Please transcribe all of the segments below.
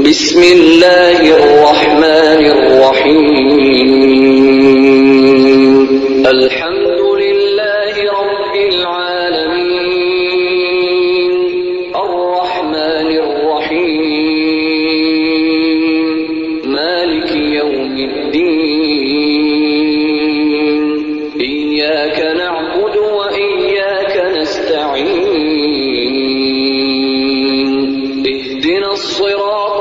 بسم اللہ الرحمن الرحیم الحمد للہ رب العالمین الرحمن الرحیم مالک یوم الدین ایاک نعبد وإیاک نستعین اهدنا الصراط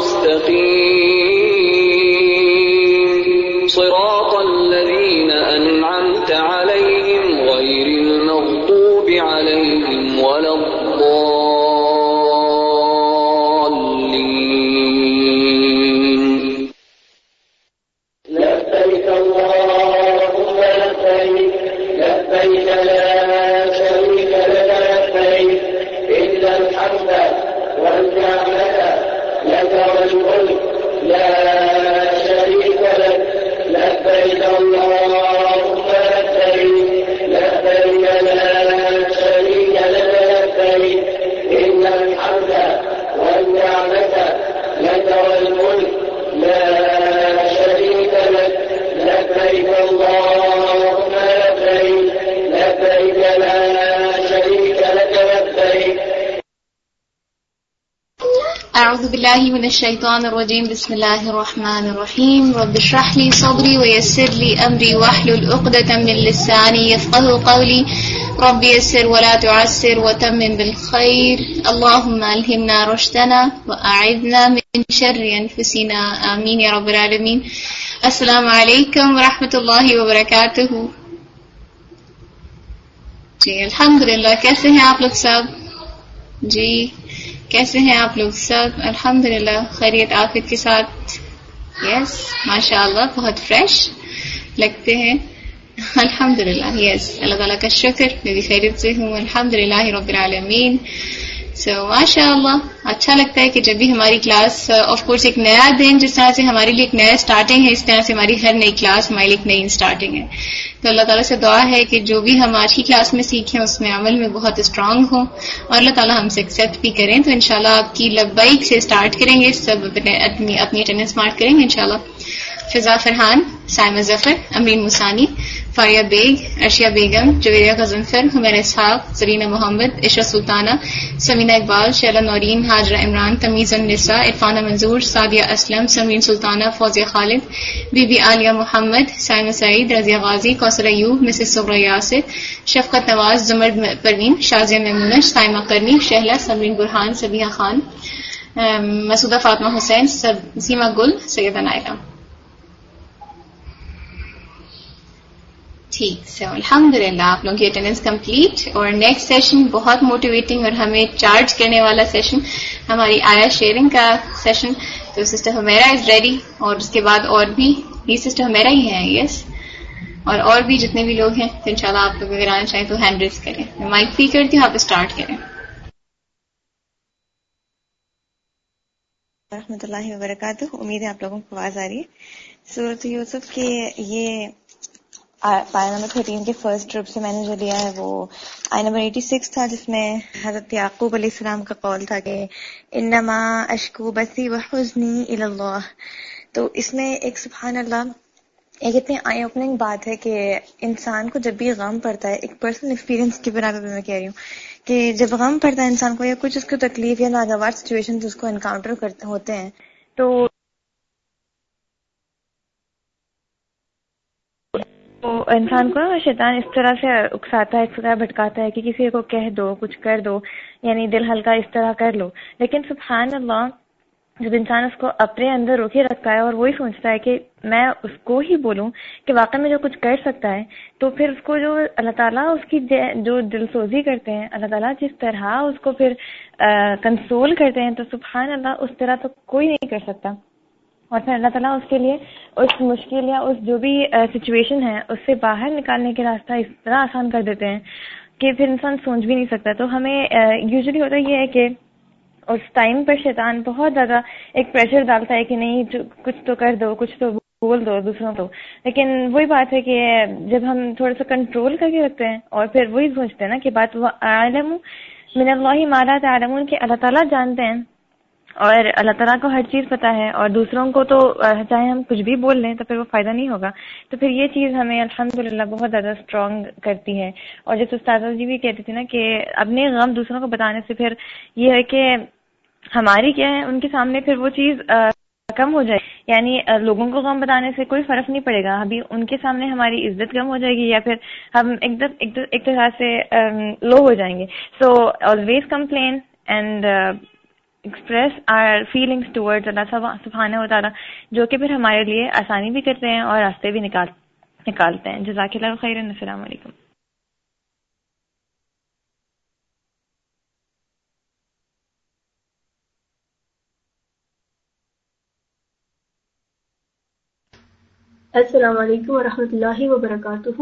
المستقيم صراط الذين أنعمت عليهم غير المغضوب عليهم ولا الضالين لبيك اللهم لبيك لبيك لا شريك لك لبيك إن الحمد والنعمة لك والملك لا شريك لك لبيك اللهم لبيك لبيك لا شريك لك لبيك إن الحمد والنعمة لك والملك لا شريك لك لبيك اللهم لبيك لبيك لا شريك لك لبيك. اعوذ باللہ من الشیطان الرجیم بسم اللہ الرحمن الرحیم رب اشرح لی صدری ویسر لی امری واحلل عقدۃ من لسانی یفقهوا قولی رب یسر ولا تعسر وتمم بالخیر اللهم الہمنا رشدنا واعذنا من شر انفسنا آمین یا رب العالمین. السلام علیکم ورحمۃ اللہ وبرکاتہ. جی الحمدللہ، کیسے ہیں آپ لوگ سب؟ جی کیسے ہیں آپ لوگ سب؟ الحمدللہ خیریت آفیت کے ساتھ. یس ماشاء اللہ بہت فریش لگتے ہیں. الحمدللہ یس اللہ تعالیٰ کا شکر میں بھی خیریت سے ہوں الحمدللہ رب العالمین. سو ماشاء اللہ اچھا لگتا ہے کہ جب بھی ہماری کلاس آف کورس ایک نیا دن، جس طرح سے ہمارے لیے ایک نیا اسٹارٹنگ ہے، اس طرح سے ہماری ہر نئی کلاس ہمارے لیے ایک نئی اسٹارٹنگ ہے. تو اللہ تعالیٰ سے دعا ہے کہ جو بھی ہم آج کی کلاس میں سیکھیں اس میں عمل میں بہت اسٹرانگ ہوں اور اللہ تعالیٰ ہم سے ایکسیپٹ بھی کریں. تو انشاءاللہ آپ کی لبیک سے اسٹارٹ کریں گے، سب اپنی اٹینڈنس مارک کریں گے انشاءاللہ. فضا فرحان، سائمہ ظفر، امین موسانی، فاریہ بیگ، ارشیا بیگم، جویریہ غضنفر، حمیرہ اسحاق، زرینہ محمد، عشرت سلطانہ، سمینہ اقبال، شیلا نورین، ہاجرہ عمران، تمیز النساء، عرفانہ منظور، سعدیہ اسلم، سمرین سلطانہ، فوزیہ خالد، بی بی عالیہ محمد، سائمہ سعید، رضیہ غازی، کوثر ایوب، مسز صغرا یاسر، شفقت نواز، زمر پروین، شازیہ میمونہ، سائمہ کرنی، شہلہ، سمرین برہان، سبیہ خان، مسعودہ فاطمہ حسین، سیما گل، سیدہ نائرہ. ٹھیک سے الحمدللہ آپ لوگوں کی اٹینڈنس کمپلیٹ. اور نیکسٹ سیشن بہت موٹیویٹنگ اور ہمیں چارج کرنے والا سیشن، ہماری آیا شیئرنگ کا سیشن. تو سسٹر حمیرہ از ریڈی، اور اس کے بعد اور بھی یہ سسٹر حمیرہ ہی ہیں یس، اور بھی جتنے بھی لوگ ہیں. تو انشاءاللہ آپ لوگ اگر آنا چاہیں تو ہینڈ ریز کریں. میں مائک فری کرتی ہوں، آپ اسٹارٹ کریں. ورحمۃ اللہ وبرکاتہ. امید ہے آپ لوگوں کو آواز آ رہی ہے. سورۃ یوسف کے یہ آیہ نمبر 13 کے فرسٹ گروپ سے میں نے جو لیا ہے وہ آیہ نمبر 86 تھا، جس میں حضرت یعقوب علیہ السلام کا قول تھا کہ انما اشکو بثی وحزنی الی اللہ. تو اس میں ایک سبحان اللہ ایک اتنی آئی اوپننگ بات ہے کہ انسان کو جب بھی غم پڑتا ہے، ایک پرسنل ایکسپیرینس کی بنا پہ میں کہہ رہی ہوں کہ جب غم پڑتا ہے انسان کو یا کچھ اس کو تکلیف یا ناگوار سچویشنز اس کو انکاؤنٹر ہوتے ہیں، تو انسان کو شیطان اس طرح سے اکساتا ہے، اس طرح بھٹکاتا ہے کہ کسی کو کہہ دو، کچھ کر دو، یعنی دل ہلکا اس طرح کر لو. لیکن سبحان اللہ جب انسان اس کو اپنے اندر روکے رکھتا ہے اور وہی سوچتا ہے کہ میں اس کو ہی بولوں کہ واقعی میں جو کچھ کر سکتا ہے، تو پھر اس کو جو اللہ تعالیٰ اس کی جو دل سوزی کرتے ہیں، اللہ تعالیٰ جس طرح اس کو پھر کنسول کرتے ہیں، تو سبحان اللہ اس طرح تو کوئی نہیں کر سکتا. اور پھر اللہ تعالیٰ اس کے لیے اس مشکل یا اس جو بھی سچویشن ہے اس سے باہر نکالنے کے راستہ اس طرح آسان کر دیتے ہیں کہ پھر انسان سوچ بھی نہیں سکتا. تو ہمیں یوزلی ہوتا یہ ہے کہ اس ٹائم پر شیطان بہت زیادہ ایک پریشر ڈالتا ہے کہ نہیں کچھ تو کر دو، کچھ تو بول دو دوسروں کو. لیکن وہی بات ہے کہ جب ہم تھوڑا سا کنٹرول کر کے رکھتے ہیں اور پھر وہی سوچتے ہیں نا کہ بات وہ عالم من اللہ ما لا تعلمون کہ اللہ تعالیٰ جانتے ہیں اور اللہ تعالیٰ کو ہر چیز پتہ ہے، اور دوسروں کو تو چاہے ہم کچھ بھی بول لیں تو پھر وہ فائدہ نہیں ہوگا. تو پھر یہ چیز ہمیں الحمدللہ بہت زیادہ اسٹرانگ کرتی ہے. اور جیسے استاذہ جی بھی کہتی تھی نا کہ اپنے غم دوسروں کو بتانے سے پھر یہ ہے کہ ہماری کیا ہے ان کے سامنے پھر وہ چیز کم ہو جائے. یعنی لوگوں کو غم بتانے سے کوئی فرق نہیں پڑے گا، ابھی ان کے سامنے ہماری عزت کم ہو جائے گی یا پھر ہم ایک طرح سے لو ہو جائیں گے. So always complain and express our feelings towards اللہ سبحانہ و تعالیٰ، جو کہ پھر ہمارے لیے آسانی بھی کرتے ہیں اور راستے بھی نکالتے ہیں. جزاک اللہ خیرا. السلام علیکم. السلام علیکم ورحمۃ اللہ وبرکاتہ.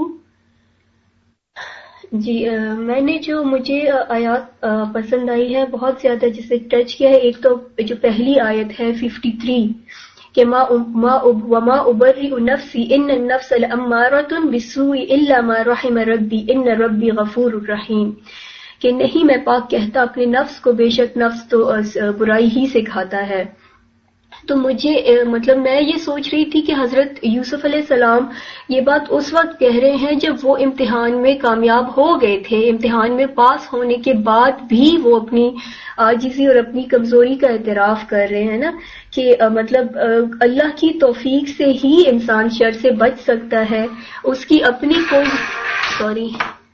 جی میں نے جو مجھے آیات پسند آئی ہے بہت زیادہ جسے ٹچ کیا ہے، ایک تو جو پہلی آیت ہے 53 کہ وما ابرئ نفسی ان النفس لامارۃ بالسوء الا ما رحم ربی ان ربی غفور رحیم، کہ نہیں میں پاک کہتا اپنے نفس کو، بے شک نفس تو برائی ہی سے کھاتا ہے. تو مجھے مطلب میں یہ سوچ رہی تھی کہ حضرت یوسف علیہ السلام یہ بات اس وقت کہہ رہے ہیں جب وہ امتحان میں کامیاب ہو گئے تھے، امتحان میں پاس ہونے کے بعد بھی وہ اپنی عاجزی اور اپنی کمزوری کا اعتراف کر رہے ہیں نا، کہ مطلب اللہ کی توفیق سے ہی انسان شر سے بچ سکتا ہے. اس کی اپنی کوئی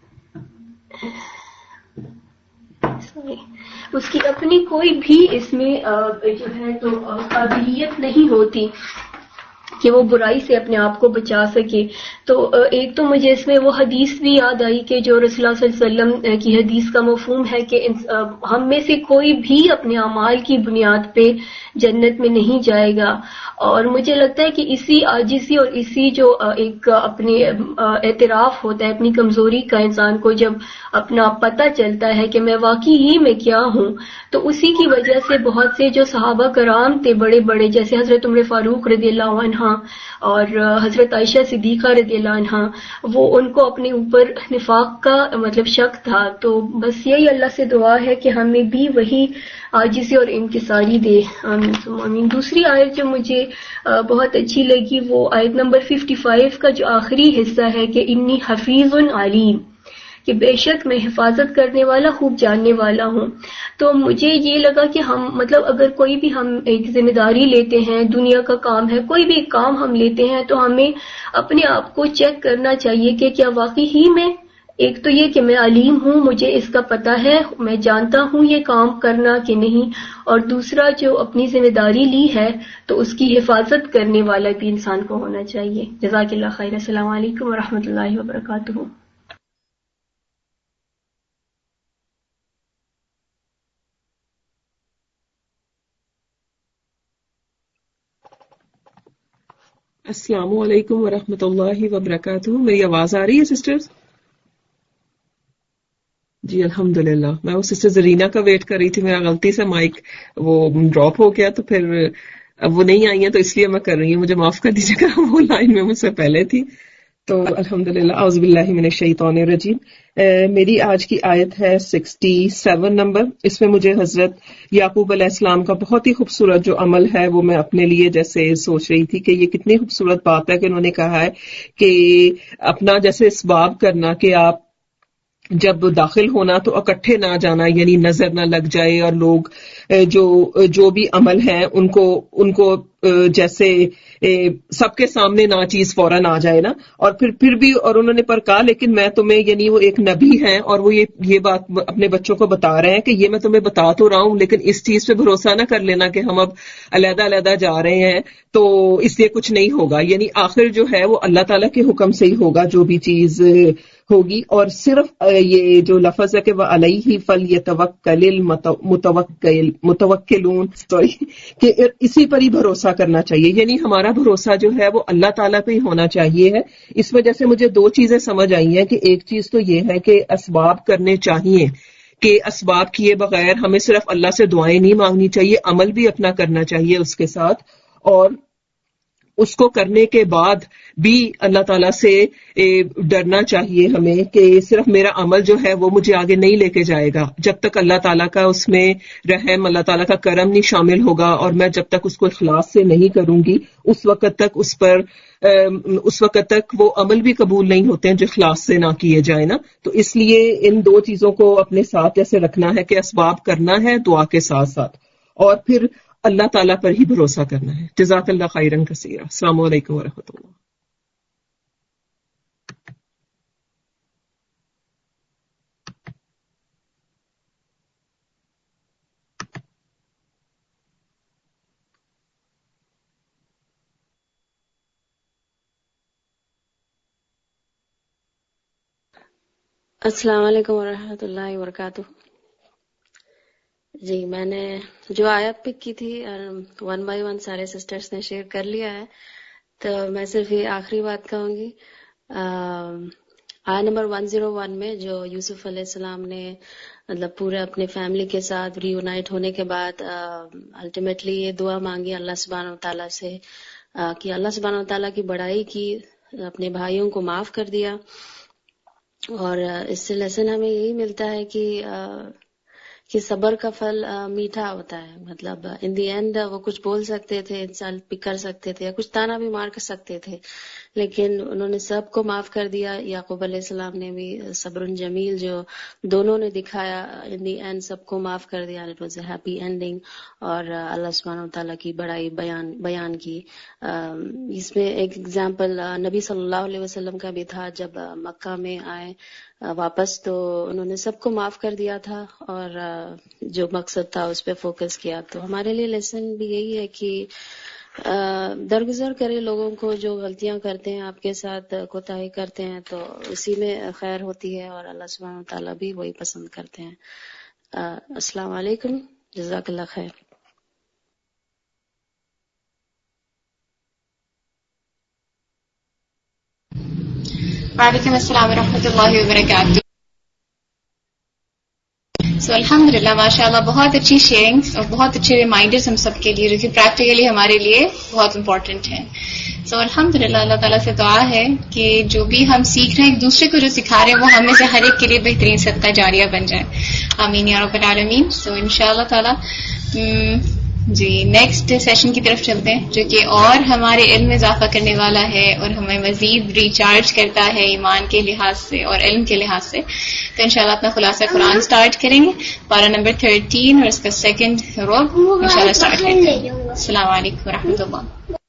اس کی اپنی کوئی بھی اس میں جو ہے تو قابلیت نہیں ہوتی کہ وہ برائی سے اپنے آپ کو بچا سکے. تو ایک تو مجھے اس میں وہ حدیث بھی یاد آئی کہ جو رسول اللہ صلی اللہ علیہ وسلم کی حدیث کا مفہوم ہے کہ ہم میں سے کوئی بھی اپنے اعمال کی بنیاد پہ جنت میں نہیں جائے گا. اور مجھے لگتا ہے کہ اسی عاجزی اور اسی جو ایک اپنے اعتراف ہوتا ہے اپنی کمزوری کا، انسان کو جب اپنا پتہ چلتا ہے کہ میں واقعی ہی میں کیا ہوں، تو اسی کی وجہ سے بہت سے جو صحابہ کرام تھے بڑے بڑے، جیسے حضرت عمر فاروق رضی اللہ عنہ اور حضرت عائشہ صدیقہ رضی اللہ عنہ، وہ ان کو اپنے اوپر نفاق کا مطلب شک تھا. تو بس یہی اللہ سے دعا ہے کہ ہمیں بھی وہی عاجزی اور انکساری دے. آمین. دوسری آیت جو مجھے بہت اچھی لگی وہ آیت نمبر 55 کا جو آخری حصہ ہے کہ انی حفیظ علیم، کہ بے شک میں حفاظت کرنے والا خوب جاننے والا ہوں. تو مجھے یہ لگا کہ ہم مطلب اگر کوئی بھی ہم ایک ذمہ داری لیتے ہیں، دنیا کا کام ہے، کوئی بھی کام ہم لیتے ہیں، تو ہمیں اپنے آپ کو چیک کرنا چاہیے کہ کیا واقعی ہی میں، ایک تو یہ کہ میں علیم ہوں، مجھے اس کا پتہ ہے، میں جانتا ہوں یہ کام کرنا کہ نہیں، اور دوسرا جو اپنی ذمہ داری لی ہے تو اس کی حفاظت کرنے والا بھی انسان کو ہونا چاہیے. جزاک اللہ خیر. السلام علیکم ورحمۃ اللہ وبرکاتہ. السلام علیکم ورحمۃ اللہ وبرکاتہ. میری آواز آ رہی ہے سسٹرز؟ جی الحمدللہ. میں وہ سسٹر زرینہ کا ویٹ کر رہی تھی، میرا غلطی سے مائک وہ ڈراپ ہو گیا، تو پھر اب وہ نہیں آئی ہیں تو اس لیے میں کر رہی ہوں، مجھے معاف کر دیجیے گا، وہ لائن میں مجھ سے پہلے تھی. تو الحمدللہ. اعوذ باللہ من الشیطان الرجیم. میری آج کی آیت ہے 67 نمبر. اس میں مجھے حضرت یعقوب علیہ السلام کا بہت ہی خوبصورت جو عمل ہے وہ میں اپنے لیے جیسے سوچ رہی تھی کہ یہ کتنی خوبصورت بات ہے کہ انہوں نے کہا ہے کہ اپنا جیسے اسباب کرنا، کہ آپ جب داخل ہونا تو اکٹھے نہ جانا، یعنی نظر نہ لگ جائے اور لوگ جو بھی عمل ہیں ان کو جیسے سب کے سامنے نہ چیز فوراً آ جائے نا. اور پھر بھی اور انہوں نے پر کہا لیکن میں تمہیں، یعنی وہ ایک نبی ہیں اور وہ یہ بات اپنے بچوں کو بتا رہے ہیں کہ یہ میں تمہیں بتا تو رہا ہوں، لیکن اس چیز پہ بھروسہ نہ کر لینا کہ ہم اب علیحدہ علیحدہ جا رہے ہیں تو اس لیے کچھ نہیں ہوگا. یعنی آخر جو ہے وہ اللہ تعالیٰ کے حکم سے ہی ہوگا جو بھی چیز ہوگی. اور صرف یہ جو لفظ ہے کہ وَعَلَيْهِ فَلْيَتَوَكَّلِ الْمُتَوَكِّلُونَ، کہ اسی پر ہی بھروسہ کرنا چاہیے. یعنی ہمارا بھروسہ جو ہے وہ اللہ تعالیٰ پہ ہی ہونا چاہیے ہے. اس وجہ سے مجھے دو چیزیں سمجھ آئی ہیں کہ ایک چیز تو یہ ہے کہ اسباب کرنے چاہیے، کہ اسباب کیے بغیر ہمیں صرف اللہ سے دعائیں نہیں مانگنی چاہیے، عمل بھی اپنا کرنا چاہیے اس کے ساتھ. اور اس کو کرنے کے بعد بھی اللہ تعالیٰ سے ڈرنا چاہیے ہمیں کہ صرف میرا عمل جو ہے وہ مجھے آگے نہیں لے کے جائے گا. جب تک اللہ تعالیٰ کا اس میں رحم، اللہ تعالیٰ کا کرم نہیں شامل ہوگا، اور میں جب تک اس کو اخلاص سے نہیں کروں گی، اس وقت تک وہ عمل بھی قبول نہیں ہوتے ہیں جو اخلاص سے نہ کیے جائیں نا. تو اس لیے ان دو چیزوں کو اپنے ساتھ جیسے رکھنا ہے کہ اسباب کرنا ہے دعا کے ساتھ ساتھ، اور پھر اللہ تعالیٰ پر ہی بھروسہ کرنا ہے. جزاک اللہ خیرن کثیرا. السلام علیکم ورحمۃ اللہ. السلام علیکم ورحمۃ اللہ وبرکاتہ. جی میں نے جو آیت پک کی تھی 1 بائی 1 سارے سسٹرز نے شیئر کر لیا ہے، تو میں صرف یہ آخری بات کہوں گی. آیت نمبر 101 میں جو یوسف علیہ السلام نے مطلب پورے اپنے فیملی کے ساتھ ری یونائٹ ہونے کے بعد الٹیمیٹلی یہ دعا مانگی اللہ سبحانہ و تعالیٰ سے کہ اللہ سبحانہ و تعالیٰ کی بڑائی کی، اپنے بھائیوں کو معاف کر دیا. اور اس سے لیسن ہمیں یہی ملتا ہے کہ صبر کا پھل میٹھا ہوتا ہے. مطلب ان دی اینڈ وہ کچھ بول سکتے تھے، انسلٹ بھی کر سکتے تھے، یا کچھ تانا بھی مار کر سکتے تھے، لیکن انہوں نے سب کو معاف کر دیا. یعقوب علیہ السلام نے بھی صبر جمیل جو دونوں نے دکھایا، ان دی اینڈ سب کو معاف کر دیا. It was a happy ending. اور اللہ سبحانہ وتعالیٰ کی بڑائی بیان کی. اس میں ایک ایگزامپل نبی صلی اللہ علیہ وسلم کا بھی تھا. جب مکہ میں آئے واپس تو انہوں نے سب کو معاف کر دیا تھا، اور جو مقصد تھا اس پہ فوکس کیا. تو ہمارے لیے لیسن بھی یہی ہے کہ درگزر کرے لوگوں کو جو غلطیاں کرتے ہیں، آپ کے ساتھ کوتاہی کرتے ہیں، تو اسی میں خیر ہوتی ہے، اور اللہ سبحانہ و تعالیٰ بھی وہی پسند کرتے ہیں. السلام علیکم، جزاک اللہ خیر. وعلیکم السلام ورحمۃ اللہ وبرکاتہ. سو الحمد للہ ماشاء اللہ بہت اچھی شیئرنگس اور بہت اچھے ریمائنڈرز ہم سب کے لیے جو کہ پریکٹیکلی ہمارے لیے بہت امپورٹنٹ ہیں. سو الحمد للہ اللہ تعالیٰ سے دعا ہے کہ جو بھی ہم سیکھ رہے ہیں ایک دوسرے کو جو سکھا رہے ہیں وہ ہمیں سے ہر ایک کے لیے بہترین صدقہ جاریہ بن جائے. آمین یا رب العالمین. سو انشاءاللہ تعالیٰ جی نیکسٹ سیشن کی طرف چلتے ہیں جو کہ اور ہمارے علم میں اضافہ کرنے والا ہے اور ہمیں مزید ریچارج کرتا ہے ایمان کے لحاظ سے اور علم کے لحاظ سے. تو انشاءاللہ اپنا خلاصہ قرآن سٹارٹ کریں گے، پارہ نمبر 13 اور اس کا سیکنڈ رب انشاءاللہ سٹارٹ کریں گے. السلام علیکم ورحمۃ اللہ.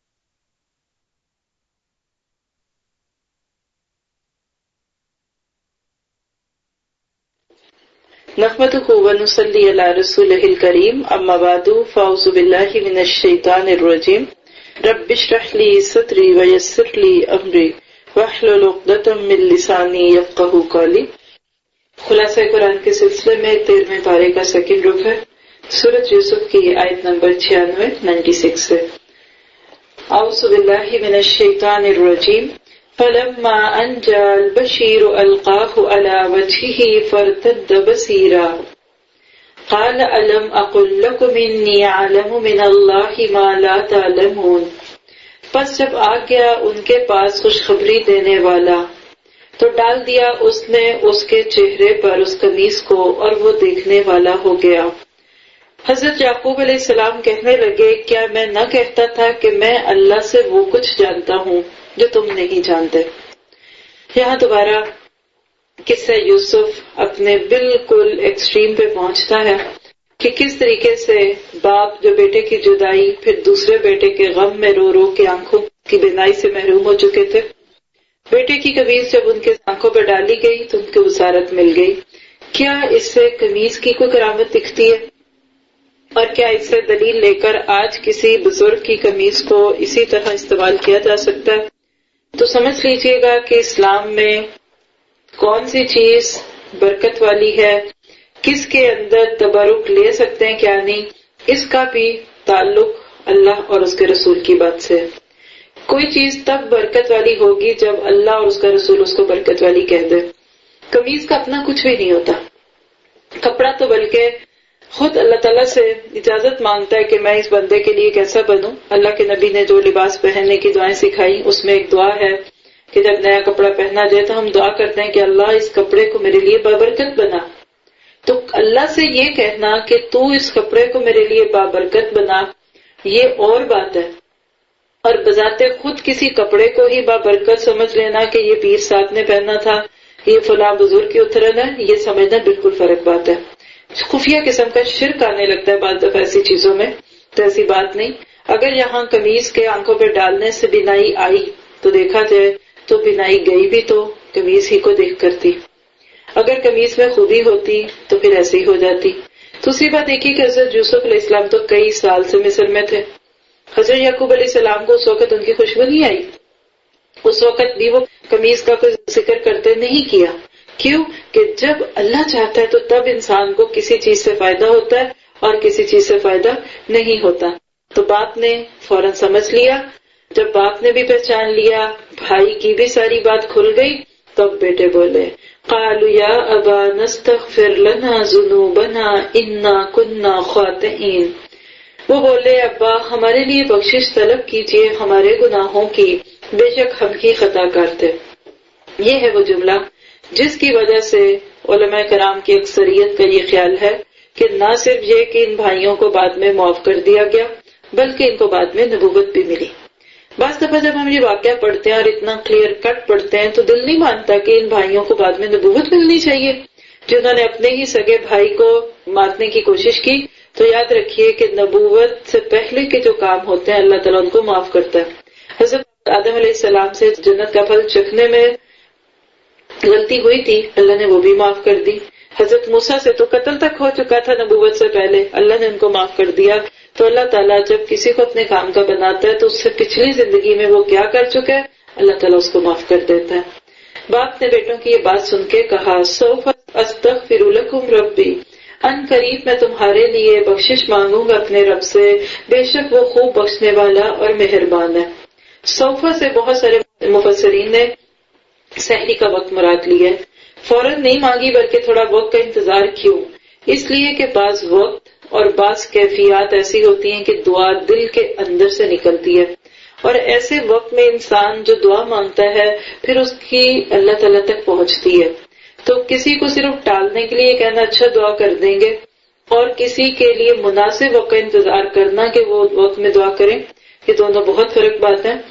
نحمده ونصلي على رسوله الكريم اما بعد فاعوذ بالله من الشيطان الرجيم رب اشرح لي صدري ويسر لي امري واحلل عقدة من لساني يفقهوا قولي. خلاصہ قرآن کے سلسلے میں 13ویں پارے کا سیکنڈ رکو ہے سورۃ یوسف کی آیت نمبر 96 سے. اعوذ باللہ من الشیطان الرجیم فلما ان جاء البشیر القاه على وجهه فارتد بصیرا قال الم اقل لكم انی اعلم من اللہ ما لا تعلمون. پس جب آ گیا ان کے پاس خوشخبری دینے والا تو ڈال دیا اس نے اس کے چہرے پر اس قمیص کو اور وہ دیکھنے والا ہو گیا. حضرت یعقوب علیہ السلام کہنے لگے کیا میں نہ کہتا تھا کہ میں اللہ سے وہ کچھ جانتا ہوں جو تم نہیں جانتے. یہاں دوبارہ قصہ یوسف اپنے بالکل ایکسٹریم پہ پہنچتا ہے کہ کس طریقے سے باپ جو بیٹے کی جدائی پھر دوسرے بیٹے کے غم میں رو رو کے آنکھوں کی بینائی سے محروم ہو چکے تھے. بیٹے کی قمیص جب ان کے آنکھوں پہ ڈالی گئی تو ان کو بصارت مل گئی. کیا اس سے قمیص کی کوئی کرامت دکھتی ہے؟ اور کیا اس سے دلیل لے کر آج کسی بزرگ کی قمیص کو اسی طرح استعمال کیا جا سکتا ہے؟ تو سمجھ لیجئے گا کہ اسلام میں کون سی چیز برکت والی ہے، کس کے اندر تبرک لے سکتے ہیں کیا نہیں، اس کا بھی تعلق اللہ اور اس کے رسول کی بات سے. کوئی چیز تب برکت والی ہوگی جب اللہ اور اس کا رسول اس کو برکت والی کہہ دے. قمیص کا اپنا کچھ بھی نہیں ہوتا. کپڑا تو بلکہ خود اللہ تعالیٰ سے اجازت مانگتا ہے کہ میں اس بندے کے لیے کیسا بنوں. اللہ کے نبی نے جو لباس پہننے کی دعائیں سکھائی اس میں ایک دعا ہے کہ جب نیا کپڑا پہنا جائے تو ہم دعا کرتے ہیں کہ اللہ اس کپڑے کو میرے لیے بابرکت بنا. تو اللہ سے یہ کہنا کہ تو اس کپڑے کو میرے لیے بابرکت بنا، یہ اور بات ہے. اور بذات خود کسی کپڑے کو ہی بابرکت سمجھ لینا کہ یہ پیر صاحب نے پہنا تھا، یہ فلاں بزرگ کی اترن ہے، یہ سمجھنا بالکل فرق بات ہے. خفیہ قسم کا شرک آنے لگتا ہے بعض دفعہ ایسی چیزوں میں. تو ایسی بات نہیں. اگر یہاں قمیض کے آنکھوں پہ ڈالنے سے بینائی آئی تو دیکھا جائے تو بینائی گئی بھی تو قمیض ہی کو دیکھ کرتی. اگر قمیض میں خوبی ہوتی تو پھر ایسے ہی ہو جاتی. دوسری بات دیکھیے کہ حضرت یوسف علیہ السلام تو کئی سال سے مصر میں تھے. حضرت یعقوب علیہ السلام کو اس وقت ان کی خوشبو نہیں آئی. اس وقت بھی وہ قمیض کا کوئی ذکر کرتے نہیں کیا. کیوں؟ کہ جب اللہ چاہتا ہے تو تب انسان کو کسی چیز سے فائدہ ہوتا ہے اور کسی چیز سے فائدہ نہیں ہوتا. تو باپ نے فوراً سمجھ لیا. جب باپ نے بھی پہچان لیا، بھائی کی بھی ساری بات کھل گئی، تب بیٹے بولے قالوا یا ابا نستغفر لنا ذنوبنا انا كنا خاطئین. وہ بولے ابا ہمارے لیے بخشش طلب کیجیے ہمارے گناہوں کی، بے شک ہم ہی خطا کار تھے. یہ ہے وہ جملہ جس کی وجہ سے علماء کرام کی اکثریت کا یہ خیال ہے کہ نہ صرف یہ کہ ان بھائیوں کو بعد میں معاف کر دیا گیا بلکہ ان کو بعد میں نبوت بھی ملی. بعض دفعہ جب ہم یہ واقعہ پڑھتے ہیں اور اتنا کلیئر کٹ پڑھتے ہیں تو دل نہیں مانتا کہ ان بھائیوں کو بعد میں نبوت ملنی چاہیے جنہوں نے اپنے ہی سگے بھائی کو مارنے کی کوشش کی. تو یاد رکھیے کہ نبوت سے پہلے کے جو کام ہوتے ہیں اللہ تعالیٰ ان کو معاف کرتا ہے. حضرت آدم علیہ السلام سے جنت کا پھل چکھنے میں غلطی ہوئی تھی، اللہ نے وہ بھی معاف کر دی. حضرت موسیٰ سے تو قتل تک ہو چکا تھا نبوت سے پہلے، اللہ نے ان کو معاف کر دیا. تو اللہ تعالیٰ جب کسی کو اپنے کام کا بناتا ہے تو اس سے پچھلی زندگی میں وہ کیا کر چکا ہے اللہ تعالیٰ اس کو معاف کر دیتا ہے. باپ نے بیٹوں کی یہ بات سن کے کہا سوف استغفر لکم ربی، ان قریب میں تمہارے لیے بخشش مانگوں گا اپنے رب سے، بے شک وہ خوب بخشنے والا اور مہربان ہے. سوفا سے بہت سارے مفسرین نے سحری کا وقت مراد لیا ہے. فوراً نہیں مانگی بلکہ تھوڑا وقت کا انتظار. کیوں؟ اس لیے کہ بعض وقت اور بعض کیفیات ایسی ہوتی ہیں کہ دعا دل کے اندر سے نکلتی ہے، اور ایسے وقت میں انسان جو دعا مانگتا ہے پھر اس کی اللہ تعالیٰ تک پہنچتی ہے. تو کسی کو صرف ٹالنے کے لیے کہنا اچھا دعا کر دیں گے، اور کسی کے لیے مناسب وقت کا انتظار کرنا کہ وہ وقت میں دعا کریں، یہ دونوں بہت فرق بات ہے.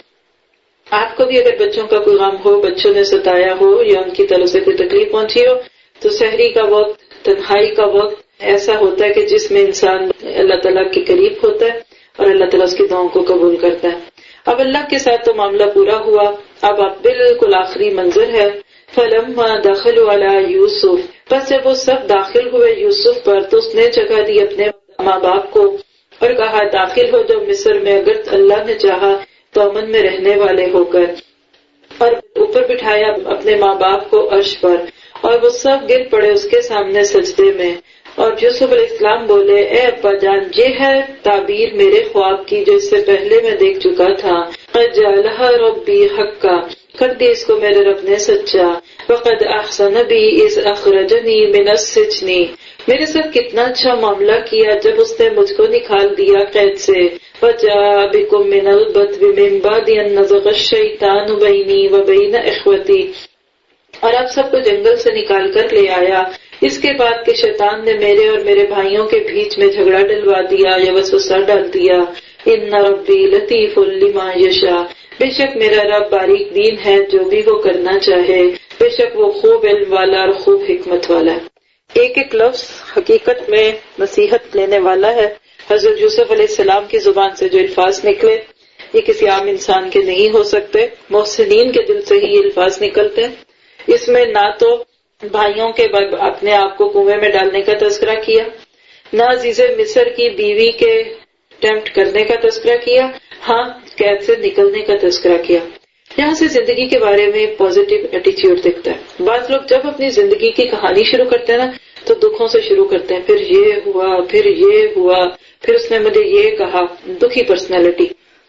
آپ کو بھی اگر بچوں کا کوئی غم ہو، بچوں نے ستایا ہو یا ان کی طرف سے کوئی تکلیف پہنچی ہو تو سحری کا وقت، تنہائی کا وقت ایسا ہوتا ہے کہ جس میں انسان اللہ تعالیٰ کے قریب ہوتا ہے اور اللہ تعالیٰ اس کی دعاؤں کو قبول کرتا ہے. اب اللہ کے ساتھ تو معاملہ پورا ہوا. اب بالکل آخری منظر ہے. فلما دخلوا علی یوسف، بس جب وہ سب داخل ہوئے یوسف پر تو اس نے جگہ دی اپنے ماں باپ کو اور کہا داخل ہو جب مصر میں، اگر اللہ نے چاہا تو امن میں رہنے والے ہو کر. اور اوپر بٹھایا اپنے ماں باپ کو عرش پر، اور وہ سب گر پڑے اس کے سامنے سجدے میں. اور یوسف علیہ السلام بولے اے ابا جان، یہ ہے تعبیر میرے خواب کی جو اس سے پہلے میں دیکھ چکا تھا. قد جعلها ربی حقا، کر دی اس کو میرے رب نے سچا. وقد احسن بی اذ اخرجنی من السجن، میرے ساتھ کتنا اچھا معاملہ کیا جب اس نے مجھ کو نکال دیا قید سے. وجاء بکم من البدو من بعد ان نزغ الشیطان بینی وبین اخوتی، اور آپ سب کو جنگل سے نکال کر لے آیا اس کے بعد کہ شیطان نے میرے اور میرے بھائیوں کے بیچ میں جھگڑا ڈلوا دیا یا وسوسہ ڈال دیا. ان ربی لطیف لما یشاء، بے شک میرا رب باریک بین ہے جو بھی وہ کرنا چاہے، بے شک وہ خوب علم والا اور خوب حکمت والا. ایک ایک لفظ حقیقت میں نصیحت لینے والا ہے. حضرت یوسف علیہ السلام کی زبان سے جو الفاظ نکلے یہ کسی عام انسان کے نہیں ہو سکتے، محسنین کے دل سے ہی یہ الفاظ نکلتے ہیں. اس میں نہ تو بھائیوں کے اپنے آپ کو کنویں میں ڈالنے کا تذکرہ کیا، نہ عزیز مصر کی بیوی کے ٹیمپٹ کرنے کا تذکرہ کیا، ہاں قید سے نکلنے کا تذکرہ کیا. یہاں سے زندگی کے بارے میں پازیٹیو ایٹیچیوڈ دکھتا ہے. بعض لوگ جب اپنی زندگی کی کہانی شروع کرتے ہیں نا تو دکھوں سے شروع کرتے ہیں، پھر یہ ہوا، پھر یہ ہوا، پھر اس نے مجھے یہ کہا. دکھی پرسنالٹی،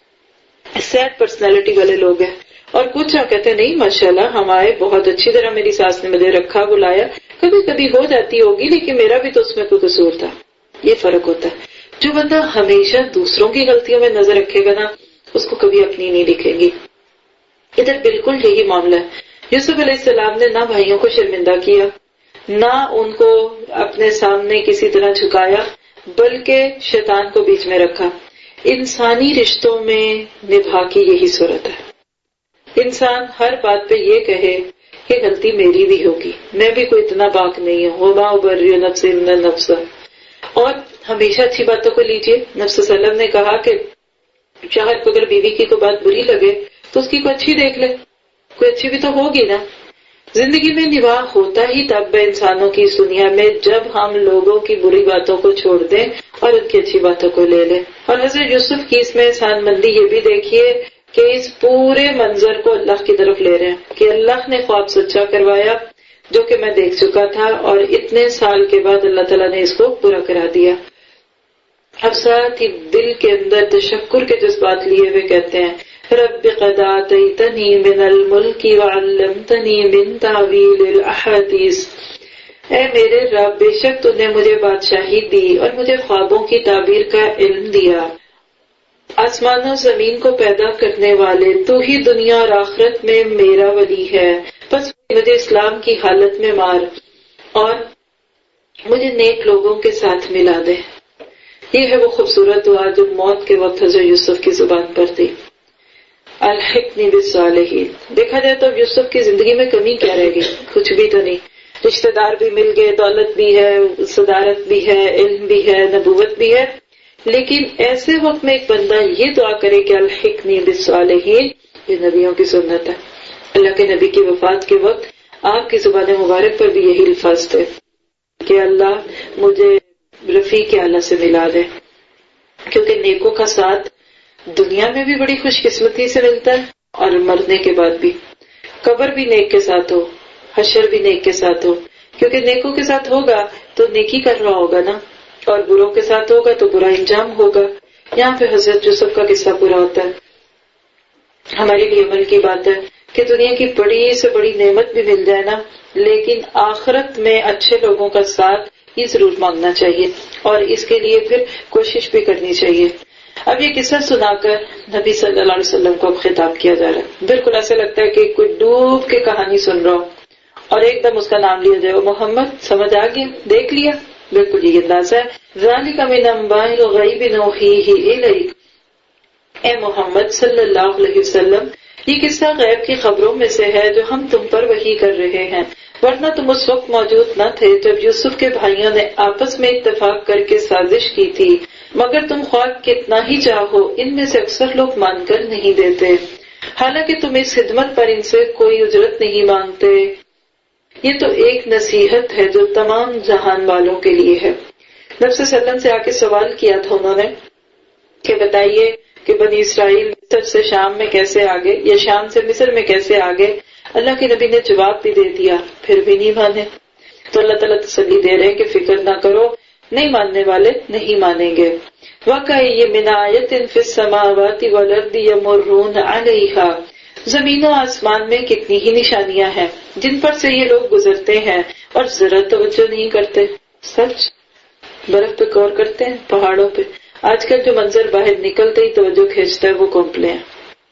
سیڈ پرسنالٹی والے لوگ ہیں. اور کچھ کہتے ہیں نہیں ماشاءاللہ ہم آئے بہت اچھی طرح، میری ساس نے مجھے رکھا بلایا، کبھی کبھی ہو جاتی ہوگی لیکن میرا بھی تو اس میں کوئی قصور تھا. یہ فرق ہوتا ہے. جو بندہ ہمیشہ دوسروں کی غلطیوں میں نظر رکھے گا نا اس کو کبھی اپنی نہیں دکھیں گی. ادھر بالکل یہی معاملہ ہے. یوسف علیہ السلام نے نہ بھائیوں کو شرمندہ کیا نہ ان کو اپنے سامنے کسی طرح جھکایا بلکہ شیطان کو بیچ میں رکھا. انسانی رشتوں میں نبھا کی یہی صورت ہے. انسان ہر بات پہ یہ کہے کہ غلطی میری بھی ہوگی, میں بھی کوئی اتنا پاک نہیں ہوں, وما ابرئ نفسی الا النفس. اور ہمیشہ اچھی باتوں کو لیجیے. نبی صلی اللہ علیہ وسلم نے کہا کہ شوہر کو اگر بیوی کی کوئی بات بری لگے تو اس کی کوئی اچھی دیکھ لے, کوئی اچھی بھی تو ہوگی نا. زندگی میں نبھا ہوتا ہی تب ہے انسانوں کی اس دنیا میں جب ہم لوگوں کی بری باتوں کو چھوڑ دیں اور ان کی اچھی باتوں کو لے لیں. اور حضرت یوسف کی اس میں احسان مندی یہ بھی دیکھیے کہ اس پورے منظر کو اللہ کی طرف لے رہے ہیں کہ اللہ نے خواب سچا کروایا جو کہ میں دیکھ چکا تھا اور اتنے سال کے بعد اللہ تعالیٰ نے اس کو پورا کرا دیا. اب ساتھ ہی دل کے اندر تشکر کے جذبات لیے ہوئے کہتے ہیں رب قد آتیتنی من الملک وعلمتنی من تعویل الاحادیث. اے میرے رب بے شک تو نے مجھے بادشاہی دی اور مجھے خوابوں کی تعبیر کا علم دیا. آسمان و زمین کو پیدا کرنے والے تو ہی دنیا اور آخرت میں میرا ولی ہے, بس مجھے اسلام کی حالت میں مار اور مجھے نیک لوگوں کے ساتھ ملا دے. یہ ہے وہ خوبصورت دعا جو موت کے وقت حضرت یوسف کی زبان پر تھی. الحقنی بالصالحین. دیکھا جائے تو اب یوسف کی زندگی میں کمی کیا رہ گئی؟ کچھ بھی تو نہیں. رشتہ دار بھی مل گئے, دولت بھی ہے, صدارت بھی ہے, علم بھی ہے, نبوت بھی ہے. لیکن ایسے وقت میں ایک بندہ یہ دعا کرے کہ الحقنی بالصالحین, یہ نبیوں کی سنت ہے. اللہ کے نبی کی وفات کے وقت آپ کی زبان مبارک پر بھی یہی الفاظ تھے کہ اللہ مجھے رفیق اعلیٰ سے ملا دے, کیونکہ نیکوں کا ساتھ دنیا میں بھی بڑی خوش قسمتی سے ملتا ہے اور مرنے کے بعد بھی. قبر بھی نیک کے ساتھ ہو, حشر بھی نیک کے ساتھ ہو, کیونکہ نیکوں کے ساتھ ہوگا تو نیکی کر رہا ہوگا نا, اور بروں کے ساتھ ہوگا تو برا انجام ہوگا. یہاں پہ حضرت یوسف کا قصہ پورا ہوتا ہے. ہمارے لیے عمل کی بات ہے کہ دنیا کی بڑی سے بڑی نعمت بھی مل جائے نا, لیکن آخرت میں اچھے لوگوں کا ساتھ یہ ضرور مانگنا چاہیے اور اس کے لیے پھر کوشش بھی کرنی چاہیے. اب یہ قصہ سنا کر نبی صلی اللہ علیہ وسلم کو اب خطاب کیا جا رہا ہے. بالکل ایسا لگتا ہے کہ کوئی ڈوب کے کہانی سن رہا ہو اور ایک دم اس کا نام لیا جائے, محمد سمجھ آ گیا, دیکھ لیا. بالکل یہ اندازہ ہے. ذالک من انباء الغیب نوحیہ الیک. اے محمد صلی اللہ علیہ وسلم, یہ قصہ غیب کی خبروں میں سے ہے جو ہم تم پر وحی کر رہے ہیں, ورنہ تم اس وقت موجود نہ تھے جب یوسف کے بھائیوں نے آپس میں اتفاق کر کے سازش کی تھی, مگر تم خواہ کتنا ہی چاہو ان میں سے اکثر لوگ مان کر نہیں دیتے, حالانکہ تم اس خدمت پر ان سے کوئی اجرت نہیں مانگتے. یہ تو ایک نصیحت ہے جو تمام جہان والوں کے لیے ہے. نبی صلی اللہ علیہ وسلم سے آ کے سوال کیا تھا انہوں نے کہ بتائیے کہ بنی اسرائیل مصر سے شام میں کیسے آگے یا شام سے مصر میں کیسے آگے. اللہ کے نبی نے جواب بھی دے دیا, پھر بھی نہیں مانے. تو اللہ تعالیٰ تسلی دے رہے کہ فکر نہ کرو, نہیں ماننے والے نہیں مانیں گے. وَكَأَيٍّ مِّنْ آیَةٍ فِي السَّمَاوَاتِ وَالْأَرْضِ يَمُرُّونَ عَلَيْهَا. زمین و آسمان میں کتنی ہی نشانیاں ہیں جن پر سے یہ لوگ گزرتے ہیں اور ذرا توجہ نہیں کرتے. سچ, برف پہ غور کرتے ہیں, پہاڑوں پہ. آج کل جو منظر باہر نکلتے ہی توجہ کھینچتا ہے وہ کومپلے ہیں.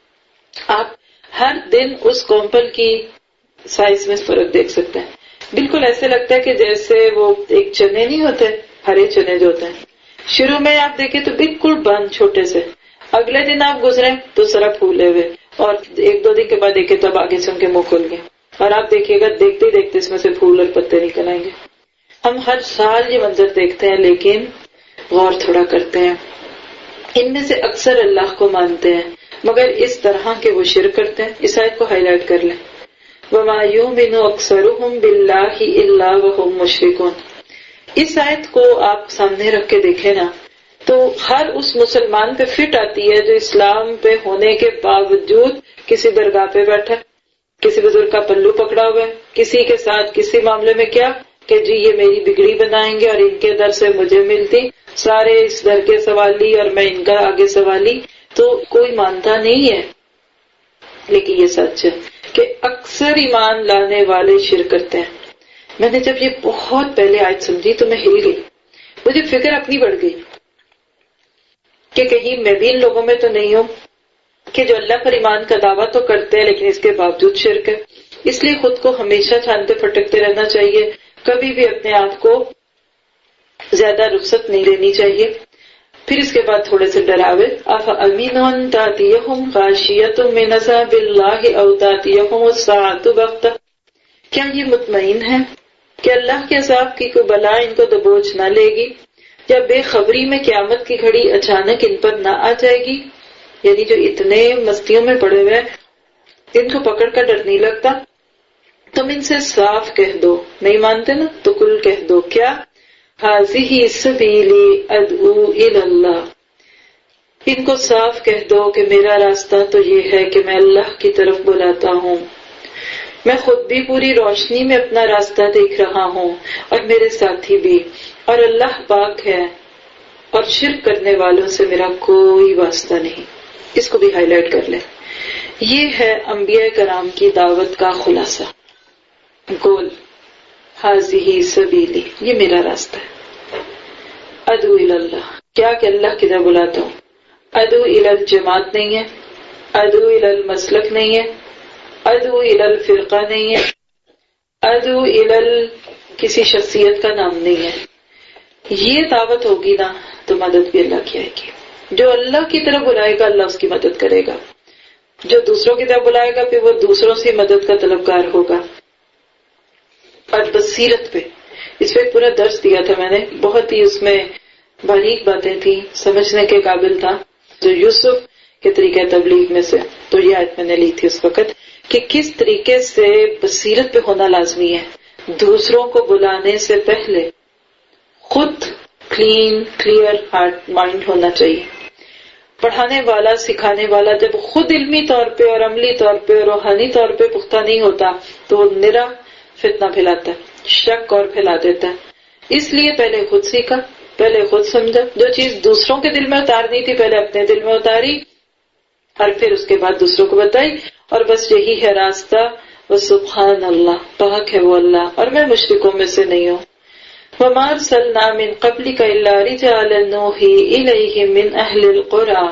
آپ ہر دن اس کومپل کی سائز میں فرق دیکھ سکتے ہیں. بالکل ایسے لگتا ہے کہ جیسے وہ ایک چنے نہیں ہوتے, ہرے چنے جو ہوتے ہیں, شروع میں آپ دیکھیں تو بالکل بند چھوٹے سے, اگلے دن آپ گزرے تو ذرا پھولے ہوئے, اور ایک دو دن کے بعد دیکھیں تو اب آگے سے ان کے منہ کھل گئے, اور آپ دیکھیے گا دیکھتے ہی دیکھتے اس میں سے پھول اور پتے نکل آئیں گے. ہم ہر سال یہ منظر دیکھتے ہیں لیکن غور تھوڑا کرتے ہیں. ان میں سے اکثر اللہ کو مانتے ہیں مگر اس طرح کے وہ شرک کرتے ہیں. اس آیت کو ہائی لائٹ کر لیں. وَمَا يُؤْمِنُ أَكْثَرُهُمْ بِاللَّهِ إِلَّا وَهُمْ مُشْرِكُونَ. اس آیت کو آپ سامنے رکھ کے دیکھیں نا تو ہر اس مسلمان پہ فٹ آتی ہے جو اسلام پہ ہونے کے باوجود کسی درگاہ پہ بیٹھا, کسی بزرگ کا پلو پکڑا ہوا ہے, کسی کے ساتھ کسی معاملے میں کیا کہ جی یہ میری بگڑی بنائیں گے اور ان کے در سے مجھے ملتی, سارے اس در کے سوالی اور میں ان کا آگے سوالی. تو کوئی مانتا نہیں ہے. لیکن یہ سچ ہے کہ اکثر ایمان لانے والے شرک کرتے ہیں. میں نے جب یہ بہت پہلے آیت سمجھی تو میں ہل گئی. مجھے فکر اپنی بڑھ گئی کہ کہیں میں بھی ان لوگوں میں تو نہیں ہوں کہ جو اللہ پر ایمان کا دعویٰ تو کرتے ہیں لیکن اس کے باوجود شرک ہے. اس لیے خود کو ہمیشہ چھانتے پھٹکتے رہنا چاہیے، کبھی بھی اپنے آپ کو زیادہ رخصت نہیں لینی چاہیے. پھر اس کے بعد تھوڑے سے ڈراوے، أَفَأَمِنُوا أَن تَأْتِيَهُمْ غَاشِيَةٌ مِّنْ عَذَابِ اللَّهِ أَوْ تَأْتِيَهُمُ السَّاعَةُ بَغْتَةً، کیا یہ مطمئن ہے کہ اللہ کے عذاب کی کوئی بلا ان کو دبوچ نہ لے گی، یا بے خبری میں قیامت کی گھڑی اچانک ان پر نہ آ جائے گی؟ یعنی جو اتنے مستیوں میں پڑے ہوئے ان کو پکڑ کا ڈر نہیں لگتا. تم ان سے صاف کہہ دو، نہیں مانتے نا تو کل کہہ دو، کیا ہذہ سبیلی ادعو الی اللہ، ان کو صاف کہہ دو کہ میرا راستہ تو یہ ہے کہ میں اللہ کی طرف بلاتا ہوں. میں خود بھی پوری روشنی میں اپنا راستہ دیکھ رہا ہوں اور میرے ساتھی بھی، اور اللہ پاک ہے اور شرک کرنے والوں سے میرا کوئی واسطہ نہیں. اس کو بھی ہائی لائٹ کر لیں. یہ ہے انبیاء کرام کی دعوت کا خلاصہ، گول. ہذہ سبیلی، یہ میرا راستہ ہے. ادعو الی اللہ، کیا کہ اللہ کی طرف بلاتا ہوں. ادعو الی الجماعت نہیں ہے، ادعو الی المسلک نہیں ہے، ادعو الی الفرقہ نہیں ہے، ادعو الی کسی شخصیت کا نام نہیں ہے. یہ دعوت ہوگی نا تو مدد بھی اللہ کی آئے گی. جو اللہ کی طرف بلائے گا اللہ اس کی مدد کرے گا، جو دوسروں کی طرف بلائے گا پھر وہ دوسروں سے مدد کا طلبگار ہوگا. اور بصیرت پہ، اس پہ ایک پورا درس دیا تھا میں نے، بہت ہی اس میں باریک باتیں تھیں، سمجھنے کے قابل تھا. جو یوسف کے طریقہ تبلیغ میں سے تو یہ آیت میں نے لی تھی اس وقت کہ کس طریقے سے بصیرت پہ ہونا لازمی ہے. دوسروں کو بلانے سے پہلے خود کلیئر ہارٹ مائنڈ ہونا چاہیے. پڑھانے والا، سکھانے والا جب خود علمی طور پہ اور عملی طور پہ اور روحانی طور پہ پختہ نہیں ہوتا تو وہ نرا فتنہ پھیلاتا ہے، شک اور پھیلا دیتا ہے. اس لیے پہلے خود سیکھا، پہلے خود سمجھا، جو چیز دوسروں کے دل میں اتارنی تھی پہلے اپنے دل میں اتاری اور پھر اس کے بعد دوسروں کو بتائی. اور بس یہی ہے راستہ. وسبحان اللہ، پاک ہے وہ اللہ اور میں مشرکوں میں سے نہیں ہوں. وَمَا أَرْسَلْنَا مِن قَبْلِكَ إِلَّا رِجَالًا نُوحِي إِلَيْهِم مِّنْ أَهْلِ الْقُرَىٰ،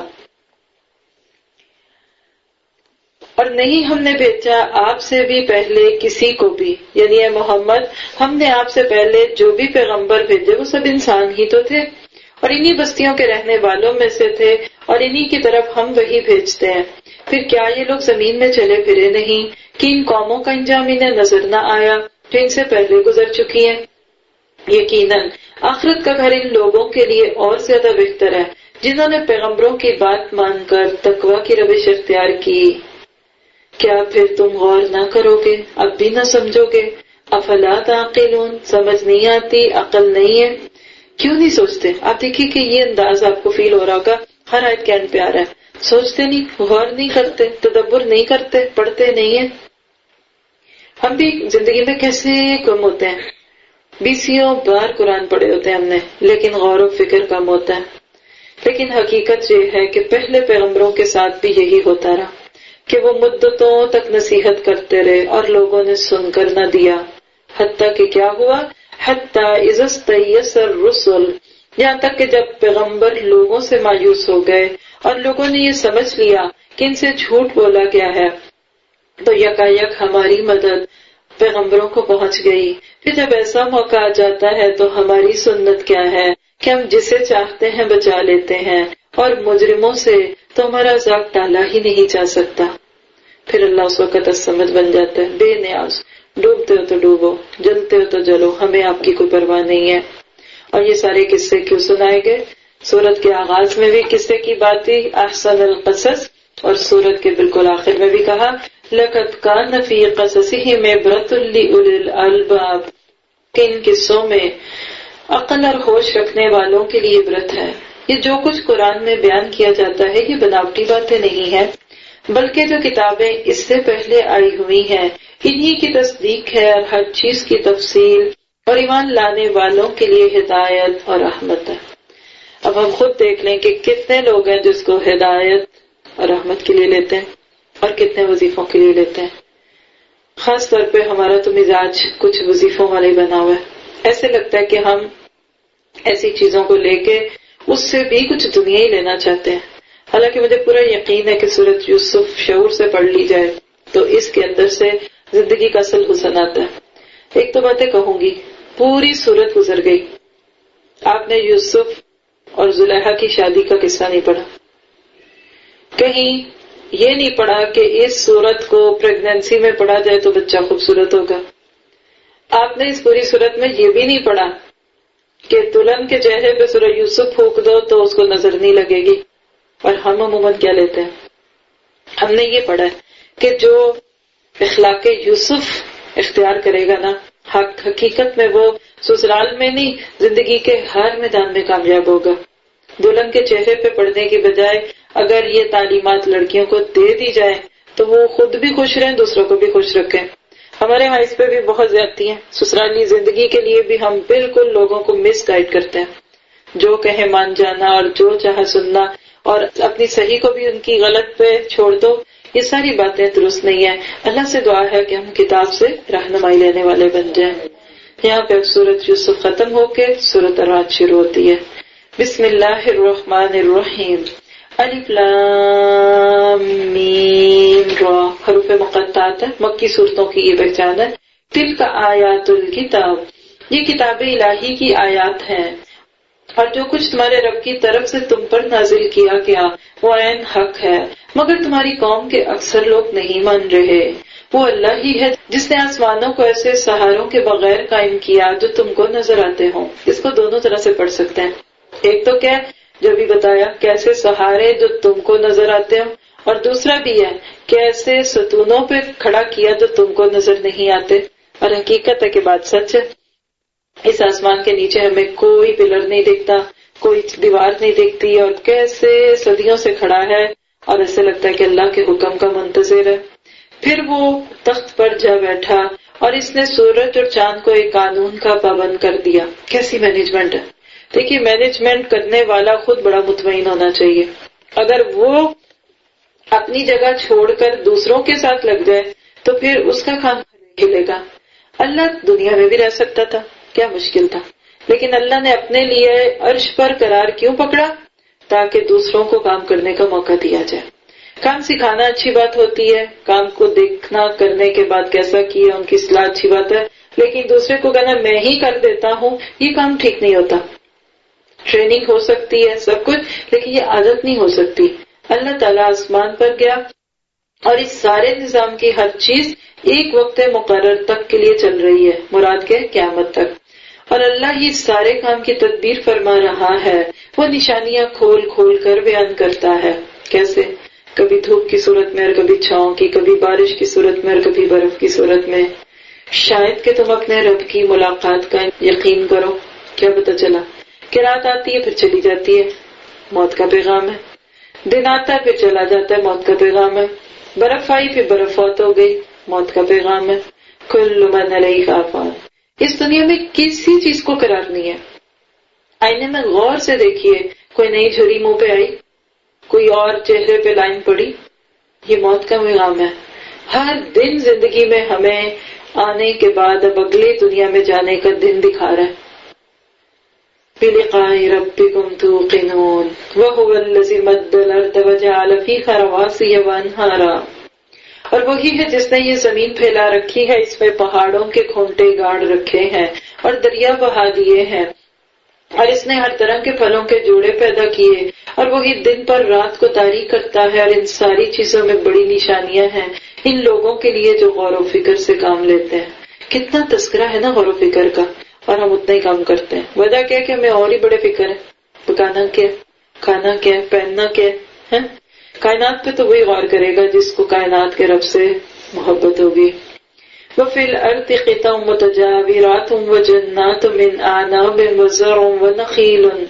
اور نہیں ہم نے بھیجا آپ سے بھی پہلے کسی کو بھی، یعنی اے محمد ہم نے آپ سے پہلے جو بھی پیغمبر بھیجے وہ سب انسان ہی تو تھے اور انہی بستیوں کے رہنے والوں میں سے تھے اور انہی کی طرف ہم وہی بھیجتے ہیں. پھر کیا یہ لوگ زمین میں چلے پھرے نہیں کہ ان قوموں کا انجام انہیں نظر نہ آیا جو ان سے پہلے گزر چکی ہیں؟ یقیناً آخرت کا گھر ان لوگوں کے لیے اور زیادہ بہتر ہے جنہوں نے پیغمبروں کی بات مان کر تقوی کی روش اختیار کی. کیا پھر تم غور نہ کرو گے، اب بھی نہ سمجھو گے؟ افلا تعقلون، سمجھ نہیں آتی، عقل نہیں ہے. کیوں نہیں سوچتے؟ آپ دیکھیے کہ یہ انداز آپ کو فیل ہو رہا ہوگا، ہر آیت کے اینڈ پہ آ رہا ہے. سوچتے نہیں، غور نہیں کرتے، تدبر نہیں کرتے، پڑھتے نہیں ہیں. ہم بھی زندگی میں کیسے کم ہوتے ہیں، 20 بار قرآن پڑھے ہوتے ہیں ہم نے، لیکن غور و فکر کم ہوتا ہے. لیکن حقیقت یہ ہے کہ پہلے پیغمبروں کے ساتھ بھی یہی ہوتا رہا کہ وہ مدتوں تک نصیحت کرتے رہے اور لوگوں نے سن کر نہ دیا. حتیٰ کہ کیا ہوا، حتیٰ اذا استیأس الرسل، یہاں تک کہ جب پیغمبر لوگوں سے مایوس ہو گئے اور لوگوں نے یہ سمجھ لیا کہ ان سے جھوٹ بولا گیا ہے تو یکایک ہماری مدد پیغمبروں کو پہنچ گئی. پھر جب ایسا موقع آ جاتا ہے تو ہماری سنت کیا ہے کہ ہم جسے چاہتے ہیں بچا لیتے ہیں اور مجرموں سے تو ہمارا عذاب ٹالا ہی نہیں جا سکتا. پھر اللہ اس وقت الصمد بن جاتا ہے، بے نیاز. ڈوبتے ہو تو ڈوبو، جلتے ہو تو جلو، ہمیں آپ کی کوئی پرواہ نہیں ہے. اور یہ سارے قصے کیوں سنائے گئے؟ سورت کے آغاز میں بھی قصے کی بات تھی، احسن القصص، اور سورت کے بالکل آخر میں بھی کہا لَقَدْ كَانَ فِي قَصَصِهِمْ عِبْرَةٌ لِأُولِي الْأَلْبَابِ، کہ ان قصوں میں عقل اور ہوش رکھنے والوں کے لیے عبرت ہے. یہ جو کچھ قرآن میں بیان کیا جاتا ہے یہ بناوٹی باتیں نہیں ہیں، بلکہ جو کتابیں اس سے پہلے آئی ہوئی ہیں انہی کی تصدیق ہے اور ہر چیز کی تفصیل اور ایمان لانے والوں کے لیے ہدایت اور رحمت ہے. اب ہم خود دیکھ لیں کہ کتنے لوگ ہیں جس کو ہدایت اور رحمت کے لیے لیتے ہیں اور کتنے وظیفوں کے لیے لیتے ہیں. خاص طور پہ ہمارا تو مزاج کچھ وظیفوں والا ہی بنا ہوا ہے. ایسے لگتا ہے کہ ہم ایسی چیزوں کو لے کے اس سے بھی کچھ دنیا ہی لینا چاہتے ہیں. حالانکہ مجھے پورا یقین ہے کہ سورۃ یوسف شعور سے پڑھ لی جائے تو اس کے اندر سے زندگی کا اصل حسن آتا ہے. ایک تو باتیں کہوں گی، پوری سورت گزر گئی، آپ نے یوسف اور زلیخا کی شادی کا قصہ نہیں پڑھا، کہیں یہ نہیں پڑھا کہ اس سورت کو پریگنینسی میں پڑھا جائے تو بچہ خوبصورت ہوگا. آپ نے اس پوری سورت میں یہ بھی نہیں پڑھا کہ دلہن کے چہرے پہ سورہ یوسف پھونک دو تو اس کو نظر نہیں لگے گی. اور ہم عموماً کیا لیتے ہیں، ہم نے یہ پڑھا ہے کہ جو اخلاق یوسف اختیار کرے گا نا، حقیقت میں وہ سسرال میں نہیں زندگی کے ہر میدان میں کامیاب ہوگا. دلہن کے چہرے پہ پڑھنے کی بجائے اگر یہ تعلیمات لڑکیوں کو دے دی جائے تو وہ خود بھی خوش رہیں، دوسروں کو بھی خوش رکھیں. ہمارے ہاں اس پہ بھی بہت زیادتی ہیں. سسرالی زندگی کے لیے بھی ہم بالکل لوگوں کو مس گائیڈ کرتے ہیں، جو کہیں مان جانا اور جو چاہے سننا، اور اپنی صحیح کو بھی ان کی غلط پہ چھوڑ دو. یہ ساری باتیں درست نہیں ہیں. اللہ سے دعا ہے کہ ہم کتاب سے رہنمائی لینے والے بن جائیں. یہاں پہ سورۃ یوسف ختم ہو کے سورۃ الرعد شروع ہوتی ہے. بسم اللہ الرحمن الرحیم. الف لام میم را، حروف مقطعات ہے، مکی صورتوں کی یہ پہچان ہے. تلک آیات الکتاب، یہ کتاب الہی کی آیات ہیں، اور جو کچھ تمہارے رب کی طرف سے تم پر نازل کیا گیا وہ عین حق ہے، مگر تمہاری قوم کے اکثر لوگ نہیں مان رہے. وہ اللہ ہی ہے جس نے آسمانوں کو ایسے سہاروں کے بغیر قائم کیا جو تم کو نظر آتے ہوں. اس کو دونوں طرح سے پڑھ سکتے ہیں. ایک تو کیا جو بھی بتایا کیسے سہارے جو تم کو نظر آتے ہوں، اور دوسرا بھی ہے کیسے ستونوں پہ کھڑا کیا جو تم کو نظر نہیں آتے. اور حقیقت ہے کہ بات سچ ہے. اس آسمان کے نیچے ہمیں کوئی پلر نہیں دیکھتا، کوئی دیوار نہیں دیکھتی، اور کیسے صدیوں سے کھڑا ہے اور ایسے لگتا ہے کہ اللہ کے حکم کا منتظر ہے. پھر وہ تخت پر جا بیٹھا اور اس نے سورج اور چاند کو ایک قانون کا پابند کر دیا. کیسی مینجمنٹ ہے. دیکھیے مینجمنٹ کرنے والا خود بڑا مطمئن ہونا چاہیے. اگر وہ اپنی جگہ چھوڑ کر دوسروں کے ساتھ لگ جائے تو پھر اس کا کام کھلے گا. اللہ دنیا میں بھی رہ سکتا تھا، کیا مشکل تھا، لیکن اللہ نے اپنے لیے عرش پر قرار کیوں پکڑا؟ تاکہ دوسروں کو کام کرنے کا موقع دیا جائے. کام سکھانا اچھی بات ہوتی ہے، کام کو دیکھنا کرنے کے بعد کیسا کیا ان کی اصلاح اچھی بات ہے، لیکن دوسرے کو کہنا میں ہی کر دیتا ہوں یہ کام ٹھیک نہیں ہوتا. ٹریننگ ہو سکتی ہے سب کچھ، لیکن یہ عادت نہیں ہو سکتی. اللہ تعالیٰ آسمان پر گیا اور اس سارے نظام کی ہر چیز ایک وقت مقرر تک کے لیے چل رہی ہے، مراد کے قیامت تک. اور اللہ ہی سارے کام کی تدبیر فرما رہا ہے. وہ نشانیاں کھول کھول کر بیان کرتا ہے. کیسے؟ کبھی دھوپ کی صورت میں اور کبھی چھاؤں کی، کبھی بارش کی صورت میں اور کبھی برف کی صورت میں. شاید کہ تم اپنے رب کی ملاقات کا یقین کرو. کیا پتہ چلا کہ رات آتی ہے پھر چلی جاتی ہے، موت کا پیغام ہے. دن آتا ہے پھر چلا جاتا ہے، موت کا پیغام ہے. برف آئی پھر برف فوت ہو گئی، موت کا پیغام ہے. کل من علیہا فان. اس دنیا میں کسی چیز کو قرار نہیں ہے. آئینے میں غور سے دیکھیے، کوئی نئی جھری منہ پہ آئی، کوئی اور چہرے پہ لائن پڑی، یہ موت کا پیغام ہے. ہر دن زندگی میں ہمیں آنے کے بعد اب اگلے دنیا میں جانے کا دن دکھا رہا ہے. بِلِقَاءِ رَبِّكُمْ تُوقِنُونَ وَهُوَ الَّذِي مَدَّ الْأَرْضَ وَجَعَلَ فِيهَا رَوَاسِيَ وَأَنْهَارًا. اور وہی ہے جس نے یہ زمین پھیلا رکھی ہے، اس میں پہاڑوں کے کھونٹے گاڑ رکھے ہیں اور دریا بہا دیے ہیں، اور اس نے ہر طرح کے پھلوں کے جوڑے پیدا کیے. اور وہی دن پر رات کو تاریک کرتا ہے. اور ان ساری چیزوں میں بڑی نشانیاں ہیں ان لوگوں کے لیے جو غور و فکر سے کام لیتے ہیں. کتنا تذکرہ ہے نا غور و فکر کا، اور ہم اتنا ہی کام کرتے ہیں. وجہ کیا کہ ہمیں اور ہی بڑے فکر ہے، پکانا کیا، کھانا کیا، پہننا کیا ہے. کائنات پہ تو وہی غور کرے گا جس کو کائنات کے رب سے محبت ہوگی. وَفِي الْأَرْضِ قِطَعٌ مُتَجَاوِرَاتٌ وَجَنَّاتٌ مِّنْ أَعْنَابٍ وَزَرْعٌ وَنَخِيلٌ.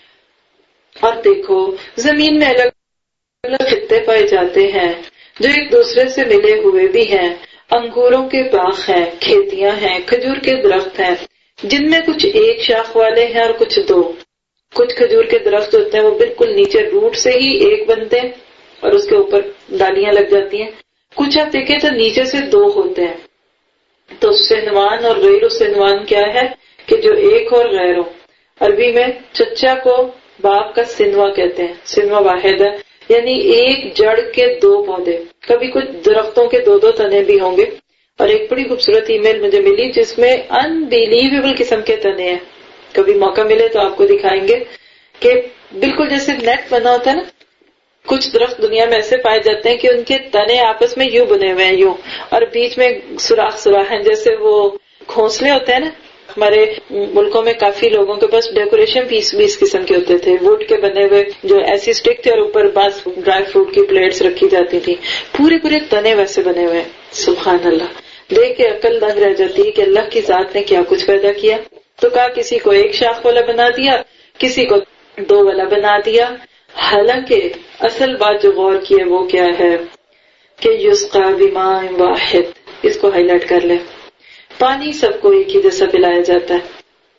اور دیکھو زمین میں الگ الگ خطے پائے جاتے ہیں جو ایک دوسرے سے ملے ہوئے بھی ہیں. انگوروں کے باغ ہیں، کھیتیاں ہیں، کھجور کے درخت ہیں جن میں کچھ ایک شاخ والے ہیں اور کچھ دو. کچھ کھجور کے درخت ہوتے ہیں وہ بالکل نیچے روٹ سے ہی ایک بنتے ہیں اور اس کے اوپر ڈالیاں لگ جاتی ہیں. کچھ آپ دیکھیں تو نیچے سے دو ہوتے ہیں. تو سنوان اور غیر سنوان کیا ہے کہ جو ایک اور غیر ہو. عربی میں چچا کو باپ کا سنوا کہتے ہیں، سنوا واحد ہے، یعنی ایک جڑ کے دو پودے. کبھی کچھ درختوں کے دو دو تنے بھی ہوں گے. اور ایک بڑی خوبصورت ای میل مجھے ملی جس میں انبیلیویبل قسم کے تنے ہیں. کبھی موقع ملے تو آپ کو دکھائیں گے کہ بالکل جیسے نیٹ بنا ہوتا ہے نا. کچھ درخت دنیا میں ایسے پائے جاتے ہیں کہ ان کے تنے آپس میں یوں بنے ہوئے ہیں یوں، اور بیچ میں سوراخ ہیں، جیسے وہ گھونسلے ہوتے ہیں نا. ہمارے ملکوں میں کافی لوگوں کے پاس ڈیکوریشن پیس بھی اس قسم کے ہوتے تھے، ووڈ کے بنے ہوئے جو ایسی اسٹک تھے اور اوپر بس ڈرائی فروٹ کی پلیٹس رکھی جاتی تھی. پورے پورے تنے ویسے بنے ہوئے. سبحان اللہ، دیکھ کے عقل دنگ رہ جاتی ہے کہ اللہ کی ذات نے کیا کچھ پیدا کیا. تو کہا کسی کو ایک شاخ والا بنا دیا، کسی کو دو والا بنا دیا. حالانکہ اصل بات جو غور کی ہے وہ کیا ہے کہ یسقا بماء واحد. اس کو ہائی لائٹ کر لیں. پانی سب کو ایک ہی جیسا پلایا جاتا ہے،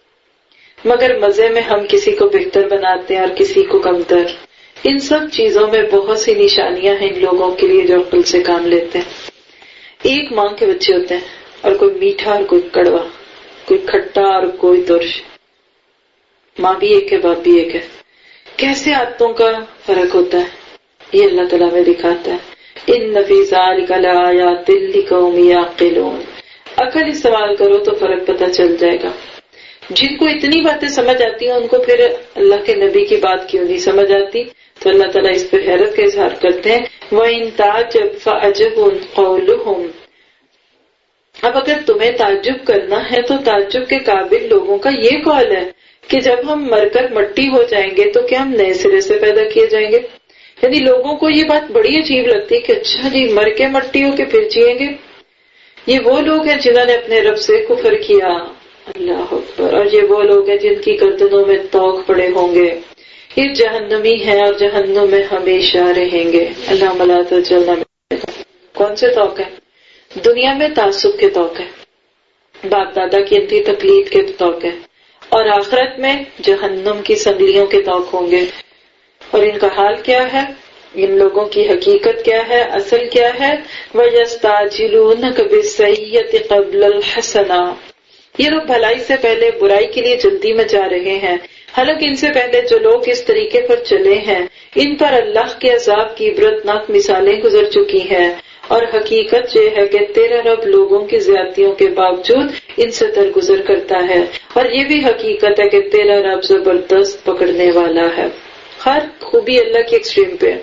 مگر مزے میں ہم کسی کو بہتر بناتے ہیں اور کسی کو کمتر. ان سب چیزوں میں بہت سی نشانیاں ہیں ان لوگوں کے لیے جو عقل سے کام لیتے ہیں. ایک ماں کے بچے ہوتے ہیں، اور کوئی میٹھا اور کوئی کڑوا، کوئی کھٹا اور کوئی ترش. ماں بھی ایک ہے، باپ بھی ایک ہے. کیسے عادتوں کا فرق ہوتا ہے یہ اللہ تعالیٰ میں دکھاتا ہے. ان فی ذلک لآیات لقوم یعقلون. عقل استعمال کرو تو فرق پتہ چل جائے گا. جن کو اتنی باتیں سمجھ آتی ہیں ان کو پھر اللہ کے نبی کی بات کیوں نہیں سمجھ آتی؟ تو اللہ تعالیٰ اس پہ حیرت کا اظہار کرتے ہیں. وَإِن تَعْجَبْ فَعَجَبٌ قَوْلُهُمْ. اب اگر تمہیں تعجب کرنا ہے تو تعجب کے قابل لوگوں کا یہ قول ہے کہ جب ہم مر کر مٹی ہو جائیں گے تو کیا ہم نئے سرے سے پیدا کیے جائیں گے. یعنی لوگوں کو یہ بات بڑی عجیب لگتی ہے کہ اچھا جی مر کے مٹی ہو کے پھر جیئیں گے. یہ وہ لوگ ہیں جنہوں نے اپنے رب سے کفر کیا. اللہ اکبر. اور یہ وہ لوگ ہیں جن کی گردنوں میں توق پڑے ہوں گے. یہ جہنمی ہیں اور جہنم میں ہمیشہ رہیں گے. اللہ ملا تجلنا. کون سے توق ہیں؟ دنیا میں تعصب کے توق ہیں، باپ دادا کی انتی تقلید کے توق ہیں، اور آخرت میں جہنم کی سنگلیوں کے توق ہوں گے. اور ان کا حال کیا ہے؟ ان لوگوں کی حقیقت کیا ہے؟ اصل کیا ہے؟ وَيَسْتَعْجِلُونَكَ بِالسَّيِّئَةِ قَبْلَ الْحَسَنَةِ. یہ لوگ بھلائی سے پہلے برائی کے لیے جلدی میں جا رہے ہیں، حالانکہ ان سے پہلے جو لوگ اس طریقے پر چلے ہیں ان پر اللہ کے عذاب کی عبرتناک مثالیں گزر چکی ہیں. اور حقیقت یہ ہے کہ تیرا رب لوگوں کی زیادتیوں کے باوجود ان سے درگزر کرتا ہے. اور یہ بھی حقیقت ہے کہ تیرا رب زبردست پکڑنے والا ہے. ہر خوبی اللہ کی ایکسٹریم پہ.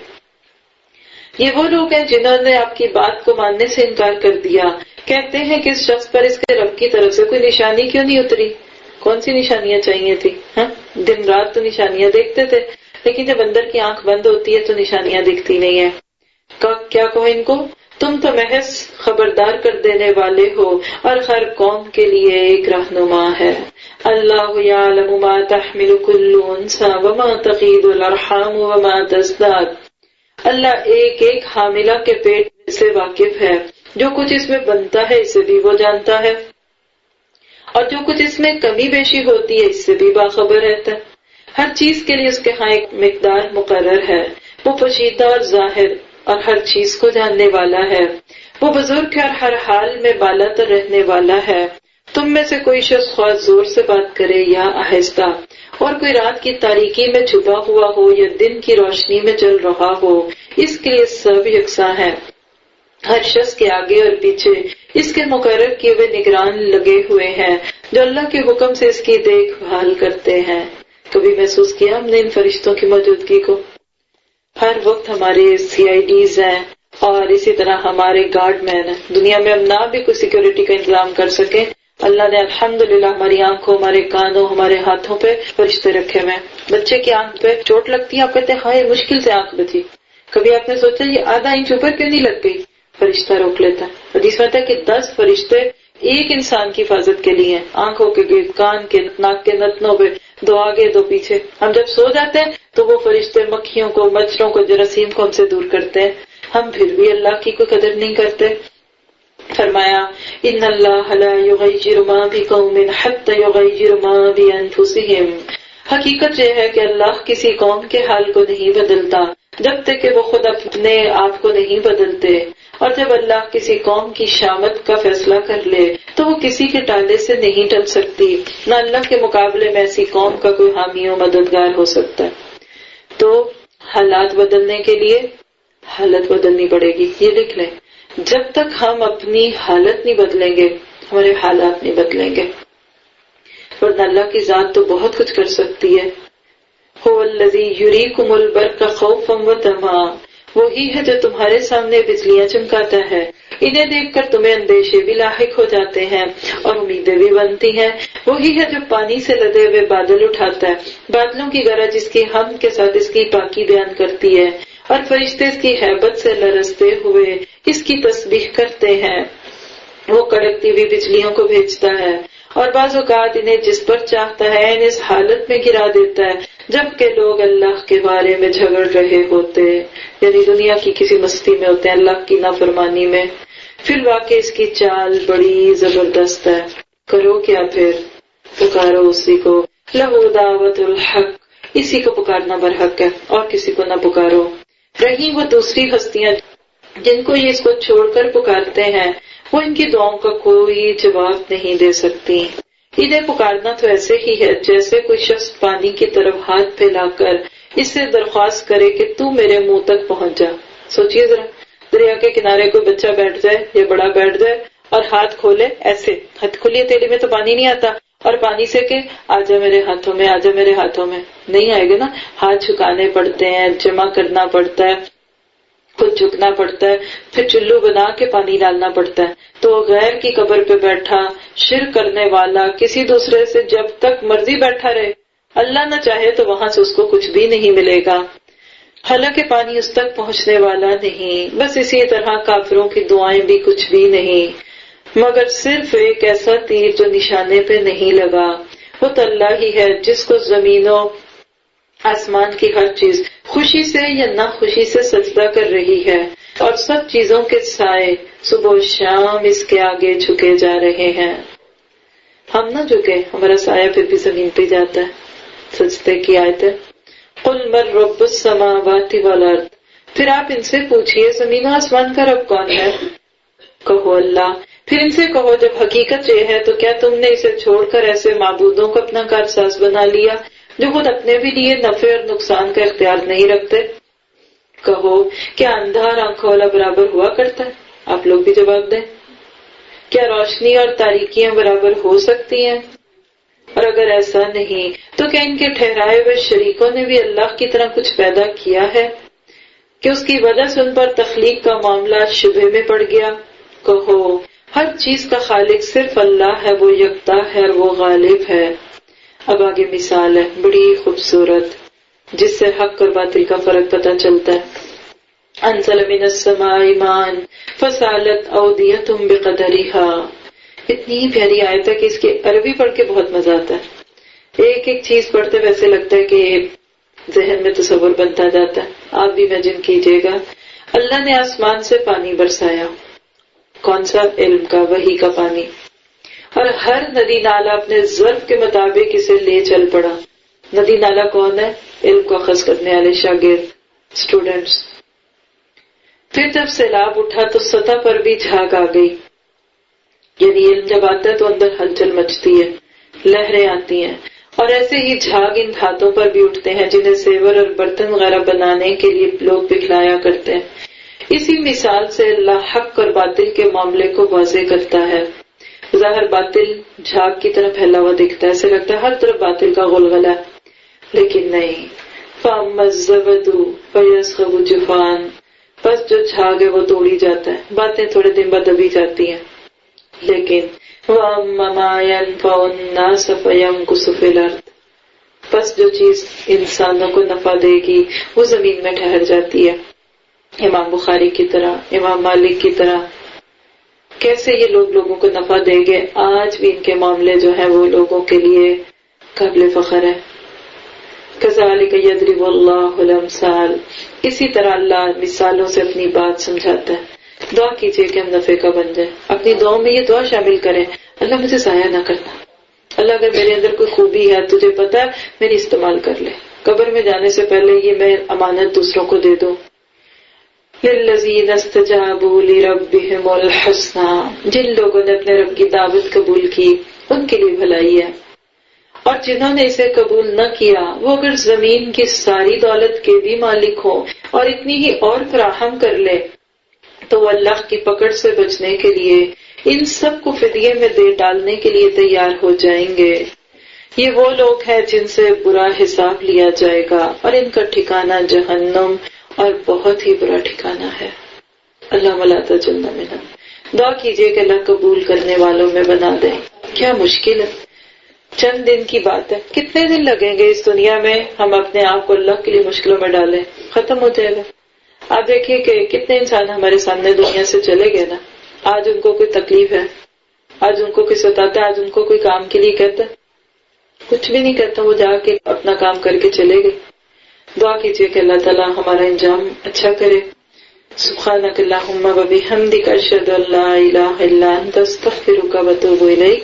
یہ وہ لوگ ہیں جنہوں نے آپ کی بات کو ماننے سے انکار کر دیا. کہتے ہیں کہ اس شخص پر اس کے رب کی طرف سے کوئی نشانی کیوں نہیں اتری؟ کون سی نشانیاں چاہیے تھی؟ دن رات تو نشانیاں دیکھتے تھے، لیکن جب اندر کی آنکھ بند ہوتی ہے تو نشانیاں دکھتی نہیں ہیں. کیا کہو ان کو؟ تم تو محض خبردار کر دینے والے ہو اور ہر قوم کے لیے ایک رہنما ہے. اللہ یعلم ما تحمل کل انثی وما تغیض الارحام وما تزداد. اللہ ایک ایک حاملہ کے پیٹ سے واقف ہے. جو کچھ اس میں بنتا ہے اسے بھی وہ جانتا ہے، اور جو کچھ اس میں کمی بیشی ہوتی ہے اس سے بھی باخبر رہتا ہے. ہر چیز کے لیے اس کے ہاں ایک مقدار مقرر ہے. وہ پوشیدہ اور ظاہر اور ہر چیز کو جاننے والا ہے. وہ بزرگ ہے اور ہر حال میں بالا تر رہنے والا ہے. تم میں سے کوئی شخص خواہ زور سے بات کرے یا آہستہ، اور کوئی رات کی تاریکی میں چھپا ہوا ہو یا دن کی روشنی میں چل رہا ہو، اس کے لیے سب یکساں ہے. ہر شخص کے آگے اور پیچھے اس کے مقرر کیے ہوئے نگران لگے ہوئے ہیں جو اللہ کے حکم سے اس کی دیکھ بھال کرتے ہیں. کبھی محسوس کیا ہم نے ان فرشتوں کی موجودگی کو؟ ہر وقت ہمارے CIDs ہیں اور اسی طرح ہمارے گارڈ مین ہیں. دنیا میں ہم نہ بھی کوئی سیکورٹی کا انتظام کر سکیں، اللہ نے الحمدللہ ہماری آنکھوں، ہمارے کانوں، ہمارے ہاتھوں پہ فرشتے رکھے ہوئے ہیں. بچے کی آنکھ پہ چوٹ لگتی ہے، آپ کہتے ہیں ہائے مشکل سے آنکھ بچی. کبھی آپ نے سوچا یہ آدھا انچ اوپر کیوں نہیں لگ گئی؟ فرشتہ روک لیتا ہے. حدیث میں آتا ہے کہ 10 فرشتے ایک انسان کی حفاظت کے لیے ہیں. آنکھوں کے گرد، کان کے، ناک کے نتنوں پہ، 2 آگے 2 پیچھے. ہم جب سو جاتے ہیں تو وہ فرشتے مکھیوں کو، مچھروں کو، جراثیم کو ہم سے دور کرتے ہیں. ہم پھر بھی اللہ کی کوئی قدر نہیں کرتے. فرمایا ان اللہ لا یغیر ما بقوم حتی یغیر ما بانفسہم. حقیقت یہ ہے کہ اللہ کسی قوم کے حال کو نہیں بدلتا جب تک کہ وہ خود اپنے آپ کو نہیں بدلتے. اور جب اللہ کسی قوم کی شامت کا فیصلہ کر لے تو وہ کسی کے ٹالے سے نہیں ٹل سکتی، نہ اللہ کے مقابلے میں ایسی قوم کا کوئی حامی و مددگار ہو سکتا ہے۔ تو حالات بدلنے کے لیے حالت بدلنی پڑے گی، یہ لکھ لیں، جب تک ہم اپنی حالت نہیں بدلیں گے ہمارے حالات نہیں بدلیں گے، ورنہ اللہ کی ذات تو بہت کچھ کر سکتی ہے۔ هو الذی یریکم البرق خوفا وطمعا، وہی ہے جو تمہارے سامنے بجلیاں چمکاتا ہے، انہیں دیکھ کر تمہیں اندیشے بھی لاحق ہو جاتے ہیں اور امیدیں بھی بنتی ہیں۔ وہی ہے جو پانی سے لدے ہوئے بادل اٹھاتا ہے، بادلوں کی گرج اس کی حمد کے ساتھ اس کی پاکی بیان کرتی ہے، اور فرشتے اس کی ہیبت سے لرزتے ہوئے اس کی تسبیح کرتے ہیں۔ وہ کڑکتی ہوئی بجلیوں کو بھیجتا ہے اور بعض اوقات انہیں جس پر چاہتا ہے انہیں اس حالت میں گرا دیتا ہے جبکہ لوگ اللہ کے بارے میں جھگڑ رہے ہوتے، یعنی دنیا کی کسی مستی میں ہوتے ہیں، اللہ کی نافرمانی میں۔ فی الواقع اس کی چال بڑی زبردست ہے، کرو کیا پھر؟ پکارو اسی کو، لہو دعوت الحق، اسی کو پکارنا برحق ہے اور کسی کو نہ پکارو۔ رہی وہ دوسری ہستیاں جن کو یہ اس کو چھوڑ کر پکارتے ہیں، وہ ان کی دعاؤں کا کوئی جواب نہیں دے سکتی۔ انہیں پکارنا تو ایسے ہی ہے جیسے کوئی شخص پانی کی طرف ہاتھ پھیلا کر اس سے درخواست کرے کہ تو میرے منہ تک پہنچ جا۔ سوچئے ذرا، دریا کے کنارے کوئی بچہ بیٹھ جائے یا بڑا بیٹھ جائے اور ہاتھ کھولے، ایسے ہاتھ کھولیے تیلی میں تو پانی نہیں آتا، اور پانی سے کہ آجا میرے ہاتھوں میں، آجا میرے ہاتھوں میں، نہیں آئے گا نا۔ ہاتھ جھکانے پڑتے ہیں، جمع کرنا پڑتا ہے، خود جھکنا پڑتا ہے، پھر چلو بنا کے پانی ڈالنا پڑتا ہے۔ تو غیر کی قبر پہ بیٹھا شرک کرنے والا کسی دوسرے سے جب تک مرضی بیٹھا رہے، اللہ نہ چاہے تو وہاں سے اس کو کچھ بھی نہیں ملے گا، حالانکہ پانی اس تک پہنچنے والا نہیں۔ بس اسی طرح کافروں کی دعائیں بھی کچھ بھی نہیں مگر صرف ایک ایسا تیر جو نشانے پہ نہیں لگا۔ وہ تو اللہ ہی ہے جس کو زمینوں آسمان کی ہر چیز خوشی سے یا نہ خوشی سے سجدہ کر رہی ہے، اور سب چیزوں کے سائے صبح و شام اس کے آگے جھکے جا رہے ہیں۔ ہم نہ جھکے، ہمارا سایہ پھر بھی زمین پہ جاتا ہے۔ سجدے کی آیت ہے، قل من رب السماوات والارض، پھر آپ ان سے پوچھئے زمین و آسمان کا رب کون ہے؟ کہو اللہ۔ پھر ان سے کہو جب حقیقت یہ ہے تو کیا تم نے اسے چھوڑ کر ایسے معبودوں کو اپنا کارساز بنا لیا جو خود اپنے بھی لیے نفع اور نقصان کا اختیار نہیں رکھتے؟ کہو کیا اندھا اور آنکھوں والا برابر ہوا کرتا ہے؟ آپ لوگ بھی جواب دیں۔ کیا روشنی اور تاریکیاں برابر ہو سکتی ہیں؟ اور اگر ایسا نہیں تو کیا ان کے ٹھہرائے ہوئے شریکوں نے بھی اللہ کی طرح کچھ پیدا کیا ہے کہ اس کی وجہ سے ان پر تخلیق کا معاملہ شبہ میں پڑ گیا؟ کہو ہر چیز کا خالق صرف اللہ ہے، وہ یکتا ہے اور وہ غالب ہے۔ اب آگے مثال ہے بڑی خوبصورت جس سے حق اور باطل کا فرق پتہ چلتا ہے۔ انزل من السماء ماء فسالت اودیۃ بقدرها، اتنی پیاری آیت ہے کہ اس کی عربی پڑھ کے بہت مزہ آتا ہے۔ ایک ایک چیز پڑھتے ویسے لگتا ہے کہ ذہن میں تصور بنتا جاتا ہے۔ آپ بھی امیجن کیجئے گا، اللہ نے آسمان سے پانی برسایا، کون سا؟ علم کا، وحی کا پانی، اور ہر ندی نالا اپنے ظرف کے مطابق اسے لے چل پڑا۔ ندی نالا کون ہے؟ علم کو اخذ کرنے والے شاگرد، اسٹوڈنٹس۔ پھر جب سیلاب اٹھا تو سطح پر بھی جھاگ آ گئی، یعنی علم جب آتا ہے تو اندر ہلچل مچتی ہے، لہریں آتی ہیں، اور ایسے ہی جھاگ ان دھاتوں پر بھی اٹھتے ہیں جنہیں زیور اور برتن وغیرہ بنانے کے لیے لوگ بکھلایا کرتے ہیں۔ اسی مثال سے اللہ حق اور باطل کے معاملے کو واضح کرتا ہے۔ ظاہر باطل جھاگ کی طرح پھیلا ہوا دکھتا ہے، ایسے لگتا ہے ہر طرف باطل کا غلغلہ ہے، لیکن نہیں۔ فَأَمَّا الزَّبَدُ فَيَذْهَبُ جُفَاءً، بس جو جھاگ ہے وہ توڑی جاتا ہے، باتیں تھوڑے دن بعد دبی جاتی ہیں۔ لیکن وَأَمَّا مَا يَنفَعُ النَّاسَ فَيَمْكُثُ فِي الْأَرْضِ، بس جو چیز انسانوں کو نفع دے گی وہ زمین میں ٹھہر جاتی ہے۔ امام بخاری کی طرح، امام مالک کی طرح، کیسے یہ لوگ لوگوں کو نفع دیں گے؟ آج بھی ان کے معاملے جو ہیں وہ لوگوں کے لیے قابل فخر ہے۔ کذالک یضرب اللہ الامثال، اسی طرح اللہ مثالوں سے اپنی بات سمجھاتا ہے۔ دعا کیجئے کہ ہم نفع کا بن جائیں، اپنی دعاؤں میں یہ دعا شامل کریں، اللہ مجھے ضائع نہ کرنا، اللہ اگر میرے اندر کوئی خوبی ہے تجھے پتا ہے میری استعمال کر لے، قبر میں جانے سے پہلے یہ میں امانت دوسروں کو دے دوں۔ للذین استجابوا لربهم الحسنى، جن لوگوں نے اپنے رب کی دعوت قبول کی ان کے لیے بھلائی ہے، اور جنہوں نے اسے قبول نہ کیا وہ اگر زمین کی ساری دولت کے بھی مالک ہو اور اتنی ہی اور فراہم کر لے تو وہ اللہ کی پکڑ سے بچنے کے لیے ان سب کو فدیے میں دے ڈالنے کے لیے تیار ہو جائیں گے۔ یہ وہ لوگ ہیں جن سے برا حساب لیا جائے گا اور ان کا ٹھکانہ جہنم اور بہت ہی برا ٹھکانہ ہے۔ اللہ ملا تجلنا منا۔ دعا کیجئے کہ اللہ قبول کرنے والوں میں بنا دے۔ کیا مشکل ہے، چند دن کی بات ہے، کتنے دن لگیں گے اس دنیا میں ہم اپنے آپ کو اللہ کے لیے مشکلوں میں ڈالیں، ختم ہو جائے گا۔ آپ دیکھیے کہ کتنے انسان ہمارے سامنے دنیا سے چلے گئے نا، آج ان کو کوئی تکلیف ہے، آج ان کو کوئی ستاتا ہے، آج ان کو کوئی کام کے لیے کہتا ہے، کچھ بھی نہیں کہتا، وہ جا کے اپنا کام کر کے چلے گئے۔ دعا کیجئے کہ اللہ تعالیٰ ہمارا انجام اچھا کرے۔ سبحانک اللہم و بحمدک، اشہد ان لا الہ الا انت، استغفرک و اتوب الیک۔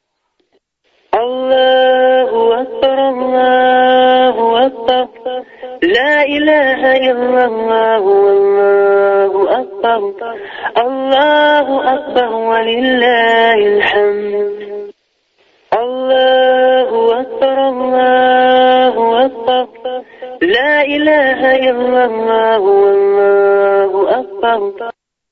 اللہ اکبر اللہ اکبر، لا الہ الا اللہ واللہ اکبر، اللہ اکبر وللہ الحمد۔ اللہ اکبر اللہ اکبر، لا الہ الا اللہ واللہ اکبر۔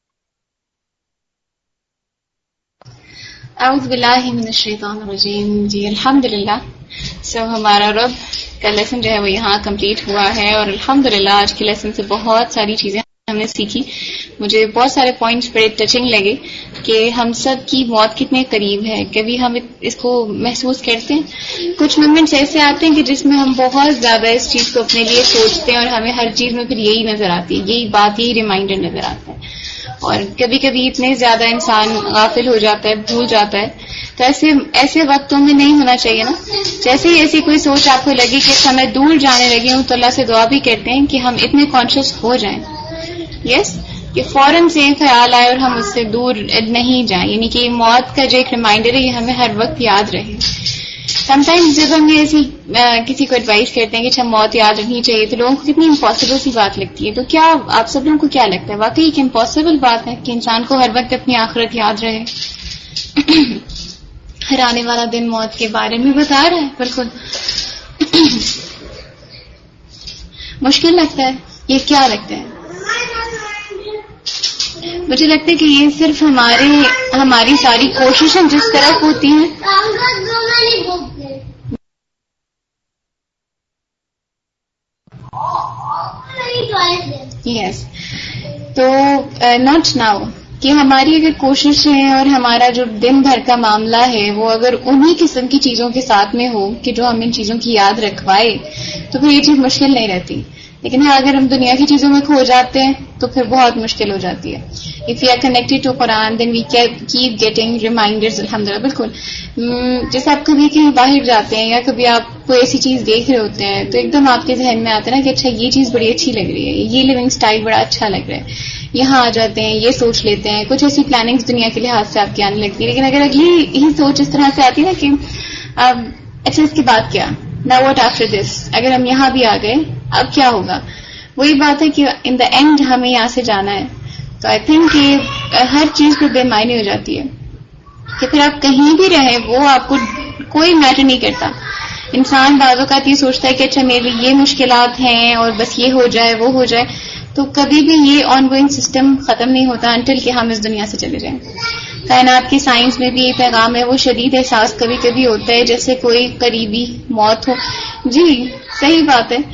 اعوذ باللہ من الشیطان الرجیم۔ جی الحمدللہ، ہمارا رب کا لیسن جو ہے وہ یہاں کمپلیٹ ہوا ہے، اور الحمدللہ آج کے لیسن سے بہت ساری چیزیں ہم نے سیکھی۔ مجھے بہت سارے پوائنٹس بڑے ٹچنگ لگے کہ ہم سب کی موت کتنے قریب ہے، کبھی ہم اس کو محسوس کرتے ہیں۔ کچھ مومنٹس ایسے آتے ہیں کہ جس میں ہم بہت زیادہ اس چیز کو اپنے لیے سوچتے ہیں اور ہمیں ہر چیز میں پھر یہی نظر آتی ہے، یہی بات، یہی ریمائنڈر نظر آتا ہے، اور کبھی کبھی اتنے زیادہ انسان غافل ہو جاتا ہے، بھول جاتا ہے۔ تو ایسے وقتوں میں نہیں ہونا چاہیے نا، جیسے ہی ایسی کوئی سوچ آپ کو لگے کہ ہمیں دور جانے لگے ہوں تو اللہ سے دعا بھی کرتے ہیں کہ ہم اتنے کانشیس ہو جائیں، کہ فوراً سے خیال آئے اور ہم اس سے دور نہیں جائیں، یعنی کہ موت کا جو ایک ریمائنڈر ہے یہ ہمیں ہر وقت یاد رہے۔ سم ٹائمز جب ہم ایسی کسی کو ایڈوائز کرتے ہیں کہ اچھا موت یاد رکھنی چاہیے تو لوگوں کو کتنی امپاسبل سی بات لگتی ہے۔ تو کیا آپ سب لوگوں کو کیا لگتا ہے، واقعی ایک امپاسبل بات ہے کہ انسان کو ہر وقت اپنی آخرت یاد رہے؟ ہر آنے والا دن موت کے بارے میں بتا رہا ہے، بالکل مشکل لگتا ہے۔ یہ کیا لگتا ہے؟ مجھے لگتا ہے کہ یہ صرف ہماری ساری کوششیں جس طرف ہوتی ہیں، یس، تو ناٹ ناؤ، کہ ہماری اگر کوششیں اور ہمارا جو دن بھر کا معاملہ ہے وہ اگر انہی قسم کی چیزوں کے ساتھ میں ہو کہ جو ہم ان چیزوں کی یاد رکھوائے تو پھر یہ چیز مشکل نہیں رہتی۔ لیکن اگر ہم دنیا کی چیزوں میں کھو جاتے ہیں تو پھر بہت مشکل ہو جاتی ہے۔ If we are connected to Quran then we keep getting reminders، الحمدللہ۔ بالکل جیسے آپ کبھی کہیں باہر جاتے ہیں یا کبھی آپ کوئی ایسی چیز دیکھ رہے ہوتے ہیں تو ایک دم آپ کے ذہن میں آتا ہے نا کہ اچھا یہ چیز بڑی اچھی لگ رہی ہے، یہ لیونگ سٹائل بڑا اچھا لگ رہا ہے، یہاں آ جاتے ہیں، یہ سوچ لیتے ہیں، کچھ ایسی پلاننگز دنیا کے لحاظ سے آپ کی آنے لگتی ہے۔ لیکن اگر اگلی ہی سوچ اس طرح سے آتی ہے نا کہ اچھا اس کے بعد کیا، now what after this، اگر ہم یہاں بھی آ گئے اب کیا ہوگا، وہی بات ہے کہ ان دا اینڈ ہمیں یہاں سے جانا ہے۔ تو آئی تھنک کہ ہر چیز پہ بے معنی ہو جاتی ہے کہ پھر آپ کہیں بھی رہیں وہ آپ کو کوئی میٹر نہیں کرتا۔ انسان بعض اوقات یہ سوچتا ہے کہ اچھا میرے یہ مشکلات ہیں اور بس یہ ہو جائے وہ ہو جائے، تو کبھی بھی یہ آن گوئنگ سسٹم ختم نہیں ہوتا انٹل کہ ہم اس دنیا سے چلے جائیں۔ کائنات کی سائنس میں بھی یہ پیغام ہے، وہ شدید احساس کبھی کبھی ہوتا ہے جیسے کوئی قریبی موت ہو۔ جی صحیح بات ہے،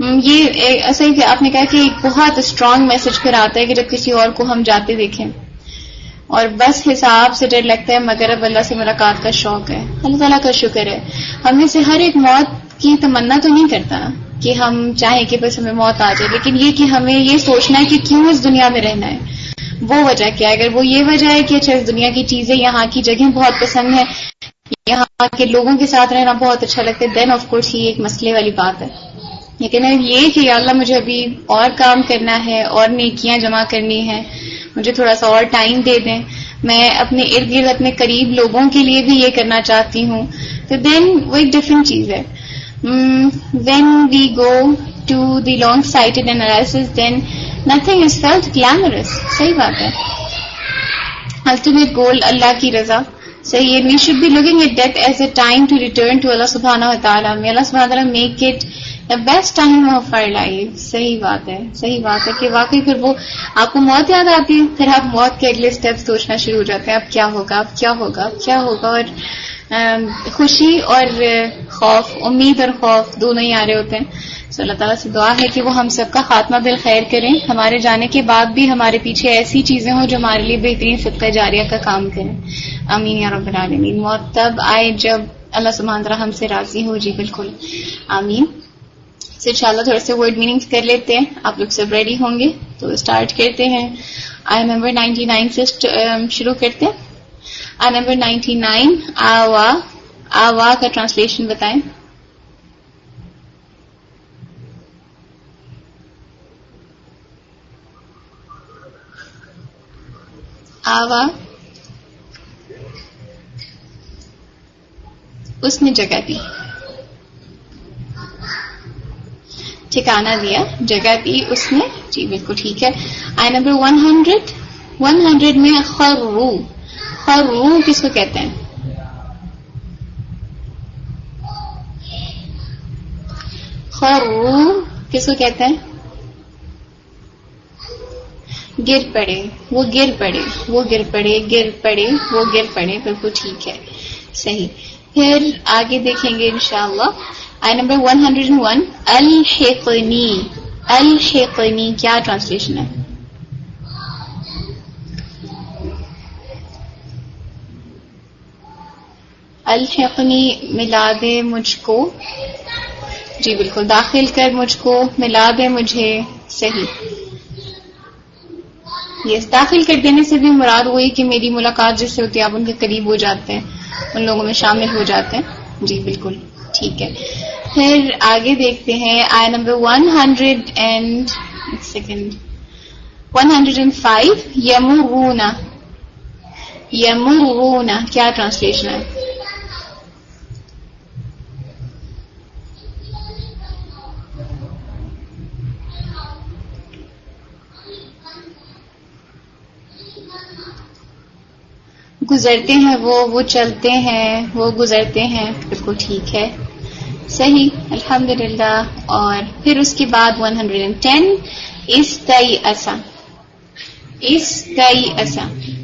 یہ ایسا ہی کہ آپ نے کہا کہ ایک بہت اسٹرانگ میسج پھر آتا ہے کہ جب کسی اور کو ہم جاتے دیکھیں اور بس حساب سے ڈر لگتا ہے، مگر اب اللہ سے ملاقات کا شوق ہے۔ اللہ تعالیٰ کا شکر ہے، ہم میں سے ہر ایک موت کی تمنا تو نہیں کرتا کہ ہم چاہیں کہ بس ہمیں موت آ جائے، لیکن یہ کہ ہمیں یہ سوچنا ہے کہ کیوں اس دنیا میں رہنا ہے، وہ وجہ کیا ہے۔ اگر وہ یہ وجہ ہے کہ اچھا اس دنیا کی چیزیں، یہاں کی جگہیں بہت پسند ہے، یہاں کے لوگوں کے ساتھ رہنا بہت اچھا لگتا ہے، دین آف کورس یہ ایک مسئلے والی بات ہے۔ لیکن یہ کہ یا اللہ مجھے ابھی اور کام کرنا ہے اور نیکیاں جمع کرنی ہے، مجھے تھوڑا سا اور ٹائم دے دیں، میں اپنے ارد گرد اپنے قریب لوگوں کے لیے بھی یہ کرنا چاہتی ہوں، تو دین وہ ایک ڈفرینٹ چیز ہے۔ When we go to the long sighted analysis then nothing is felt glamorous. صحیح بات ہے. ultimate goal اللہ کی رضا. صحیح. we should be looking at death as a time to return to Allah subhanahu wa ta'ala. May Allah subhanahu wa ta'ala make it the best time of our life. صحیح بات ہے. صحیح بات ہے کہ واقعی پھر وہ آپ کو موت یاد آتی ہے, پھر آپ موت کے اگلے اسٹیپ سوچنا شروع ہو جاتے ہیں اب کیا ہوگا, اب کیا ہوگا, اب کیا ہوگا. اور خوشی اور خوف, امید اور خوف دونوں ہی آ رہے ہوتے ہیں. سو اللہ تعالیٰ سے دعا ہے کہ وہ ہم سب کا خاتمہ بالخیر کریں, ہمارے جانے کے بعد بھی ہمارے پیچھے ایسی چیزیں ہوں جو ہمارے لیے بہترین صدقہ جاریہ کا کام کریں. آمین یا رب العالمین. موت تب آئے جب اللہ سبحانہ وتعالیٰ ہم سے راضی ہو. جی بالکل آمین. تو انشاءاللہ تھوڑے سے ورڈ میننگز کر لیتے ہیں. آپ لوگ سب ریڈی ہوں گے تو اسٹارٹ کرتے ہیں. آئی نمبر 99 سے شروع کرتے ہیں. آئی نمبر 99 آوا. آوا کا ٹرانسلیشن بتائیں. آوا اس نے جگہ دی, ٹھکانہ دیا, جگہ دی اس نے. جی بالکل ٹھیک ہے. آئی نمبر 100. 100 میں خرو. خرو کس کو کہتے ہیں؟ خرو کس کو کہتے ہیں؟ گر پڑے, وہ گر پڑے, وہ گر پڑے, گر پڑے, وہ گر پڑے. بالکل ٹھیک ہے. صحیح. پھر آگے دیکھیں گے انشاءاللہ. آئی نمبر 101 الحقنی. الحقنی کیا ٹرانسلیشن ہے؟ الحقنی ملا دے مجھ کو. جی بالکل. داخل کر مجھ کو, ملا دے مجھے. صحیح. یس, داخل کر دینے سے بھی مراد وہی کہ میری ملاقات جس سے ہوتی ہے آپ ان کے قریب ہو جاتے ہیں, ان لوگوں میں شامل ہو جاتے ہیں. جی بالکل ٹھیک ہے. پھر آگے دیکھتے ہیں. آئی نمبر 105 یمرون. یمرون کیا ٹرانسلیشن ہے؟ گزرتے ہیں وہ چلتے ہیں, وہ گزرتے ہیں. بالکل ٹھیک ہے. صحیح الحمدللہ. اور پھر اس کے بعد 110 استیأس. استیأس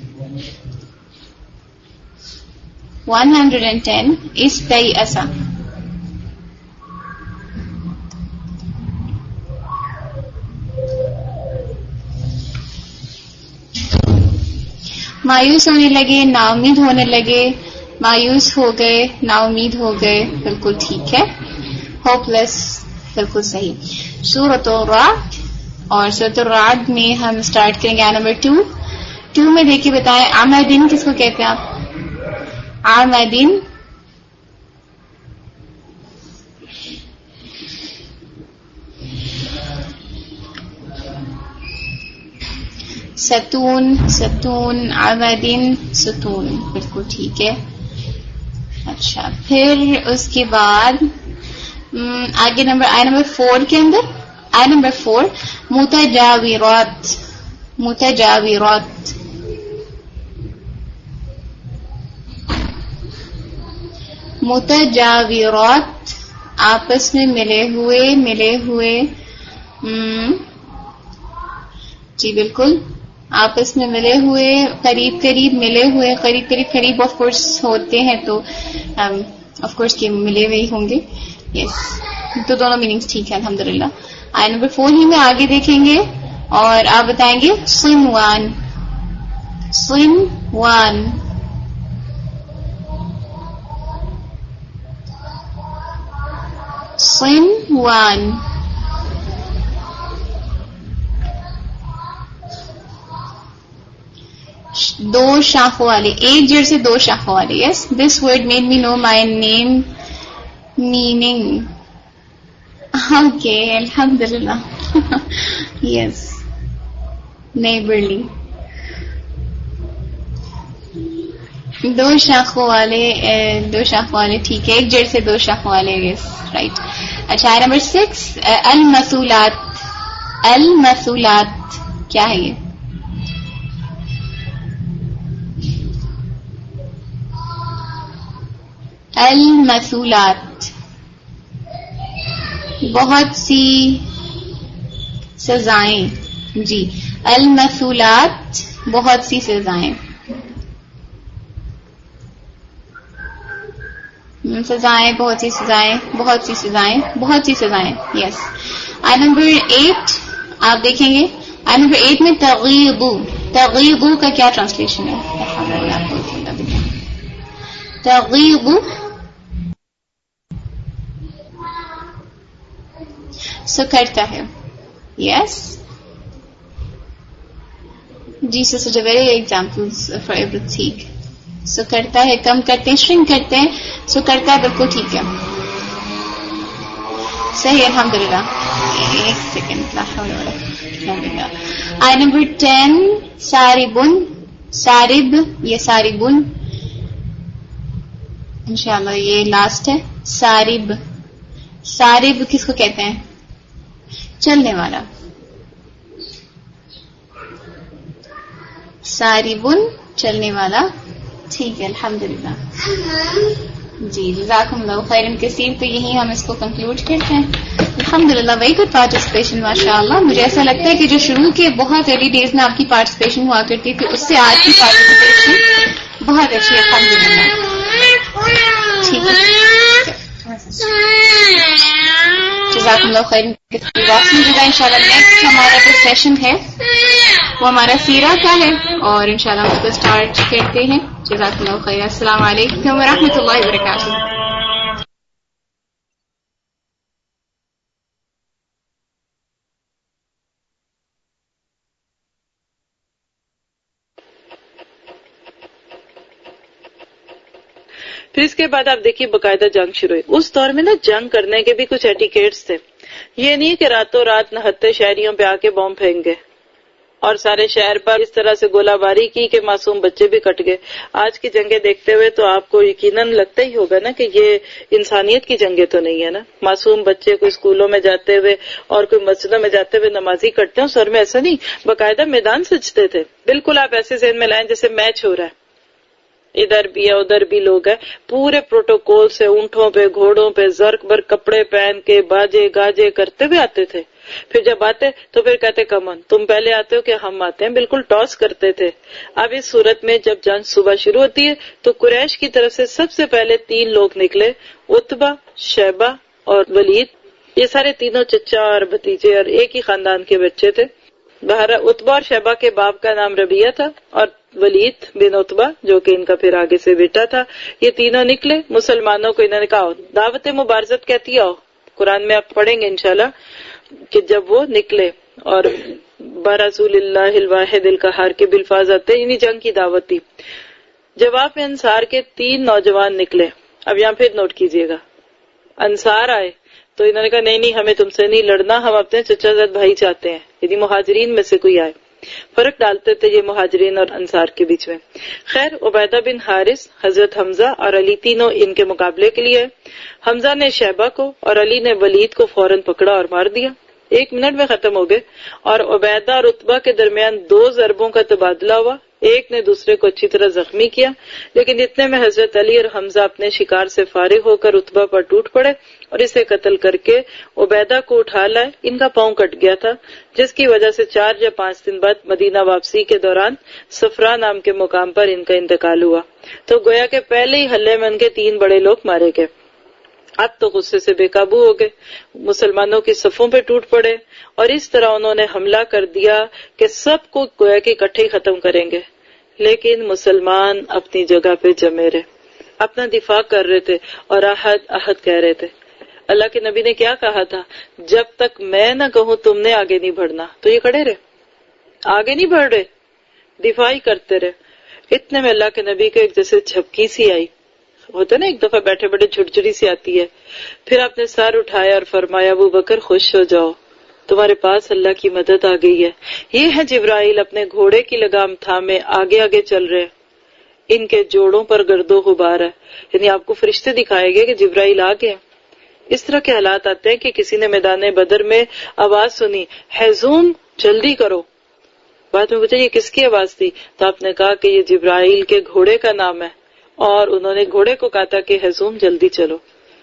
110 استیأس. مایوس ہونے لگے, نا امید ہونے لگے, مایوس ہو گئے, نا امید ہو گئے. بالکل ٹھیک ہے. Hopeless. بالکل صحیح. سورۃ الرعد. اور سورۃ الرعد میں ہم اسٹارٹ کریں گے. آئی نمبر 2 میں دیکھ کے بتائیں عامدین کس کو کہتے ہیں آپ؟ عامدین. ستون. ستون. عامدین ستون. بالکل ٹھیک ہے. اچھا پھر اس کے بعد آگے آئی نمبر 4 کے اندر آئی نمبر 4 متجاورات. متجاورات. متجاورات آپس میں ملے ہوئے. جی بالکل. آپس میں ملے ہوئے, قریب ملے ہوئے, قریب آف کورس ہوتے ہیں تو آف کورس کہ ملے ہوئے ہی ہوں گے. یس تو دونوں میننگز ٹھیک ہے الحمدللہ. آئی نمبر 4 ہی میں آگے دیکھیں گے اور آپ بتائیں گے صنوان. صنوان. صنوان. دو شاخوں والے, ایک جڑ سے دو شاخوں والے. Yes this word made me know my name meaning. Okay الحمدللہ. Yes neighbourly. دو شاخوں والے ٹھیک ہے, ایک جڑ سے دو شاخوں والے. Yes right. اچھا نمبر 6 المثولات. المثولات کیا ہے یہ؟ المثولات بہت سی سزائیں. جی المثولات بہت سی سزائیں. سزائیں بہت سی سزائیں بہت سی سزائیں بہت سی سزائیں. یس. آئی نمبر 8 آپ دیکھیں گے. آئی نمبر 8 میں تغیبو. تغیبو کا کیا ٹرانسلیشن ہے؟ تغیبو سکڑتا ہے. یس. جی sister very examples for everything. سکڑتا ہے, کم کرتے ہیں, شرنک کرتے ہیں, سکڑتا ہے, بالکل ٹھیک ہے, صحیح الحمدللہ. ایک سیکنڈ. آئی نمبر 10 ساربن. سارب یہ ساربن انشاءاللہ یہ لاسٹ ہے. سارب. سارب کس کو کہتے ہیں؟ چلنے والا. ساربن چلنے والا. ٹھیک ہے الحمدللہ. جی جزاکم اللہ خیرن کثیر. تو یہی ہم اس کو کنکلوڈ کرتے ہیں. الحمدللہ ویری گڈ پارٹیسپیشن ماشاء اللہ. مجھے ایسا لگتا ہے کہ جو شروع کے بہت ارلی ڈیز میں آپ کی پارٹیسپیشن ہوا کرتی تھی اس سے آج کی پارٹیسپیشن بہت اچھی ہے الحمدللہ. ٹھیک ہے جزاکم اللہ خیرن کثیر. ان شاء اللہ نیکسٹ ہمارا جو سیشن ہے وہ ہمارا سیرہ کا ہے اور انشاءاللہ ہم اس کو اسٹارٹ کرتے ہیں. جزاکم اللہ خیر. السلام علیکم ورحمۃ اللہ وبرکاتہ. پھر اس کے بعد آپ دیکھیے باقاعدہ جنگ شروع ہوئی. اس دور میں نا جنگ کرنے کے بھی کچھ ایٹیکیٹس تھے. یہ نہیں کہ راتوں رات نہتے شہریوں پہ آ کے بم پھینک گئے اور سارے شہر پر اس طرح سے گولہ باری کی کہ معصوم بچے بھی کٹ گئے. آج کی جنگیں دیکھتے ہوئے تو آپ کو یقیناً لگتا ہی ہوگا نا کہ یہ انسانیت کی جنگیں تو نہیں ہے نا. معصوم بچے کوئی اسکولوں میں جاتے ہوئے اور کوئی مسجدوں میں جاتے ہوئے نمازی کٹتے ہیں. سر میں ایسا نہیں, باقاعدہ میدان سجتے تھے. بالکل آپ ایسے ذہن میں لائیں جیسے میچ ہو رہا ہے, ادھر بھی ہے ادھر بھی لوگ ہیں. پورے پروٹوکول سے اونٹوں پہ گھوڑوں پہ زرق بر کپڑے پہن کے باجے گاجے کرتے ہوئے آتے تھے. پھر جب آتے تو پھر کہتے کمن تم پہلے آتے ہو کہ ہم آتے ہیں. بالکل ٹاس کرتے تھے. اب اس صورت میں جب جنگ صبح شروع ہوتی ہے تو قریش کی طرف سے سب سے پہلے 3 لوگ نکلے, عتبہ, شیبہ اور ولید. یہ سارے تینوں چچا اور بھتیجے اور ایک ہی خاندان کے بچے تھے. بہرحال عتبہ اور شیبہ کے باپ کا نام ربیہ تھا اور ولید بن عتبہ جو کہ ان کا پھر آگے سے بیٹا تھا. یہ تینوں نکلے. مسلمانوں کو انہوں نے کہا دعوت مبارزت کہتی ہے. قرآن میں آپ پڑھیں گے انشاءاللہ کہ جب وہ نکلے اور برسول اللہ الواحد القہار کے بالفاظ آتے ہیں, یعنی جنگ کی دعوت دی. جواب میں انصار کے 3 نوجوان نکلے. اب یہاں پھر نوٹ کیجئے گا, انصار آئے تو انہوں نے کہا نہیں ہمیں تم سے نہیں لڑنا, ہم اپنے چچا زاد بھائی چاہتے ہیں. یعنی مہاجرین میں سے کوئی آئے. فرق ڈالتے تھے یہ مہاجرین اور انصار کے بیچ میں. خیر عبیدہ بن حارث, حضرت حمزہ اور علی تینوں ان کے مقابلے کے لیے. حمزہ نے شیبہ کو اور علی نے ولید کو فوراً پکڑا اور مار دیا. 1 منٹ میں ختم ہو گئے اور عبیدہ اور عتبہ کے درمیان 2 ضربوں کا تبادلہ ہوا. ایک نے دوسرے کو اچھی طرح زخمی کیا, لیکن اتنے میں حضرت علی اور حمزہ اپنے شکار سے فارغ ہو کر عتبہ پر ٹوٹ پڑے اور اسے قتل کر کے عبیدہ کو اٹھا لائے. ان کا پاؤں کٹ گیا تھا جس کی وجہ سے 4 یا 5 دن بعد مدینہ واپسی کے دوران صفرا نام کے مقام پر ان کا انتقال ہوا. تو گویا کہ پہلے ہی حلے میں ان کے 3 بڑے لوگ مارے گئے. اب تو غصے سے بے قابو ہو گئے, مسلمانوں کی صفوں پہ ٹوٹ پڑے اور اس طرح انہوں نے حملہ کر دیا کہ سب کو گویا کہ اکٹھے ہی ختم کریں گے. لیکن مسلمان اپنی جگہ پہ جمے رہے, اپنا دفاع کر رہے تھے اور احد احد کہہ رہے تھے. اللہ کے نبی نے کیا کہا تھا, جب تک میں نہ کہوں تم نے آگے نہیں بڑھنا. تو یہ کھڑے رہے, آگے نہیں بڑھ رہے, دفاع ہی کرتے رہے. اتنے میں اللہ کے نبی کو ایک جیسے جھپکی سی آئی, ہوتا نا ایک دفعہ بیٹھے بیٹھے جھڑجھڑی سی آتی ہے. پھر آپ نے سر اٹھایا اور فرمایا ابو بکر خوش ہو جاؤ, تمہارے پاس اللہ کی مدد آ گئی ہے. یہ ہے جبرائیل اپنے گھوڑے کی لگام تھامے آگے آگے چل رہے, ان کے جوڑوں پر گرد و غبار ہے. یعنی آپ کو فرشتے دکھائے گئے کہ جبرائیل آ گئے. اس طرح کے حالات آتے ہیں کہ کسی نے میدان بدر میں آواز سنی، ہیزوم جلدی کرو، بعد میں پوچھا یہ کس کی آواز تھی؟ تو آپ نے کہا کہ یہ جبرائیل کے گھوڑے کا نام ہے، اور انہوں نے گھوڑے کو کہا تھا کہ ہیزوم جلدی چلو۔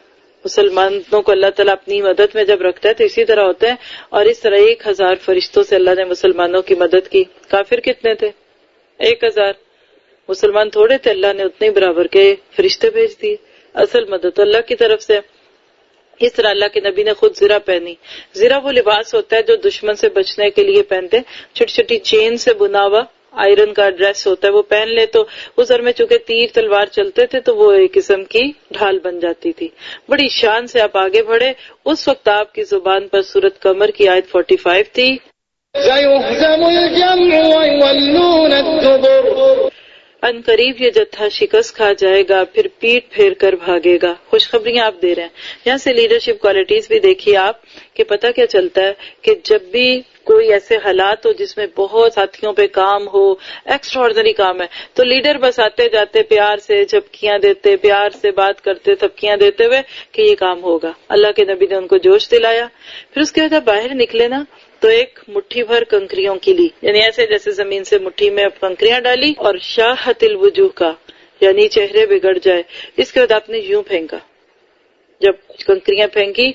مسلمانوں کو اللہ تعالیٰ اپنی مدد میں جب رکھتا ہے تو اسی طرح ہوتا ہے، اور اس طرح 1000 فرشتوں سے اللہ نے مسلمانوں کی مدد کی۔ کافر کتنے تھے؟ 1000۔ مسلمان تھوڑے تھے، اللہ نے اتنے برابر کے فرشتے بھیج دیے۔ اصل مدد اللہ کی طرف سے۔ اس طرح اللہ کے نبی نے خود زرہ پہنی۔ زرہ وہ لباس ہوتا ہے جو دشمن سے بچنے کے لیے پہنتے، چھوٹی چھوٹی چین سے بنا ہوا آئرن کا ڈریس ہوتا ہے، وہ پہن لے تو اس زر میں چونکہ تیر تلوار چلتے تھے تو وہ ایک قسم کی ڈھال بن جاتی تھی۔ بڑی شان سے آپ آگے بڑھے۔ اس وقت آپ کی زبان پر سورۃ قمر کی آیت 45 تھی، سَيُهْزَمُ الْجَمْعُ وَيُوَلُّونَ الدُّبُرَ، ان قریب یہ جتھا شکست کھا جائے گا، پھر پیٹ پھیر کر بھاگے گا۔ خوشخبریاں آپ دے رہے ہیں یہاں سے۔ لیڈرشپ کوالٹیز بھی دیکھیے آپ کہ پتہ کیا چلتا ہے کہ جب بھی کوئی ایسے حالات ہو جس میں بہت ساتھیوں پہ کام ہو، ایکسٹرا آرڈنری کام ہے، تو لیڈر بس آتے جاتے پیار سے جھپکیاں دیتے، پیار سے بات کرتے، تھپکیاں دیتے ہوئے کہ یہ کام ہوگا۔ اللہ کے نبی نے ان کو جوش دلایا۔ پھر اس کے بعد باہر نکلے نا تو ایک مٹھی بھر کنکریوں کی لی، یعنی ایسے جیسے زمین سے مٹھی میں کنکریاں ڈالی، اور شاہت الوجوہ کا یعنی چہرے بگڑ جائے۔ اس کے بعد آپ نے یوں پھینکا۔ جب کنکریاں پھینکی،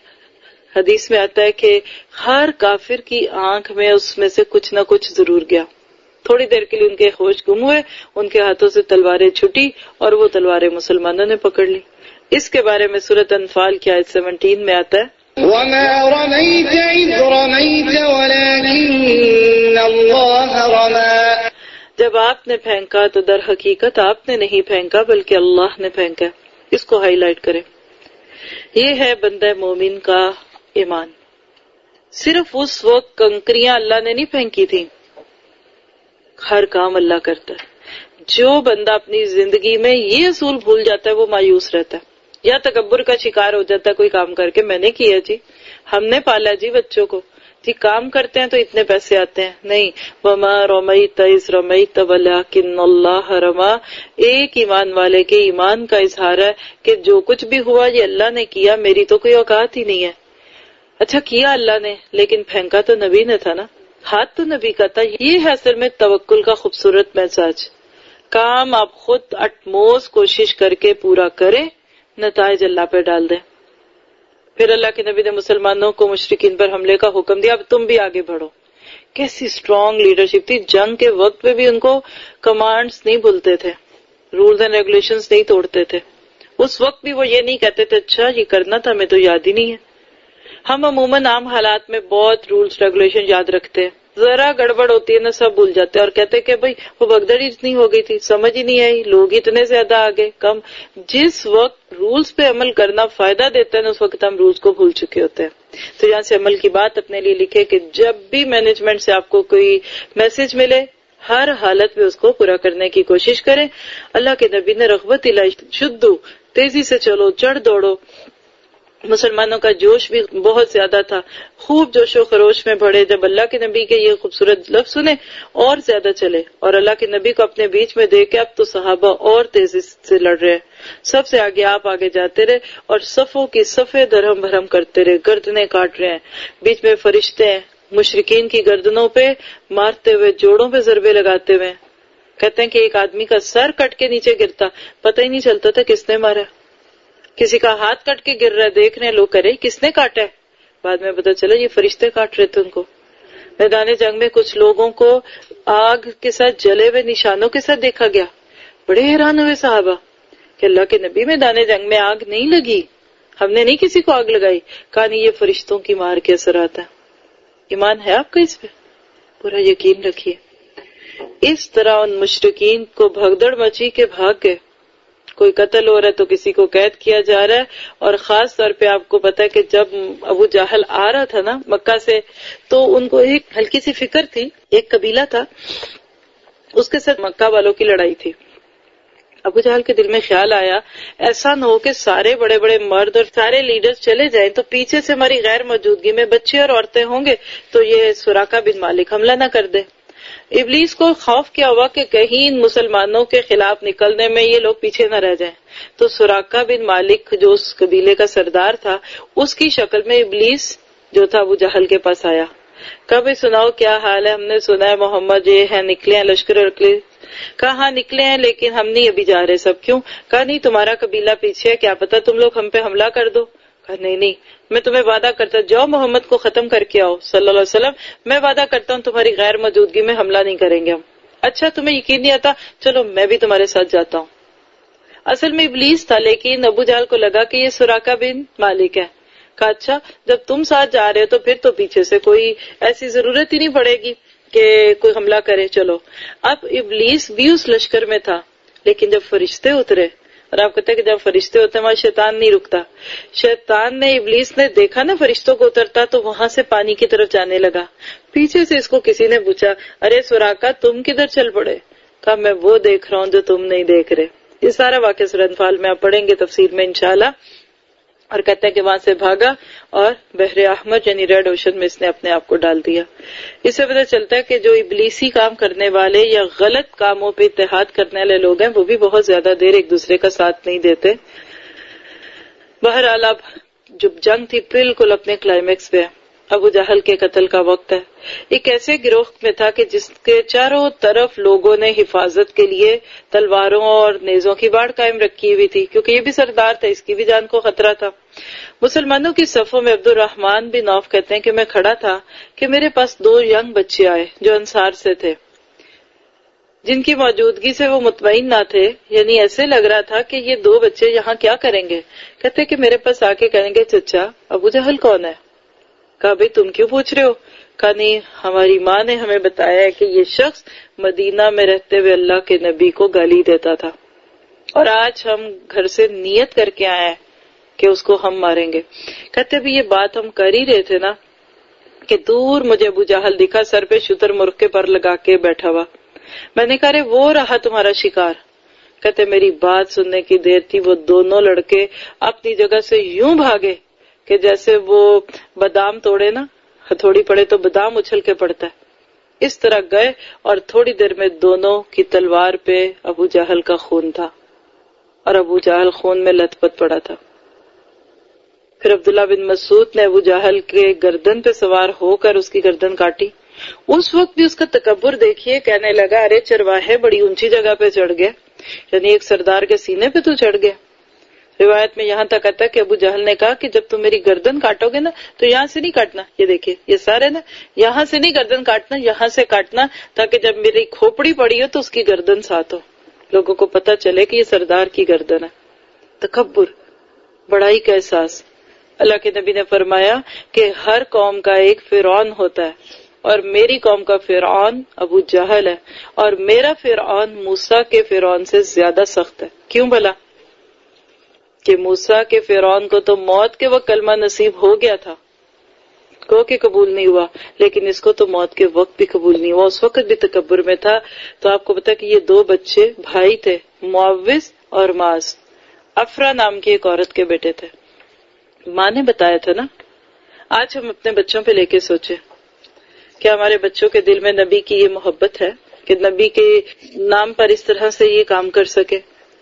حدیث میں آتا ہے کہ ہر کافر کی آنکھ میں اس میں سے کچھ نہ کچھ ضرور گیا۔ تھوڑی دیر کے لیے ان کے ہوش گم ہوئے، ان کے ہاتھوں سے تلواریں چھٹی اور وہ تلواریں مسلمانوں نے پکڑ لی۔ اس کے بارے میں سورۃ انفال کی آیت 17 میں آتا ہے، وَمَا رَمَيْتَ إِذْ رَمَيْتَ وَلَكِنَّ اللَّهَ رَمَى، جب آپ نے پھینکا تو در حقیقت آپ نے نہیں پھینکا بلکہ اللہ نے پھینکا۔ اس کو ہائی لائٹ کریں۔ یہ ہے بندہ مومن کا ایمان۔ صرف اس وقت کنکریاں اللہ نے نہیں پھینکی تھی، ہر کام اللہ کرتا ہے۔ جو بندہ اپنی زندگی میں یہ اصول بھول جاتا ہے وہ مایوس رہتا ہے، یا تکبر کا شکار ہو جاتا ہے۔ کوئی کام کر کے میں نے کیا جی، ہم نے پالا جی بچوں کو جی، کام کرتے ہیں تو اتنے پیسے آتے ہیں، نہیں۔ وما رمیت اذ رمیت ولکن اللہ رما، ایک ایمان والے کے ایمان کا اظہار ہے کہ جو کچھ بھی ہوا یہ اللہ نے کیا، میری تو کوئی اوقات ہی نہیں ہے۔ اچھا کیا اللہ نے، لیکن پھینکا تو نبی نے تھا نا، ہاتھ تو نبی کا تھا۔ یہ ہے اصل میں توکل کا خوبصورت میساج۔ کام آپ خود اٹموسٹ کوشش کر کے پورا کریں، نتائج اللہ پہ ڈال دیں۔ پھر اللہ کے نبی نے مسلمانوں کو مشرکین پر حملے کا حکم دیا، اب تم بھی آگے بڑھو۔ کیسی اسٹرانگ لیڈرشپ تھی۔ جنگ کے وقت پہ بھی ان کو کمانڈز نہیں بھولتے تھے، رولز اینڈ ریگولیشنز نہیں توڑتے تھے۔ اس وقت بھی وہ یہ نہیں کہتے تھے اچھا یہ کرنا تھا ہمیں تو یاد ہی نہیں ہے۔ ہم عموماً عام حالات میں بہت رولز ریگولیشن یاد رکھتے ہیں، ذرا گڑبڑ ہوتی ہے نا سب بھول جاتے ہیں اور کہتے کہ بھئی وہ بھگدڑی اتنی ہو گئی تھی، سمجھ ہی نہیں آئی، لوگ اتنے زیادہ آگے کم۔ جس وقت رولز پہ عمل کرنا فائدہ دیتا ہے نا اس وقت ہم رولز کو بھول چکے ہوتے ہیں۔ تو یہاں سے عمل کی بات اپنے لیے لکھے کہ جب بھی مینجمنٹ سے آپ کو کوئی میسج ملے ہر حالت میں اس کو پورا کرنے کی کوشش کریں۔ اللہ کے نبی نے رغبت الہی شدو، تیزی سے چلو، چڑھ دوڑو۔ مسلمانوں کا جوش بھی بہت زیادہ تھا، خوب جوش و خروش میں بڑھے۔ جب اللہ کے نبی کے یہ خوبصورت لفظ سنے اور زیادہ چلے، اور اللہ کے نبی کو اپنے بیچ میں دیکھ کے اب تو صحابہ اور تیزی سے لڑ رہے ہیں، سب سے آگے آپ آگے جاتے رہے اور صفوں کی صفیں درہم بھرم کرتے رہے، گردنیں کاٹ رہے ہیں، بیچ میں فرشتے ہیں مشرکین کی گردنوں پہ مارتے ہوئے، جوڑوں پہ ضربے لگاتے ہوئے۔ کہتے ہیں کہ ایک آدمی کا سر کٹ کے نیچے گرتا، پتہ ہی نہیں چلتا تھا کس نے مارا۔ کسی کا ہاتھ کٹ کے گر رہا ہے، دیکھ رہے ہیں لوگ، کرے کس نے کاٹا ہے، بعد میں پتا چلا یہ فرشتے کاٹ رہے تھے ان کو۔ میدان جنگ میں کچھ لوگوں کو آگ کے ساتھ جلے ہوئے نشانوں کے ساتھ دیکھا گیا، بڑے حیران ہوئے صحابہ کہ اللہ کے نبی میدان جنگ میں آگ نہیں لگی، ہم نے نہیں کسی کو آگ لگائی۔ کہا نہیں یہ فرشتوں کی مار کے اثرات ہے۔ ایمان ہے آپ کا اس پہ؟ پورا یقین رکھیے۔ اس طرح ان مشرکین کو بھگدڑ مچی کے بھاگ گئے، کوئی قتل ہو رہا ہے تو کسی کو قید کیا جا رہا ہے۔ اور خاص طور پہ آپ کو پتا ہے کہ جب ابو جہل آ رہا تھا نا مکہ سے تو ان کو ایک ہلکی سی فکر تھی، ایک قبیلہ تھا اس کے ساتھ مکہ والوں کی لڑائی تھی۔ ابو جہل کے دل میں خیال آیا ایسا نہ ہو کہ سارے بڑے بڑے مرد اور سارے لیڈرز چلے جائیں تو پیچھے سے ہماری غیر موجودگی میں بچے اور عورتیں ہوں گے تو یہ سراقہ بن مالک حملہ نہ کر دے۔ ابلیس کو خوف کیا ہوا کہ کہیں ان مسلمانوں کے خلاف نکلنے میں یہ لوگ پیچھے نہ رہ جائیں، تو سراقہ بن مالک جو اس قبیلے کا سردار تھا، اس کی شکل میں ابلیس جو تھا ابو جہل کے پاس آیا. کبھی سناؤ کیا حال ہے، ہم نے سنا ہے محمد یہ ہے نکلے ہیں لشکر اکلے. کہا ہاں نکلے ہیں لیکن ہم نہیں ابھی جا رہے. سب کیوں؟ کہا نہیں تمہارا قبیلہ پیچھے ہے، کیا پتا تم لوگ ہم پہ حملہ کر دو. کہا نہیں میں تمہیں وعدہ کرتا جاؤ محمد کو ختم کر کے آؤ صلی اللہ علیہ وسلم، میں وعدہ کرتا ہوں تمہاری غیر موجودگی میں حملہ نہیں کریں گے ہم. اچھا تمہیں یقین نہیں آتا، چلو میں بھی تمہارے ساتھ جاتا ہوں. اصل میں ابلیس تھا، لیکن ابو جہل کو لگا کہ یہ سراقہ بن مالک ہے. کہا اچھا جب تم ساتھ جا رہے ہو تو پھر تو پیچھے سے کوئی ایسی ضرورت ہی نہیں پڑے گی کہ کوئی حملہ کرے. چلو اب ابلیس بھی اس لشکر میں تھا، لیکن جب فرشتے اترے، اور آپ کہتے ہیں کہ جب فرشتے ہوتے ہیں وہاں شیطان نہیں رکتا. شیطان نے ابلیس نے دیکھا نا فرشتوں کو اترتا تو وہاں سے پانی کی طرف جانے لگا. پیچھے سے اس کو کسی نے پوچھا ارے سراقہ تم کدھر چل پڑے؟ کہا میں وہ دیکھ رہا ہوں جو تم نہیں دیکھ رہے. یہ سارا واقعہ سورہ انفال میں آپ پڑھیں گے تفسیر میں انشاءاللہ. اور کہتے ہیں کہ وہاں سے بھاگا اور بحر احمر یعنی ریڈ اوشن میں اس نے اپنے آپ کو ڈال دیا. اس سے پتہ چلتا ہے کہ جو ابلیسی کام کرنے والے یا غلط کاموں پہ اتحاد کرنے والے لوگ ہیں وہ بھی بہت زیادہ دیر ایک دوسرے کا ساتھ نہیں دیتے. بہرحال اب جب جنگ تھی بالکل اپنے کلائمیکس پہ، ابو جہل کے قتل کا وقت ہے. ایک ایسے گروہ میں تھا کہ جس کے چاروں طرف لوگوں نے حفاظت کے لیے تلواروں اور نیزوں کی باڑ قائم رکھی ہوئی تھی، کیونکہ یہ بھی سردار تھا، اس کی بھی جان کو خطرہ تھا. مسلمانوں کی صفوں میں عبد الرحمن بن عوف کہتے ہیں کہ میں کھڑا تھا کہ میرے پاس 2 ینگ بچے آئے جو انصار سے تھے، جن کی موجودگی سے وہ مطمئن نہ تھے. یعنی ایسے لگ رہا تھا کہ یہ 2 بچے یہاں کیا کریں گے. کہتے کہ میرے پاس آ کے کہیں گے چچا ابو جہل کون ہے؟ کہا بھئی تم کیوں پوچھ رہے ہو؟ کہا نہیں ہماری ماں نے ہمیں بتایا ہے کہ یہ شخص مدینہ میں رہتے ہوئے اللہ کے نبی کو گالی دیتا تھا، اور آج ہم گھر سے نیت کر کے آئے ہیں کہ اس کو ہم ماریں گے. کہتے بھی یہ بات ہم کر ہی رہے تھے نا کہ دور مجھے ابو جہل دکھا، سر پہ شتر مرغ کے پر لگا کے بیٹھا ہوا. میں نے کہا وہ رہا تمہارا شکار. کہتے میری بات سننے کی دیر تھی، وہ دونوں لڑکے اپنی جگہ سے یوں بھاگے کہ جیسے وہ بادام توڑے نا، ہتھوڑی پڑے تو بادام اچھل کے پڑتا ہے، اس طرح گئے. اور تھوڑی دیر میں دونوں کی تلوار پہ ابو جہل کا خون تھا، اور ابو جہل خون میں لت پت پڑا تھا. پھر عبداللہ بن مسعود نے ابو جہل کے گردن پہ سوار ہو کر اس کی گردن کاٹی. اس وقت بھی اس کا تکبر دیکھیے، کہنے لگا ارے چرواہے بڑی اونچی جگہ پہ چڑھ گئے، یعنی ایک سردار کے سینے پہ تو چڑھ گیا. روایت میں یہاں تک آتا ہے کہ ابو جہل نے کہا کہ جب تم میری گردن کاٹو گے نا تو یہاں سے نہیں کاٹنا، یہ دیکھیے یہ سارے نا یہاں سے نہیں گردن کاٹنا، یہاں سے کاٹنا، تاکہ جب میری کھوپڑی پڑی ہو تو اس کی گردن ساتھ ہو، لوگوں کو پتہ چلے کہ یہ سردار کی گردن ہے. تکبر، بڑائی کا احساس. اللہ کے نبی نے فرمایا کہ ہر قوم کا ایک فرعون ہوتا ہے، اور میری قوم کا فرعون ابو جہل ہے، اور میرا فرعون موسیٰ کے فرعون سے زیادہ سخت ہے. کیوں بھلا؟ کہ موسیٰ کے فرعون کو تو موت کے وقت کلمہ نصیب ہو گیا تھا، کو کہ قبول نہیں ہوا، لیکن اس کو تو موت کے وقت بھی قبول نہیں ہوا، اس وقت بھی تکبر میں تھا. تو آپ کو پتا کہ یہ 2 بچے بھائی تھے، معوذ اور معاذ. افرا نام کی ایک عورت کے بیٹے تھے. ماں نے بتایا تھا نا. آج ہم اپنے بچوں پہ لے کے سوچیں کہ ہمارے بچوں کے دل میں نبی کی یہ محبت ہے کہ نبی کے نام پر اس طرح سے یہ کام کر سکے.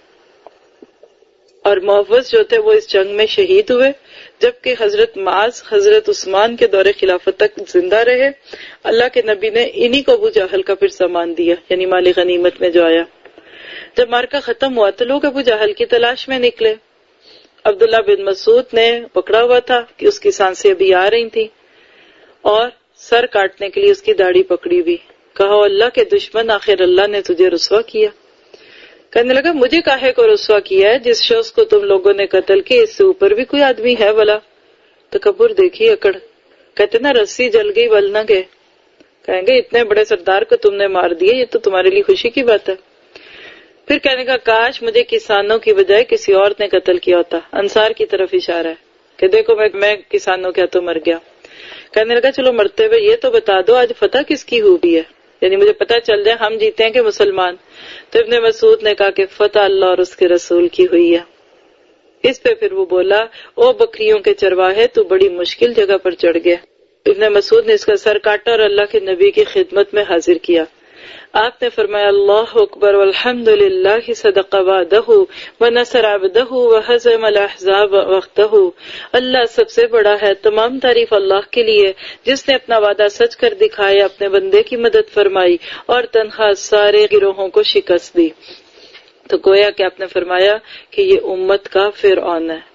اور معوذ جو تھے وہ اس جنگ میں شہید ہوئے، جبکہ حضرت معاذ حضرت عثمان کے دور خلافت تک زندہ رہے. اللہ کے نبی نے انہی کو ابو جہل کا پھر سامان دیا، یعنی مال غنیمت میں جو آیا. جب مارکا ختم ہوا تو لوگ ابو جہل کی تلاش میں نکلے. عبداللہ بن مسعود نے پکڑا ہوا تھا کہ اس کی سانسیں ابھی آ رہی تھیں، اور سر کاٹنے کے لیے اس کی داڑھی پکڑی ہوئی. کہا اللہ کے دشمن، آخر اللہ نے تجھے رسوا کیا. کہنے لگا مجھے کاہے کو رسوا کیا ہے؟ جس شخص کو تم لوگوں نے قتل کیا اس سے اوپر بھی کوئی آدمی ہے بلا. تکبر دیکھی، اکڑ. کہتے نا رسی جل گئی ول نہ گئے. کہیں گے اتنے بڑے سردار کو تم نے مار دیا، یہ تو تمہارے لیے خوشی کی بات ہے. پھر کہنے کا کاش مجھے کسانوں کی بجائے کسی اور نے قتل کیا ہوتا. انصار کی طرف اشارہ ہے کہ دیکھو میں کسانوں کیا تو مر گیا. کہنے لگا چلو مرتے ہوئے یہ تو بتا دو آج فتح کس کی ہوئی ہے، یعنی مجھے پتہ چل جائے ہم جیتے ہیں کہ مسلمان. تو ابن مسعود نے کہا کہ فتح اللہ اور اس کے رسول کی ہوئی ہے. اس پہ پھر وہ بولا او بکریوں کے چرواہے تو بڑی مشکل جگہ پر چڑھ گیا. ابن مسعود نے اس کا سر کاٹا اور اللہ کے نبی کی خدمت میں حاضر کیا. آپ نے فرمایا اللہ اکبر والحمد للہ صدق وعدہ ونصر عبدہ وہزم الاحزاب وحدہ. اللہ سب سے بڑا ہے، تمام تعریف اللہ کے لیے جس نے اپنا وعدہ سچ کر دکھایا، اپنے بندے کی مدد فرمائی اور تنہا سارے گروہوں کو شکست دی. تو گویا کہ آپ نے فرمایا کہ یہ امت کا فرعون ہے.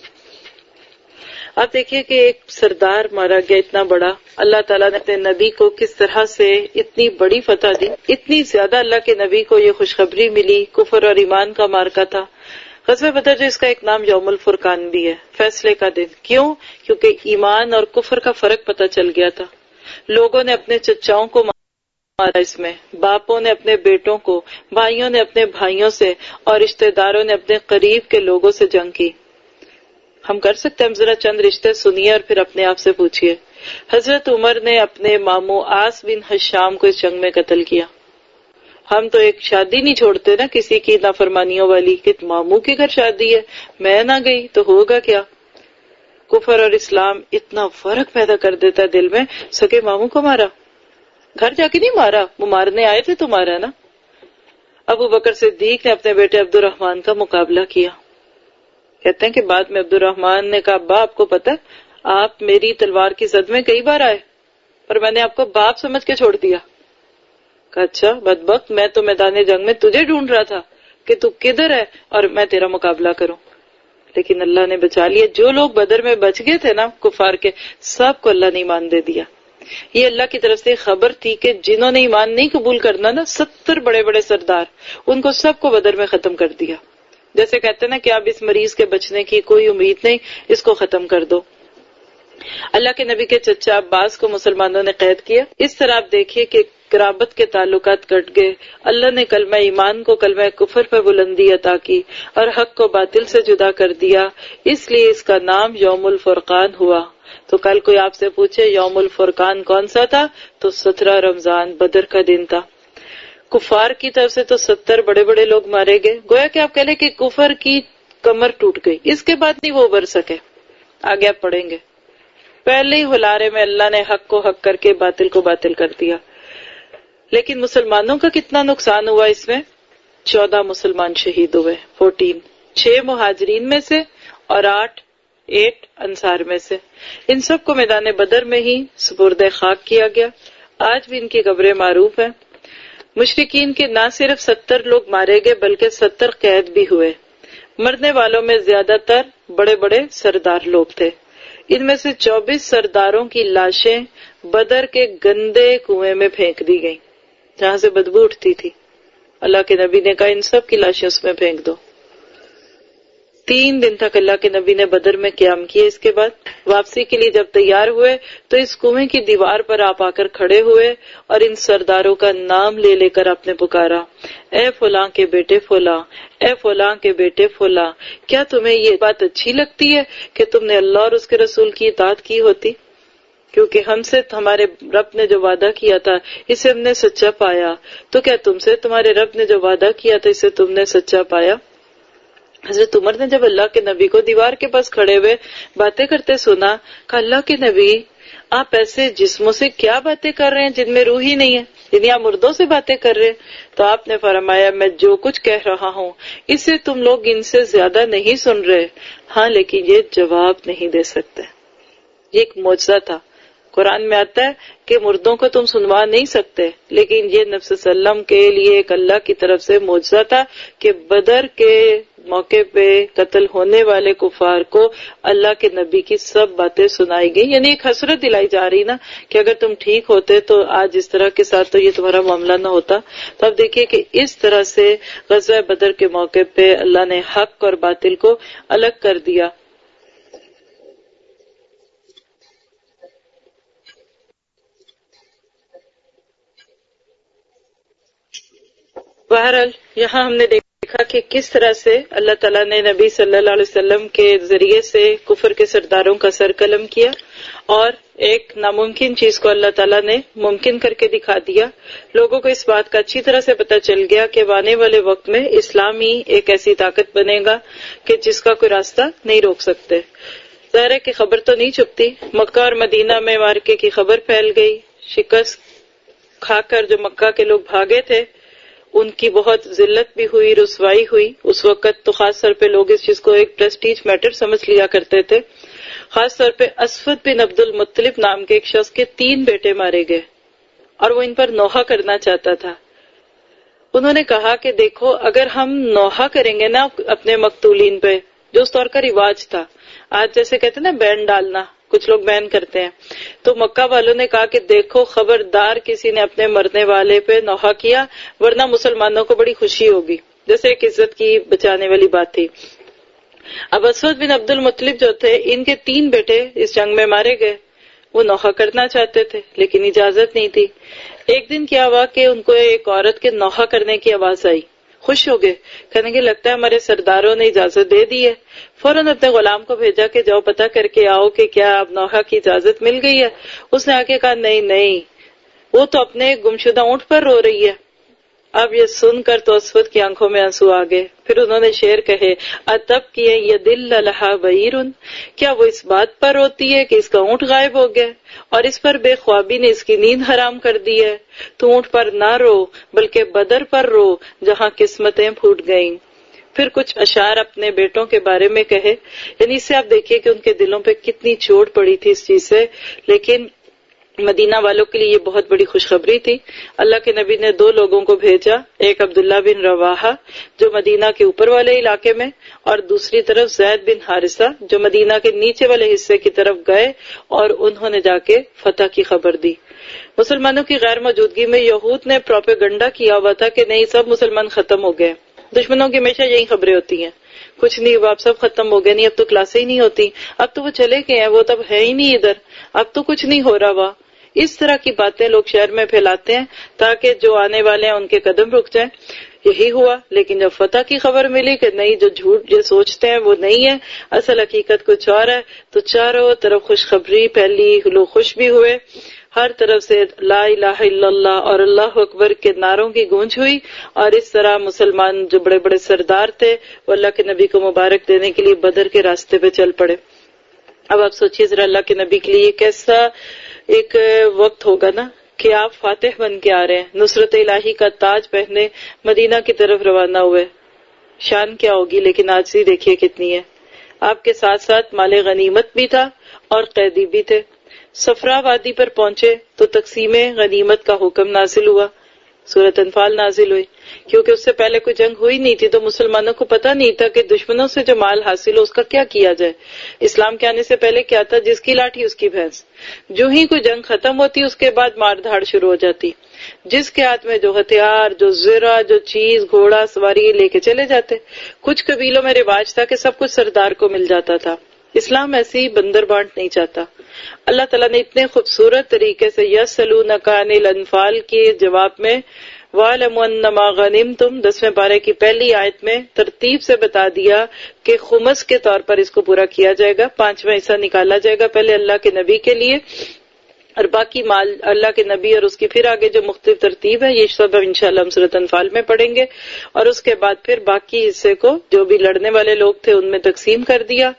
آپ دیکھیے کہ ایک سردار مارا گیا اتنا بڑا. اللہ تعالیٰ نے اپنے نبی کو کس طرح سے اتنی بڑی فتح دی، اتنی زیادہ اللہ کے نبی کو یہ خوشخبری ملی. کفر اور ایمان کا مارکا تھا. غزوہ بدر جو اس کا ایک نام یوم الفرقان بھی ہے، فیصلے کا دن. کیوں؟ کیونکہ ایمان اور کفر کا فرق پتہ چل گیا تھا. لوگوں نے اپنے چچاؤں کو مارا، اس میں باپوں نے اپنے بیٹوں کو، بھائیوں نے اپنے بھائیوں سے اور رشتہ داروں نے اپنے قریب کے لوگوں سے جنگ کی. ہم کر سکتے ہیں، ہم ذرا چند رشتے سنیے اور پھر اپنے آپ سے پوچھئے. حضرت عمر نے اپنے ماموں عاص بن حشام کو اس جنگ میں قتل کیا. ہم تو ایک شادی نہیں چھوڑتے نا کسی کی نافرمانیوں والی، کہ ماموں کے گھر شادی ہے میں نہ گئی تو ہوگا کیا. کفر اور اسلام اتنا فرق پیدا کر دیتا ہے دل میں. سکے ماموں کو مارا، گھر جا کے نہیں مارا، وہ مارنے آئے تھے تمہارا نا. ابو بکر صدیق نے اپنے بیٹے عبد الرحمن کا مقابلہ کیا. کہتے ہیں کہ بعد میں عبد الرحمن نے کہا ابا آپ کو پتہ ہے آپ میری تلوار کی زد میں کئی بار آئے پر میں نے آپ کو باپ سمجھ کے چھوڑ دیا. کہا اچھا بدبخت، میں تو میدان جنگ میں تجھے ڈھونڈ رہا تھا کہ تو کدھر ہے اور میں تیرا مقابلہ کروں. لیکن اللہ نے بچا لیا. جو لوگ بدر میں بچ گئے تھے نا کفار کے، سب کو اللہ نے ایمان دے دیا. یہ اللہ کی طرف سے خبر تھی کہ جنہوں نے ایمان نہیں قبول کرنا نا، 70 بڑے بڑے سردار، ان کو سب کو بدر میں ختم کر دیا. جیسے کہتے ہیں نا کہ اب اس مریض کے بچنے کی کوئی امید نہیں، اس کو ختم کر دو. اللہ کے نبی کے چچا عباس کو مسلمانوں نے قید کیا. اس طرح آپ دیکھیے کہ قرابت کے تعلقات کٹ گئے. اللہ نے کلمہ ایمان کو کلمہ کفر پر بلندی عطا کی اور حق کو باطل سے جدا کر دیا. اس لیے اس کا نام یوم الفرقان ہوا. تو کل کوئی آپ سے پوچھے یوم الفرقان کون سا تھا، تو 17 رمضان بدر کا دن تھا. کفار کی طرف سے تو 70 بڑے بڑے لوگ مارے گئے. گویا کہ آپ کہہ لیں کہ کفر کی کمر ٹوٹ گئی، اس کے بعد نہیں وہ ابھر سکے. آگے آپ پڑھیں گے پہلے ہی ہلارے میں اللہ نے حق کو حق کر کے باطل کو باطل کر دیا. لیکن مسلمانوں کا کتنا نقصان ہوا اس میں. 14 مسلمان شہید ہوئے، 14، 6 مہاجرین میں سے اور 8 انصار میں سے. ان سب کو میدان بدر میں ہی سپرد خاک کیا گیا. آج بھی ان کی قبریں معروف ہیں. مشرکین کے نہ صرف 70 لوگ مارے گئے بلکہ 70 قید بھی ہوئے. مرنے والوں میں زیادہ تر بڑے بڑے سردار لوگ تھے. ان میں سے 24 سرداروں کی لاشیں بدر کے گندے کنویں میں پھینک دی گئیں جہاں سے بدبو اٹھتی تھی. اللہ کے نبی نے کہا ان سب کی لاشیں اس میں پھینک دو. 3 دن تک اللہ کے نبی نے بدر میں قیام کیے. اس کے بعد واپسی کے لیے جب تیار ہوئے تو اس کنویں کی دیوار پر آپ آ کر کھڑے ہوئے اور ان سرداروں کا نام لے لے کر آپ نے پکارا، اے فلاں کے بیٹے فلاں، اے فلاں کے بیٹے فلاں، کیا تمہیں یہ بات اچھی لگتی ہے کہ تم نے اللہ اور اس کے رسول کی اطاعت کی ہوتی؟ کیونکہ ہم سے ہمارے رب نے جو وعدہ کیا تھا اسے ہم نے سچا پایا. تو کیا تم سے تمہارے رب نے جو وعدہ کیا تھا اسے تم نے سچا پایا؟ حضرت عمر نے جب اللہ کے نبی کو دیوار کے پاس کھڑے ہوئے باتیں کرتے سنا، کہ اللہ کے نبی آپ ایسے جسموں سے کیا باتیں کر رہے ہیں جن میں روح ہی نہیں ہے، یعنی آپ مردوں سے باتیں کر رہے ہیں. تو آپ نے فرمایا میں جو کچھ کہہ رہا ہوں اسے تم لوگ ان سے زیادہ نہیں سن رہے، ہاں لیکن یہ جواب نہیں دے سکتے. یہ ایک معجزہ تھا. قرآن میں آتا ہے کہ مردوں کو تم سنوا نہیں سکتے، لیکن یہ نبی صلی اللہ علیہ وسلم کے لیے ایک اللہ کی طرف سے معجزہ تھا کہ بدر کے موقع پہ قتل ہونے والے کفار کو اللہ کے نبی کی سب باتیں سنائی گئی. یعنی ایک حسرت دلائی جا رہی نا کہ اگر تم ٹھیک ہوتے تو آج اس طرح کے ساتھ تو یہ تمہارا معاملہ نہ ہوتا. تو اب دیکھیے کہ اس طرح سے غزوہ بدر کے موقع پہ اللہ نے حق اور باطل کو الگ کر دیا. بہرحال یہاں ہم نے دیکھا کہ کس طرح سے اللہ تعالیٰ نے نبی صلی اللہ علیہ وسلم کے ذریعے سے کفر کے سرداروں کا سر قلم کیا اور ایک ناممکن چیز کو اللہ تعالیٰ نے ممکن کر کے دکھا دیا. لوگوں کو اس بات کا اچھی طرح سے پتہ چل گیا کہ آنے والے وقت میں اسلام ہی ایک ایسی طاقت بنے گا کہ جس کا کوئی راستہ نہیں روک سکتے. ظاہر ہے کہ خبر تو نہیں چھپتی. مکہ اور مدینہ میں معرکے کی خبر پھیل گئی. شکست کھا کر جو مکہ کے لوگ بھاگے تھے ان کی بہت ذلت بھی ہوئی، رسوائی ہوئی. اس وقت تو خاص طور پہ لوگ اس چیز کو ایک پریسٹیج میٹر سمجھ لیا کرتے تھے. خاص طور پہ اسود بن عبد المطلب نام کے ایک شخص کے 3 بیٹے مارے گئے اور وہ ان پر نوحہ کرنا چاہتا تھا. انہوں نے کہا کہ دیکھو اگر ہم نوحہ کریں گے نا اپنے مقتولین پہ، جو اس طور کا رواج تھا، آج جیسے کہتے ہیں نا بین ڈالنا، کچھ لوگ بین کرتے ہیں، تو مکہ والوں نے کہا کہ دیکھو خبردار کسی نے اپنے مرنے والے پہ نوحہ کیا ورنہ مسلمانوں کو بڑی خوشی ہوگی. جیسے ایک عزت کی بچانے والی بات تھی. اب اسود بن عبد المطلب جو تھے ان کے 3 بیٹے اس جنگ میں مارے گئے. وہ نوحہ کرنا چاہتے تھے لیکن اجازت نہیں تھی. ایک دن کیا ہوا کہ ان کو ایک عورت کے نوحہ کرنے کی آواز آئی. خوش ہو گئے، کہنے کے لگتا ہے ہمارے سرداروں نے اجازت دے دی ہے. فوراً اپنے غلام کو بھیجا کہ جاؤ پتہ کر کے آؤ کہ کیا اب نوحہ کی اجازت مل گئی ہے. اس نے آ کے کہا نہیں، وہ تو اپنے گمشدہ اونٹ پر رو رہی ہے. اب یہ سن کر تو اسود کی آنکھوں میں آنسو آ گئے. پھر انہوں نے شعر کہے، اتب کیے یہ دل لہا بعیرن، کیا وہ اس بات پر روتی ہے کہ اس کا اونٹ غائب ہو گیا اور اس پر بے خوابی نے اس کی نیند حرام کر دی ہے. تو اونٹ پر نہ رو بلکہ بدر پر رو جہاں قسمتیں پھوٹ گئیں. پھر کچھ اشعار اپنے بیٹوں کے بارے میں کہے. یعنی اس سے آپ دیکھیے کہ ان کے دلوں پہ کتنی چوٹ پڑی تھی اس چیز سے. لیکن مدینہ والوں کے لیے یہ بہت بڑی خوشخبری تھی. اللہ کے نبی نے 2 لوگوں کو بھیجا، ایک عبداللہ بن رواحہ جو مدینہ کے اوپر والے علاقے میں، اور دوسری طرف زید بن حارثہ جو مدینہ کے نیچے والے حصے کی طرف گئے اور انہوں نے جا کے فتح کی خبر دی. مسلمانوں کی غیر موجودگی میں یہود نے پروپیگنڈا کیا ہوا تھا کہ نہیں سب مسلمان ختم ہو گئے. دشمنوں کی ہمیشہ یہی خبریں ہوتی ہیں، کچھ نہیں ہوا اب سب ختم ہو گئے، نہیں اب تو کلاسیں ہی نہیں ہوتی، اب تو وہ چلے گئے ہیں، وہ تب ہے ہی نہیں ادھر، اب تو کچھ نہیں ہو رہا ہوا. اس طرح کی باتیں لوگ شہر میں پھیلاتے ہیں تاکہ جو آنے والے ہیں ان کے قدم رک جائیں. یہی ہوا. لیکن جب فتح کی خبر ملی کہ نہیں جو جھوٹ جو سوچتے ہیں وہ نہیں ہے، اصل حقیقت کچھ اور ہے، تو چاروں طرف خوشخبری پھیلی، لوگ خوش بھی ہوئے. ہر طرف سے لا الہ الا اللہ اور اللہ اکبر کے نعروں کی گونج ہوئی. اور اس طرح مسلمان جو بڑے بڑے سردار تھے وہ اللہ کے نبی کو مبارک دینے کے لیے بدر کے راستے پہ چل پڑے. اب آپ سوچیے ذرا اللہ کے نبی کے لیے کیسا ایک وقت ہوگا نا کہ آپ فاتح بن کے آ رہے ہیں، نصرت الہی کا تاج پہنے مدینہ کی طرف روانہ ہوئے. شان کیا ہوگی. لیکن آج سے دیکھیے کتنی ہے. آپ کے ساتھ ساتھ مال غنیمت بھی تھا اور قیدی بھی تھے. صفرا وادی پر پہنچے تو تقسیم غنیمت کا حکم نازل ہوا. سورۃ انفال نازل ہوئی کیونکہ اس سے پہلے کوئی جنگ ہوئی نہیں تھی، تو مسلمانوں کو پتہ نہیں تھا کہ دشمنوں سے جو مال حاصل ہو اس کا کیا کیا جائے. اسلام کے آنے سے پہلے کیا تھا، جس کی لاٹھی اس کی بھینس. جو ہی کوئی جنگ ختم ہوتی اس کے بعد مار دھاڑ شروع ہو جاتی. جس کے ہاتھ میں جو ہتھیار، جو زرہ، جو چیز، گھوڑا سواری لے کے چلے جاتے. کچھ قبیلوں میں رواج تھا کہ سب کچھ سردار کو مل جاتا تھا. اسلام ایسی بندر بانٹ نہیں چاہتا. اللہ تعالیٰ نے اتنے خوبصورت طریقے سے یسألونک عن الانفال کے جواب میں وَاعْلَمُوا أَنَّمَا غَنِمْتُمْ 10ویں پارے کی پہلی آیت میں ترتیب سے بتا دیا کہ خمس کے طور پر اس کو پورا کیا جائے گا. 5واں حصہ نکالا جائے گا پہلے اللہ کے نبی کے لیے اور باقی مال اللہ کے نبی اور اس کی پھر آگے جو مختلف ترتیب ہے یہ سب انشاءاللہ ہم سورۃ انفال میں پڑھیں گے. اور اس کے بعد پھر باقی حصے کو جو بھی لڑنے والے لوگ تھے ان میں تقسیم کر دیا.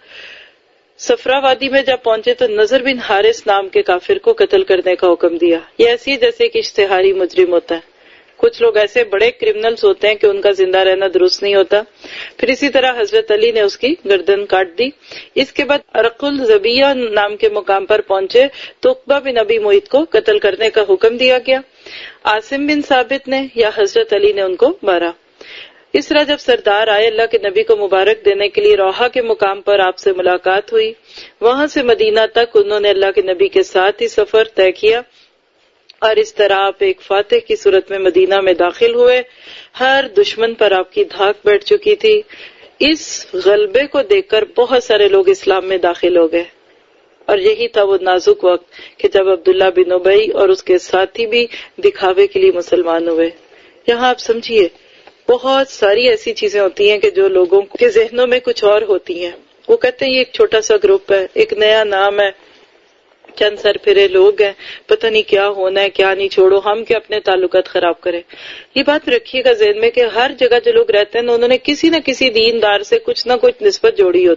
صفرا وادی میں جب پہنچے تو نضر بن حارث نام کے کافر کو قتل کرنے کا حکم دیا. یہ ایسی جیسے کہ اشتہاری مجرم ہوتا ہے. کچھ لوگ ایسے بڑے کرمنلز ہوتے ہیں کہ ان کا زندہ رہنا درست نہیں ہوتا. پھر اسی طرح حضرت علی نے اس کی گردن کاٹ دی. اس کے بعد ارق الزبیہ نام کے مقام پر پہنچے تو عقبہ بن ابی معیط کو قتل کرنے کا حکم دیا گیا. عاصم بن ثابت نے یا حضرت علی نے ان کو مارا. اس طرح جب سردار آئے اللہ کے نبی کو مبارک دینے کے لیے روحہ کے مقام پر آپ سے ملاقات ہوئی. وہاں سے مدینہ تک انہوں نے اللہ کے نبی کے ساتھ ہی سفر طے کیا اور اس طرح آپ ایک فاتح کی صورت میں مدینہ میں داخل ہوئے. ہر دشمن پر آپ کی دھاک بیٹھ چکی تھی. اس غلبے کو دیکھ کر بہت سارے لوگ اسلام میں داخل ہو گئے اور یہی تھا وہ نازک وقت کہ جب عبداللہ بن ابی اور اس کے ساتھی بھی دکھاوے کے لیے مسلمان ہوئے. یہاں آپ سمجھیے بہت ساری ایسی چیزیں ہوتی ہیں کہ جو لوگوں کے ذہنوں میں کچھ اور ہوتی ہیں. وہ کہتے ہیں یہ ایک چھوٹا سا گروپ ہے، ایک نیا نام ہے، چند سر پھرے لوگ ہیں، پتہ نہیں کیا ہونا ہے کیا نہیں، چھوڑو ہم کے اپنے تعلقات خراب کریں. یہ بات رکھیے گا ذہن میں کہ ہر جگہ جو لوگ رہتے ہیں انہوں نے کسی نہ کسی دیندار سے کچھ نہ کچھ نسبت جوڑی ہوتی ہے.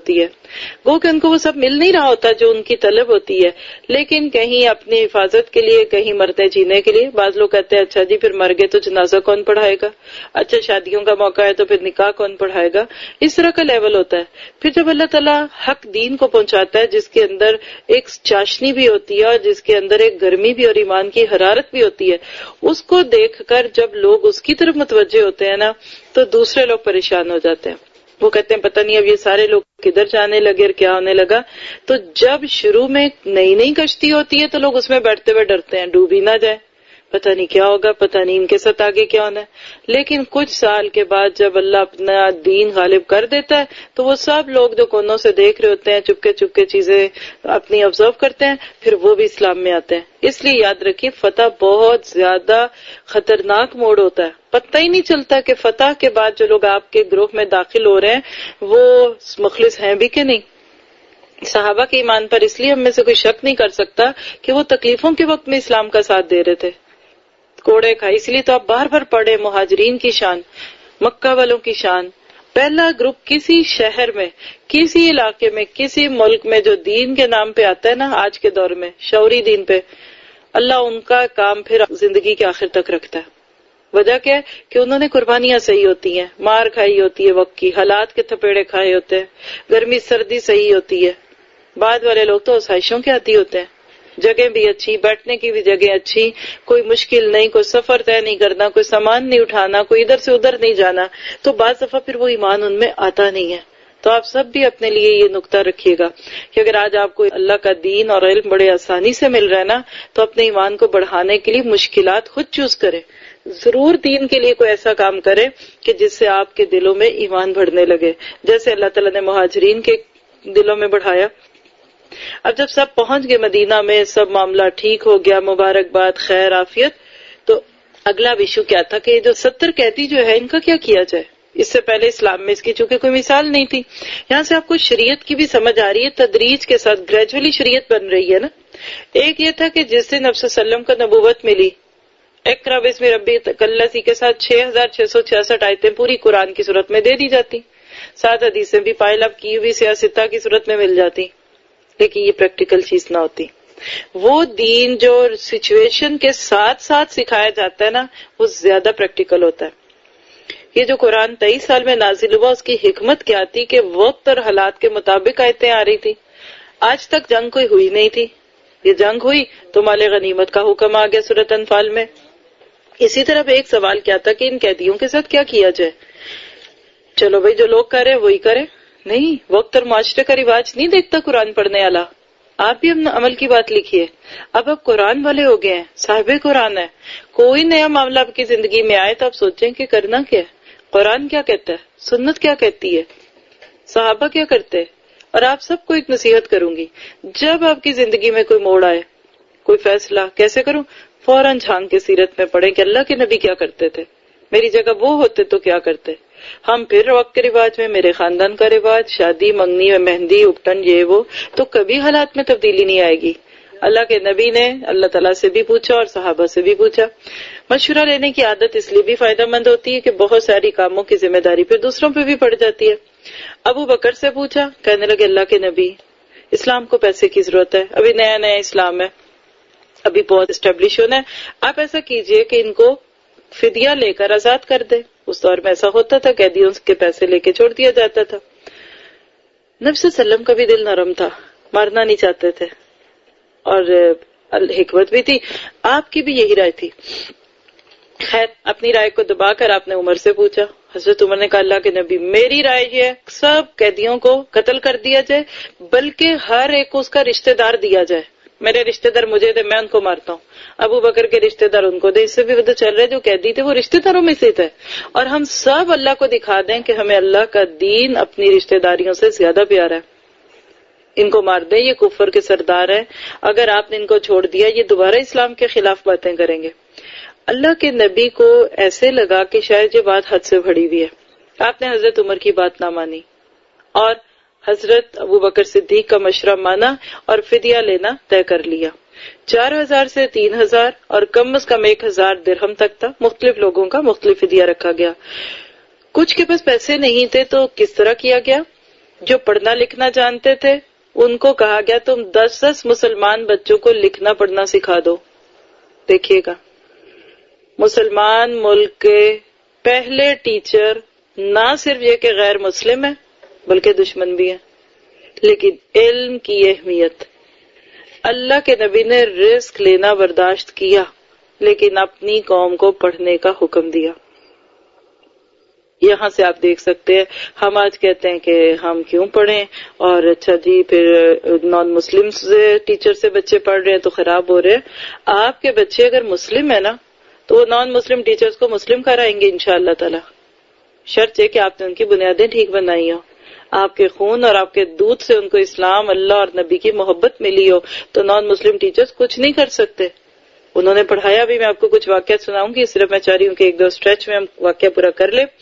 گو کہ ان کو وہ سب مل نہیں رہا ہوتا جو ان کی طلب ہوتی ہے، لیکن کہیں اپنی حفاظت کے لیے، کہیں مرتے جینے کے لیے. بعض لوگ کہتے ہیں اچھا جی پھر مر گئے تو جنازہ کون پڑھائے گا، اچھا شادیوں کا موقع ہے تو پھر نکاح کون پڑھائے گا. اس طرح کا لیول ہوتا ہے. پھر جب اللہ تعالیٰ حق دین کو پہنچاتا ہے جس کے اندر ایک چاشنی بھی ہوتی ہے اور جس کے اندر ایک گرمی بھی اور ایمان کی حرارت بھی ہوتی ہے، اس کو دیکھ کر جب لوگ اس کی طرف متوجہ ہوتے ہیں نا تو دوسرے لوگ پریشان ہو جاتے ہیں. وہ کہتے ہیں پتہ نہیں اب یہ سارے لوگ کدھر جانے لگے اور کیا ہونے لگا. تو جب شروع میں نئی نئی کشتی ہوتی ہے تو لوگ اس میں بیٹھتے ہوئے ڈرتے ہیں ڈوب ہی نہ جائے، پتہ نہیں کیا ہوگا، پتہ نہیں ان کے ساتھ آگے کیا ہونا ہے. لیکن کچھ سال کے بعد جب اللہ اپنا دین غالب کر دیتا ہے تو وہ سب لوگ جو کونوں سے دیکھ رہے ہوتے ہیں، چپکے چپکے چیزیں اپنی آبزرو کرتے ہیں، پھر وہ بھی اسلام میں آتے ہیں. اس لیے یاد رکھیے فتح بہت زیادہ خطرناک موڑ ہوتا ہے. پتہ ہی نہیں چلتا کہ فتح کے بعد جو لوگ آپ کے گروہ میں داخل ہو رہے ہیں وہ مخلص ہیں بھی کہ نہیں. صحابہ کے ایمان پر اس لیے ہم میں سے کوئی شک نہیں کر سکتا کہ وہ تکلیفوں کے وقت میں اسلام کا ساتھ دے رہے تھے، کوڑے کھائے. اس لیے تو آپ بار بار پڑھے مہاجرین کی شان، مکہ والوں کی شان. پہلا گروپ کسی شہر میں، کسی علاقے میں، کسی ملک میں جو دین کے نام پہ آتا ہے نا آج کے دور میں، شعوری دین پہ، اللہ ان کا کام پھر زندگی کے آخر تک رکھتا ہے. وجہ کیا ہے کہ انہوں نے قربانیاں صحیح ہوتی ہیں، مار کھائی ہوتی ہے وقت کی، حالات کے تھپیڑے کھائے ہوتے ہیں، گرمی سردی صحیح ہوتی ہے. بعد والے لوگ تو آسائشوں کے عادی ہوتے ہیں، جگہ بھی اچھی، بیٹھنے کی بھی جگہ اچھی، کوئی مشکل نہیں، کوئی سفر طے نہیں کرنا، کوئی سامان نہیں اٹھانا، کوئی ادھر سے ادھر نہیں جانا. تو بعض دفعہ پھر وہ ایمان ان میں آتا نہیں ہے. تو آپ سب بھی اپنے لیے یہ نقطہ رکھیے گا کہ اگر آج آپ کو اللہ کا دین اور علم بڑے آسانی سے مل رہا ہے نا تو اپنے ایمان کو بڑھانے کے لیے مشکلات خود چوز کریں. ضرور دین کے لیے کوئی ایسا کام کرے کہ جس سے آپ کے دلوں میں ایمان بڑھنے لگے، جیسے اللہ تعالیٰ نے مہاجرین کے دلوں میں بڑھایا. اب جب سب پہنچ گئے مدینہ میں، سب معاملہ ٹھیک ہو گیا، مبارکباد، خیر عافیت، تو اگلا ایشو کیا تھا کہ یہ جو 70 قیدی جو ہے ان کا کیا کیا جائے. اس سے پہلے اسلام میں اس کی چونکہ کوئی مثال نہیں تھی. یہاں سے آپ کو شریعت کی بھی سمجھ آ رہی ہے، تدریج کے ساتھ گریجولی شریعت بن رہی ہے نا. ایک یہ تھا کہ جس دن نبی صلی اللہ علیہ وسلم کو نبوت ملی، اقرأ باسم ربک الذی کے ساتھ 6666 آیتیں پوری قرآن کی صورت میں دے دی جاتی، 7 حدیثیں بھی پائل اپ کی ہوئی سیاستہ کی صورت میں مل جاتی. لیکن یہ پریکٹیکل چیز نہ ہوتی. وہ دین جو سچویشن کے ساتھ ساتھ سکھایا جاتا ہے نا وہ زیادہ پریکٹیکل ہوتا ہے. یہ جو قرآن 23 سال میں نازل ہوا اس کی حکمت کیا تھی کہ وقت اور حالات کے مطابق آیتیں آ رہی تھی. آج تک جنگ کوئی ہوئی نہیں تھی، یہ جنگ ہوئی تو مال غنیمت کا حکم آ گیا سورۃ انفال میں. اسی طرح ایک سوال کیا تھا کہ ان قیدیوں کے ساتھ کیا کیا جائے. چلو بھائی جو لوگ کر رہے وہی کرے، نہیں، وقت اور معاشرے کا رواج نہیں دیکھتا قرآن پڑھنے والا. آپ بھی عمل کی بات لکھیے. اب آپ قرآن والے ہو گئے ہیں، صاحب قرآن ہے، کوئی نیا معاملہ آپ کی زندگی میں آئے تو آپ سوچیں کہ کرنا کیا ہے، قرآن کیا کہتا ہے، سنت کیا کہتی ہے، صحابہ کیا کرتے ہیں. اور آپ سب کو ایک نصیحت کروں گی، جب آپ کی زندگی میں کوئی موڑ آئے، کوئی فیصلہ کیسے کروں، فوراً جھانک کے سیرت میں پڑھیں کہ اللہ کے نبی کیا کرتے تھے، میری جگہ وہ ہوتے تو کیا کرتے. ہم پھر وقت کے رواج میں، میرے خاندان کا رواج، شادی، منگنی، مہندی، اپٹن، یہ وہ، تو کبھی حالات میں تبدیلی نہیں آئے گی. اللہ کے نبی نے اللہ تعالیٰ سے بھی پوچھا اور صحابہ سے بھی پوچھا. مشورہ لینے کی عادت اس لیے بھی فائدہ مند ہوتی ہے کہ بہت ساری کاموں کی ذمہ داری پھر دوسروں پہ بھی پڑ جاتی ہے. ابو بکر سے پوچھا، کہنے لگے اللہ کے نبی اسلام کو پیسے کی ضرورت ہے، ابھی نیا نیا اسلام ہے، ابھی بہت اسٹیبلش ہونا ہے، آپ ایسا کیجئے کہ ان کو فدیہ لے کر آزاد کر دے. اس دور میں ایسا ہوتا تھا، قیدیوں کے پیسے لے کے چھوڑ دیا جاتا تھا. نبی صلی اللہ علیہ وسلم کا بھی دل نرم تھا، مارنا نہیں چاہتے تھے اور حکمت بھی تھی. آپ کی بھی یہی رائے تھی. خیر اپنی رائے کو دبا کر آپ نے عمر سے پوچھا. حضرت عمر نے کہا اللہ کے نبی میری رائے یہ ہے سب قیدیوں کو قتل کر دیا جائے، بلکہ ہر ایک کو اس کا رشتہ دار دیا جائے. میرے رشتہ دار مجھے دے، میں ان کو مارتا ہوں. ابو بکر کے رشتہ دار ان کو دے. اس سے بھی پتہ چل رہا ہے جو قیدی تھے وہ رشتہ داروں میں سے تھے. اور ہم سب اللہ کو دکھا دیں کہ ہمیں اللہ کا دین اپنی رشتہ داریوں سے زیادہ پیارا ہے. ان کو مار دیں، یہ کفر کے سردار ہیں. اگر آپ نے ان کو چھوڑ دیا یہ دوبارہ اسلام کے خلاف باتیں کریں گے. اللہ کے نبی کو ایسے لگا کہ شاید یہ بات حد سے بڑھی ہوئی ہے. آپ نے حضرت عمر کی بات نہ مانی اور حضرت ابو بکر صدیق کا مشورہ مانا اور فدیہ لینا طے کر لیا. 4000 سے 3000 اور کم از کم 1000 درہم تک تھا. مختلف لوگوں کا مختلف فدیہ رکھا گیا. کچھ کے پاس پیسے نہیں تھے تو کس طرح کیا گیا؟ جو پڑھنا لکھنا جانتے تھے ان کو کہا گیا تم 10 مسلمان بچوں کو لکھنا پڑھنا سکھا دو. دیکھیے گا مسلمان ملک کے پہلے ٹیچر نہ صرف یہ کہ غیر مسلم ہیں بلکہ دشمن بھی ہیں. لیکن علم کی اہمیت، اللہ کے نبی نے رزق لینا برداشت کیا لیکن اپنی قوم کو پڑھنے کا حکم دیا. یہاں سے آپ دیکھ سکتے ہیں ہم آج کہتے ہیں کہ ہم کیوں پڑھیں، اور اچھا جی پھر نان مسلم ٹیچر سے بچے پڑھ رہے ہیں تو خراب ہو رہے ہیں. آپ کے بچے اگر مسلم ہیں نا تو وہ نان مسلم ٹیچرز کو مسلم کرائیں گے انشاءاللہ تعالی. شرط ہے کہ آپ نے ان کی بنیادیں ٹھیک بنائی ہو، آپ کے خون اور آپ کے دودھ سے ان کو اسلام، اللہ اور نبی کی محبت ملی ہو. تو نان مسلم ٹیچرز کچھ نہیں کر سکتے. انہوں نے پڑھایا بھی. میں آپ کو کچھ واقعات سناؤں گی، صرف میں چاہ رہی ہوں کہ 1-2 اسٹریچ میں ہم واقعہ پورا کر لیں.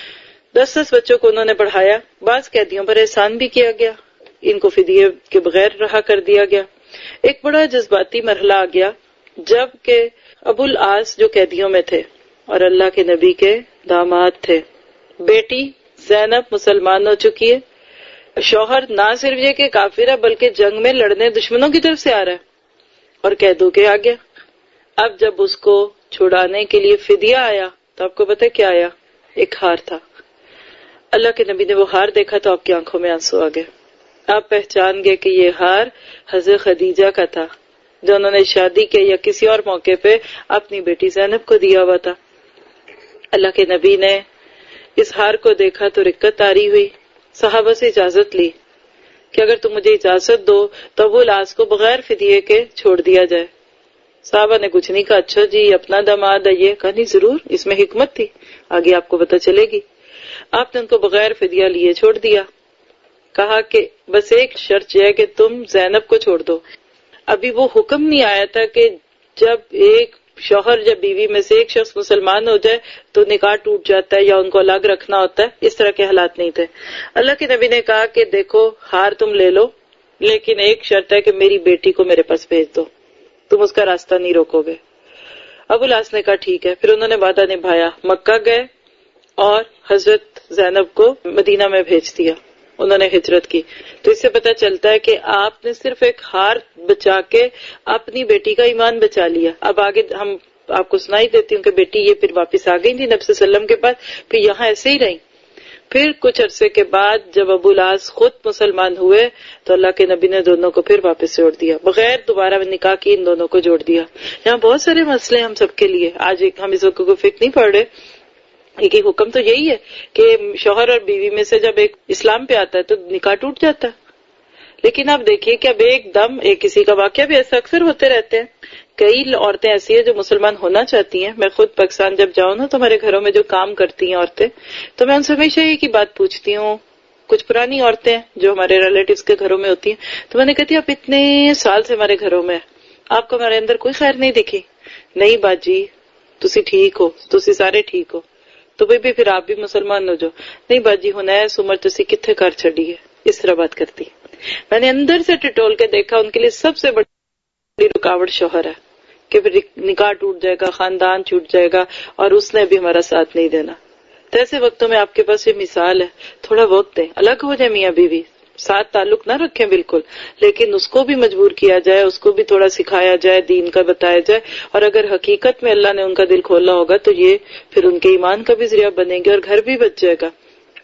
10 بچوں کو انہوں نے پڑھایا. بعض قیدیوں پر احسان بھی کیا گیا، ان کو فدیے کے بغیر رہا کر دیا گیا. ایک بڑا جذباتی مرحلہ آ گیا جب کہ ابو العاص جو قیدیوں میں تھے اور اللہ کے نبی کے داماد تھے، بیٹی زینب مسلمان ہو چکی ہے، شوہر نہ صرف یہ کہ کافر ہے بلکہ جنگ میں لڑنے دشمنوں کی طرف سے آ رہا ہے اور قیدوں کے آ گیا. اب جب اس کو چھڑانے کے لیے فدیہ آیا تو آپ کو پتہ کیا آیا؟ ایک ہار تھا. اللہ کے نبی نے وہ ہار دیکھا تو آپ کی آنکھوں میں آنسو آ گئے. آپ پہچان گئے کہ یہ ہار حضرت خدیجہ کا تھا جو انہوں نے شادی کے یا کسی اور موقع پہ اپنی بیٹی زینب کو دیا ہوا تھا. اللہ کے نبی نے اس ہار کو دیکھا تو رقت طاری ہوئی. صحابہ سے اجازت لی کہ اگر تم مجھے اجازت دو تو ابو العاص کو بغیر فدیے کے چھوڑ دیا جائے. صحابہ نے کچھ نہیں کہا اچھا جی اپنا داماد ہے یہ. کہا نہیں ضرور، اس میں حکمت تھی، آگے آپ کو پتہ چلے گی. آپ نے ان کو بغیر فدیہ لیے چھوڑ دیا. کہا کہ بس ایک شرط ہے کہ تم زینب کو چھوڑ دو. ابھی وہ حکم نہیں آیا تھا کہ جب ایک شوہر یا بیوی میں سے ایک شخص مسلمان ہو جائے تو نکاح ٹوٹ جاتا ہے یا ان کو الگ رکھنا ہوتا ہے. اس طرح کے حالات نہیں تھے. اللہ کے نبی نے کہا کہ دیکھو ہار تم لے لو لیکن ایک شرط ہے کہ میری بیٹی کو میرے پاس بھیج دو، تم اس کا راستہ نہیں روکو گے. ابو العاص نے کہا ٹھیک ہے. پھر انہوں نے وعدہ نبھایا، مکہ گئے اور حضرت زینب کو مدینہ میں بھیج دیا. انہوں نے ہجرت کی. تو اس سے پتہ چلتا ہے کہ آپ نے صرف ایک ہار بچا کے اپنی بیٹی کا ایمان بچا لیا. اب آگے ہم آپ کو سنائی دیتی ہوں کہ بیٹی یہ پھر واپس آ گئی تھی نبی صلی اللہ علیہ وسلم کے پاس، پھر یہاں ایسے ہی رہی. پھر کچھ عرصے کے بعد جب ابو العاص خود مسلمان ہوئے تو اللہ کے نبی نے دونوں کو پھر واپس جوڑ دیا، بغیر دوبارہ نکاح کی ان دونوں کو جوڑ دیا. یہاں بہت سارے مسئلے ہم سب کے لیے. آج ہم اس وقت کو فکر نہیں پڑ رہے. ایک ہی حکم تو یہی ہے کہ شوہر اور بیوی میں سے جب ایک اسلام پہ آتا ہے تو نکاح ٹوٹ جاتا ہے. لیکن آپ دیکھیے کہ اب ایک دم ایک کسی کا واقعہ بھی ایسا اکثر ہوتے رہتے ہیں. کئی عورتیں ایسی ہیں جو مسلمان ہونا چاہتی ہیں. میں خود پاکستان جب جاؤں نا تو ہمارے گھروں میں جو کام کرتی ہیں عورتیں، تو میں ان سے ہمیشہ یہ کی بات پوچھتی ہوں. کچھ پرانی عورتیں جو ہمارے ریلیٹیوز کے گھروں میں ہوتی ہیں تو میں نے کہتی آپ اتنے سال سے ہمارے گھروں میں آپ کو ہمارے اندر کوئی خیر نہیں دکھی؟ نہیں باجی تسی ٹھیک ہو، تسی سارے ٹھیک ہو. تو بھئی پھر آپ بھی مسلمان ہو جاؤ. نہیں باجی ہن ایس عمر تسی کتنے کر چھڑی ہے. اس طرح بات کرتی. میں نے اندر سے ٹٹول کے دیکھا ان کے لیے سب سے بڑی رکاوٹ شوہر ہے کہ پھر نکاح ٹوٹ جائے گا، خاندان چھوٹ جائے گا اور اس نے بھی ہمارا ساتھ نہیں دینا. تو ایسے وقتوں میں آپ کے پاس یہ مثال ہے، تھوڑا وقت دیں، الگ ہو جائے میاں بیوی، ساتھ تعلق نہ رکھیں بالکل، لیکن اس کو بھی مجبور کیا جائے، اس کو بھی تھوڑا سکھایا جائے، دین کا بتایا جائے. اور اگر حقیقت میں اللہ نے ان کا دل کھولا ہوگا تو یہ پھر ان کے ایمان کا بھی ذریعہ بنے گے اور گھر بھی بچ جائے گا.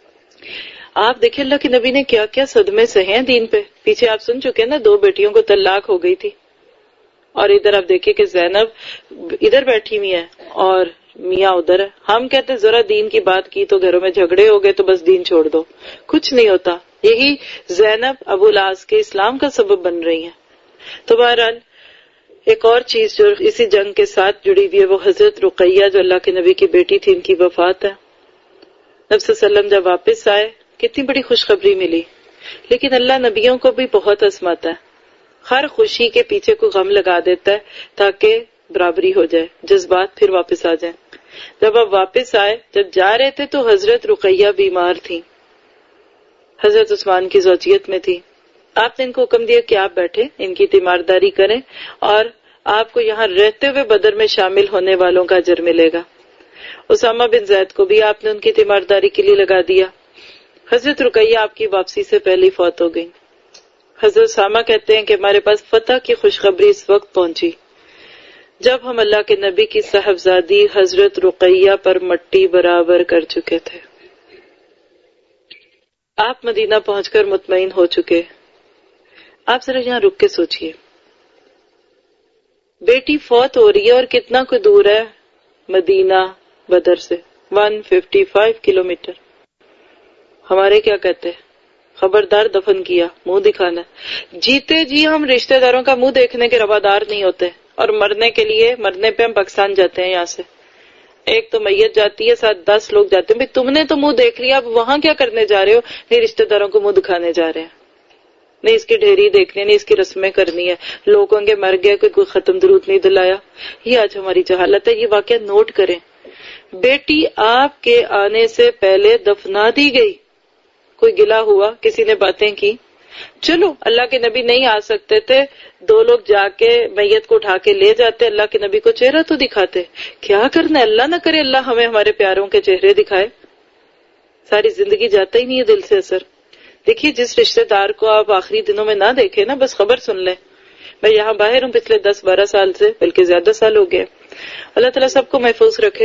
آپ دیکھیں اللہ کے نبی نے کیا کیا صدمے سہے ہیں دین پہ. پیچھے آپ سن چکے ہیں نا 2 بیٹیوں کو طلاق ہو گئی تھی، اور ادھر آپ دیکھیں کہ زینب ادھر بیٹھی ہوئی ہے اور میاں ادھر ہے. ہم کہتے ذرا دین کی بات کی تو گھروں میں جھگڑے ہو گئے تو بس دین چھوڑ دو. کچھ نہیں ہوتا. یہی زینب ابو العاص کے اسلام کا سبب بن رہی ہیں. تو بہرحال ایک اور چیز جو اسی جنگ کے ساتھ جڑی ہوئی ہے وہ حضرت رقیہ جو اللہ کے نبی کی بیٹی تھی، ان کی وفات ہے. نبی صلی اللہ علیہ وسلم جب واپس آئے کتنی بڑی خوشخبری ملی. لیکن اللہ نبیوں کو بھی بہت آزماتا ہے. ہر خوشی کے پیچھے کوئی غم لگا دیتا ہے تاکہ برابری ہو جائے، جذبات پھر واپس آ جائیں. جب آپ واپس آئے، جب جا رہے تھے تو حضرت رقیہ بیمار تھی، حضرت عثمان کی زوجیت میں تھی. آپ نے ان کو حکم دیا کہ آپ بیٹھے ان کی تیمارداری کریں اور آپ کو یہاں رہتے ہوئے بدر میں شامل ہونے والوں کا اجر ملے گا. اسامہ بن زید کو بھی آپ نے ان کی تیمارداری کے لیے لگا دیا. حضرت رقیہ آپ کی واپسی سے پہلے فوت ہو گئی. حضرت سامہ کہتے ہیں کہ ہمارے پاس فتح کی خوشخبری اس وقت پہنچی جب ہم اللہ کے نبی کی صاحبزادی حضرت رقیہ پر مٹی برابر کر چکے تھے. آپ مدینہ پہنچ کر مطمئن ہو چکے. آپ ذرا یہاں رک کے سوچئے، بیٹی فوت ہو رہی ہے اور کتنا کوئی دور ہے مدینہ بدر سے، 155 کلومیٹر. ہمارے کیا کہتے ہیں؟ خبردار دفن کیا، منہ دکھانا. جیتے جی ہم رشتہ داروں کا منہ دیکھنے کے روادار نہیں ہوتے، اور مرنے پہ ہم پاکستان جاتے ہیں. یہاں سے ایک تو میت جاتی ہے، ساتھ 10 لوگ جاتے ہیں. بھئی تم نے تو منہ دیکھ لیا، اب وہاں کیا کرنے جا رہے ہو؟ نہیں، رشتہ داروں کو منہ دکھانے جا رہے ہیں، نہیں اس کی ڈھیری دیکھنی، نہیں اس کی رسمیں کرنی ہے. لوگوں کے مر گئے، کوئی ختم درود نہیں دلایا. یہ آج ہماری جہالت ہے. یہ واقعہ نوٹ کریں. بیٹی آپ کے آنے سے پہلے دفنا دی گئی. کوئی گلا ہوا، کسی نے باتیں کی، چلو اللہ کے نبی نہیں آ سکتے تھے، 2 لوگ جا کے میت کو اٹھا کے لے جاتے، اللہ کے نبی کو چہرہ تو دکھاتے. کیا کرنا، اللہ نہ کرے اللہ ہمیں ہمارے پیاروں کے چہرے دکھائے. ساری زندگی جاتا ہی نہیں ہے دل سے اثر. دیکھیے جس رشتہ دار کو آپ آخری دنوں میں نہ دیکھیں نا، بس خبر سن لیں. میں یہاں باہر ہوں پچھلے 10-12 سال سے، بلکہ زیادہ سال ہو گئے. اللہ تعالیٰ سب کو محفوظ رکھے.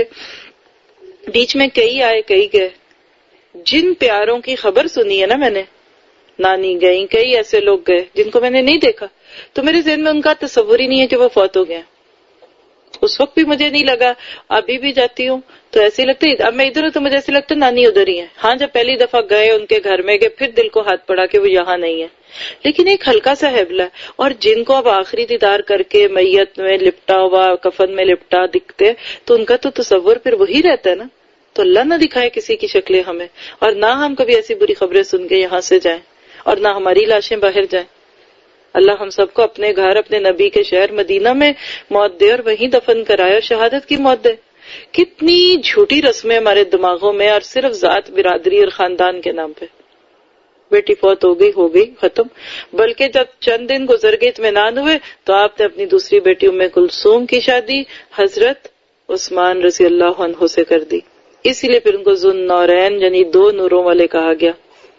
بیچ میں کئی آئے کئی گئے. جن پیاروں کی خبر سنی ہے نا میں نے، نانی گئی، کئی ایسے لوگ گئے جن کو میں نے نہیں دیکھا، تو میرے ذہن میں ان کا تصور ہی نہیں ہے کہ وہ فوت ہو گئے. اس وقت بھی مجھے نہیں لگا، ابھی بھی جاتی ہوں تو ایسے ہی لگتا ہے. اب میں ادھر ہوں تو مجھے ایسے لگتا ہے نانی ادھر ہی ہے. ہاں جب پہلی دفعہ گئے ان کے گھر میں گئے، پھر دل کو ہاتھ پڑا کہ وہ یہاں نہیں ہے. لیکن ایک ہلکا سا حیبلہ ہے. اور جن کو اب آخری دیدار کر کے میت میں لپٹا ہوا، کفن میں لپٹا دکھتے، تو ان کا تو تصور پھر وہی رہتا ہے نا. تو اللہ نہ دکھائے کسی کی شکلیں ہمیں، اور نہ ہم کبھی ایسی بری خبریں سن کے یہاں سے جائیں، اور نہ ہماری لاشیں باہر جائیں. اللہ ہم سب کو اپنے گھر، اپنے نبی کے شہر مدینہ میں موت دے اور وہیں دفن کرائے اور شہادت کی موت دے. کتنی جھوٹی رسمیں ہمارے دماغوں میں، اور صرف ذات، برادری اور خاندان کے نام پہ. بیٹی فوت ہو گئی ختم. بلکہ جب چند دن گزر گئے، اطمینان ہوئے، تو آپ نے اپنی دوسری بیٹی ام کلثوم کی شادی حضرت عثمان رضی اللہ عنہ سے کر دی. اسی لیے پھر ان کو ذوالنورین یعنی 2 نوروں والے کہا گیا.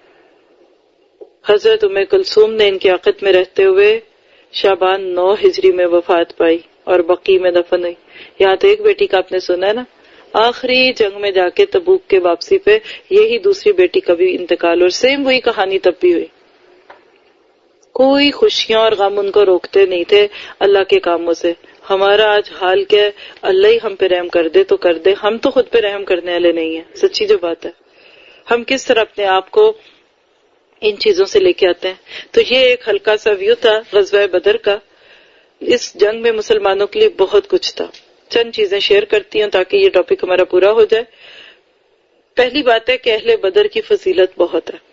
حضرت ام کلثوم نے ان کی عقد میں رہتے ہوئے شعبان 9 ہجری میں وفات پائی اور بقیع میں دفن ہوئی. یہاں تو ایک بیٹی کا آپ نے سنا ہے نا، آخری جنگ میں جا کے تبوک کے واپسی پہ یہی دوسری بیٹی کا بھی انتقال، اور سیم وہی کہانی تب بھی ہوئی. کوئی خوشیاں اور غم ان کو روکتے نہیں تھے اللہ کے کاموں سے. ہمارا آج حال کیا ہے، اللہ ہی ہم پہ رحم کر دے تو کر دے، ہم تو خود پہ رحم کرنے والے نہیں ہیں. سچی جو بات ہے، ہم کس طرح اپنے آپ کو ان چیزوں سے لے کے آتے ہیں. تو یہ ایک ہلکا سا ویو تھا غزوہ بدر کا. اس جنگ میں مسلمانوں کے لیے بہت کچھ تھا. چند چیزیں شیئر کرتی ہوں تاکہ یہ ٹاپک ہمارا پورا ہو جائے. پہلی بات ہے کہ اہل بدر کی فضیلت بہت ہے.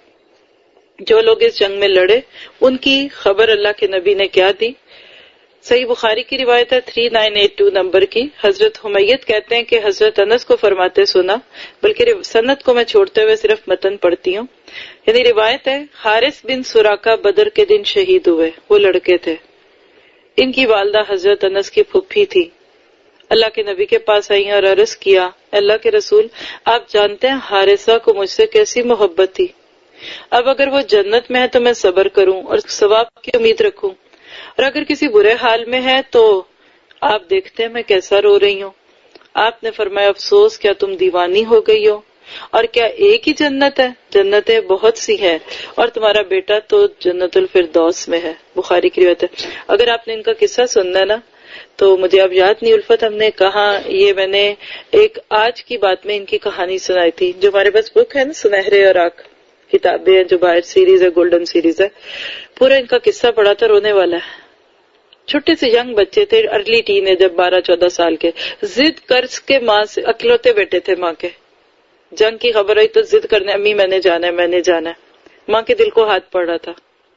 جو لوگ اس جنگ میں لڑے ان کی خبر اللہ کے نبی نے کیا دی. صحیح بخاری کی روایت ہے 3982 نمبر کی. حضرت حمیت کہتے ہیں کہ حضرت انس کو فرماتے سنا، بلکہ سند کو میں چھوڑتے ہوئے صرف متن پڑھتی ہوں. یعنی روایت ہے حارث بن سراقہ بدر کے دن شہید ہوئے. وہ لڑکے تھے. ان کی والدہ حضرت انس کی پھپھی تھی. اللہ کے نبی کے پاس آئی اور عرض کیا، اللہ کے رسول آپ جانتے ہیں حارثہ کو مجھ سے کیسی محبت تھی. اب اگر وہ جنت میں ہے تو میں صبر کروں اور ثواب کی امید رکھوں، اور اگر کسی برے حال میں ہے تو آپ دیکھتے ہیں میں کیسا رو رہی ہوں. آپ نے فرمایا افسوس، کیا تم دیوانی ہو گئی ہو؟ اور کیا ایک ہی جنت ہے؟ جنتیں بہت سی ہیں، اور تمہارا بیٹا تو جنت الفردوس میں ہے. بخاری کی روایت ہے. اگر آپ نے ان کا قصہ سننا ہے نا تو مجھے اب یاد نہیں الفت ہم نے کہاں، یہ میں نے ایک آج کی بات میں ان کی کہانی سنائی تھی. جو ہمارے پاس بک ہے نا سنہرے اور آنکھ، کتابیں جو باہر سیریز ہے، گولڈن سیریز ہے، پورا ان کا قصہ پڑھا تھا، رونے والا ہے. چھوٹے سے ینگ بچے تھے، ارلی ٹین ایج، 12-14 سال کے. ضد کرز کے ماں سے اکلوتے بیٹے تھے ماں کے. جنگ کی خبر آئی تو ضد کرنے، امی میں نے جانا ہے، میں نے جانا ہے. ماں کے دل کو ہاتھ پڑ رہا تھا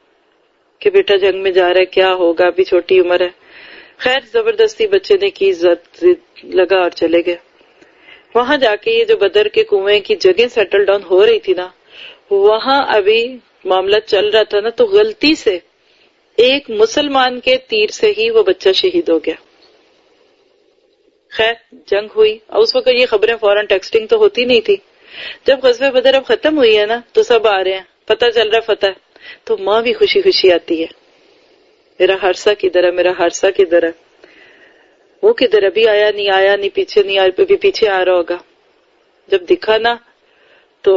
کہ بیٹا جنگ میں جا رہا ہے، کیا ہوگا، ابھی چھوٹی عمر ہے. خیر زبردستی بچے نے کی، ضد لگا اور چلے گئے. وہاں جا کے یہ جو بدر کے کنویں کی جگہ سیٹل ڈاؤن ہو رہی تھی نا، وہاں ابھی معاملہ چل رہا تھا نا، تو غلطی سے ایک مسلمان کے تیر سے ہی وہ بچہ شہید ہو گیا. خیر جنگ ہوئی، اور اس وقت یہ خبریں فوراً ٹیکسٹنگ تو ہوتی نہیں تھی. جب غزوہ بدر اب ختم ہوئی ہے نا تو سب آ رہے ہیں، پتہ چل رہا فتح، تو ماں بھی خوشی خوشی آتی ہے، میرا ہرسا کدھر ہے، میرا ہرسا کدھر ہے، وہ کدھر ابھی آیا نہیں پیچھے نہیں آیا، ابھی پیچھے آ رہا ہوگا۔ جب دکھا نا تو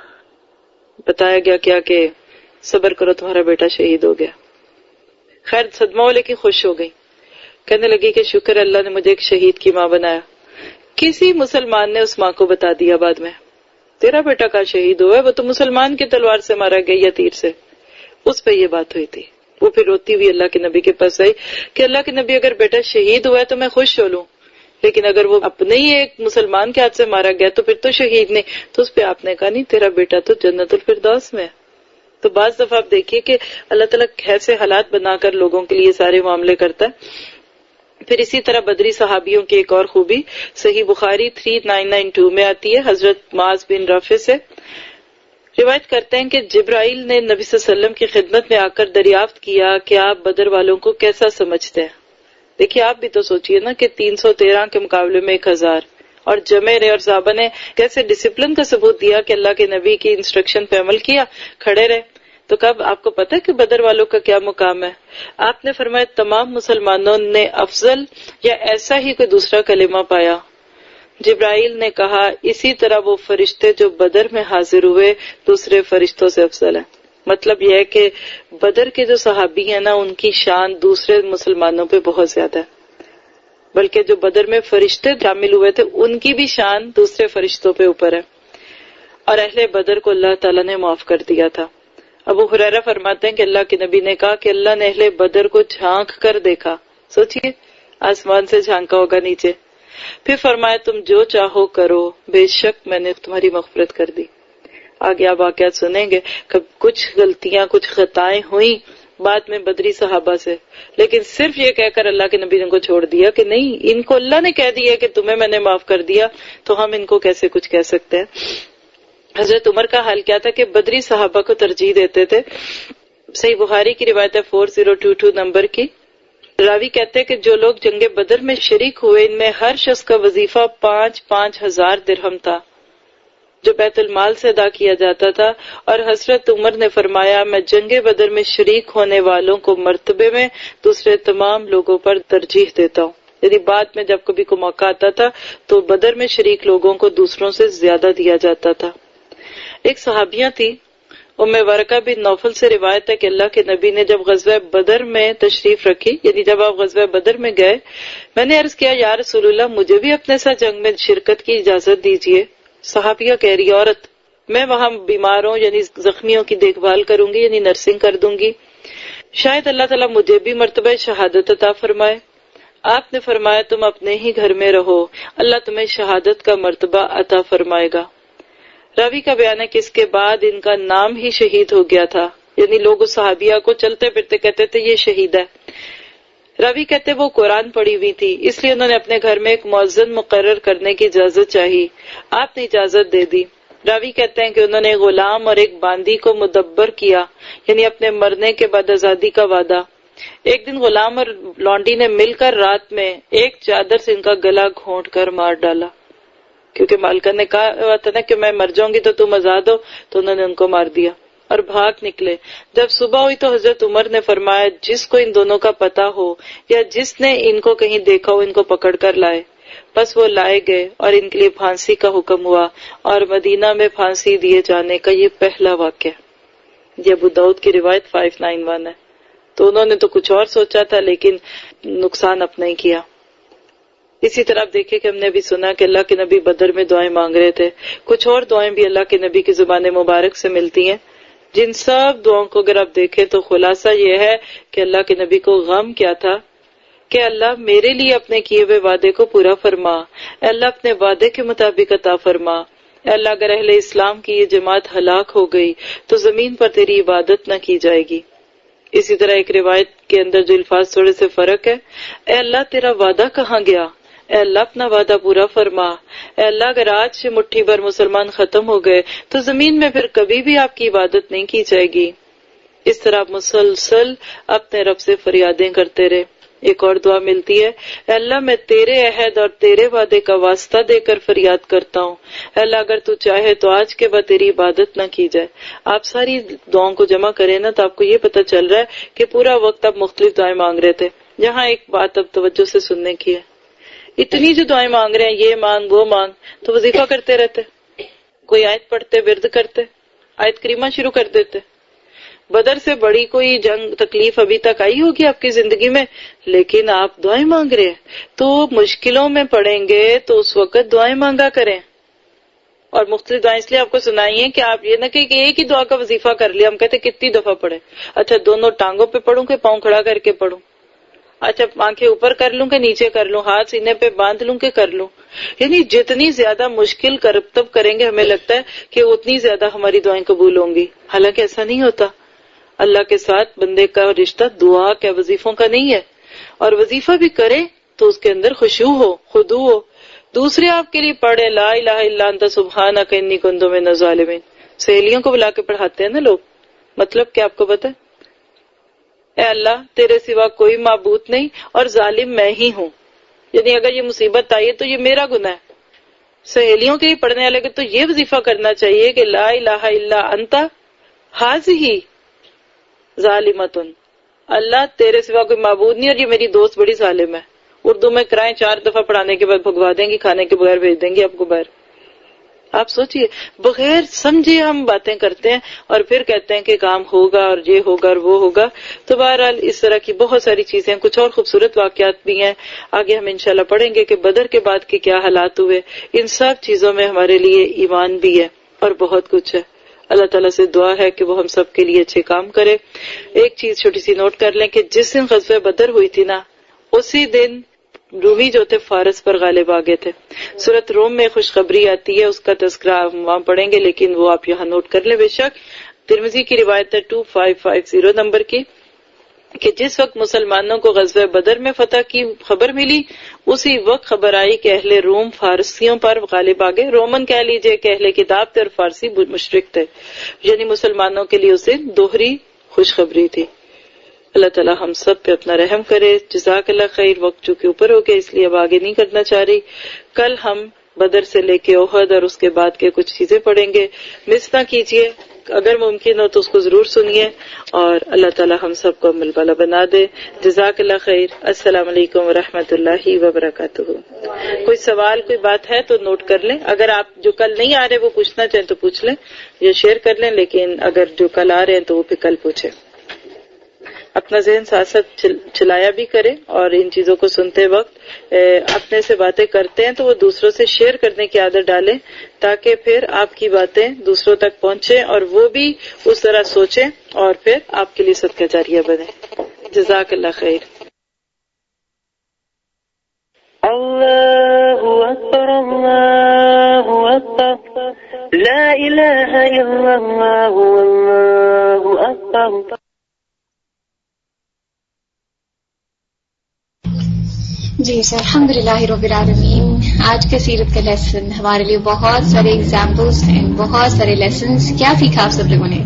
بتایا گیا کیا کہ صبر کرو تمہارا بیٹا شہید ہو گیا۔ خیر صدمہ والے کی خوش ہو گئی، کہنے لگی کہ شکر اللہ نے مجھے ایک شہید کی ماں بنایا۔ کسی مسلمان نے اس ماں کو بتا دیا بعد میں تیرا بیٹا کا شہید ہوا ہے، وہ تو مسلمان کی تلوار سے مارا گیا یا تیر سے، اس پہ یہ بات ہوئی تھی۔ وہ پھر روتی ہوئی اللہ کے نبی کے پاس آئی کہ اللہ کے نبی اگر بیٹا شہید ہوا ہے تو میں خوش ہو لوں، لیکن اگر وہ اپنے ہی ایک مسلمان کے ہاتھ سے مارا گیا تو پھر تو شہید نہیں۔ تو اس پہ آپ نے کہا نہیں، تیرا بیٹا تو جنت الفردوس میں ہے۔ تو بعض دفعہ آپ دیکھیے کہ اللہ تعالیٰ کیسے حالات بنا کر لوگوں کے لیے سارے معاملے کرتا ہے۔ پھر اسی طرح بدری صحابیوں کی ایک اور خوبی صحیح بخاری 3992 میں آتی ہے، حضرت معاذ بن رافع سے روایت کرتے ہیں کہ جبرائیل نے نبی صلی اللہ علیہ وسلم کی خدمت میں آ کر دریافت کیا کہ آپ بدر والوں کو کیسا سمجھتے ہیں۔ دیکھیے آپ بھی تو سوچئے نا کہ 313 کے مقابلے میں 1000 اور جمع رہے، اور صحابہ نے کیسے ڈسپلن کا ثبوت دیا کہ اللہ کے نبی کی انسٹرکشن پہ عمل کیا، کھڑے رہے۔ تو کب آپ کو پتہ ہے کہ بدر والوں کا کیا مقام ہے؟ آپ نے فرمایا تمام مسلمانوں نے افضل یا ایسا ہی کوئی دوسرا کلمہ پایا؟ جبرائیل نے کہا اسی طرح وہ فرشتے جو بدر میں حاضر ہوئے دوسرے فرشتوں سے افضل ہیں۔ مطلب یہ ہے کہ بدر کے جو صحابی ہیں نا ان کی شان دوسرے مسلمانوں پہ بہت زیادہ ہے، بلکہ جو بدر میں فرشتے شامل ہوئے تھے ان کی بھی شان دوسرے فرشتوں پہ اوپر ہے، اور اہل بدر کو اللہ تعالیٰ نے معاف کر دیا تھا۔ ابو ہریرہ فرماتے ہیں کہ اللہ کے نبی نے کہا کہ اللہ نے اہل بدر کو جھانک کر دیکھا، سوچئے آسمان سے جھانکا ہوگا نیچے، پھر فرمایا تم جو چاہو کرو، بے شک میں نے تمہاری مغفرت کر دی۔ آگے آپ واقعات سنیں گے کہ کچھ غلطیاں کچھ خطائیں ہوئیں بعد میں بدری صحابہ سے، لیکن صرف یہ کہہ کر اللہ کے نبی نے ان کو چھوڑ دیا کہ نہیں، ان کو اللہ نے کہہ دیا کہ تمہیں میں نے معاف کر دیا تو ہم ان کو کیسے کچھ کہہ سکتے ہیں۔ حضرت عمر کا حال کیا تھا کہ بدری صحابہ کو ترجیح دیتے تھے۔ صحیح بخاری کی روایت ہے 4022 نمبر کی، راوی کہتے ہیں کہ جو لوگ جنگ بدر میں شریک ہوئے ان میں ہر شخص کا وظیفہ 5,000 درہم تھا جو بیت المال سے ادا کیا جاتا تھا، اور حضرت عمر نے فرمایا میں جنگ بدر میں شریک ہونے والوں کو مرتبے میں دوسرے تمام لوگوں پر ترجیح دیتا ہوں، یعنی بعد میں جب کبھی کو موقع آتا تھا تو بدر میں شریک لوگوں کو دوسروں سے زیادہ دیا جاتا تھا۔ ایک صحابیہ تھی ام ورقہ بن نوفل سے روایت ہے کہ اللہ کے نبی نے جب غزوہ بدر میں تشریف رکھی، یعنی جب آپ غزوہ بدر میں گئے، میں نے عرض کیا یا رسول اللہ مجھے بھی اپنے ساتھ جنگ میں شرکت کی اجازت دیجیے۔ صحابیہ کہہ رہی عورت میں وہاں بیماروں یعنی زخمیوں کی دیکھ بھال کروں گی، یعنی نرسنگ کر دوں گی، شاید اللہ تعالیٰ مجھے بھی مرتبہ شہادت عطا فرمائے۔ آپ نے فرمایا تم اپنے ہی گھر میں رہو، اللہ تمہیں شہادت کا مرتبہ عطا فرمائے گا۔ راوی کا بیان ہے کہ اس کے بعد ان کا نام ہی شہید ہو گیا تھا، یعنی لوگ اس صحابیہ کو چلتے پھرتے کہتے تھے یہ شہید ہے۔ راوی کہتے وہ قرآن پڑھی ہوئی تھی، اس لیے انہوں نے اپنے گھر میں ایک مؤذن مقرر کرنے کی اجازت چاہی، آپ نے اجازت دے دی۔ راوی کہتے ہیں کہ انہوں نے غلام اور ایک باندی کو مدبر کیا، یعنی اپنے مرنے کے بعد آزادی کا وعدہ۔ ایک دن غلام اور لونڈی نے مل کر رات میں ایک چادر سے ان کا گلا گھونٹ کر مار ڈالا، کیونکہ مالکہ نے کہا تھا نا کہ میں مر جاؤں گی تو تم آزاد ہو، تو انہوں نے ان کو مار دیا اور بھاگ نکلے۔ جب صبح ہوئی تو حضرت عمر نے فرمایا جس کو ان دونوں کا پتہ ہو یا جس نے ان کو کہیں دیکھا ہو ان کو پکڑ کر لائے۔ بس وہ لائے گئے اور ان کے لیے پھانسی کا حکم ہوا، اور مدینہ میں پھانسی دیے جانے کا یہ پہلا واقعہ۔ یہ ابو داؤد کی روایت 591 ہے۔ تو انہوں نے تو کچھ اور سوچا تھا لیکن نقصان اپنا ہی کیا۔ اسی طرح آپ دیکھیں کہ ہم نے بھی سنا کہ اللہ کے نبی بدر میں دعائیں مانگ رہے تھے، کچھ اور دعائیں بھی اللہ کے نبی کی زبان مبارک سے ملتی ہیں، جن سب دعاؤں کو اگر آپ دیکھیں تو خلاصہ یہ ہے کہ اللہ کے نبی کو غم کیا تھا کہ اللہ میرے لیے اپنے کیے ہوئے وعدے کو پورا فرما، اے اللہ اپنے وعدے کے مطابق عطا فرما، اے اللہ اگر اہل اسلام کی یہ جماعت ہلاک ہو گئی تو زمین پر تیری عبادت نہ کی جائے گی۔ اسی طرح ایک روایت کے اندر جو الفاظ تھوڑے سے فرق ہے، اے اللہ تیرا وعدہ کہاں گیا، اے اللہ اپنا وعدہ پورا فرما، اے اللہ اگر آج سے مٹھی بھر مسلمان ختم ہو گئے تو زمین میں پھر کبھی بھی آپ کی عبادت نہیں کی جائے گی۔ اس طرح آپ مسلسل اپنے رب سے فریادیں کرتے رہے۔ ایک اور دعا ملتی ہے، اے اللہ میں تیرے عہد اور تیرے وعدے کا واسطہ دے کر فریاد کرتا ہوں، اے اللہ اگر تو چاہے تو آج کے بعد تیری عبادت نہ کی جائے۔ آپ ساری دعاؤں کو جمع کریں نا تو آپ کو یہ پتہ چل رہا ہے کہ پورا وقت آپ مختلف دعائیں مانگ رہے تھے۔ یہاں ایک بات اب توجہ سے سننے کی ہے، اتنی جو دعائیں مانگ رہے ہیں، یہ مانگ وہ مانگ، تو وظیفہ کرتے رہتے، کوئی آیت پڑھتے، ورد کرتے، آیت کریمہ شروع کر دیتے۔ بدر سے بڑی کوئی جنگ تکلیف ابھی تک آئی ہوگی آپ کی زندگی میں، لیکن آپ دعائیں مانگ رہے ہیں، تو مشکلوں میں پڑیں گے تو اس وقت دعائیں مانگا کریں۔ اور مختلف دعائیں اس لیے آپ کو سنائی ہیں کہ آپ یہ نہ کہ ایک ہی دعا کا وظیفہ کر لیا، ہم کہتے کتنی دفعہ پڑھیں، اچھا دونوں ٹانگوں پہ پڑھوں کہ پاؤں کھڑا کر کے پڑھوں، اچھا آنکھیں اوپر کر لوں کہ نیچے کر لوں، ہاتھ سینے پہ باندھ لوں کہ کر لوں، یعنی جتنی زیادہ مشکل کرتب کریں گے ہمیں لگتا ہے کہ اتنی زیادہ ہماری دعائیں قبول ہوں گی، حالانکہ ایسا نہیں ہوتا۔ اللہ کے ساتھ بندے کا رشتہ دعا کے وظیفوں کا نہیں ہے، اور وظیفہ بھی کرے تو اس کے اندر خشوع ہو، خضوع ہو، دوسرے آپ کے لیے پڑھے لا الہ الا انت سبحانک انی کنت من الظالمین۔ سہیلیوں کو بلا کے پڑھاتے ہیں نا لوگ، مطلب کیا آپ کو پتہ ہے؟ اے اللہ تیرے سوا کوئی معبود نہیں اور ظالم میں ہی ہوں، یعنی اگر یہ مصیبت آئی ہے تو یہ میرا گناہ ہے۔ سہیلیوں کے لیے پڑھنے والے کو تو یہ وظیفہ کرنا چاہیے کہ لا الہ الا انت ہذہ ظالمتن، اللہ تیرے سوا کوئی معبود نہیں اور یہ میری دوست بڑی ظالم ہے۔ اردو میں کرائیں 4 دفعہ پڑھانے کے بعد بھگوا دیں گی، کھانے کے بغیر بھیج دیں گی آپ کو باہر۔ آپ سوچئے بغیر سمجھے ہم باتیں کرتے ہیں اور پھر کہتے ہیں کہ کام ہوگا اور یہ ہوگا اور وہ ہوگا۔ تو بہرحال اس طرح کی بہت ساری چیزیں، کچھ اور خوبصورت واقعات بھی ہیں، آگے ہم انشاءاللہ پڑھیں گے کہ بدر کے بعد کے کیا حالات ہوئے۔ ان سب چیزوں میں ہمارے لیے ایمان بھی ہے اور بہت کچھ ہے۔ اللہ تعالیٰ سے دعا ہے کہ وہ ہم سب کے لیے اچھے کام کرے۔ ایک چیز چھوٹی سی نوٹ کر لیں کہ جس دن غزوہ بدر ہوئی تھی نا، اسی دن رومی جو تھے فارس پر غالب آ گئے تھے۔ سورۃ روم میں خوشخبری آتی ہے، اس کا تذکرہ ہم وہاں پڑھیں گے، لیکن وہ آپ یہاں نوٹ کر لیں بے شک۔ ترمذی کی روایت ہے 2550 نمبر کی کہ جس وقت مسلمانوں کو غزوہ بدر میں فتح کی خبر ملی، اسی وقت خبر آئی کہ اہل روم فارسیوں پر غالب آ گئے۔ رومن کہہ لیجئے کہ اہل کتاب تھے اور فارسی مشرک تھے، یعنی مسلمانوں کے لیے اس دن دوہری خوشخبری تھی۔ اللہ تعالیٰ ہم سب پہ اپنا رحم کرے۔ جزاک اللہ خیر۔ وقت چونکہ اوپر ہو گیا اس لیے اب آگے نہیں کرنا چاہ رہی۔ کل ہم بدر سے لے کے احد اور اس کے بعد کے کچھ چیزیں پڑھیں گے، مس نہ کیجیے، اگر ممکن ہو تو اس کو ضرور سنیے، اور اللہ تعالیٰ ہم سب کو عمل والا بنا دے۔ جزاک اللہ خیر۔ السلام علیکم ورحمۃ اللہ وبرکاتہ۔ کوئی سوال کوئی بات ہے تو نوٹ کر لیں، اگر آپ جو کل نہیں آ رہے وہ پوچھنا چاہیں تو پوچھ لیں یا شیئر کر لیں، لیکن اگر جو کل آ رہے ہیں تو وہ پھر کل پوچھیں۔ اپنا ذہن ساتھ ساتھ چلایا بھی کریں، اور ان چیزوں کو سنتے وقت اپنے سے باتیں کرتے ہیں تو وہ دوسروں سے شیئر کرنے کی عادت ڈالیں، تاکہ پھر آپ کی باتیں دوسروں تک پہنچیں اور وہ بھی اس طرح سوچیں اور پھر آپ کے لیے صدقہ جاریہ بنے۔ جزاک اللہ خیر۔ اللہ اکبر اللہ اکبر لا الہ الا اللہ واللہ اکبر۔ جی سر، الحمدللہ رب العالمین۔ آج کے سیرت کا لیسن ہمارے لیے بہت سارے ایگزامپلس ہیں، بہت سارے لیسنز۔ کیا سیکھا آپ سب لوگوں نے؟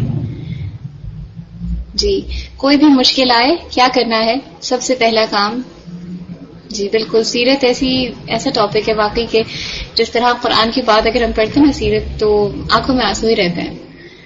جی، کوئی بھی مشکل آئے کیا کرنا ہے؟ سب سے پہلا کام، جی بالکل، سیرت ایسا ٹاپک ہے واقعی کہ جس طرح قرآن کی بات اگر ہم پڑھتے ہیں نا سیرت، تو آنکھوں میں آنسو ہی رہتے ہیں۔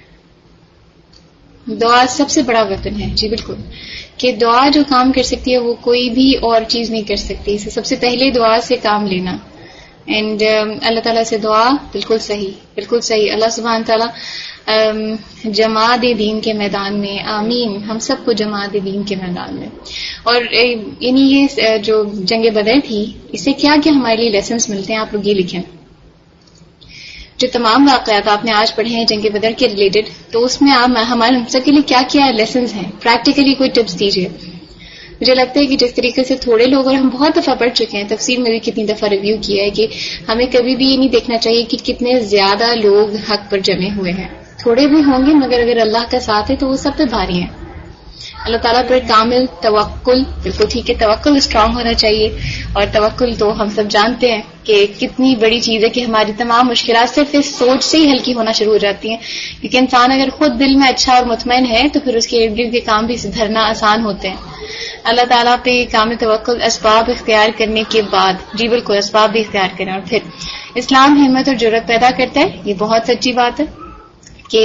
دعا سب سے بڑا ویپن ہے، جی بالکل، کہ دعا جو کام کر سکتی ہے وہ کوئی بھی اور چیز نہیں کر سکتی۔ سب سے پہلے دعا سے کام لینا، اینڈ اللہ تعالیٰ سے دعا بالکل صحیح، بالکل صحیح۔ اللہ سبحانہ تعالیٰ جماعت دین کے میدان میں، آمین، ہم سب کو جماعت دین کے میدان میں۔ اور یعنی یہ جو جنگ بدر تھی، اس سے کیا کیا ہمارے لیے لیسنس ملتے ہیں، آپ لوگ یہ لکھیں۔ جو تمام واقعات آپ نے آج پڑھے ہیں جنگ بدر کے ریلیٹڈ، تو اس میں ہمارے ہم سب کے لیے کیا کیا لیسنز ہیں، پریکٹیکلی کوئی ٹپس دیجیے۔ مجھے لگتا ہے کہ جس طریقے سے تھوڑے لوگ، اور ہم بہت دفعہ پڑھ چکے ہیں، تفسیر میں بھی کتنی دفعہ ریویو کیا ہے، کہ ہمیں کبھی بھی یہ نہیں دیکھنا چاہیے کہ کتنے زیادہ لوگ حق پر جمے ہوئے ہیں۔ تھوڑے بھی ہوں گے مگر اگر اللہ کا ساتھ ہے تو وہ سب پہ بھاری ہیں۔ اللہ تعالیٰ پر کامل توکل، بالکل ٹھیک ہے، توکل اسٹرانگ ہونا چاہیے، اور توکل تو ہم سب جانتے ہیں کہ کتنی بڑی چیز ہے کہ ہماری تمام مشکلات صرف اس سوچ سے ہی ہلکی ہونا شروع ہو جاتی ہیں، کیونکہ انسان اگر خود دل میں اچھا اور مطمئن ہے تو پھر اس کے ارد گرد کے کام بھی دھرنا آسان ہوتے ہیں۔ اللہ تعالیٰ پہ کامل توکل اسباب اختیار کرنے کے بعد، جی بالکل اسباب بھی اختیار کریں، اور پھر اسلام ہمت اور جرأت پیدا کرتا ہے. یہ بہت سچی بات ہے کہ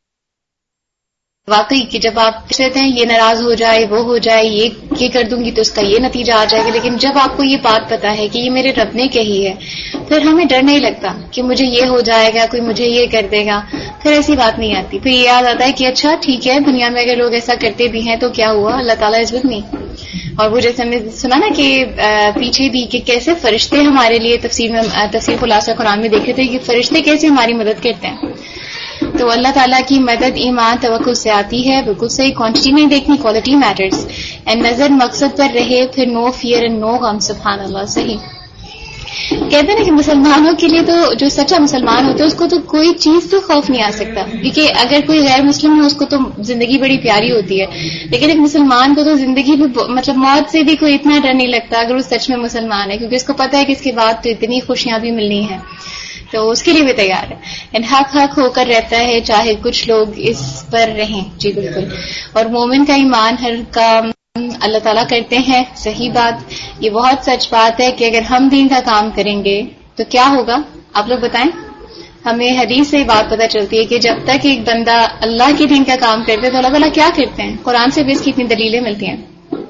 واقعی کہ جب آپ کہتے ہیں یہ ناراض ہو جائے، وہ ہو جائے، یہ کر دوں گی تو اس کا یہ نتیجہ آ جائے گا، لیکن جب آپ کو یہ بات پتا ہے کہ یہ میرے رب نے کہی ہے، پھر ہمیں ڈر نہیں لگتا کہ مجھے یہ ہو جائے گا، کوئی مجھے یہ کر دے گا، پھر ایسی بات نہیں آتی. پھر یہ یاد آتا ہے کہ اچھا ٹھیک ہے، دنیا میں اگر لوگ ایسا کرتے بھی ہیں تو کیا ہوا، اللہ تعالیٰ از ود می. اور وہ جیسے ہم نے سنا نا کہ پیچھے بھی کہ کیسے فرشتے ہمارے لیے تفسیر خلاصہ قرآن میں دیکھے تھے کہ فرشتے کیسے ہماری مدد کرتے ہیں. تو اللہ تعالیٰ کی مدد ایمان توکل سے آتی ہے. بالکل صحیح. کوانٹٹی نہیں دیکھنی، کوالٹی میٹرز. اینڈ نظر مقصد پر رہے، پھر نو فیئر اینڈ نو غم. سبحان اللہ. صحیح کہتے ہیں کہ مسلمانوں کے لیے تو جو سچا مسلمان ہوتا ہے اس کو تو کوئی چیز سے خوف نہیں آ سکتا، کیونکہ اگر کوئی غیر مسلم ہے اس کو تو زندگی بڑی پیاری ہوتی ہے، لیکن ایک مسلمان کو تو زندگی بھی مطلب موت سے بھی کوئی اتنا ڈر نہیں لگتا اگر وہ سچ میں مسلمان ہے، کیونکہ اس کو پتا ہے کہ اس کے بعد تو اتنی خوشیاں بھی ملنی ہیں، تو اس کے لیے بھی تیار ہے. حق ہو کر رہتا ہے چاہے کچھ لوگ اس پر رہیں. جی بالکل. اور مومن کا ایمان ہر کام اللہ تعالیٰ کرتے ہیں. صحیح بات. یہ بہت سچ بات ہے کہ اگر ہم دین کا کام کریں گے تو کیا ہوگا، آپ لوگ بتائیں. ہمیں حدیث سے یہ بات پتہ چلتی ہے کہ جب تک ایک بندہ اللہ کے دین کا کام کرتے ہے تو اللہ تعالیٰ کیا کرتے ہیں. قرآن سے بھی اس کی اتنی دلیلیں ملتی ہیں.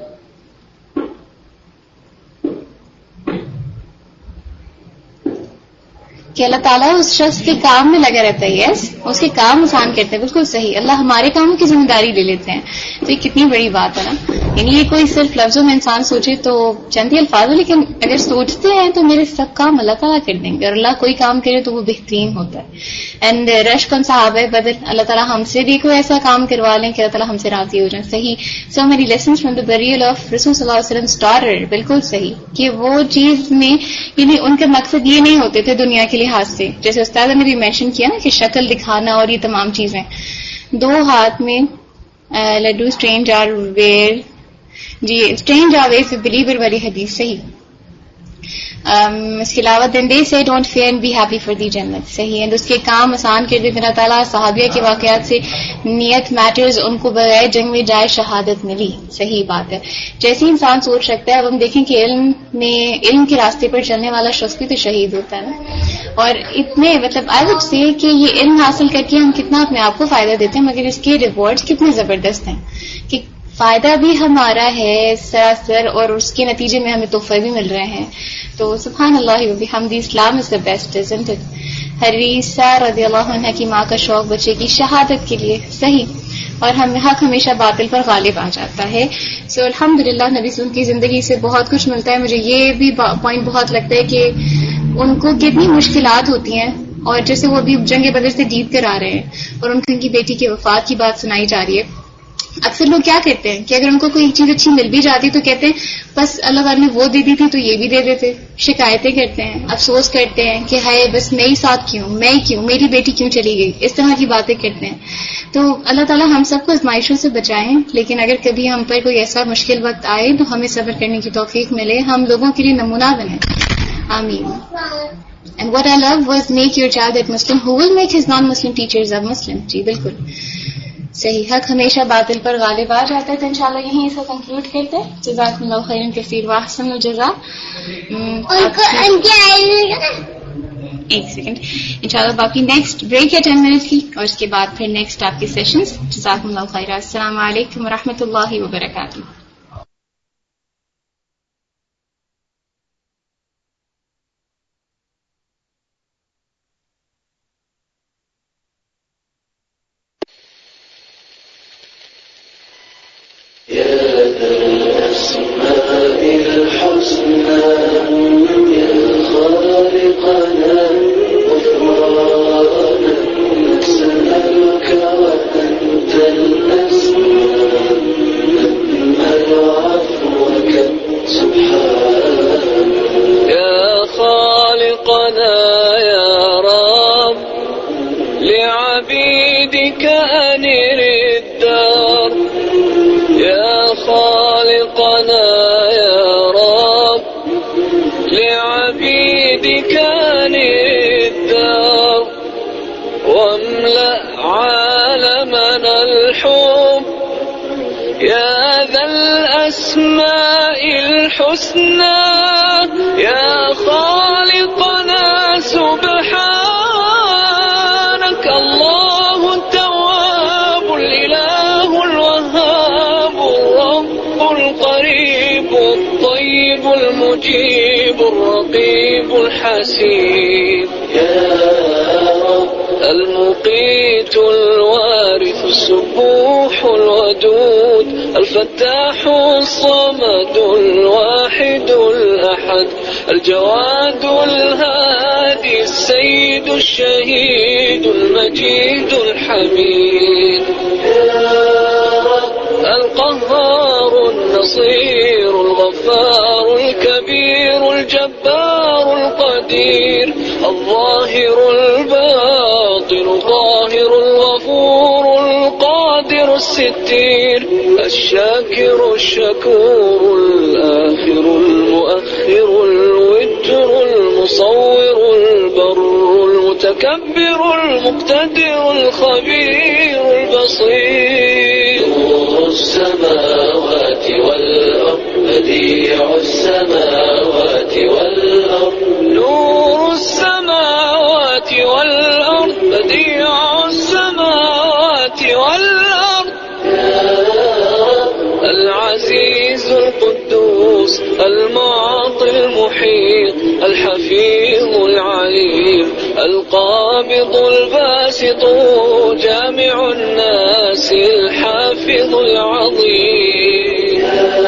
کہ اللہ تعالیٰ اس شخص کے کام میں لگا رہتا ہے. یس اس کے کام آسان کرتے ہیں. بالکل صحیح. اللہ ہمارے کاموں کی ذمہ داری لے لیتے ہیں. تو یہ کتنی بڑی بات ہے نا. یعنی یہ کوئی صرف لفظوں میں انسان سوچے تو چند ہی الفاظ ہو، لیکن اگر سوچتے ہیں تو میرے سب کام اللہ تعالیٰ کر دیں گے، اور اللہ کوئی کام کرے تو وہ بہترین ہوتا ہے. اینڈ رشک ان صحابہ بدر، اللہ تعالیٰ ہم سے بھی کوئی ایسا کام کروا لیں کہ اللہ تعالیٰ ہم سے راضی ہو جائیں. صحیح. سو میری لیسنس فرام دا بریل آف رسول صلی اللہ علیہ وسلم اسٹارٹڈ. بالکل صحیح کہ وہ چیز میں یعنی ان کا مقصد یہ نہیں ہوتے تھے دنیا کے لحاظ سے، جیسے استاد نے بھی مینشن کیا نا کہ شکل دکھانا اور یہ تمام چیزیں. 2 ہاتھ میں لڈو اسٹرینج آر ویئر. جی اسٹرینج آر ویئر بلیور والی حدیث. صحیح. اس کے علاوہ دین دے سے don't fear and be happy for the جنت. صحیح. اینڈ اس کے کام آسان کر دیتے اللہ تعالیٰ. صحابیہ کے واقعات سے نیت میٹرز، ان کو بغیر جنگ میں جائے شہادت ملی. صحیح بات ہے. جیسے انسان سوچ سکتا ہے. اب ہم دیکھیں کہ علم کے راستے پر چلنے والا شخص بھی تو شہید ہوتا ہے نا. اور اتنے مطلب آئی وڈ سے کہ یہ علم حاصل کر کے ہم کتنا اپنے آپ کو فائدہ دیتے ہیں، مگر اس کے ریوارڈز کتنے زبردست ہیں کہ فائدہ بھی ہمارا ہے سراسر، اور اس کے نتیجے میں ہمیں تحفے بھی مل رہے ہیں. تو سبحان اللہ وبحمدہ. Islam is the best isn't it. حریثہ رضی اللہ عنہ کی ماں کا شوق بچے کی شہادت کے لیے. صحیح. اور حق ہمیشہ باطل پر غالب آ جاتا ہے. سو الحمدللہ نبی صلی اللہ علیہ وسلم کی زندگی سے بہت کچھ ملتا ہے. مجھے یہ بھی پوائنٹ بہت لگتا ہے کہ ان کو کتنی مشکلات ہوتی ہیں، اور جیسے وہ ابھی جنگ بدر سے جیت کر آ رہے ہیں اور ان کی بیٹی کی وفات کی بات سنائی جا رہی ہے. اکثر لوگ کیا کہتے ہیں کہ اگر ان کو کوئی چیز اچھی مل بھی جاتی تو کہتے ہیں بس اللہ تعالیٰ نے وہ دے دی تھی تو یہ بھی دے دیتے. شکایتیں کرتے ہیں، افسوس کرتے ہیں کہ ہائے بس میں ہی ساتھ کیوں، میں کیوں، میری بیٹی کیوں چلی گئی. اس طرح کی باتیں کرتے ہیں. تو اللہ تعالیٰ ہم سب کو آزمائشوں سے بچائیں، لیکن اگر کبھی ہم پر کوئی ایسا مشکل وقت آئے تو ہمیں صبر کرنے کی توفیق ملے. ہم لوگوں کے لیے نمونہ بنیں. آمین. And what I love was make your child a Muslim who will make his non-Muslim teachers a Muslim. جی بالکل صحیح. حق ہمیشہ باطل پر غالب آ جاتا ہے. تو انشاءاللہ یہیں اس کو کنکلوڈ کرتے ہیں. جزاکم اللہ خیرا کثیر واحسن الجزاء. ایک سیکنڈ انشاءاللہ باقی نیکسٹ بریک ہے 10 منٹ کی، اور اس کے بعد پھر نیکسٹ آپ کے سیشنز. جزاکم اللہ خیرا. السلام علیکم ورحمۃ اللہ وبرکاتہ. عالمنا الحب يا ذا الأسر الأسماء الحسنى يا خالقنا سبحانك. الله التواب الإله الوهاب الرب القريب الطيب المجيب الرقيب الحسيب يا رب. المقيت الوارث السبوح الودود الفتاح الصمد الواحد الأحد الجواد الهادي السيد الشهيد المجيد الحميد القهار النصير الغفار الكبير الجبار القدير الظاهر الباطن ظاهر الغفور القادر الستير الشاكر الشكور الآخر المؤخر الوتر المصور البر المتكبر المقتدر الخبير البصير. نور السماوات والأرض بديع السماوات والأرض. نور السماوات والأرض بديع السماوات والأرض. العزيز القدوس المعطي المحيط الحفيظ العليم القابض الباسط جامع الناس الحافظ العظيم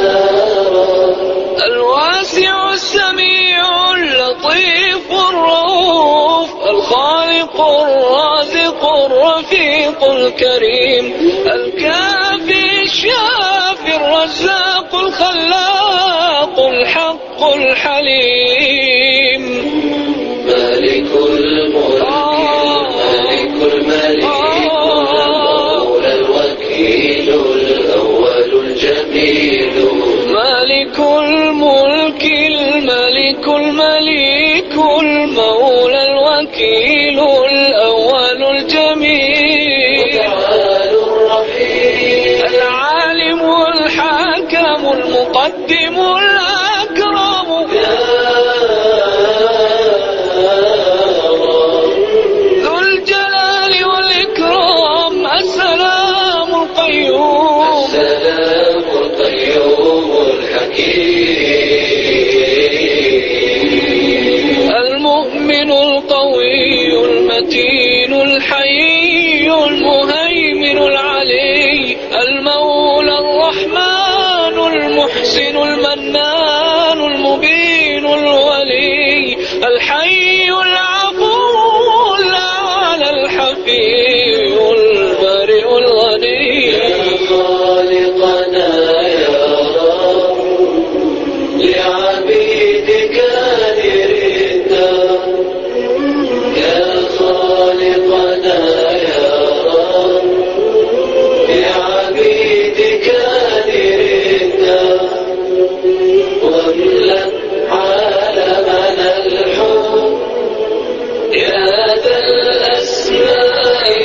الواسع السميع اللطيف الرؤوف الخالق الرازق الرفيق الكريم الكافي الشافي الرزاق الخلاق الحق الحليم مالك الملك الملك الملك المولى الوكيل الأول الجميل. مالك الملك الملك الملك المولى الوكيل الأول الجميل العالم الحاكم المقدم الأكرم ذو الجلال والإكرام السلام القيوم السلام القيوم الحكيم المؤمن القوي المتين الحي المهيمن العلي المولى الرحمن المحسن المنان المبين الولي الحي العفو الأعلى الحفي البارئ الغني. يا خالقنا يا رب لعبيدك نريدا. يا خالقنا يا رب لعبيدك نريدا. واملأ عالمنا الحب يا ذا الأسماء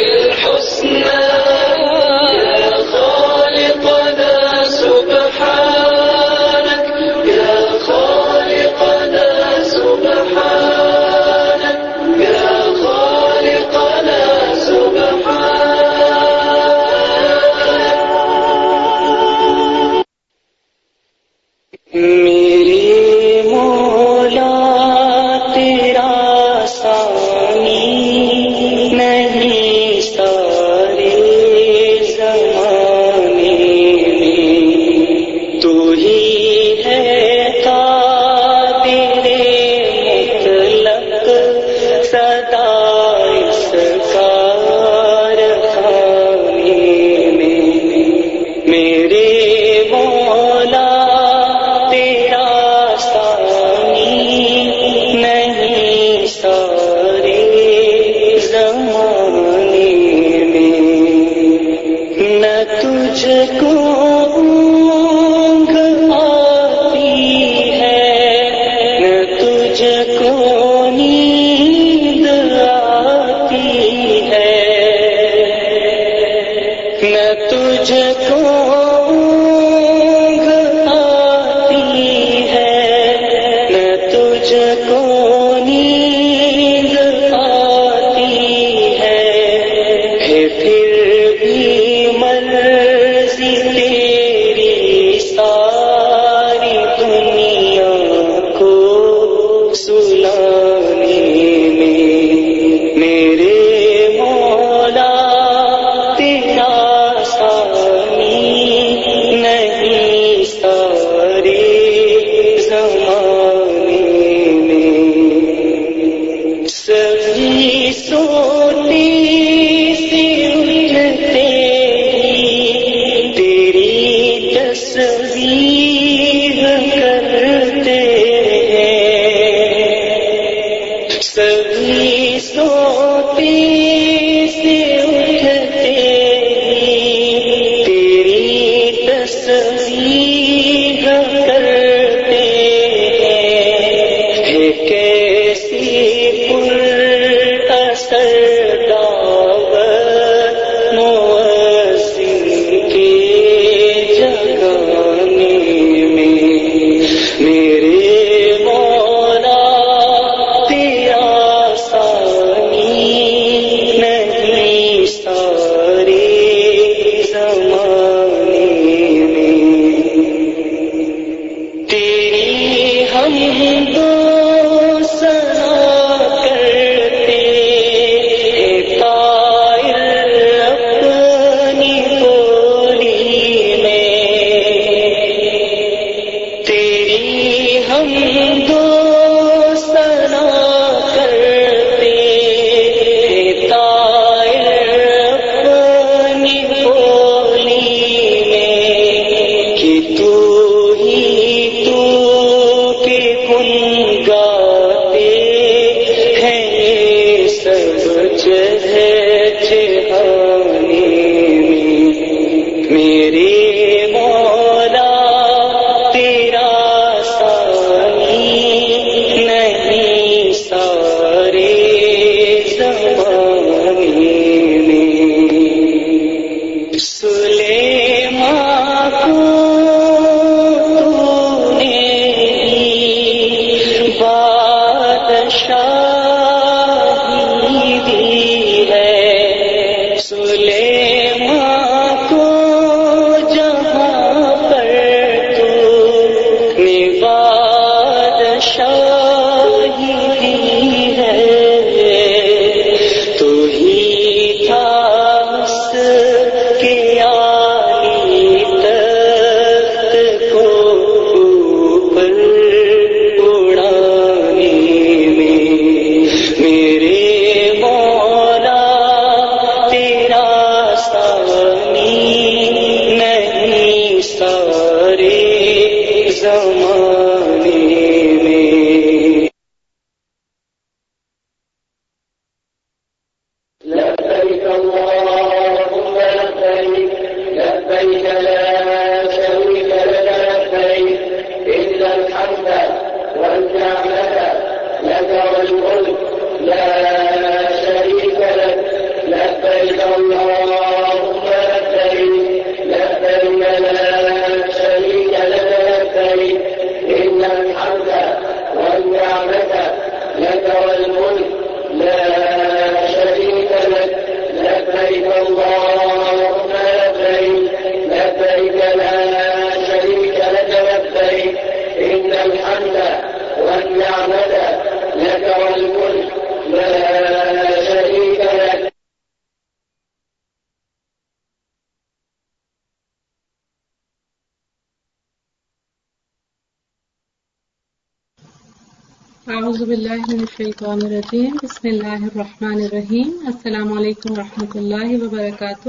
اعوذ باللہ من الشیطان الرجیم بسم اللہ الرحمن الرحیم السلام علیکم ورحمۃ اللہ وبرکاتہ.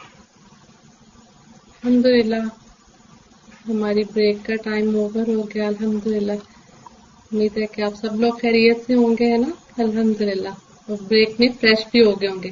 الحمدللہ ہماری بریک کا ٹائم اوور ہو گیا. الحمدللہ امید ہے کہ آپ سب لوگ خیریت سے ہوں گے, ہے نا. الحمدللہ اور بریک میں فریش بھی ہو گئے ہوں گے.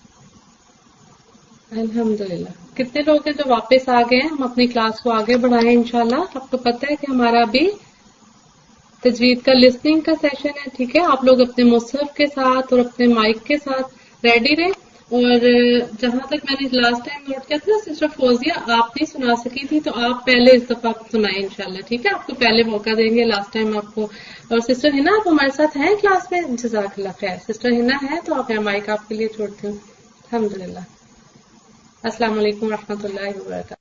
الحمدللہ کتنے لوگ ہیں جو واپس آ گئے ہیں؟ ہم اپنی کلاس کو آگے بڑھائیں انشاءاللہ. آپ کو پتہ ہے کہ ہمارا ابھی تجوید کا لسننگ کا سیشن ہے, ٹھیک ہے. آپ لوگ اپنے مصحف کے ساتھ اور اپنے مائک کے ساتھ ریڈی رہیں. اور جہاں تک میں نے لاسٹ ٹائم نوٹ کیا تھا سسٹر فوزیہ آپ نہیں سنا سکی تھی, تو آپ پہلے اس دفعہ سنائیں انشاءاللہ, ٹھیک ہے. آپ کو پہلے موقع دیں گے, لاسٹ ٹائم آپ کو. اور سسٹر ہنا آپ ہمارے ساتھ ہیں کلاس میں؟ جزاک اللہ خیر. سسٹر ہنا ہے تو آپ مائک آپ کے لیے چھوڑتی ہوں. الحمدللہ. السلام علیکم ورحمۃ اللہ وبرکاتہ.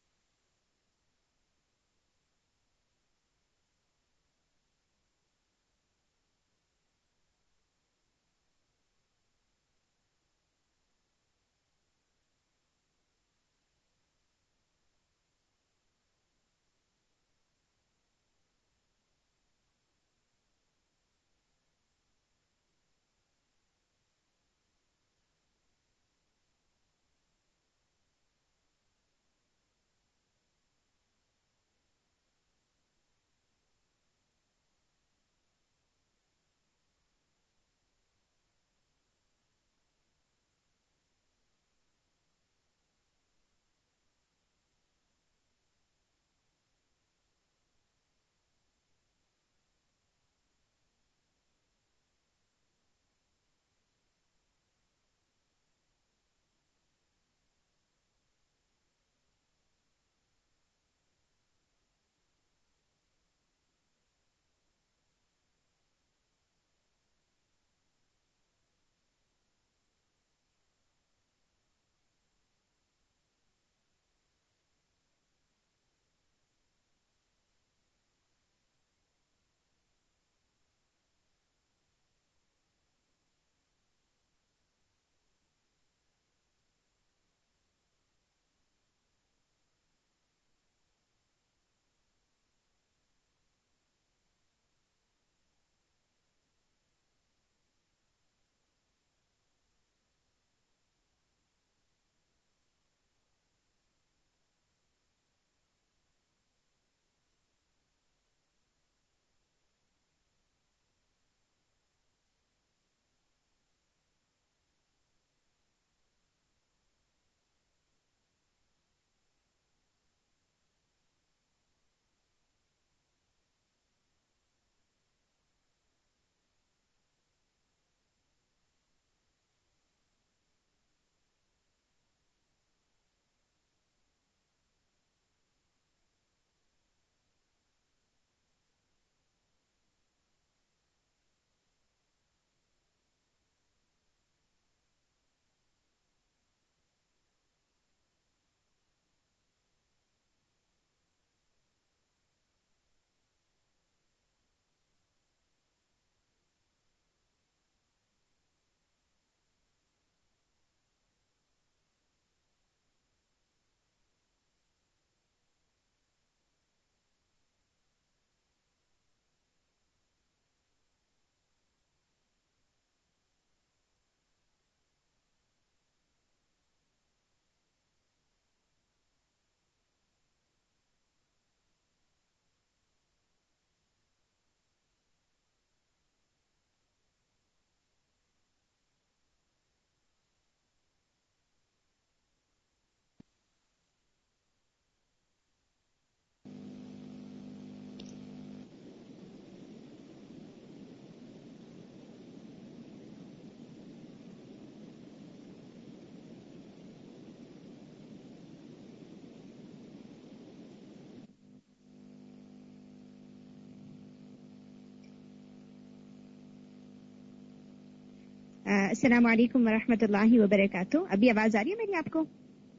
السلام علیکم ورحمۃ اللہ وبرکاتہ. ابھی آواز آ رہی ہے میری آپ کو؟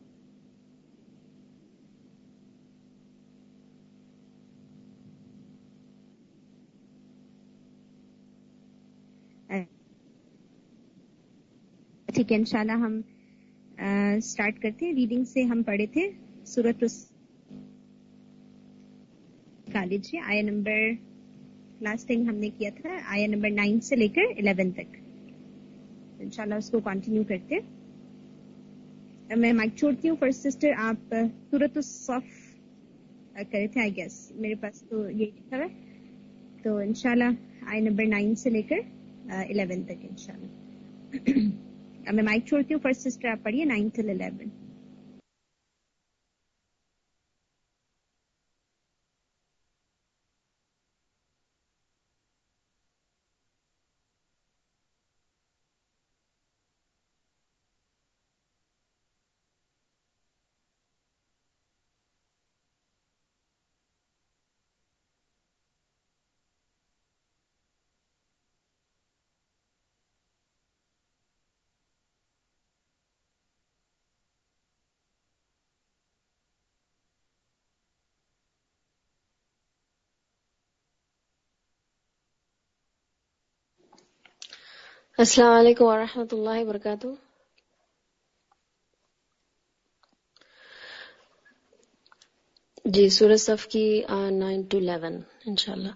ٹھیک ہے, انشاءاللہ ہم سٹارٹ کرتے ہیں. ریڈنگ سے ہم پڑھے تھے سورۃ کالج آیہ نمبر लास्ट टाइम हमने किया था आया नंबर 9 से लेकर 11 तक. इंशाल्लाह उसको कंटिन्यू करते हैं. मैं माइक छोड़ती हूँ. फर्स्ट सिस्टर आप सूरत सफ करे थे आई गेस, मेरे पास तो ये लिखा है. तो इंशाल्लाह आया नंबर 9 से लेकर 11 तक इंशाल्लाह. मैं माइक छोड़ती हूँ. फर्स्ट सिस्टर आप पढ़िए 9 till 11. अस्सलाम वालेकुम व रहमतुल्लाहि व बरकातुहू. जी सूरह सफ की 9 to 11 इंशाल्लाह.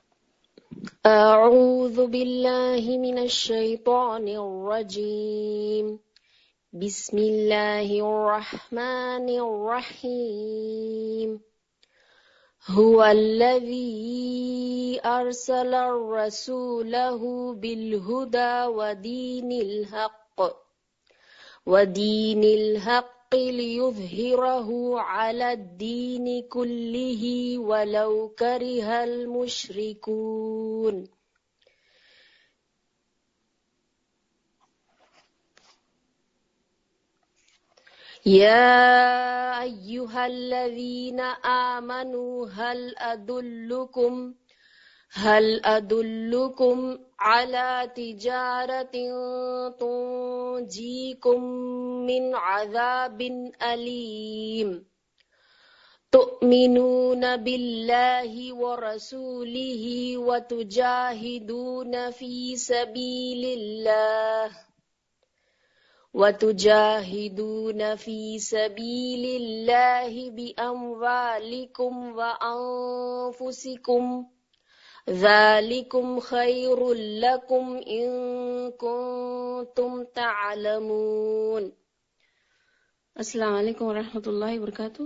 अऊज़ु बिल्लाहि मिनश शैतानिर रजीम. बिस्मिल्लाहिर रहमानिर रहीम. हुवल्लज़ी अरसला रसूलहु बिलहुदा वदीनिल हक़्क़ लियुज़हिरहु अलद्दीनि कुल्लिहि वलौ करिहल मुश्रिकून. या अय्युहल्लज़ीना आमनू हल अदुल्लुकुम अला तिजारतिन तुंजीकुम मिन अज़ाबिन अलीम. तु'मिनून बिल्लाहि व रसूलिहि व तुजाहिदून फी सबीलिल्लाहि बिअमवालिकुम व अनफुसिकुम. ज़ालिकुम खैरुल लकुम इन कुंतुम तअलमून. अस्सलाम वालेकुम व रहमतुल्लाहि व बरकातुहू.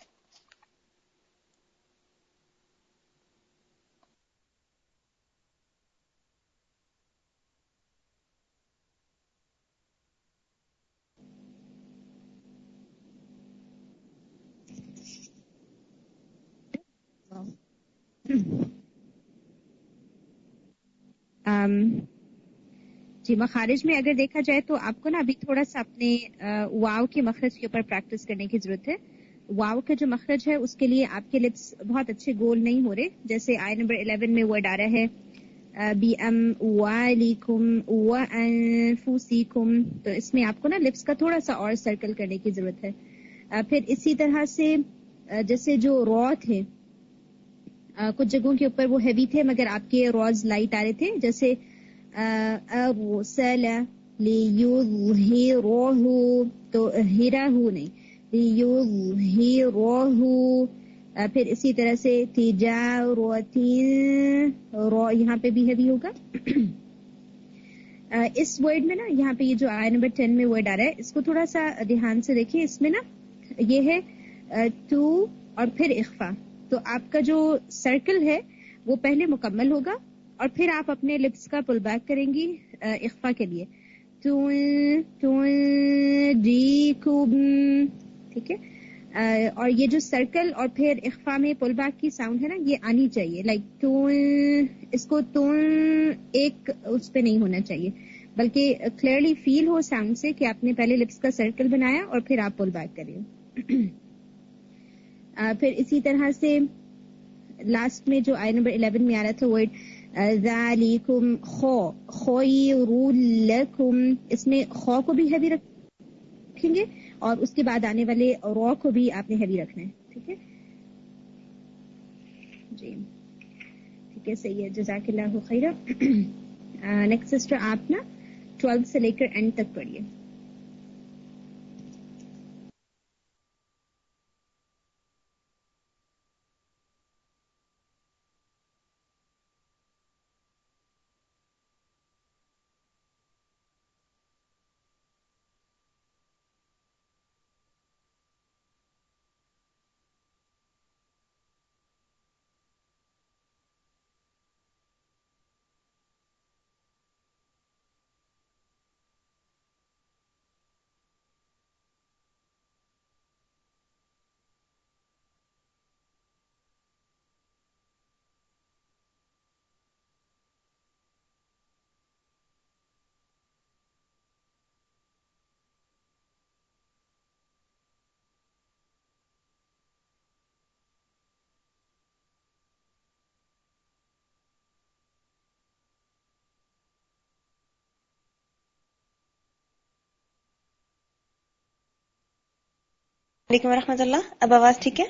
जी मखारिज में अगर देखा जाए तो आपको ना अभी थोड़ा सा अपने वाव के मखरज के ऊपर प्रैक्टिस करने की जरूरत है. वाव का जो मखरज है उसके लिए आपके लिप्स बहुत अच्छे गोल नहीं हो रहे. जैसे आय नंबर 11 में वर्ड आ रहा है बी अम वालिकुम व अनफुसिकुम, तो इसमें आपको ना लिप्स का थोड़ा सा और सर्कल करने की जरूरत है. फिर इसी तरह से जैसे जो रॉ थे कुछ जगहों के ऊपर वो हैवी थे मगर आपके रॉज लाइट आ रहे थे. जैसे अरसला लियुज़हिरहु, तो हिराहु नहीं, लियुज़हिरहु. फिर इसी तरह से तिजारतिन, रॉ यहाँ पे भी हैवी होगा. इस वर्ड में ना यहाँ पे ये जो आय नंबर 10 में वर्ड आ रहा है इसको थोड़ा सा ध्यान से देखिए. इसमें ना ये है टू और फिर इख्फा. तो आपका जो सर्कल है वो पहले मुकम्मल होगा और फिर आप अपने लिप्स का पुल बैक करेंगी इख्फा के लिए. ठीक है. और ये जो सर्कल और फिर इख्फा में पुल बैक की साउंड है ना ये आनी चाहिए. लाइक इसको एक उस पे नहीं होना चाहिए बल्कि क्लियरली फील हो साउंड से कि आपने पहले लिप्स का सर्कल बनाया और फिर आप पुल बैक करें. फिर इसी तरह से लास्ट में जो आय नंबर 11 में आ रहा था वर्ड ज़ालिकुम खैरुल लकुम, इसमें खौ को भी हैवी रखेंगे और उसके बाद आने वाले रॉ को भी आपने हैवी रखना है. ठीक है जी, ठीक है, सही है. जज़ाकिल्लाहु खैरा. नेक्स्ट सिस्टर आप ना 12 से लेकर एंड तक पढ़िए. وعلیکم ورحمۃ اللہ. اب آواز ٹھیک ہے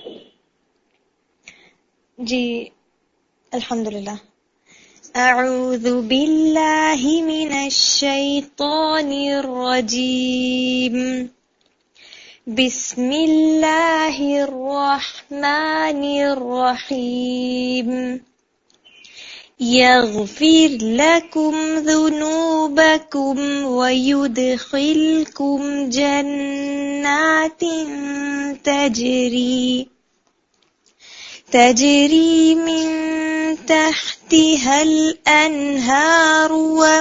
جی؟ الحمدللہ. اعوذ باللہ من الشیطان الرجیم. بسم اللہ الرحمن الرحیم. يغفر لكم ذنوبكم ويدخلكم جنات تجري من تحتها الأنهار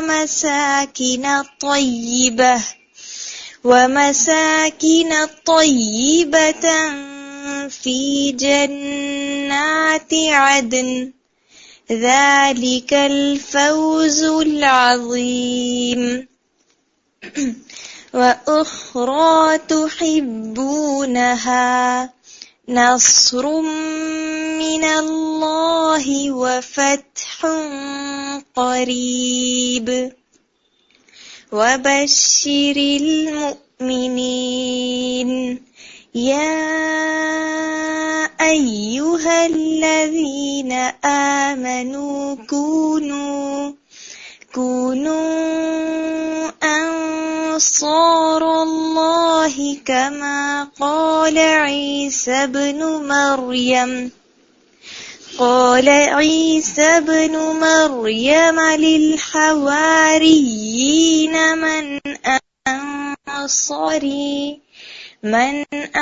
ومساكن طيبة في جنات عدن. ذلك الفوز العظيم. وأخرى تحبونها نصر من الله وفتح قريب. وبشر المؤمنين. يا أيها الذين آمنوا كونوا أنصار الله كما قال عيسى ابن مريم للحواريين من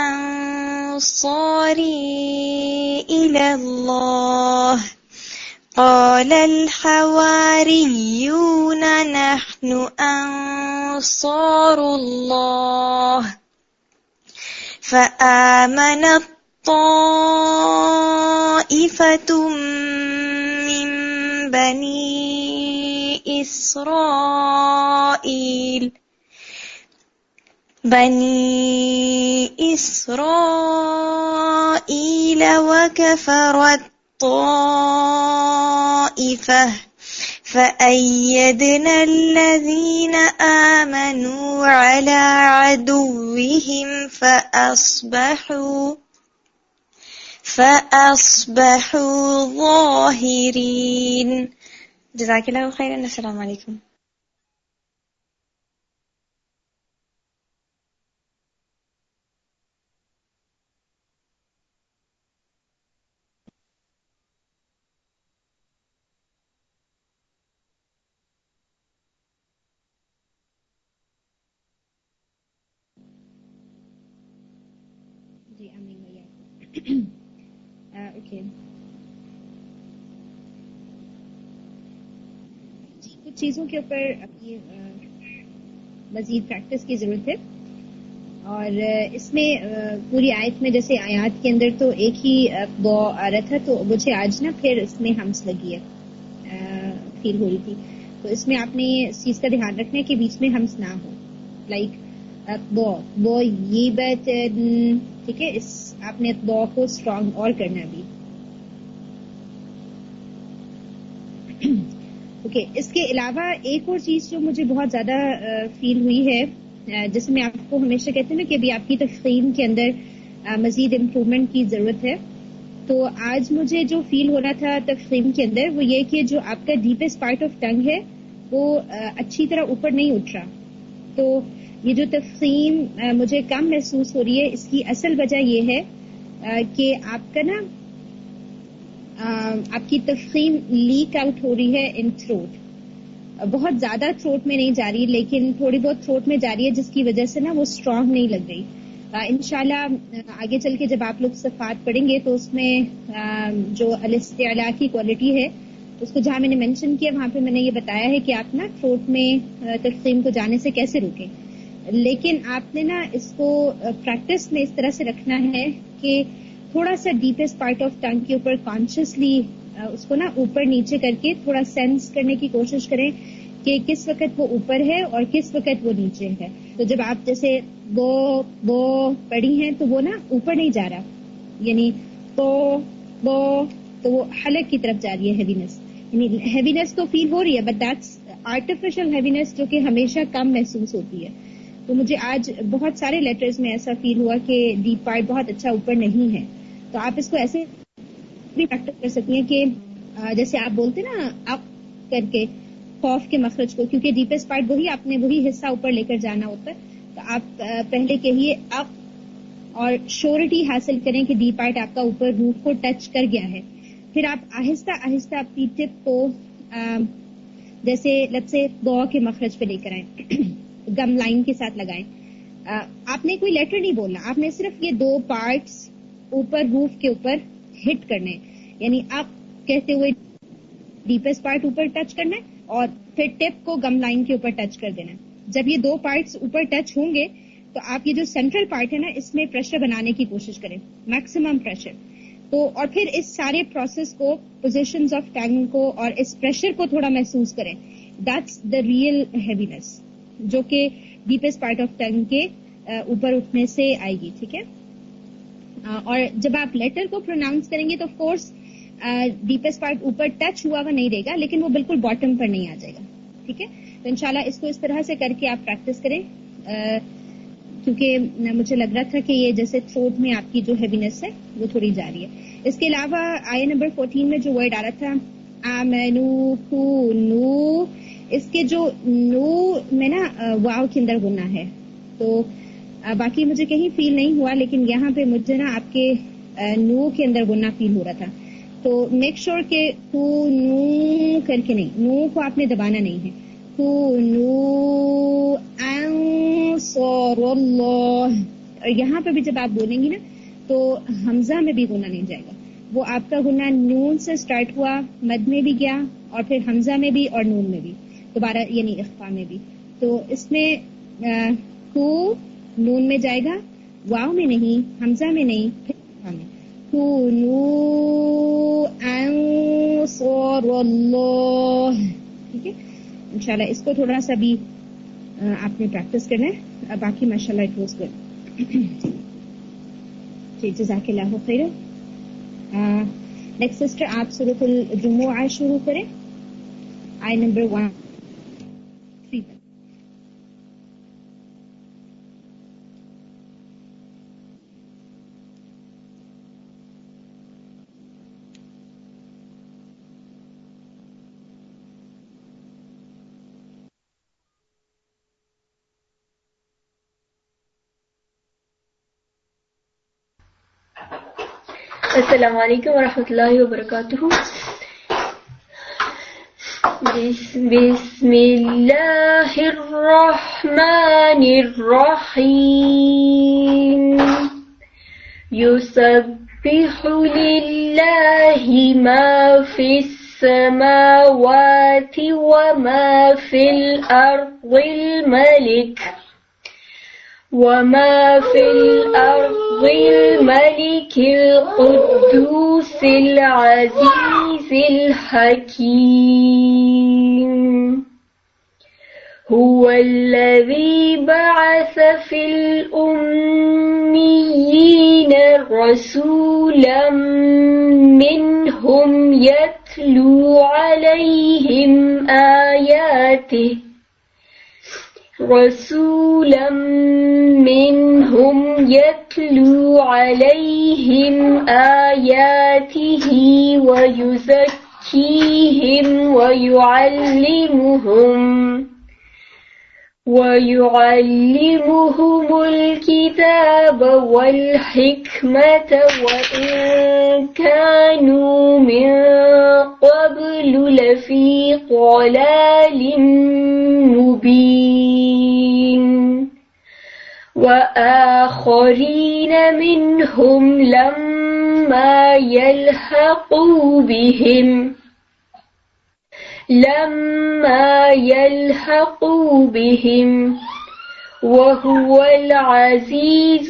أنصاري إلى الله؟ قال الحواريون نحن أنصار الله. فآمنت طائفة من بني إسرائيل وكفرت طائفة فأيدنا الذين آمنوا على عدوهم فأصبحوا ظاهرين. جزاک اللہ خیرا. السلام علیکم. جی امین بھیا. اوکے جی، کچھ چیزوں کے اوپر اپنی مزید پریکٹس کی ضرورت ہے. اور اس میں پوری آیت میں جیسے آیات کے اندر تو ایک ہی دعا آ رہا تھا، تو مجھے آج نا پھر اس میں ہمس لگی ہے، فیل ہو رہی تھی. تو اس میں آپ نے اس چیز کا دھیان رکھنا ہے کہ بیچ میں ہمس نہ ہو. لائک بو یہ بات ٹھیک ہے. اس آپ نے دعا کو اسٹرانگ اور کرنا بھی. اوکے. اس کے علاوہ ایک اور چیز جو مجھے بہت زیادہ فیل ہوئی ہے، جیسے میں آپ کو ہمیشہ کہتے ہیں نا کہ ابھی آپ کی تفخیم کے اندر مزید امپروومنٹ کی ضرورت ہے. تو آج مجھے جو فیل ہو رہا تھا تفخیم کے اندر وہ یہ کہ جو آپ کا ڈیپسٹ پارٹ آف ٹنگ ہے وہ اچھی طرح اوپر نہیں اٹھ رہا. تو یہ جو تفخیم مجھے کم محسوس ہو رہی ہے، اس کی اصل وجہ یہ ہے کہ آپ کا نا آپ کی تفخیم لیک آؤٹ ہو رہی ہے ان تھروٹ. بہت زیادہ تھروٹ میں نہیں جا رہی، لیکن تھوڑی بہت تھروٹ میں جا رہی ہے، جس کی وجہ سے نا وہ اسٹرانگ نہیں لگ رہی. انشاءاللہ آگے چل کے جب آپ لوگ صفات پڑھیں گے تو اس میں جو الاستعلاء کی کوالٹی ہے اس کو جہاں میں نے مینشن کیا وہاں پہ میں نے یہ بتایا ہے کہ آپ نا تھروٹ میں تفخیم کو جانے سے کیسے روکیں. لیکن آپ نے نا اس کو پریکٹس میں اس طرح سے رکھنا ہے کہ تھوڑا سا ڈیپسٹ پارٹ آف ٹنگ کے اوپر کانشیسلی اس کو نا اوپر نیچے کر کے تھوڑا سینس کرنے کی کوشش کریں کہ کس وقت وہ اوپر ہے اور کس وقت وہ نیچے ہے. تو جب آپ جیسے بو پڑھی ہیں تو وہ نا اوپر نہیں جا رہا، یعنی بو تو وہ حلق کی طرف جا رہی ہے. یعنی ہیوینس تو فیل ہو رہی ہے، بٹ دیٹس آرٹیفیشل ہیوینس جو کہ ہمیشہ کم محسوس ہوتی ہے. تو مجھے آج بہت سارے لیٹرز میں ایسا فیل ہوا کہ ڈیپ پارٹ بہت اچھا اوپر نہیں ہے. تو آپ اس کو ایسے بھی پریکٹس کر سکتی ہیں کہ جیسے آپ بولتے نا اپ کر کے خوف کے مخرج کو, کیونکہ ڈیپسٹ پارٹ وہی آپ نے وہی حصہ اوپر لے کر جانا ہوتا ہے. تو آپ پہلے کہیے اپ اور شیورٹی حاصل کریں کہ ڈیپ پارٹ آپ کا اوپر روف کو ٹچ کر گیا ہے. پھر آپ آہستہ آہستہ اپنی ٹپ کو جیسے لب سے دعا کے مخرج پہ لے کر آئیں, گم لائن کے ساتھ لگائیں. آپ نے کوئی لیٹر نہیں بولنا, آپ نے صرف یہ 2 پارٹس اوپر روف کے اوپر ہٹ کرنے, یعنی آپ کہتے ہوئے ڈیپسٹ پارٹ اوپر ٹچ کرنا ہے اور پھر ٹپ کو گم لائن کے اوپر ٹچ کر دینا ہے. جب یہ 2 پارٹس اوپر ٹچ ہوں گے تو آپ یہ جو سینٹرل پارٹ ہے نا اس میں پریشر بنانے کی کوشش کریں, میکسیمم پریشر. تو اور پھر اس سارے پروسیس کو, پوزیشنز آف ٹنگ کو اور اس پریشر کو تھوڑا محسوس کریں. دیٹس دا ریئل ہیوینس جو کہ ڈیپسٹ پارٹ آف ٹنگ کے اوپر اٹھنے سے آئے گی. ٹھیک ہے. اور جب آپ لیٹر کو پروناؤنس کریں گے تو آف کورس ڈیپسٹ پارٹ اوپر ٹچ ہوا ہوا نہیں رہے گا, لیکن وہ بالکل باٹم پر نہیں آ جائے گا. ٹھیک ہے. تو انشاءاللہ اس کو اس طرح سے کر کے آپ پریکٹس کریں, کیونکہ مجھے لگ رہا تھا کہ یہ جیسے تھروٹ میں آپ کی جو ہیوینس ہے وہ تھوڑی جا رہی ہے. اس کے علاوہ آیہ نمبر 14 میں جو ورڈ آ رہا تھا آمنو نو, اس کے جو نو میں نا واو کے اندر گنا ہے. تو باقی مجھے کہیں فیل نہیں ہوا, لیکن یہاں پہ مجھے نا آپ کے نو کے اندر گنا فیل ہو رہا تھا. تو میک شور کہ نو کر کے نہیں, نو کو آپ نے دبانا نہیں ہے. نو انصر اللہ, اور یہاں پہ بھی جب آپ بولیں گی نا تو حمزہ میں بھی گنا نہیں جائے گا. وہ آپ کا گنا نون سے سٹارٹ ہوا, مد میں بھی گیا, اور پھر حمزہ میں بھی اور نون میں بھی دوبارہ, یعنی اخفا میں بھی. تو اس میں کو نون میں جائے گا, واو میں نہیں, حمزہ میں نہیں, پھر اخفا میں. کونوا انصار اللہ. ٹھیک ہے. انشاءاللہ اس کو تھوڑا سا بھی آپ نے پریکٹس کرنا ہے. باقی ماشاءاللہ اٹ واز گڈ. جی جزاک اللہ خیر. نیکسٹ سسٹر آپ سورۃ الجمعہ شروع کریں, آیہ نمبر 1. السلام علیکم ورحمۃ اللہ وبرکاتہ. بسم اللہ الرحمن الرحیم. یسبح للہ ما فی السماوات وما فی الارض الملک وما في الأرض الملك القدوس العزيز الحكيم. هو الذي بعث في الأميين رسولا منهم يتلو عليهم آياته رسولا منهم يتلو عليهم آياته ويزكيهم ويعلمهم الكتاب والحكمة وإن كانوا من قبل لفي ضلال مبين. وآخرين منهم لما يلحقوا بهم وهو العزيز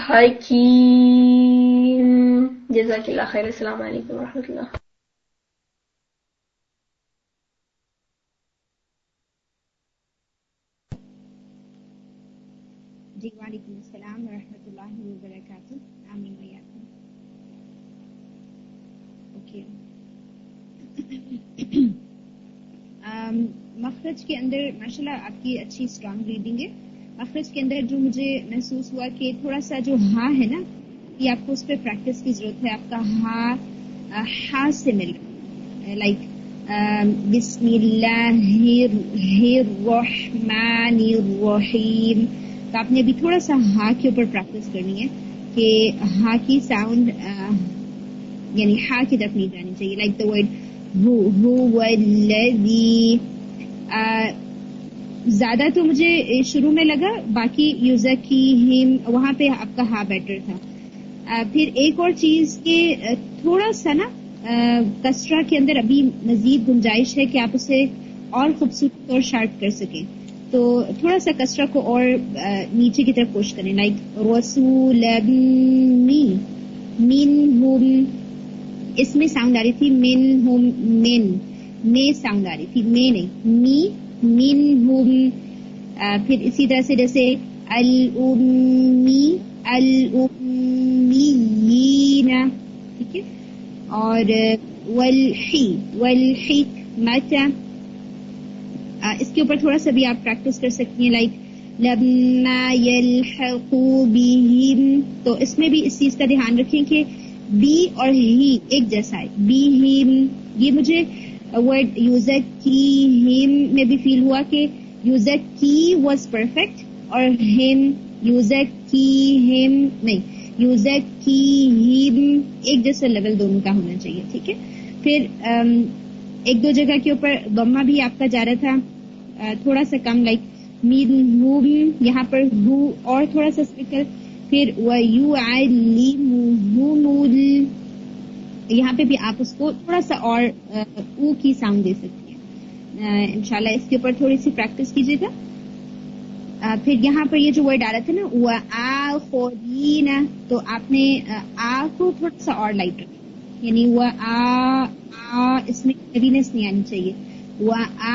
الحكيم. جزاك الله خير. السلام عليكم ورحمة الله. جی وعلیکم السلام ورحمۃ اللہ وبرکاتہ. آمین ویاکم. اوکے. مخرج کے اندر ماشاءاللہ آپ کی اچھی اسٹرانگ ریڈنگ ہے. मखरज के अंदर जो मुझे महसूस हुआ कि थोड़ा सा जो हा है ना, ये आपको उस पर प्रैक्टिस की जरूरत है. आपका हा से मिल लाइक बिस्मिल्लाहिर्रहमानिर्रहीम. तो आपने अभी थोड़ा सा हा के ऊपर प्रैक्टिस करनी है कि हा की साउंड यानी हा की तरफ नहीं जानी चाहिए. लाइक द वर्ड हुवल्लज़ी. ज्यादा तो मुझे शुरू में लगा, बाकी युज़क्कीहिम वहां पे आपका हा बेटर था. फिर एक और चीज के थोड़ा सा ना कसरा के अंदर अभी मजीद गुंजाइश है कि आप उसे और खूबसूरत और शार्प कर सकें. तो थोड़ा सा कसरा को और नीचे की तरफ पुश करें. लाइक रसूलन मिनहुम, इसमें साउंड आ रही थी मिनहुम, में साउंड आ रही थी, में नहीं, मी मिनहुम. फिर इसी तरह से जैसे अल-उम्मीयीना, ठीक है. और वल-हिकमता, इसके ऊपर थोड़ा सा भी आप प्रैक्टिस कर सकती हैं. लाइक लम्मा यल्हक़ू बिहिम, तो इसमें भी इस चीज का ध्यान रखें कि बी और ही एक जैसा है. बिहिम, ये मुझे वर्ड युज़क्कीहिम में भी फील हुआ कि युज़क्की वाज परफेक्ट और हिम युज़क्कीहिम नहीं, युज़क्कीहिम एक जैसा लेवल दोनों का होना चाहिए. ठीक है. फिर एक दो जगह के ऊपर दम्मा भी आपका जा रहा था थोड़ा सा कम, लाइक मिनहुम, यहाँ पर हु और थोड़ा सा स्पिकल. फिर वयुअल्लिमुहुमुल, यहाँ पे भी आप उसको थोड़ा सा और ऊ की साउंड दे सकती हैं. इंशाल्लाह इसके ऊपर थोड़ी सी प्रैक्टिस कीजिएगा. फिर यहाँ पर ये जो वर्ड आ रहा था ना व आखरीना, तो आपने आ को थोड़ा सा और लाइट रखें, यानी व आ इसमें हेवीनेस नहीं आनी चाहिए. व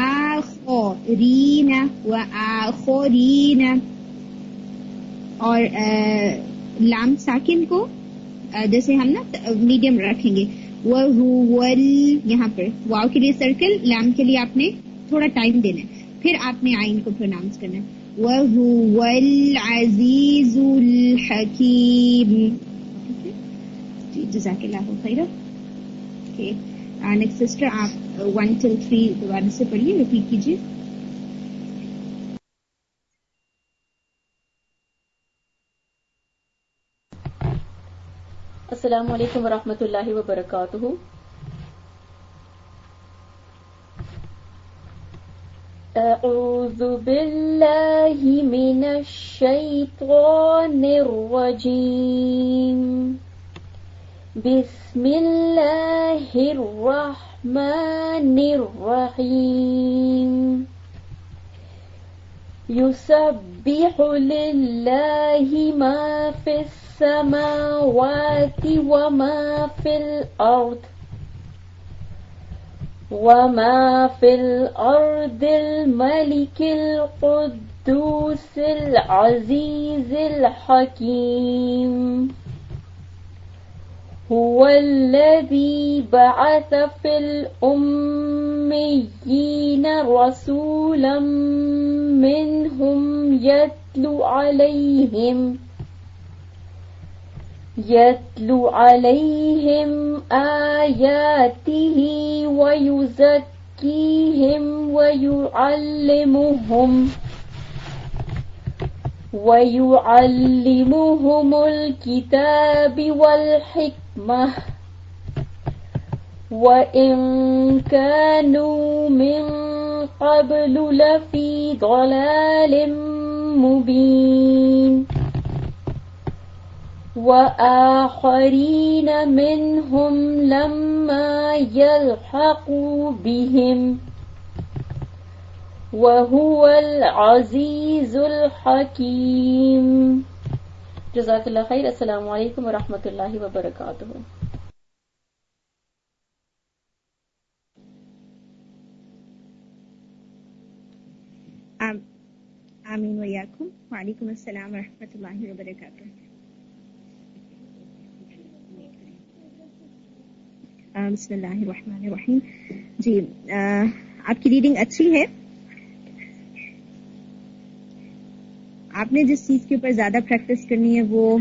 आखरीना. और लाम साकिन को जैसे हम ना मीडियम रखेंगे. वहुवल, यहाँ पर वाव के लिए सर्कल, लाम के लिए आपने थोड़ा टाइम देना है, फिर आपने आइन को प्रोनाउंस करना है. वहुवल अजीजुल हकीम. जी, जज़ाकल्लाहु खैरन. ओके, नेक्स्ट सिस्टर आप 1 till 3 दोबारा से पढ़िए, रिपीट कीजिए. अस्सलामु अलैकुम वरहमतुल्लाहि वबरकातुहू. अऊज़ु बिल्लाहि मिनश शैतानिर रजीम. बिस्मिल्लाहिर रहमानिर रहीम. युसब्बिहु लिल्लाहि मा फिस समावाति वमा फिल अर्द वमा फिल अर्दिल मलिकिल कुद्दूसिल अजीजिल हकीम. हुवल्लज़ी बअस फिल उम्मिय्यीन रसूलन मिनहुम यत्लू अलैहिम आयातिही वयुज़क्कीहिम वयुअल्लिमुहुमुल किताबि वल हिकमह व इन कानू मिन क़ब्लु लफ़ी ضलालिम मुबीन. وآخرين منهم لما يلحقوا بهم وهو العزيز الحكيم. جزاک اللہ خیر. السلام علیکم ورحمۃ اللہ وبرکاتہ. آمین ویاکم. وعلیکم السلام ورحمۃ اللہ وبرکاتہ. بسم اللہ الرحمن الرحیم. جی آپ کی ریڈنگ اچھی ہے. آپ نے جس چیز کے اوپر زیادہ پریکٹس کرنی ہے وہ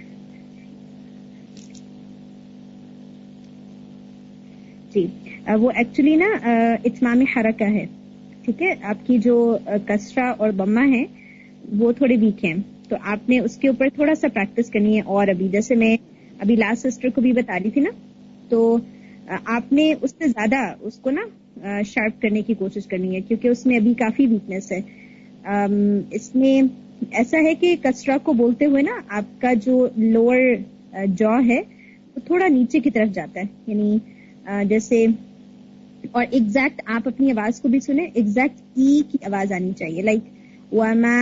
جی وہ ایکچولی نا اتمام حرکہ ہے. ٹھیک ہے, آپ کی جو کسرہ اور ضمہ ہے وہ تھوڑے ویک ہیں, تو آپ نے اس کے اوپر تھوڑا سا پریکٹس کرنی ہے. اور ابھی جیسے میں ابھی لاسٹ سسٹر کو بھی بتا رہی تھی نا, تو آپ نے اس سے زیادہ اس کو نا شارپ کرنے کی کوشش کرنی ہے, کیونکہ اس میں ابھی کافی ویکنیس ہے. اس میں ایسا ہے کہ کسرہ کو بولتے ہوئے نا آپ کا جو لوور جو ہے وہ تھوڑا نیچے کی طرف جاتا ہے, یعنی جیسے, اور ایگزیکٹ آپ اپنی آواز کو بھی سنیں, ایگزیکٹ ای کی آواز آنی چاہیے, لائک وما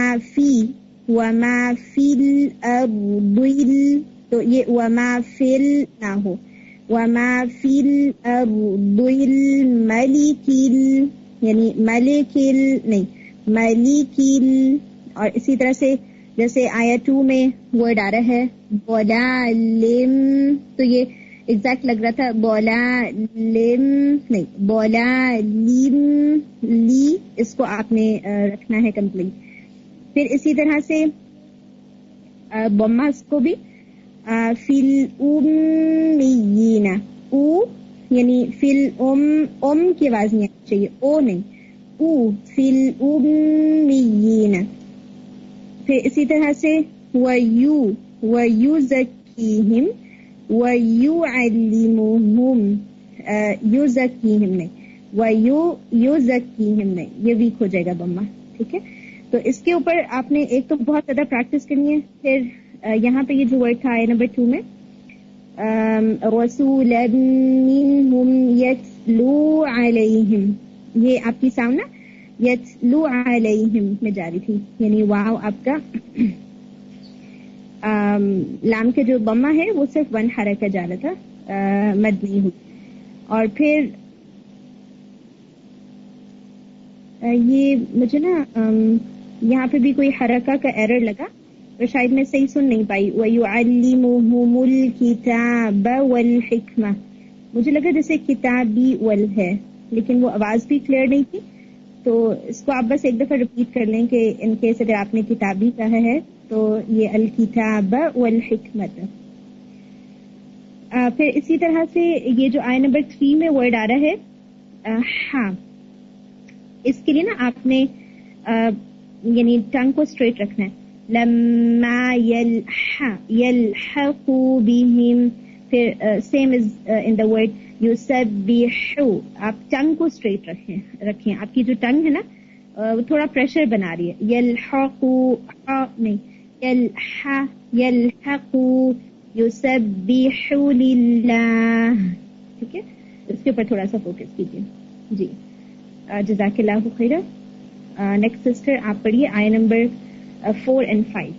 فی الارض, تو یہ وما فیل نہ ہو, وما فی الارض الملک, یعنی ملک نہیں ملک. اور اسی طرح سے جیسے آیا 2 میں ورڈ آ رہا ہے بولا لم, تو یہ ایگزیکٹ لگ رہا تھا بولا لم نہیں بولا لم لی, اس کو آپ نے رکھنا ہے کمپلیٹ. پھر اسی طرح سے بماس کو بھی فی الامیین, او یعنی فی الام کی آواز نہیں آنی چاہیے, او نہیں, او فی الامیین. پھر اسی طرح سے وَيُزَكِّيهِمْ وَيُعَلِّمُهُمْ, یُزَكِّيهِمْ نہیں وَيُزَكِّيهِمْ نہیں, یہ ویک ہو جائے گا بما. ٹھیک ہے, تو اس کے اوپر آپ نے ایک تو بہت زیادہ پریکٹس کرنی ہے. پھر یہاں پہ یہ جو ورڈ تھا آیت نمبر 2 میں رَسُولًا مِّنْهُمْ يَتْلُو عَلَيْهِمْ, یہ آپ کی ساؤنڈ نا یتلو علیہم میں جاری تھی, یعنی واو آپ کا لام کے جو ضمہ ہے وہ صرف 1 حرکہ جا رہا تھا, مد نہیں ہوئی. اور پھر یہ مجھے نا یہاں پہ بھی کوئی حرکہ کا ایرر لگا, تو شاید میں صحیح سن نہیں پائی. وَيُعَلِّمُهُمُ الْكِتَابَ وَالْحِكْمَةَ, مجھے لگا جیسے کتابی ول ہے, لیکن وہ آواز بھی کلیئر نہیں تھی. تو اس کو آپ بس ایک دفعہ رپیٹ کر لیں کہ ان کیس اگر آپ نے کتابی کہا ہے تو یہ الکتاب والحکمت. پھر اسی طرح سے یہ جو آیت نمبر 3 میں ورڈ آ رہا ہے ہاں, اس کے لیے نا آپ نے یعنی ٹنگ کو اسٹریٹ رکھنا ہے. لما یلحقوا بہم, پھر same is in the word یسبحو, آپ ٹنگ کو اسٹریٹ رکھیں. آپ کی جو ٹنگ ہے نا وہ تھوڑا پریشر بنا رہی ہے. یلحقوا نہیں یلحقوا یسبحوا للہ. ٹھیک ہے, اس کے اوپر تھوڑا سا فوکس کیجیے. جی جزاک اللہ خیرہ. نیکسٹ سسٹر آپ پڑھیے آیت نمبر 4 and 5.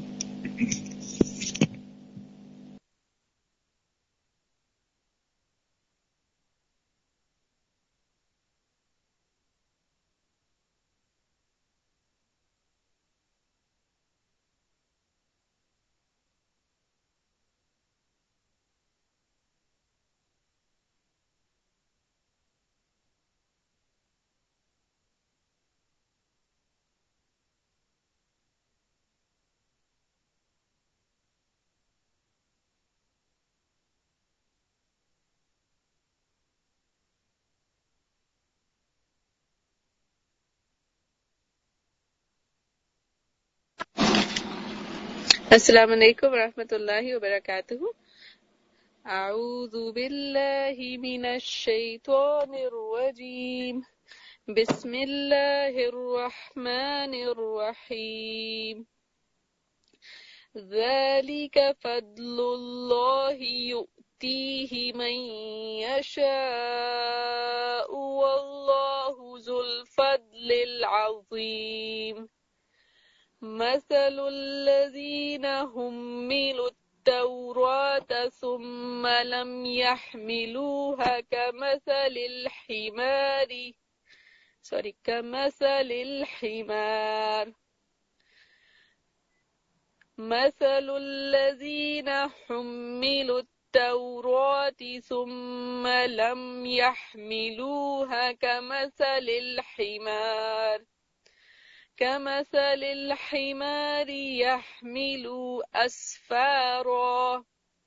السلام علیکم ورحمۃ اللہ وبرکاتہ. اعوذ باللہ من الشیطان الرجیم, بسم اللہ الرحمن الرحیم. ذلک فضل اللہ یؤتیہ من یشاء واللہ ذو الفضل العظیم. مثل الذين حملوا التوراة ثم لم يحملوها كمثل الحمار مثل الذين حملوا التوراة ثم لم يحملوها كمثل الحمار كمثل الحمار يحمل أسفارا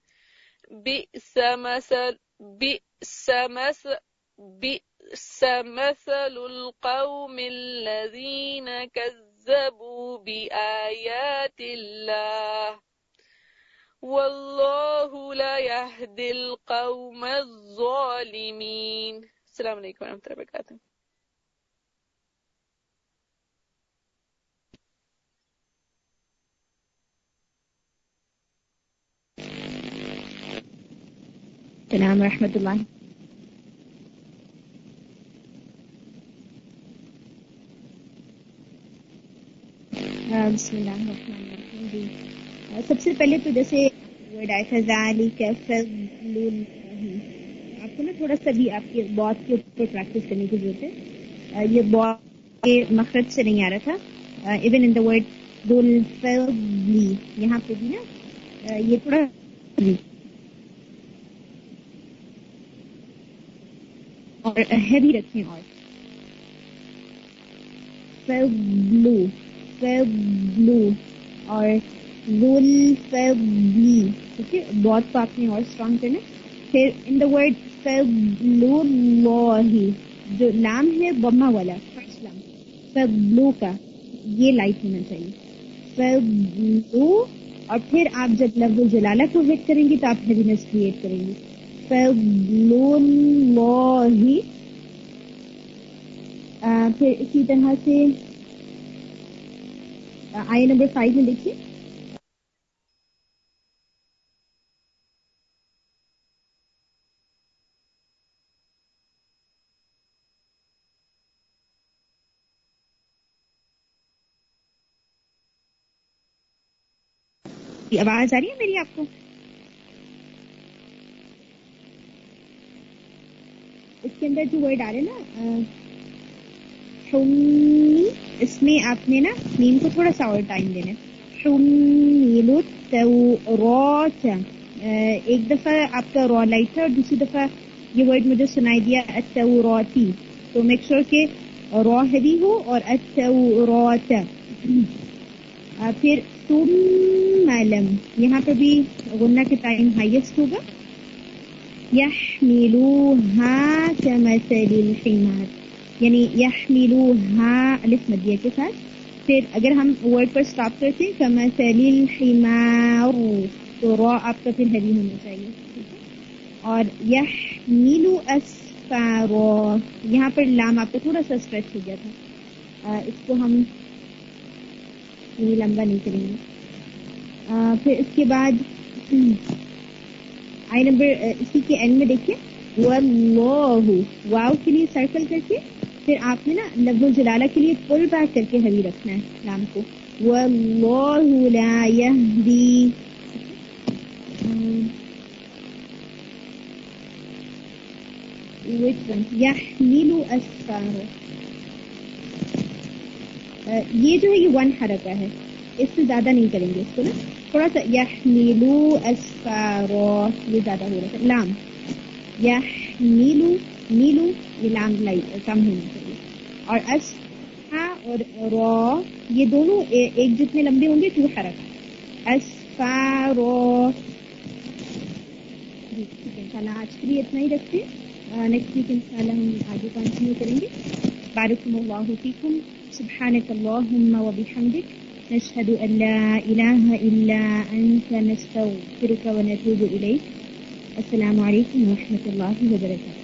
بئس مثل القوم الذين كذبوا بآيات الله والله لا يهدي القوم الظالمين. السلام علیکم ورحمۃ اللہ وبرکاتہ. السلام ورحمۃ اللہ. بسم اللہ الرحمن الرحیم. جی سب سے پہلے تو جیسے ورڈ آیا تھا ذالک فضل اللہ، آپ کو نا تھوڑا سا بھی آپ کے بات کے اوپر پریکٹس کرنے کی ضرورت ہے. یہ بات کے مخرج سے نہیں آ رہا تھا. ایون ان دا ورڈ ذل فضل یہاں پہ بھی نا یہ تھوڑا اور ہیوی رکھیں اور فضلو فضلو اور ذل فضلی. ٹھیک ہے، بہت کو آپ نے اور اسٹرانگ کرنا. پھر ان دا ورڈ فضل اللہ جو لام ہے بما والا فرسٹ لام فضلو کا یہ لائٹ ہونا چاہیے فضلو. اور پھر آپ جب لفظ جلالہ کو ہٹ کریں گے تو آپ ہیوینس کریٹ کریں گے فضل اللہ. پھر اسی طرح سے آیت نمبر 5 میں دیکھیے آواز آ رہی ہے میری آپ کو؟ اس کے اندر جو ورڈ آ رہے نا حمی، اس میں آپ نے نا میم کو تھوڑا سا اور ٹائم دینا. حمیل التوراۃ، ایک دفعہ آپ کا را لائٹ تھا اور دوسری دفعہ یہ ورڈ مجھے سنائی دیا التوراتی، تو میک شور کہ را ہیوی ہو اور التورات. پھر ثم لم، یہاں پہ بھی غنہ کے ٹائم ہائیسٹ ہوگا. یحملوها کمثل الحمار، یعنی یحملوها الف مدیہ کے ساتھ. پھر اگر ہم ورڈ پر سٹاپ کرتے ہیں کمثل الحمار تو را آپ کا پھر ہیوی ہونا چاہیے. اور یحمل اسفارا، یہاں پر لام آپ کا تھوڑا سا اسٹریچ ہو گیا تھا، اس کو ہم لمبا نہیں کریں گے. پھر اس کے بعد آئی نمبر اسی کے اینڈ میں دیکھیے واللہ، واو کے لیے سرکل کر کے پھر آپ نے نا لفظ جلالہ کے لیے پل بیک کر کے ہیوی رکھنا ہے لام کو. واللہ لا یہدی، یحمل اسفارا، یہ جو ہے یہ ون حرکہ ہے، اس سے زیادہ نہیں کریں گے اس کو نا، تھوڑا سا یحملو اسفارا یہ زیادہ ہو رہا ہے. لام یحملو میلو یہ لام لائٹ کم ہونا چاہیے. اور اسفا اور را یہ دونوں ایک جتنے لمبے ہوں گے ٹو حرکہ اسفارا. جی ٹھیک ہے، انشاءاللہ آج کے لیے اتنا ہی رکھتے ہیں. نیکسٹ ویک انشاءاللہ ہم آگے کنٹینیو کریں گے. بارکم اللہ فیکم، سبحانک اللہم وبحمدک، نشہد ان لا الہ الا انت، نستغفرک ونتوب الیک. السلام علیکم ورحمۃ اللہ وبرکاتہ.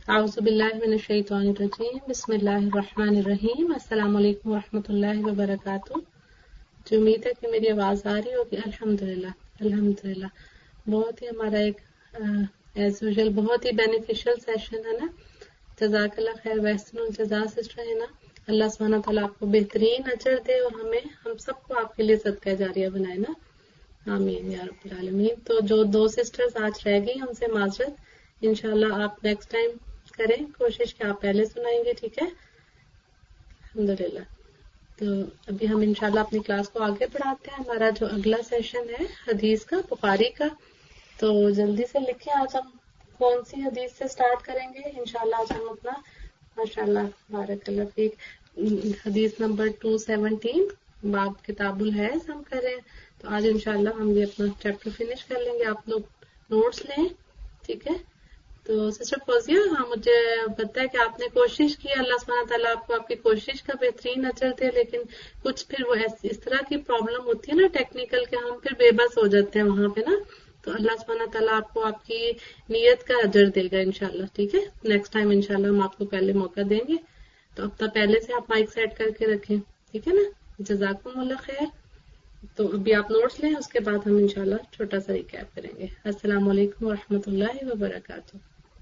اعوذ باللہ من الشیطان الرجیم بسم اللہ الرحمن الرحیم السلام علیکم ورحمۃ اللہ وبرکاتہ. جو امید ہے کہ میری آواز آ رہی ہوگی. الحمدللہ بہت ہی ہمارا ایک ایز یوزل بہت ہی بینیفیشل سیشن ہے نا. جزاک اللہ خیر وحسن الجزا سسٹر ہے نا. اللہ سبحانہ تعالیٰ آپ کو بہترین اجر دے اور ہم سب کو آپ کے لیے صدقہ جاریہ بنائے نا. آمین یا رب العالمین. تو جو 2 سسٹرز آج رہ گئی ہم سے معذرت, انشاءاللہ آپ نیکسٹ ٹائم کریں کوشش کہ آپ پہلے سنائیں گے, ٹھیک ہے. الحمدللہ. تو ابھی ہم انشاءاللہ اپنی کلاس کو آگے بڑھاتے ہیں. ہمارا جو اگلا سیشن ہے حدیث کا, بخاری کا. تو جلدی سے لکھیں آج ہم کون سی حدیث سے سٹارٹ کریں گے. انشاءاللہ آج ہم اپنا ماشاءاللہ بارک اللہ فیک حدیث نمبر 217 باب کتاب الحیض ہم کریں. تو آج انشاءاللہ ہم یہ اپنا چیپٹر فنش کر لیں گے. آپ لوگ نوٹس لیں, ٹھیک ہے. تو سسٹر فوزیہ, ہاں مجھے پتا ہے کہ آپ نے کوشش کی, اللہ سبحانہ تعالیٰ آپ کو آپ کی کوشش کا بہترین اجر دے, لیکن کچھ پھر وہ اس طرح کی پرابلم ہوتی ہے نا ٹیکنیکل کے, ہم پھر بے بس ہو جاتے ہیں وہاں پہ نا. تو اللہ سبحانہ تعالیٰ آپ کو آپ کی نیت کا اجر دے گا انشاءاللہ, ٹھیک ہے. نیکسٹ ٹائم انشاءاللہ ہم آپ کو پہلے موقع دیں گے. تو اب تک پہلے سے آپ مائک سیٹ کر کے رکھیں, ٹھیک ہے نا. جزاکم اللہ خیر. تو ابھی آپ نوٹس لیں, اس کے بعد ہم انشاءاللہ چھوٹا سا ریکیپ کریں گے. السلام علیکم ورحمۃ اللہ وبرکاتہ.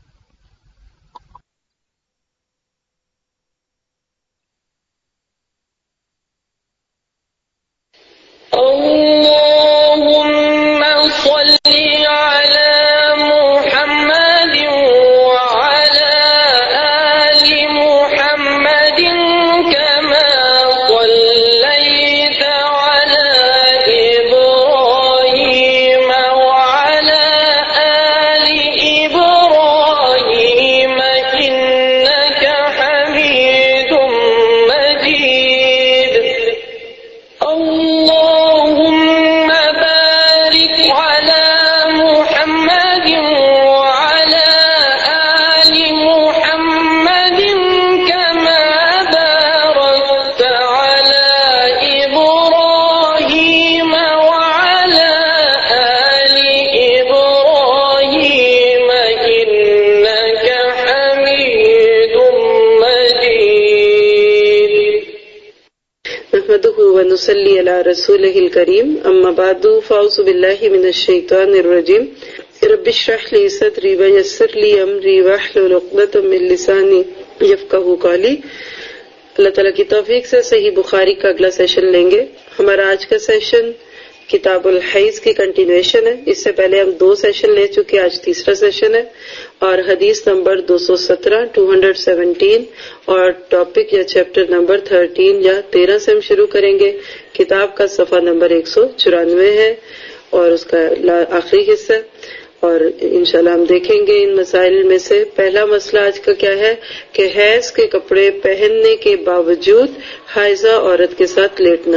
اللهم صل على محمد وعلى آل محمد كما صليت على إبراهيم وعلى آل إبراهيم إنك حميد مجيد. اللهم بارك على محمد وعلى آل محمد كما باركت على إبراهيم وعلى آل إبراهيم إنك حميد مجيد. نحمده ونصلي على رسوله الكريم اما بعد فاعوذ بالله من الشيطان الرجيم. رب اشرح لي صدري ويسر لي امري واحلل عقدة من لساني يفقهوا قولي. اللہ تعالیٰ کی توفیق سے صحیح بخاری کا اگلا سیشن لیں گے. ہمارا آج کا سیشن کتاب الحیض کی کنٹینویشن ہے. اس سے پہلے ہم 2 سیشن لے چکے, آج تیسرا سیشن ہے. اور حدیث نمبر 217 217 اور ٹاپک یا چیپٹر نمبر 13 یا 13 سے ہم شروع کریں گے. کتاب کا صفحہ نمبر 194 ہے اور اس کا آخری حصہ. اور انشاءاللہ ہم دیکھیں گے ان مسائل میں سے پہلا مسئلہ آج کا کیا ہے کہ حیض کے کپڑے پہننے کے باوجود حائضہ عورت کے ساتھ لیٹنا.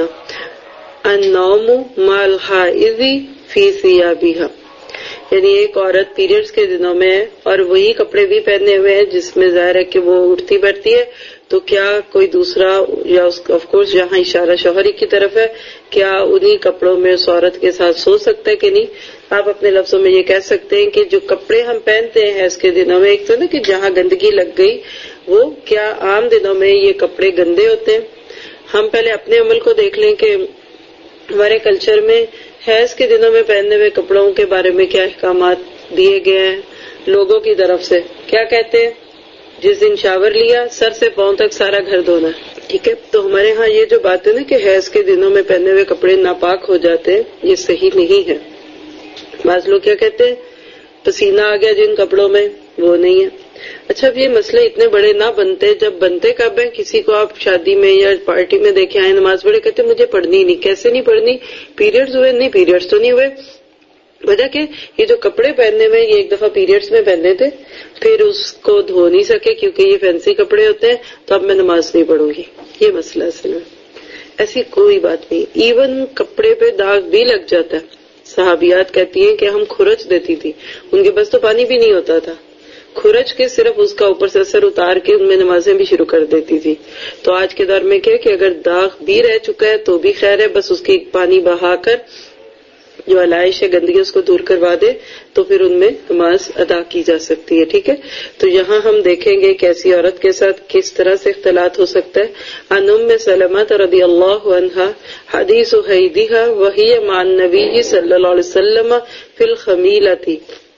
النوم مع الحائض فی ثیابها, یعنی ایک عورت پیریڈز کے دنوں میں ہے اور وہی کپڑے بھی پہنے ہوئے ہیں جس میں ظاہر ہے کہ وہ اٹھتی بیٹھتی ہے, تو کیا کوئی دوسرا, یا آف کورس یہاں اشارہ شوہری کی طرف ہے, کیا انہی کپڑوں میں اس عورت کے ساتھ سو سکتا ہے کہ نہیں. آپ اپنے لفظوں میں یہ کہہ سکتے ہیں کہ جو کپڑے ہم پہنتے ہیں حیض کے دنوں میں, ایک تو نا کہ جہاں گندگی لگ گئی, وہ کیا عام دنوں میں یہ کپڑے گندے ہوتے ہیں. ہم پہلے اپنے عمل کو دیکھ لیں کہ ہمارے کلچر میں حیض کے دنوں میں پہننے ہوئے کپڑوں کے بارے میں کیا احکامات دیے گئے ہیں لوگوں کی طرف سے. کیا کہتے ہیں, جس دن شاور لیا سر سے پاؤں تک سارا گھر دھونا, ٹھیک ہے. تو ہمارے ہاں یہ جو بات ہے نا کہ حیض کے دنوں میں پہنے ہوئے کپڑے ناپاک ہو جاتے ہیں, یہ صحیح نہیں ہے. بعض لوگ کیا کہتے ہیں, پسینہ آ گیا جن کپڑوں میں, وہ نہیں ہے. اچھا, اب یہ مسئلے اتنے بڑے نہ بنتے, جب بنتے کب ہیں, کسی کو آپ شادی میں یا پارٹی میں دیکھے آئے نماز پڑھے, کہتے مجھے پڑھنی نہیں. کیسے نہیں پڑھنی, پیریڈز ہوئے نہیں, پیریڈز تو نہیں ہوئے. وجہ کہ یہ جو کپڑے پہننے میں یہ ایک دفعہ پیریڈز میں پہنے تھے, پھر اس کو دھو نہیں سکے کیونکہ یہ فینسی کپڑے ہوتے ہیں, تو اب میں نماز نہیں پڑھوں گی. یہ مسئلہ اصل میں ایسی کوئی بات نہیں. ایون کپڑے پہ داغ بھی لگ جاتا ہے. صحابیات کہتی ہیں کہ ہم کھرچ دیتی تھی, ان کے پاس تو پانی بھی نہیں ہوتا تھا, کھرچ کے صرف اس کا اوپر سے اثر اتار کے ان میں نمازیں بھی شروع کر دیتی تھی. تو آج کے دور میں کیا کہ اگر داغ بھی رہ چکا ہے تو بھی خیر ہے, بس اس کی پانی بہا کر جو علائش ہے گندگی اس کو دور کروا دے تو پھر ان میں نماز ادا کی جا سکتی ہے. ٹھیک ہے, تو یہاں ہم دیکھیں گے کہ ایسی عورت کے ساتھ کس طرح سے اختلاط ہو سکتا ہے. عن ام سلمہ رضی اللہ عنہا حدیث حیدھا وہی مع النبی صلی اللہ علیہ وسلم فی الخمیلۃ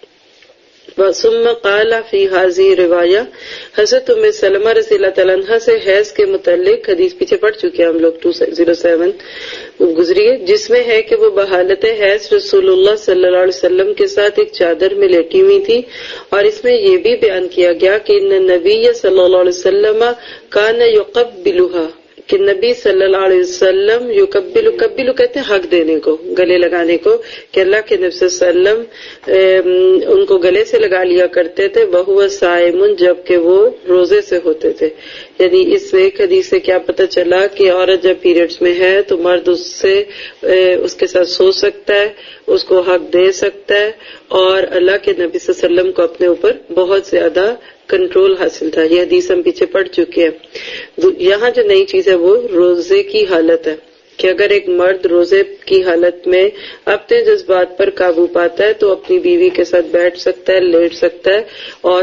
ثم قال فی هذه روایہ. حضرت ام سلمہ رضی اللہ تعالیٰ عنہ سے حیض کے متعلق حدیث پیچھے پڑھ چکے ہیں ہم لوگ 207 گزری ہے, جس میں ہے کہ وہ بحالت حیض رسول اللہ صلی اللہ علیہ وسلم کے ساتھ ایک چادر میں لیٹی ہوئی تھی, اور اس میں یہ بھی بیان کیا گیا کہ ان نبی صلی اللہ علیہ وسلم کان یقبلها, کہ نبی صلی اللہ علیہ وسلم یقبل کہتے ہیں حق دینے کو, گلے لگانے کو, کہ اللہ کے نبی صلی اللہ علیہ وسلم ان کو گلے سے لگا لیا کرتے تھے وہو صائم, جبکہ وہ روزے سے ہوتے تھے. یعنی اس ایک حدیث سے کیا پتہ چلا کہ عورت جب پیریڈز میں ہے تو مرد اس کے ساتھ سو سکتا ہے, اس کو حق دے سکتا ہے, اور اللہ کے نبی صلی اللہ علیہ وسلم کو اپنے اوپر بہت زیادہ کنٹرول حاصل تھا. یہ حدیث ہم پیچھے پڑھ چکے ہیں. یہاں جو نئی چیز ہے وہ روزے کی حالت ہے, کہ اگر ایک مرد روزے کی حالت میں اپنے جذبات پر قابو پاتا ہے تو اپنی بیوی کے ساتھ بیٹھ سکتا ہے, لیٹ سکتا ہے, اور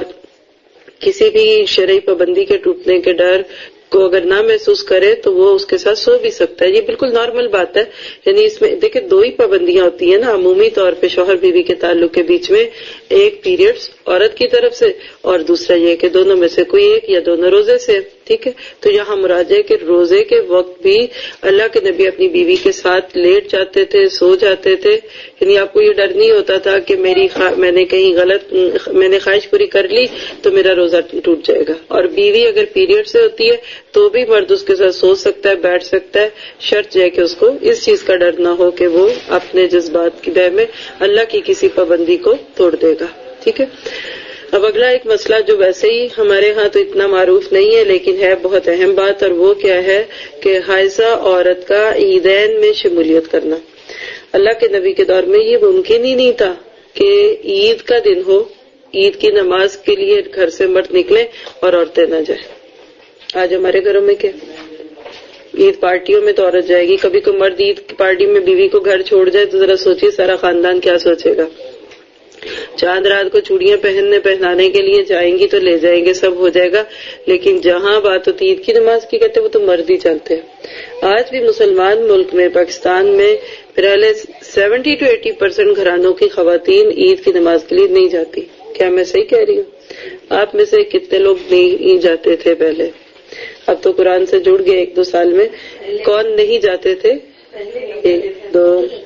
کسی بھی شرعی پابندی کے ٹوٹنے کے ڈر کو اگر نہ محسوس کرے تو وہ اس کے ساتھ سو بھی سکتا ہے. یہ بالکل نارمل بات ہے. یعنی اس میں دیکھیں دو ہی پابندیاں ہوتی ہیں نا عمومی طور پہ شوہر بیوی کے تعلق کے بیچ میں, ایک پیریڈز عورت کی طرف سے اور دوسرا یہ کہ دونوں میں سے کوئی ایک یا دونوں روزے سے. ٹھیک ہے, تو یہاں مراد ہے کہ روزے کے وقت بھی اللہ کے نبی اپنی بیوی کے ساتھ لیٹ جاتے تھے, سو جاتے تھے. یعنی آپ کو یہ ڈر نہیں ہوتا تھا کہ میں نے کہیں میں نے خواہش پوری کر لی تو میرا روزہ ٹوٹ جائے گا. اور بیوی اگر پیریڈ سے ہوتی ہے تو بھی مرد اس کے ساتھ سو سکتا ہے, بیٹھ سکتا ہے, شرط ہے کہ اس کو اس چیز کا ڈر نہ ہو کہ وہ اپنے جذبات کی بہ میں اللہ کی کسی پابندی کو توڑ دے گا. ٹھیک ہے, اب اگلا ایک مسئلہ جو ویسے ہی ہمارے ہاں تو اتنا معروف نہیں ہے لیکن ہے بہت اہم بات, اور وہ کیا ہے کہ حائضہ عورت کا عیدین میں شمولیت کرنا. اللہ کے نبی کے دور میں یہ ممکن ہی نہیں تھا کہ عید کا دن ہو, عید کی نماز کے لیے گھر سے مرد نکلیں اور عورتیں نہ جائیں. آج ہمارے گھروں میں کیا عید پارٹیوں میں تو عورت جائے گی, کبھی کوئی مرد عید کی پارٹی میں بیوی کو گھر چھوڑ جائے تو ذرا سوچیے سارا خاندان کیا سوچے گا. چاند رات کو چوڑیاں پہنانے کے لیے جائیں گی تو لے جائیں گے, سب ہو جائے گا, لیکن جہاں بات ہوتی عید کی نماز کی کہتے وہ تو مرد ہی چلتے ہیں. آج بھی مسلمان ملک میں پاکستان میں پہلے 70 to 80% گھرانوں کی خواتین عید کی نماز کے لیے نہیں جاتی. کیا میں صحیح کہہ رہی ہوں؟ آپ میں سے کتنے لوگ نہیں جاتے تھے پہلے؟ اب تو قرآن سے جڑ گئے 1-2 سال میں. کون نہیں جاتے تھے؟ 1-2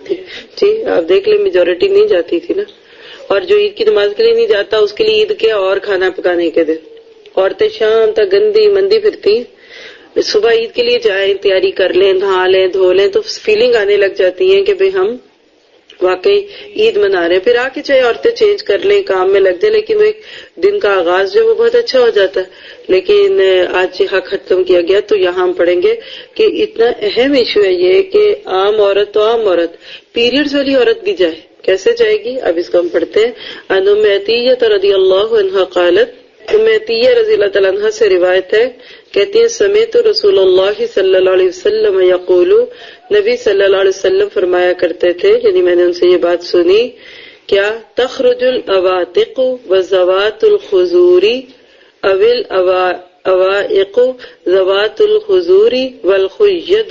جی آپ دیکھ لیں میجورٹی نہیں جاتی تھی نا. اور جو عید کی نماز کے لیے نہیں جاتا اس کے لیے عید کے اور کھانا پکانے کے دن عورتیں شام تک گندی مندی پھرتی. صبح عید کے لیے جائیں, تیاری کر لیں, نہا لیں, دھو لیں تو فیلنگ آنے لگ جاتی ہے کہ بھئی ہم واقعی عید منا رہے ہیں. پھر آ کے چاہے عورتیں چینج کر لیں, کام میں لگ جائیں, لیکن وہ ایک دن کا آغاز جو ہے وہ بہت اچھا ہو جاتا ہے. لیکن آج یہ حق ختم کیا گیا. تو یہاں ہم پڑھیں گے کہ اتنا اہم ایشو ہے یہ کہ عام عورت تو عام عورت, پیریڈز والی عورت بھی جائے, کیسے جائے گی؟ اب اس کو ہم پڑھتے ہیں. ان ام عطیہ رضی اللہ عنہا قالت, ام عطیہ رضی اللہ تعالیٰ عنہ سے روایت ہے, کہتی ہیں سمعت رسول اللہ صلی اللہ علیہ وسلم یقول, نبی صلی اللہ علیہ وسلم فرمایا کرتے تھے, یعنی میں نے ان سے یہ بات سنی, کیا تخرج العواتق وذوات الخضور او العوائق ذوات الخضور والخید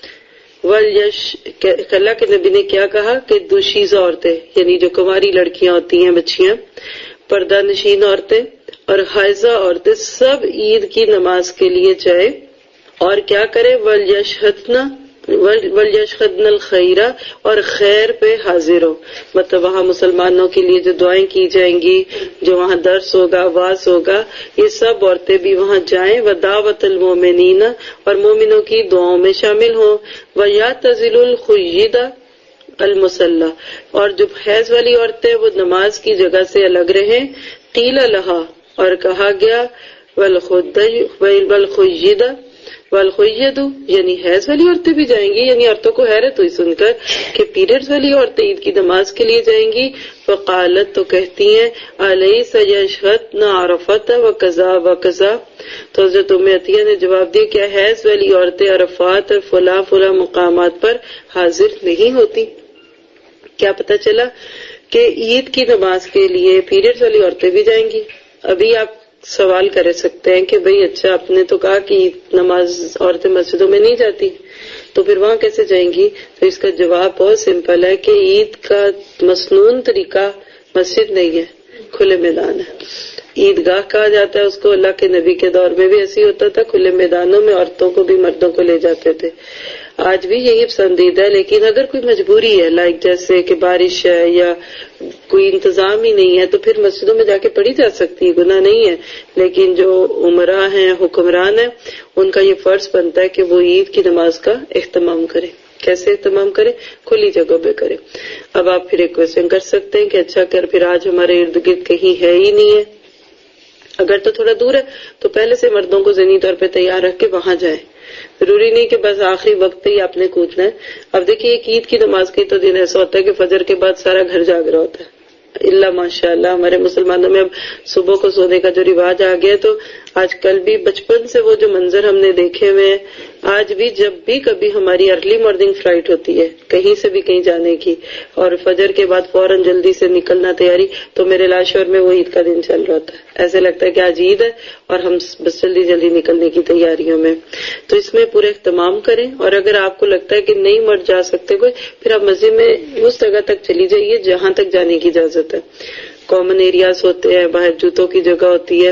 اللہ کے نبی نے کیا کہا کہ دوشیزہ عورتیں یعنی جو کنواری لڑکیاں ہوتی ہیں, بچیاں, پردہ نشین عورتیں اور حائضہ عورتیں سب عید کی نماز کے لیے جائیں اور کیا کرے وَلْيَشْهَدْنَ الْخَيْرَ, اور خیر پہ حاضر ہو. مطلب وہاں مسلمانوں کے لیے جو دعائیں کی جائیں گی, جو وہاں درس ہوگا, واز ہوگا, یہ سب عورتیں بھی وہاں جائیں. وَدَعْوَةَ الْمُؤْمِنِينَ, اور مومنوں کی دعاؤں میں شامل ہوں. وَيَعْتَزِلُ الْخُيِّدَ الْمُصَلَّى, اور جو حیض والی عورتیں وہ نماز کی جگہ سے الگ رہیں. قِيلَ لَهَا, اور کہا گیا وَالْخُيِّدَ والخید, یعنی حیض والی عورتیں بھی جائیں گی. یعنی عورتوں کو حیرت ہوئی سن کر کہ پیریڈز والی عورتیں عید کی نماز کے لیے جائیں گی. فقالت, تو کہتی ہیں الیس یشهدن عرفۃ وکذا وکذا, تو حضرت ام عطیہ نے جواب دیا کہ حیض والی عورتیں عرفات اور فلاں فلاں مقامات پر حاضر نہیں ہوتی. کیا پتا چلا کہ عید کی نماز کے لیے پیریڈز والی عورتیں بھی جائیں گی. ابھی آپ سوال کر سکتے ہیں کہ بھئی اچھا آپ نے تو کہا کہ نماز عورتیں مسجدوں میں نہیں جاتی تو پھر وہاں کیسے جائیں گی؟ تو اس کا جواب بہت سمپل ہے کہ عید کا مسنون طریقہ مسجد نہیں ہے، کھلے میدان ہے. عیدگاہ کہا جاتا ہے اس کو. اللہ کے نبی کے دور میں بھی ایسے ہی ہوتا تھا، کھلے میدانوں میں عورتوں کو بھی مردوں کو لے جاتے تھے. آج بھی یہی پسندیدہ ہے، لیکن اگر کوئی مجبوری ہے لائک جیسے کہ بارش ہے یا کوئی انتظام ہی نہیں ہے تو پھر مسجدوں میں جا کے پڑھی جا سکتی ہے، گناہ نہیں ہے. لیکن جو عمراء ہیں، حکمران ہیں، ان کا یہ فرض بنتا ہے کہ وہ عید کی نماز کا اہتمام کریں. کیسے اہتمام کریں؟ کھلی جگہ پہ کریں. اب آپ پھر ایک کوشچن کر سکتے ہیں کہ اچھا کر پھر آج ہمارے ارد گرد کہیں ہے ہی نہیں ہے. اگر تو تھوڑا دور ہے تو پہلے سے مردوں کو ذہنی طور پہ تیار رکھ کے وہاں جائیں. ضروری نہیں کہ بس آخری وقت پہ ہی آپ نے کودنا ہے. اب دیکھیے ایک عید کی نماز کی تو دن ایسا ہوتا ہے کہ فجر کے بعد سارا گھر جاگ رہا ہوتا ہے. اللہ ماشاء اللہ ہمارے مسلمانوں میں اب صبح کو سونے کا جو رواج آ گیا تو آج کل بھی بچپن سے وہ جو منظر ہم نے دیکھے ہوئے ہیں، آج بھی جب بھی کبھی ہماری ارلی مارننگ فلائٹ ہوتی ہے کہیں سے بھی کہیں جانے کی اور فجر کے بعد فوراً جلدی سے نکلنا تیاری، تو میرے لاشور میں وہ عید کا دن چل رہا ہوتا ہے. ایسے لگتا ہے کہ آج عید ہے اور ہم بس جلدی جلدی نکلنے کی تیاریوں میں. تو اس میں پورے اہتمام کریں. اور اگر آپ کو لگتا ہے کہ نہیں مر جا سکتے کوئی، پھر آپ مسجد میں اس جگہ تک چلی جائیے جہاں تک جانے کی اجازت ہے. کامن ایریاز ہوتے ہیں، باہر جوتوں کی جگہ ہوتی ہے،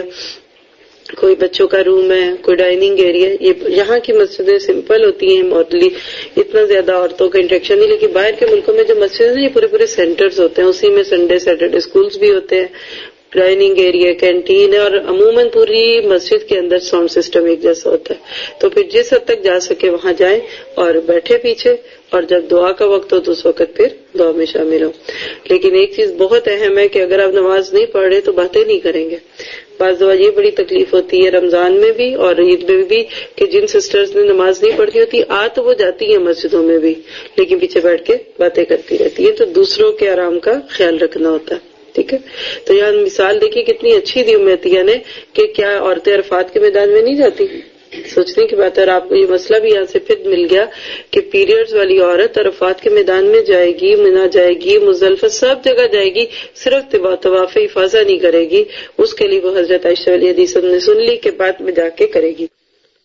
کوئی بچوں کا روم ہے، کوئی ڈائننگ ایریا. یہاں کی مسجدیں سمپل ہوتی ہیں، ماڈلی اتنا زیادہ عورتوں کا انٹریکشن نہیں. لیکن باہر کے ملکوں میں جو مسجد ہیں یہ پورے پورے سینٹرز ہوتے ہیں، اسی میں سنڈے سیٹرڈے اسکولز بھی ہوتے ہیں، ڈائننگ ایریا، کینٹین ہے، اور عموماً پوری مسجد کے اندر ساؤنڈ سسٹم ایک جیسا ہوتا ہے. تو پھر جس حد تک جا سکے وہاں جائیں اور بیٹھے پیچھے، اور جب دعا کا وقت ہو تو اس وقت پھر دعا میں شامل ہو. لیکن ایک چیز بہت اہم ہے کہ اگر آپ نماز نہیں پڑھ رہے تو باتیں نہیں کریں گے. بعض دفعہ یہ بڑی تکلیف ہوتی ہے رمضان میں بھی اور عید میں بھی کہ جن سسٹرز نے نماز نہیں پڑھی ہوتی تو وہ جاتی ہیں مسجدوں میں بھی لیکن پیچھے بیٹھ کے باتیں کرتی رہتی ہے. تو دوسروں کے آرام کا خیال رکھنا ہوتا ہے. ٹھیک ہے. تو یہاں مثال دیکھیے کتنی اچھی دی امیتیہ نے کہ کیا عورتیں عرفات کے میدان میں نہیں جاتی. سوچنے کی بات ہے. اور آپ کو یہ مسئلہ بھی یہاں سے پھر مل گیا کہ پیریڈز والی عورت عرفات کے میدان میں جائے گی، منا جائے گی، مزدلفہ سب جگہ جائے گی، صرف طواف افاضہ نہیں کرے گی. اس کے لیے وہ حضرت عائشہ والی حدیث نے سن لی کہ بعد میں جا کے کرے گی.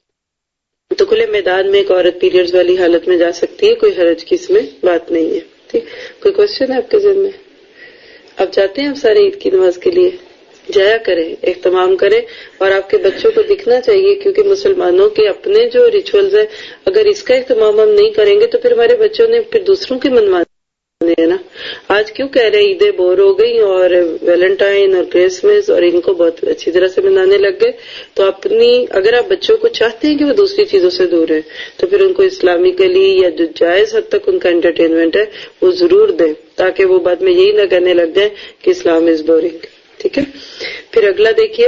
تو کھلے میدان میں ایک عورت پیریڈز والی حالت میں جا سکتی ہے، کوئی حرج کی اس میں بات نہیں ہے. ٹھیک. کوئی کوشچن ہے آپ کے ذہن میں؟ اب جاتے ہیں ہم سارے عید کی نماز کے لیے. جایا کریں، اہتمام کریں. اور آپ کے بچوں کو دکھنا چاہیے کیونکہ مسلمانوں کے اپنے جو ریچولز ہیں اگر اس کا اہتمام ہم نہیں کریں گے تو پھر ہمارے بچوں نے پھر دوسروں کی منوانے ہیں نا. آج کیوں کہہ رہے عیدیں بور ہو گئی اور ویلنٹائن اور کرسمس اور ان کو بہت اچھی طرح سے منانے لگ گئے. تو اگر آپ بچوں کو چاہتے ہیں کہ وہ دوسری چیزوں سے دور ہیں تو پھر ان کو اسلامکلی یا جو جائز حد تک ان کا انٹرٹینمنٹ ہے وہ ضرور دیں تاکہ وہ بعد میں یہی نہ کہنے لگ جائیں کہ اسلام از بورنگ. ٹھیک ہے. پھر اگلا دیکھیے.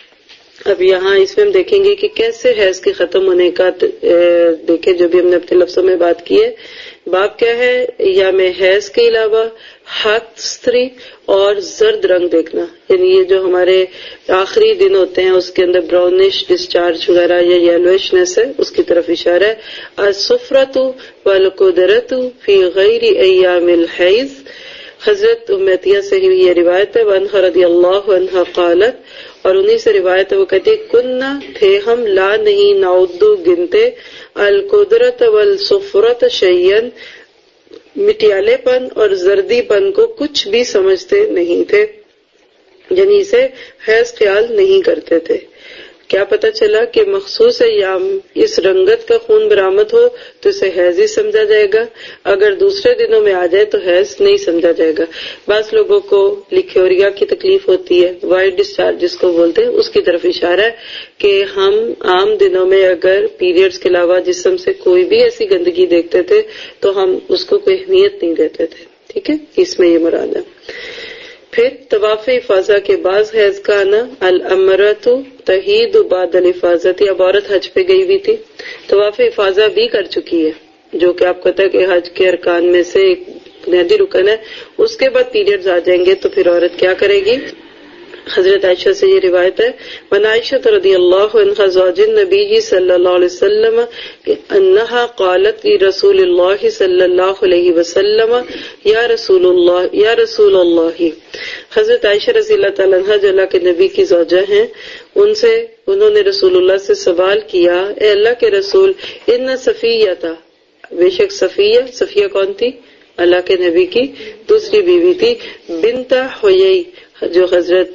اب یہاں اس میں ہم دیکھیں گے کہ کیسے حیض کے ختم ہونے کا دیکھیں جو بھی ہم نے اپنے لفظوں میں بات کی ہے. باب کیا ہے؟ یا میں حیض کے علاوہ ہاتھ ستری اور زرد رنگ دیکھنا، یعنی یہ جو ہمارے آخری دن ہوتے ہیں اس کے اندر براؤنش ڈسچارج وغیرہ یا یلوشنس ہے اس کی طرف اشارہ ہے. الصفرۃ والقدرۃ فی غیر ایام الحیض. حضرت امیتیہ سے ہی یہ روایت ہے. وعنہا رضی اللہ عنہا قالت، اور انہی سے روایت ہے وہ کہتے کننا تھے ہم لا نہیں نعدو گنتے القدرت والصفرت شیئن، مٹیالے پن اور زردی پن کو کچھ بھی سمجھتے نہیں تھے، یعنی اسے حیض خیال نہیں کرتے تھے. کیا پتہ چلا کہ مخصوص ایام اس رنگت کا خون برآمد ہو تو اسے حیض ہی سمجھا جائے گا، اگر دوسرے دنوں میں آ جائے تو حیض نہیں سمجھا جائے گا. بعض لوگوں کو لیکوریا کی تکلیف ہوتی ہے، وائٹ ڈسچارج جس کو بولتے ہیں، اس کی طرف اشارہ ہے کہ ہم عام دنوں میں اگر پیریڈز کے علاوہ جسم سے کوئی بھی ایسی گندگی دیکھتے تھے تو ہم اس کو کوئی اہمیت نہیں دیتے تھے. ٹھیک ہے. اس میں یہ مراد ہے. پھر طواف افاضہ کے بعد حیض کا آنا. الامرۃ تحید بعد الافاضۃ. اب عورت حج پہ گئی ہوئی تھی، طواف افاضہ بھی کر چکی ہے جو کہ آپ کو پتہ ہے کہ حج کے ارکان میں سے ایک بنیادی رکن ہے. اس کے بعد پیریڈز آ جائیں گے تو پھر عورت کیا کرے گی؟ حضرت عائشہ سے یہ روایت ہے، من عائشہ رضی اللہ عنہا زوج النبی صلی اللہ علیہ وسلم انہا قالت لرسول اللہ صلی اللہ علیہ وسلم یا رسول اللہ. حضرت عائشہ رضی اللہ تعالیٰ عنہ جو اللہ کے نبی کی زوجہ ہیں، انہوں نے رسول اللہ سے سوال کیا، اے اللہ کے رسول، ان صفیہ تھا، بے شک صفیہ کون تھی؟ اللہ کے نبی کی دوسری بیوی تھی، بنت حیی، جو حضرت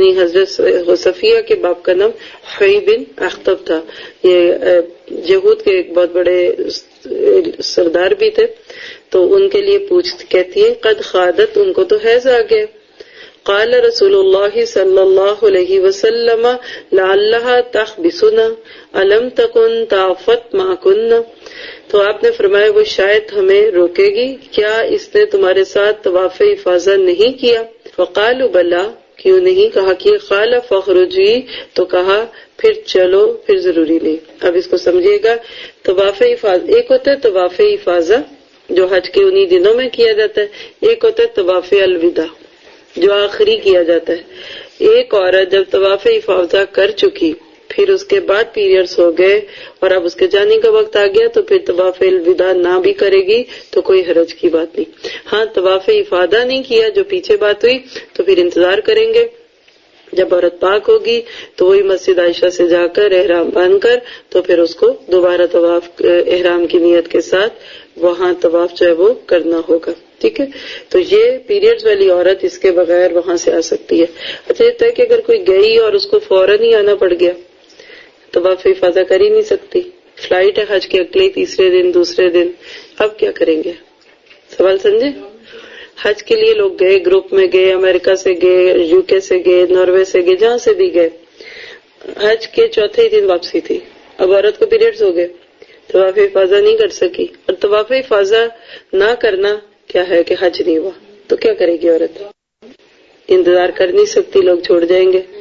صفیہ کے باپ کا نام حیی بن اخطب تھا. یہ یہود کے ایک بہت بڑے سردار بھی تھے. تو ان کے لیے کہتی ہے قد خادت، ان کو تو حیض آ گیا. قال رسول اللہ صلی اللہ علیہ وسلم لعلها تحبسنا الم تکن طافت ما كنا. تو آپ نے فرمایا وہ شاید ہمیں روکے گی، کیا اس نے تمہارے ساتھ طواف افاضہ نہیں کیا؟ فقالوا بلا، کیوں نہیں؟ کہا کہ قال فخرجی، تو کہا پھر چلو، پھر ضروری نہیں. اب اس کو سمجھیے گا. طواف افاضہ ایک ہوتا ہے طواف افاضہ جو حج کے انہی دنوں میں کیا جاتا ہے، ایک ہوتا ہے طواف الوداع جو آخری کیا جاتا ہے. ایک عورت جب طواف افاضہ کر چکی، پھر اس کے بعد پیریڈز ہو گئے اور اب اس کے جانے کا وقت آ گیا، تو پھر طواف الوداع نہ بھی کرے گی تو کوئی حرج کی بات نہیں. ہاں طواف افاضہ نہیں کیا جو پیچھے بات ہوئی، تو پھر انتظار کریں گے. جب عورت پاک ہوگی تو وہی مسجد عائشہ سے جا کر احرام باندھ کر تو پھر اس کو دوبارہ طواف احرام کی نیت کے ساتھ وہاں طواف جو ہے وہ کرنا ہوگا. ٹھیک ہے، تو یہ پیریڈز والی عورت اس کے بغیر وہاں سے آ سکتی ہے. اچھا یہ ہے کہ اگر کوئی گئی اور اس کو فوراً ہی آنا پڑ گیا، طواف افاضہ کر ہی نہیں سکتی، فلائٹ ہے حج کے اگلے تیسرے دن دوسرے دن، اب کیا کریں گے؟ سوال سمجھے؟ حج کے لیے لوگ گئے، گروپ میں گئے، امریکہ سے گئے، یو کے سے گئے، ناروے سے گئے، جہاں سے بھی گئے، حج کے چوتھے دن واپسی تھی. اب عورت کو پیریڈز ہو گئے، طواف افاضہ نہیں کر سکی، اور طواف افاضہ نہ کرنا کیا ہے کہ حج نہیں ہوا، تو کیا کرے گی عورت؟ انتظار کر نہیں سکتی، لوگ چھوڑ جائیں گے.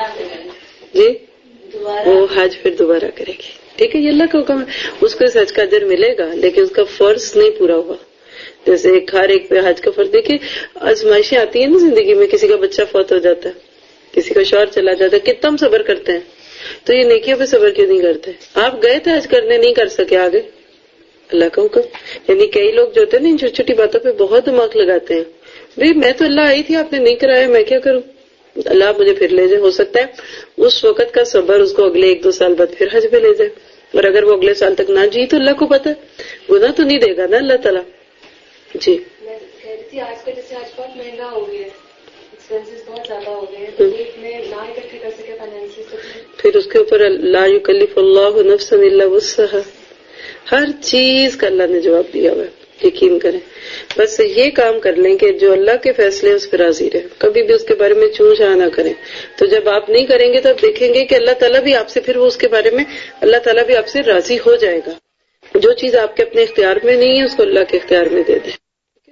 جی وہ حج پھر دوبارہ کرے گی. ٹھیک ہے، یہ اللہ کا حکم ہے. اس کو اس حج کا اجر ملے گا، لیکن اس کا فرض نہیں پورا ہوا. جیسے ہر ایک پہ حج کا فرض. دیکھیے آزمائشیں آتی ہیں نا زندگی میں، کسی کا بچہ فوت ہو جاتا ہے، کسی کا شوہر چلا جاتا ہے، کتنا ہم صبر کرتے ہیں. تو یہ نیکیوں پہ صبر کیوں نہیں کرتے؟ آپ گئے تھے حج کرنے، نہیں کر سکے، آگے اللہ کا حکم. یعنی کئی لوگ جو ہوتے ہیں نا ان چھوٹی چھوٹی باتوں پہ بہت دماغ لگاتے ہیں. بھائی میں تو اللہ آئی تھی، آپ نے نہیں کرایا، میں کیا کروں؟ اللہ مجھے پھر لے جائے. ہو سکتا ہے اس وقت کا صبر اس کو اگلے 1-2 سال بعد پھر حج پہ لے جائے، اور اگر وہ اگلے سال تک نہ جی تو اللہ کو پتا ہے، گناہ تو نہیں دے گا نا اللہ تعالیٰ. جی آج کل جیسے آج بہت مہنگا ہو گیا ہے، ایکسپینسز بہت زیادہ ہو گئے ہیں، تو ایک میں نہ اکٹھے کر سکے فائنینسز، پھر اس کے اوپر لا یکلف اللہ نفسا الا وسعها، ہر چیز کا اللہ نے جواب دیا ہوا ہے. یقین کریں، بس یہ کام کر لیں کہ جو اللہ کے فیصلے اس پہ راضی رہے، کبھی بھی اس کے بارے میں چوں چاہ نہ کریں. تو جب آپ نہیں کریں گے تو آپ دیکھیں گے کہ اللہ تعالیٰ بھی آپ سے پھر وہ اس کے بارے میں اللہ تعالیٰ بھی آپ سے راضی ہو جائے گا. جو چیز آپ کے اپنے اختیار میں نہیں ہے اس کو اللہ کے اختیار میں دے دیں.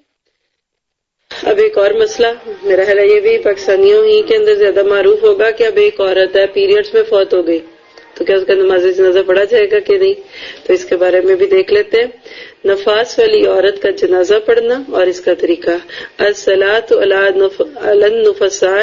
اب ایک اور مسئلہ، میرا خیال ہے یہ بھی پاکستانیوں ہی کے اندر زیادہ معروف ہوگا کہ اب ایک عورت ہے پیریڈز میں فوت ہو گئی، تو کیا اس کا نماز جنازہ پڑھا جائے گا کہ نہیں؟ تو اس کے بارے میں بھی دیکھ لیتے ہیں. نفاس والی عورت کا جنازہ پڑھنا اور اس کا طریقہ. الصلاۃ علی النفساء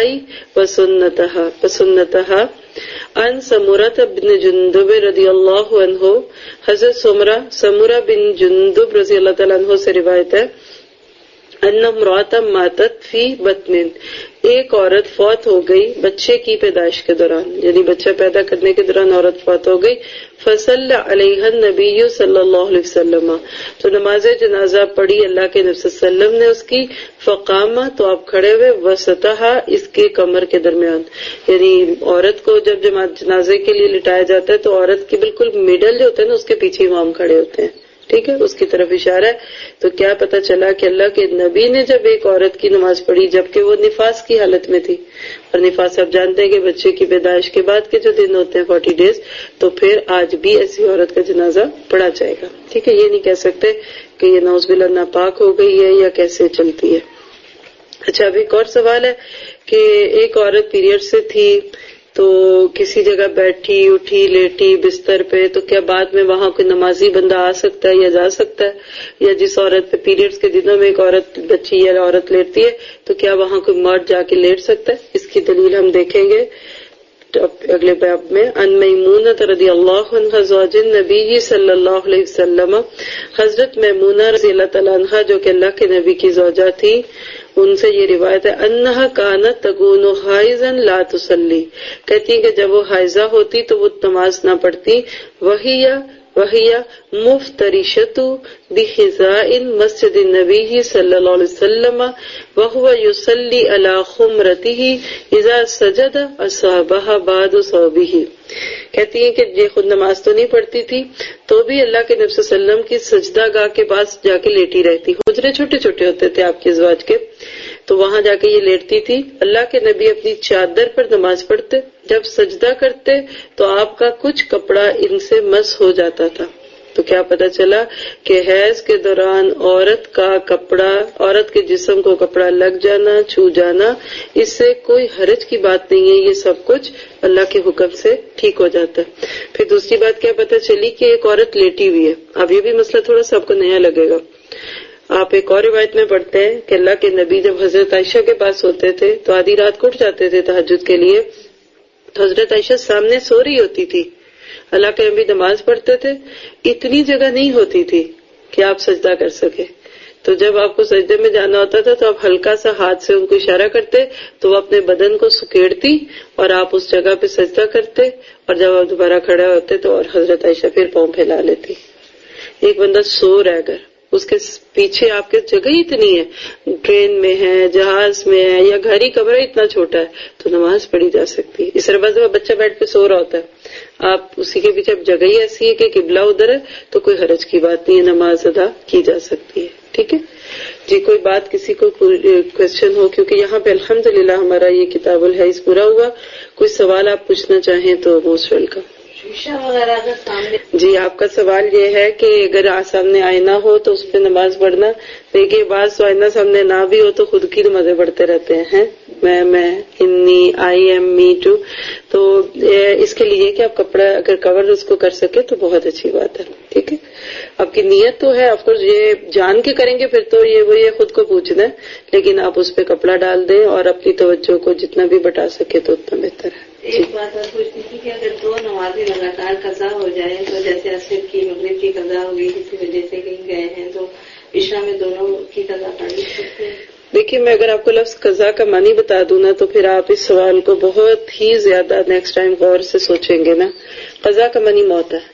وسنتها ان سمرۃ بن جندب رضی اللہ عنہ، حضرت سمرہ بن جندب رضی اللہ تعالیٰ عنہ سے روایت ہے، ان امرأۃ ماتت فی بطن، ایک عورت فوت ہو گئی بچے کی پیدائش کے دوران، یعنی بچہ پیدا کرنے کے دوران عورت فوت ہو گئی. فصلی علیہا النبی صلی اللہ علیہ وسلم، تو نماز جنازہ پڑھی اللہ کے نبی صلی اللہ علیہ وسلم نے اس کی. فقام، تو آپ کھڑے ہوئے، وسطہا، اس کے کمر کے درمیان، یعنی عورت کو جب جنازے کے لیے لٹایا جاتا ہے تو عورت کی بالکل میڈل جو ہوتا ہے نا اس کے پیچھے امام کھڑے ہوتے ہیں. ٹھیک ہے، اس کی طرف اشارہ ہے. تو کیا پتا چلا کہ اللہ کے نبی نے جب ایک عورت کی نماز پڑھی جبکہ وہ نفاس کی حالت میں تھی، اور نفاس آپ جانتے ہیں کہ بچے کی پیدائش کے بعد کے جو دن ہوتے ہیں 40 ڈیز، تو پھر آج بھی ایسی عورت کا جنازہ پڑھا جائے گا. ٹھیک ہے، یہ نہیں کہہ سکتے کہ یہ نعوذ باللہ ناپاک ہو گئی ہے یا کیسے چلتی ہے. اچھا اب ایک اور سوال ہے کہ ایک عورت پیریڈ سے تھی تو کسی جگہ بیٹھی اٹھی لیٹی بستر پہ، تو کیا بعد میں وہاں کوئی نمازی بندہ آ سکتا ہے یا جا سکتا ہے؟ یا جس عورت پہ پیریڈز کے دنوں میں ایک عورت بچی یا عورت لیٹتی ہے تو کیا وہاں کوئی مرد جا کے لیٹ سکتا ہے؟ اس کی دلیل ہم دیکھیں گے اگلے باب میں. ان میمونہ رضی اللہ عنہا زوج النبی صلی اللہ علیہ وسلم، حضرت میمونہ رضی اللہ تعالیٰ عنہا جو کہ اللہ کے نبی کی زوجہ تھی، ان سے یہ روایت ہے انہا کانت تکون حائضا لا تصلی، کہتی ہیں کہ جب وہ حائضہ ہوتی تو وہ نماز نہ پڑھتی. وہی مفترشۃ بحذاء مسجد النبی صلی اللہ علیہ وسلم وهو يصلي على خمرته اذا سجد اصابها بعد صوبه. کہتی ہیں کہ یہ خود نماز تو نہیں پڑھتی تھی تو بھی اللہ کے نبی صلی اللہ علیہ وسلم کی سجدہ گاہ کے پاس جا کے لیٹی رہتی. حجرے چھوٹے چھوٹے ہوتے تھے آپ کے ازواج کے، تو وہاں جا کے یہ لیٹتی تھی. اللہ کے نبی اپنی چادر پر نماز پڑھتے، جب سجدہ کرتے تو آپ کا کچھ کپڑا ان سے مس ہو جاتا تھا. تو کیا پتا چلا کہ حیض کے دوران عورت کا کپڑا، عورت کے جسم کو کپڑا لگ جانا، چھو جانا، اس سے کوئی حرج کی بات نہیں ہے، یہ سب کچھ اللہ کے حکم سے ٹھیک ہو جاتا ہے. پھر دوسری بات کیا پتا چلی کہ ایک عورت لیٹی ہوئی ہے. اب یہ بھی مسئلہ تھوڑا سا آپ کو نیا لگے گا. آپ ایک اور روایت میں پڑھتے ہیں کہ اللہ کے نبی جب حضرت عائشہ کے پاس ہوتے تھے تو آدھی رات کو اٹھ جاتے تھے تہجد کے لیے، تو حضرت عائشہ سامنے سو رہی ہوتی تھی، اللہ کے نبی نماز پڑھتے تھے، اتنی جگہ نہیں ہوتی تھی کہ آپ سجدہ کر سکے. تو جب آپ کو سجدے میں جانا ہوتا تھا تو آپ ہلکا سا ہاتھ سے ان کو اشارہ کرتے تو وہ اپنے بدن کو سکیڑتی اور آپ اس جگہ پہ سجدہ کرتے، اور جب آپ دوبارہ کھڑے ہوتے تو اور حضرت عائشہ پھر پاؤں پھیلا لیتی. ایک بندہ سو رہا اگر اس کے پیچھے آپ کے جگہ ہی اتنی ہے، ٹرین میں ہے، جہاز میں ہے، یا گھر ہی کمرہ اتنا چھوٹا ہے تو نماز پڑھی جا سکتی ہے. اس طرح بعض بچہ بیٹھ کے سو رہا ہوتا ہے، آپ اسی کے پیچھے جگہ ہی ایسی ہے کہ قبلہ ادھر ہے تو کوئی حرج کی بات نہیں ہے، نماز ادا کی جا سکتی ہے. ٹھیک ہے جی. کوئی بات کسی کو کوشچن ہو، کیونکہ یہاں پہ الحمدللہ ہمارا یہ کتاب الحیض پورا ہوا. کوئی سوال آپ پوچھنا چاہیں تو موسٹ ویلکم. جی آپ کا سوال یہ ہے کہ اگر سامنے آئینہ ہو تو اس پہ نماز پڑھنا. دیکھیے بعض تو آئینہ سامنے نہ بھی ہو تو خود کی نمازیں پڑھتے رہتے ہیں، میں انی آئی ایم می ٹو. تو اس کے لیے کہ آپ کپڑا اگر کور اس کو کر سکے تو بہت اچھی بات ہے. ٹھیک ہے آپ کی نیت تو ہے، آف کورس یہ جان کے کریں گے پھر تو یہ خود کو پوچھنا ہے، لیکن آپ اس پہ کپڑا ڈال دیں اور اپنی توجہ کو جتنا بھی بٹا سکے تو اتنا بہتر ہے. ایک بات اور پوچھتی تھی کہ اگر دو نمازیں لگاتار قضا ہو جائے تو جیسے عصر کی مغرب کی قضا ہوگی کسی وجہ سے کہیں گئے ہیں تو عشاء میں دونوں کی قضا پڑھی سکتے ہیں. دیکھیے میں اگر آپ کو لفظ قضا کا معنی بتا دوں نا تو پھر آپ اس سوال کو بہت ہی زیادہ نیکسٹ ٹائم غور سے سوچیں گے نا. قضا کا معنی موت ہے.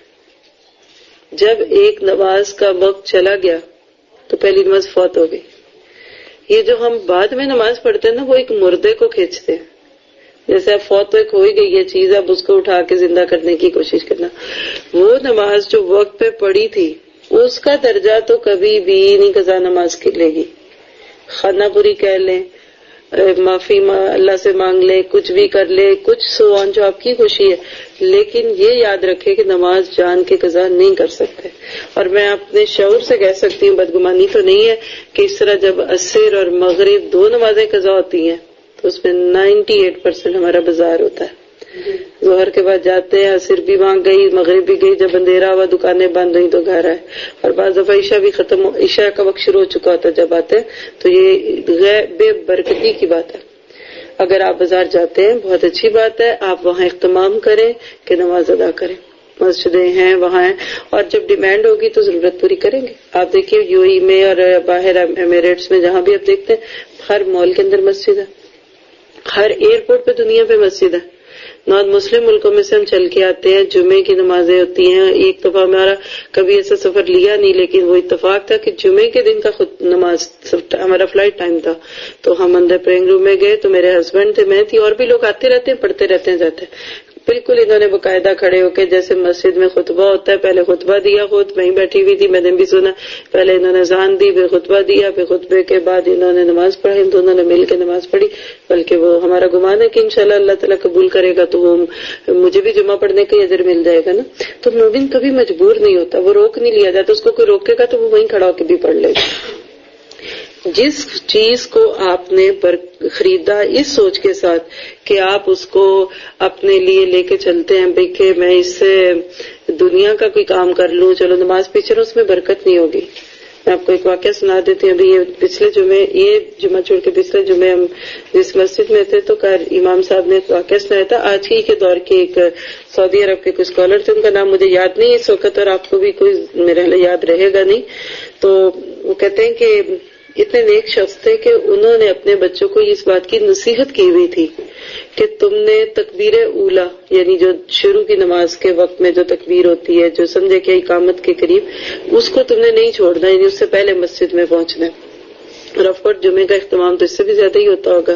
جب ایک نماز کا وقت چلا گیا تو پہلی نماز فوت ہو گئی. یہ جو ہم بعد میں نماز پڑھتے ہیں نا وہ ایک مردے کو کھینچتے ہیں. جیسے اب فوت تو ایک ہو ہی گئی ہے چیز، اب اس کو اٹھا کے زندہ کرنے کی کوشش کرنا. وہ نماز جو وقت پہ پڑھی تھی اس کا درجہ تو کبھی بھی نہیں قضا نماز کے لے گی. خانہ پوری کہہ لیں، معافی اللہ سے مانگ لے، کچھ بھی کر لے، کچھ سوان جو آپ کی خوشی ہے، لیکن یہ یاد رکھے کہ نماز جان کے قضا نہیں کر سکتے. اور میں اپنے شعور سے کہہ سکتی ہوں، بدگمانی تو نہیں ہے، کہ اس طرح جب عصر اور مغرب دو نمازیں قضا ہوتی ہیں تو اس میں 98% ہمارا بازار ہوتا ہے. ظہر کے بعد جاتے ہیں، عصر بھی وہاں گئی، مغرب بھی گئی، جب اندھیرا ہوا دکانیں بند ہوئی تو گھر آئے. اور بعض دفعہ عشاء بھی ختم، عشاء کا وقت شروع ہو چکا ہوتا ہے جب آتے ہیں. تو یہ بے برکتی کی بات ہے. اگر آپ بازار جاتے ہیں بہت اچھی بات ہے، آپ وہاں اہتمام کریں کہ نماز ادا کریں. مسجدیں ہیں وہاں ہیں، اور جب ڈیمانڈ ہوگی تو ضرورت پوری کریں گے. آپ دیکھیے یو ای میں اور باہر ایمریٹس میں جہاں بھی آپ دیکھتے ہیں ہر مال کے اندر مسجد ہے، ہر ایئرپورٹ پہ دنیا پہ مسجد ہے. نان مسلم ملکوں میں سے ہم چل کے آتے ہیں، جمعے کی نمازیں ہوتی ہیں. ایک دفعہ ہمارا کبھی ایسا سفر لیا نہیں، لیکن وہ اتفاق تھا کہ جمعے کے دن کا خود نماز ہمارا فلائٹ ٹائم تھا، تو ہم اندر پریئنگ روم میں گئے تو میرے ہسبینڈ تھے، میں تھی، اور بھی لوگ آتے رہتے ہیں، پڑھتے رہتے ہیں، جاتے ہیں. بالکل انہوں نے باقاعدہ کھڑے ہو کے جیسے مسجد میں خطبہ ہوتا ہے پہلے خطبہ دیا، خود میں ہی بیٹھی ہوئی تھی، میں نے بھی سنا. پہلے انہوں نے اذان دی، پھر خطبہ دیا، پھر خطبے کے بعد انہوں نے نماز پڑھی، دونوں نے مل کے نماز پڑھی. بلکہ وہ ہمارا گمان ہے کہ انشاءاللہ اللہ تعالیٰ قبول کرے گا تو وہ مجھے بھی جمعہ پڑھنے کا اجر مل جائے گا نا. تو مومن کبھی مجبور نہیں ہوتا، وہ روک نہیں لیا جاتا، اس کو کوئی روکے گا تو وہ وہیں کھڑا ہو کے بھی پڑھ لے گا. جس چیز کو آپ نے خریدا اس سوچ کے ساتھ کہ آپ اس کو اپنے لیے لے کے چلتے ہیں بھائی کہ میں اس سے دنیا کا کوئی کام کر لوں، چلو نماز پیچھے اس میں برکت نہیں ہوگی. میں آپ کو ایک واقعہ سنا دیتی ہوں. ابھی یہ پچھلے جمعے، یہ جمعہ چھوڑ کے پچھلے جمعے ہم جس مسجد میں تھے تو امام صاحب نے ایک واقعہ سنایا تھا. آج ہی کے دور کے ایک سعودی عرب کے کوئی اسکالر تھے، ان کا نام مجھے یاد نہیں اس وقت اور آپ کو بھی کوئی میرے خیال یاد رہے گا نہیں. تو وہ کہتے ہیں کہ اتنے نیک شخص تھے کہ انہوں نے اپنے بچوں کو اس بات کی نصیحت کی ہوئی تھی کہ تم نے تکبیر اولا یعنی جو شروع کی نماز کے وقت میں جو تکبیر ہوتی ہے جو سمجھے کہ اقامت کے قریب، اس کو تم نے نہیں چھوڑنا، یعنی اس سے پہلے مسجد میں پہنچنا ہے. اور آف کورس جمعے کا اہتمام تو اس سے بھی زیادہ ہی ہوتا ہوگا.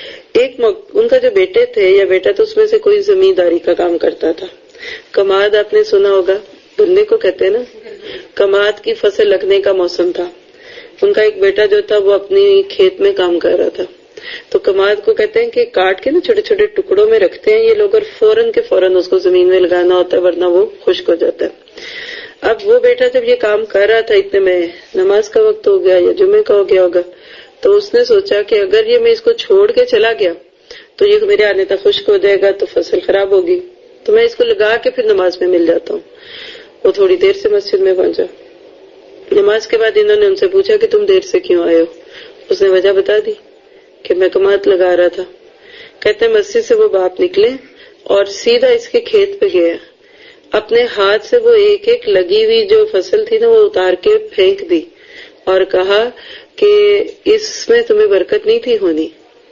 ان کا جو بیٹے تھے یا بیٹا تو اس میں سے کوئی زمینداری کا کام کرتا تھا. کماد آپ نے سنا ہوگا، گنے کو کہتے ہیں نا، کماد کی فصل لگنے کا موسم تھا. ان کا ایک بیٹا جو تھا وہ اپنی کھیت میں کام کر رہا تھا. تو کماد کو کہتے ہیں کہ کاٹ کے نا چھوٹے چھوٹے ٹکڑوں میں رکھتے ہیں یہ لوگ اور فوراً کے فوراً اس کو زمین میں لگانا ہوتا ہے ورنہ وہ خشک ہو جاتا ہے. اب وہ بیٹا جب یہ کام کر رہا تھا اتنے میں نماز کا وقت ہو گیا یا جمعے کا ہو گیا ہوگا، تو اس نے سوچا کہ اگر یہ میں اس کو چھوڑ کے چلا گیا تو یہ میرے آنے تک خشک ہو جائے گا تو فصل خراب ہوگی، تو میں اس کو لگا کے پھر نماز میں مل جاتا ہوں. وہ تھوڑی دیر سے مسجد میں پہنچا. نماز کے بعد انہوں نے ان سے پوچھا کہ تم دیر سے کیوں آئے ہو؟ اس نے وجہ بتا دی کہ میں کماد لگا رہا تھا. کہتے ہیں مسجد سے وہ باپ نکلے اور سیدھا اس کے کھیت پہ گیا. اپنے ہاتھ سے وہ ایک ایک لگی ہوئی جو فصل تھی نا وہ اتار کے پھینک دی اور کہا کہ اس میں تمہیں برکت نہیں تھی ہونی.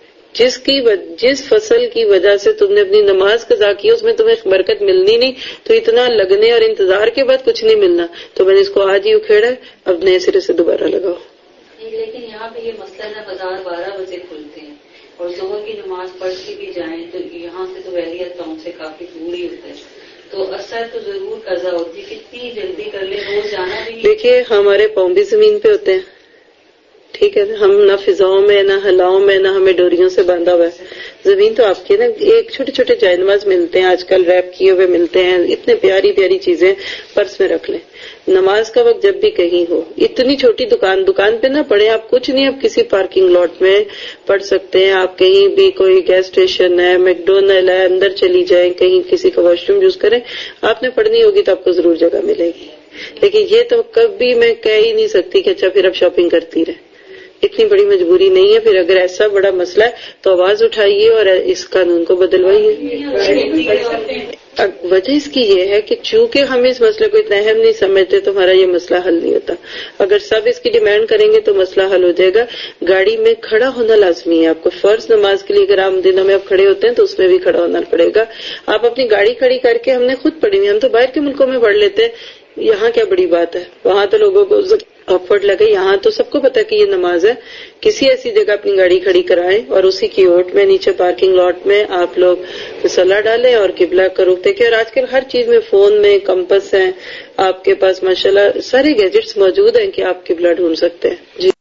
جس فصل کی وجہ سے تم نے اپنی نماز قضا کی اس میں تمہیں برکت ملنی نہیں، تو اتنا لگنے اور انتظار کے بعد کچھ نہیں ملنا، تو میں نے اس کو آج ہی اکھیڑا، اب نئے سرے سے دوبارہ لگاؤ. لیکن یہاں پہ یہ مسئلہ ہے، بازار 12 بجے کھلتے ہیں اور ظہر کی نماز پڑھ کے بھی جائیں تو یہاں سے تو ویلیہ ٹاؤن سے کافی دور ہی ہوتا ہے، تو اثر تو ضرور قضا ہوتی ہے. کتنی جلدی کر لیں، روز جانا بھی. دیکھیے ہمارے پاؤں بھی زمین پہ ہوتے ہیں، ٹھیک ہے، ہم نہ فضاؤں میں نہ ہلاؤں میں نہ ہمیں ڈوریوں سے باندھا ہوا ہے. زمین تو آپ کی نا، ایک چھوٹے چھوٹے جائے نماز ملتے ہیں آج کل ریپ کیے ہوئے ملتے ہیں، اتنے پیاری پیاری چیزیں پرس میں رکھ لیں. نماز کا وقت جب بھی کہیں ہو، اتنی چھوٹی دکان پہ نہ پڑھیں آپ، کچھ نہیں، آپ کسی پارکنگ لاٹ میں پڑھ سکتے ہیں. آپ کہیں بھی کوئی گیس اسٹیشن ہے، میکڈونلڈ ہے، اندر چلی جائیں، کہیں کسی کا واش روم یوز کریں، آپ نے پڑھنی ہوگی تو آپ کو ضرور جگہ ملے گی. لیکن یہ تو کبھی میں کہہ ہی نہیں سکتی کہ اچھا پھر اب شاپنگ کرتی رہے، اتنی بڑی مجبوری نہیں ہے. پھر اگر ایسا بڑا مسئلہ ہے تو آواز اٹھائیے اور اس قانون کو بدلوائیے. وجہ اس کی یہ ہے کہ چونکہ ہم اس مسئلے کو اتنا اہم نہیں سمجھتے تو ہمارا یہ مسئلہ حل نہیں ہوتا. اگر سب اس کی ڈیمانڈ کریں گے تو مسئلہ حل ہو جائے گا. گاڑی میں کھڑا ہونا لازمی ہے آپ کو. فرض نماز کے لیے اگر عام دنوں میں آپ کھڑے ہوتے ہیں تو اس میں بھی کھڑا ہونا پڑے گا. آپ اپنی گاڑی کھڑی کر کے، ہم نے خود پڑھی ہوئی، ہم تو باہر کے ملکوں میں پڑھ لیتے ہیں، یہاں کیا بڑی بات ہے، وہاں تو لوگوں کو آکورڈ لگے. یہاں تو سب کو پتا کہ یہ نماز ہے. کسی ایسی جگہ اپنی گاڑی کھڑی کرائیں اور اسی کی اوٹ میں نیچے پارکنگ لاٹ میں آپ لوگ مصلی ڈالیں اور قبلہ کا رخ دیکھیں. اور آج کل ہر چیز میں فون میں کمپس ہیں آپ کے پاس، ماشاءاللہ سارے گیجٹس موجود ہیں کہ آپ قبلہ ڈھونڈ سکتے ہیں. جی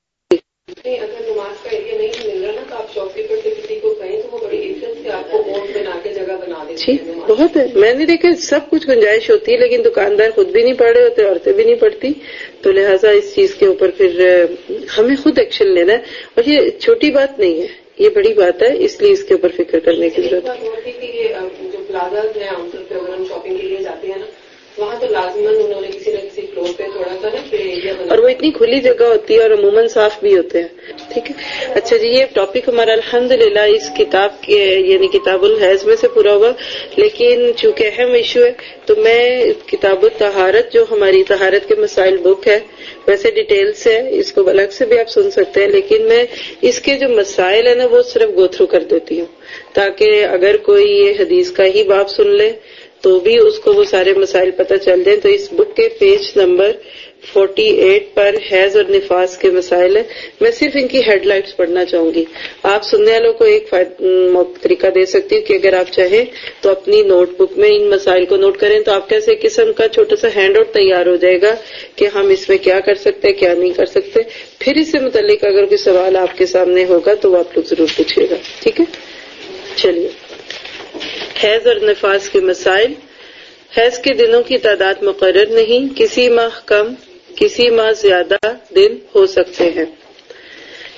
اگر نماز کا ایریا نہیں مل رہا نا تو آپ شاپ کیپر سے کسی کو کہیں تو وہ بڑی عزت سے آپ کو ووٹ بنا کے جگہ بنا دیتے ہیں. بہت ہے، میں نے دیکھا سب کچھ گنجائش ہوتی ہے لیکن دکاندار خود بھی نہیں پڑھ رہے ہوتے، عورتیں بھی نہیں پڑھتی. تو لہٰذا اس چیز کے اوپر پھر ہمیں خود ایکشن لینا ہے. اور یہ چھوٹی بات نہیں ہے، یہ بڑی بات ہے، اس لیے اس کے اوپر فکر کرنے کی ضرورت ہے. جو پلازاز ہیں عام طور پہ اگر ہم شاپنگ کے لیے جاتے ہیں نا، وہاں تو لازماً انہوں نے کسی نہ کسی فلور پہ تھوڑا سا نا ایریا بنا، اور وہ اتنی کھلی جگہ ہوتی ہے اور عموماً صاف بھی ہوتے ہیں. ٹھیک ہے، اچھا جی، یہ ٹاپک ہمارا الحمدللہ اس کتاب کے یعنی کتاب الحیض میں سے پورا ہوا. لیکن چونکہ اہم ایشو ہے تو میں کتاب الطہارت جو ہماری طہارت کے مسائل بک ہے، ویسے ڈیٹیلز ہے، اس کو الگ سے بھی آپ سن سکتے ہیں، لیکن میں اس کے جو مسائل ہیں نا وہ صرف گو تھرو کر دیتی ہوں تاکہ اگر کوئی یہ حدیث کا ہی باب سن لے تو بھی اس کو وہ سارے مسائل پتہ چل جائیں. تو اس بک کے پیج نمبر 48 پر حیض اور نفاس کے مسائل ہیں. میں صرف ان کی ہیڈ لائٹس پڑھنا چاہوں گی. آپ سننے والوں کو ایک طریقہ دے سکتی ہوں کہ اگر آپ چاہیں تو اپنی نوٹ بک میں ان مسائل کو نوٹ کریں تو آپ کیسے ایک قسم کا چھوٹا سا ہینڈ آؤٹ تیار ہو جائے گا کہ ہم اس میں کیا کر سکتے ہیں، کیا نہیں کر سکتے. پھر اس سے متعلق اگر کوئی سوال آپ کے سامنے ہوگا تو وہ آپ لوگ ضرور پوچھیے گا. ٹھیک ہے، چلیے. حیض اور نفاس کے مسائل. حیض کے دنوں کی تعداد مقرر نہیں، کسی ماہ کم کسی ماہ زیادہ دن ہو سکتے ہیں.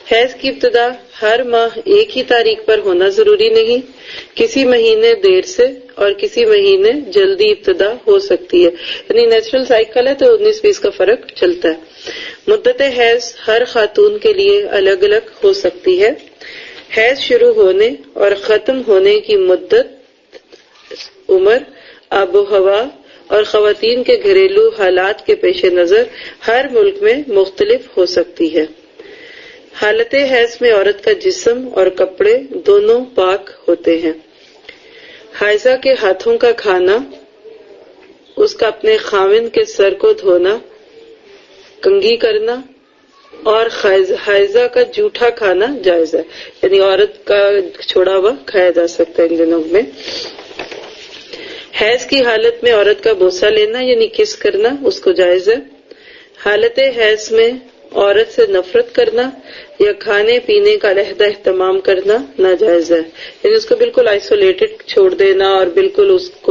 حیض کی ابتدا ہر ماہ ایک ہی تاریخ پر ہونا ضروری نہیں، کسی مہینے دیر سے اور کسی مہینے جلدی ابتدا ہو سکتی ہے، یعنی نیچرل سائیکل ہے تو 19-20 کا فرق چلتا ہے۔ مدت حیض ہر خاتون کے لیے الگ الگ ہو سکتی ہے۔ حیض شروع ہونے اور ختم ہونے کی مدت عمر، آب و ہوا اور خواتین کے گھریلو حالات کے پیش نظر ہر ملک میں مختلف ہو سکتی ہے۔ حالت حیض میں عورت کا جسم اور کپڑے دونوں پاک ہوتے ہیں۔ حائضہ کے ہاتھوں کا کھانا، اس کا اپنے خاوند کے سر کو دھونا، کنگھی کرنا اور حائضہ کا جھوٹا کھانا جائز ہے، یعنی عورت کا چھوڑا ہوا کھایا جا سکتا ہے ان دنوں میں۔ حیض کی حالت میں عورت کا بوسہ لینا یعنی کس کرنا اس کو جائز ہے۔ حالت حیض میں عورت سے نفرت کرنا یا کھانے پینے کا علیحدہ اہتمام کرنا ناجائز ہے، یعنی اس کو بالکل آئسولیٹڈ چھوڑ دینا اور بالکل اس کو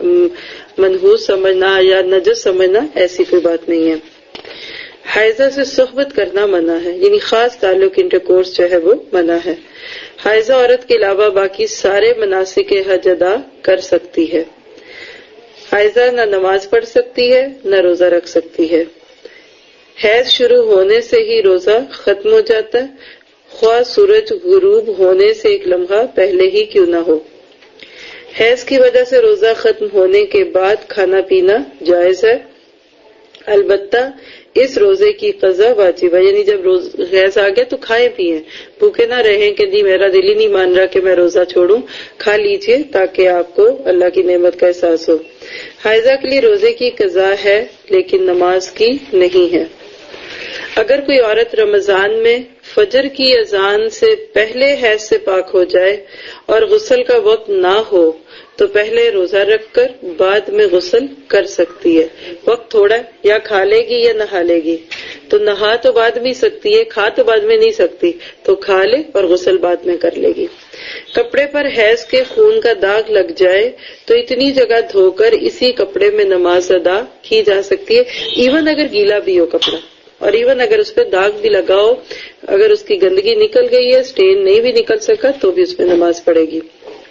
منحوس سمجھنا یا نجس سمجھنا، ایسی کوئی بات نہیں ہے۔ حائضہ سے صحبت کرنا منع ہے، یعنی خاص تعلق انٹرکورس جو ہے وہ منع ہے۔ حائضہ عورت کے علاوہ باقی سارے مناسک حج ادا کر سکتی ہے۔ حائضہ نہ نماز پڑھ سکتی ہے نہ روزہ رکھ سکتی ہے۔ حیض شروع ہونے سے ہی روزہ ختم ہو جاتا ہے، خواہ سورج غروب ہونے سے ایک لمحہ پہلے ہی کیوں نہ ہو۔ حیض کی وجہ سے روزہ ختم ہونے کے بعد کھانا پینا جائز ہے، البتہ اس روزے کی قضا واجب ہے، یعنی جب حیض آ گیا تو کھائیں پیئیں، بھوکے نہ رہیں کہ نہیں میرا دل ہی نہیں مان رہا کہ میں روزہ چھوڑوں، کھا لیجئے تاکہ آپ کو اللہ کی نعمت کا احساس ہو۔ حائضہ کے لیے روزے کی قضا ہے لیکن نماز کی نہیں ہے۔ اگر کوئی عورت رمضان میں فجر کی اذان سے پہلے حیض سے پاک ہو جائے اور غسل کا وقت نہ ہو تو پہلے روزہ رکھ کر بعد میں غسل کر سکتی ہے۔ وقت تھوڑا ہے، یا کھا لے گی یا نہا لے گی، تو نہا تو بعد میں سکتی ہے، کھا تو بعد میں نہیں سکتی، تو کھا لے اور غسل بعد میں کر لے گی۔ کپڑے پر حیض کے خون کا داغ لگ جائے تو اتنی جگہ دھو کر اسی کپڑے میں نماز ادا کی جا سکتی ہے، ایون اگر گیلا بھی ہو کپڑا، اور ایون اگر اس پہ داغ بھی لگا ہو، اگر اس کی گندگی نکل گئی ہے، سٹین نہیں بھی نکل سکا تو بھی اس پہ نماز پڑے گی۔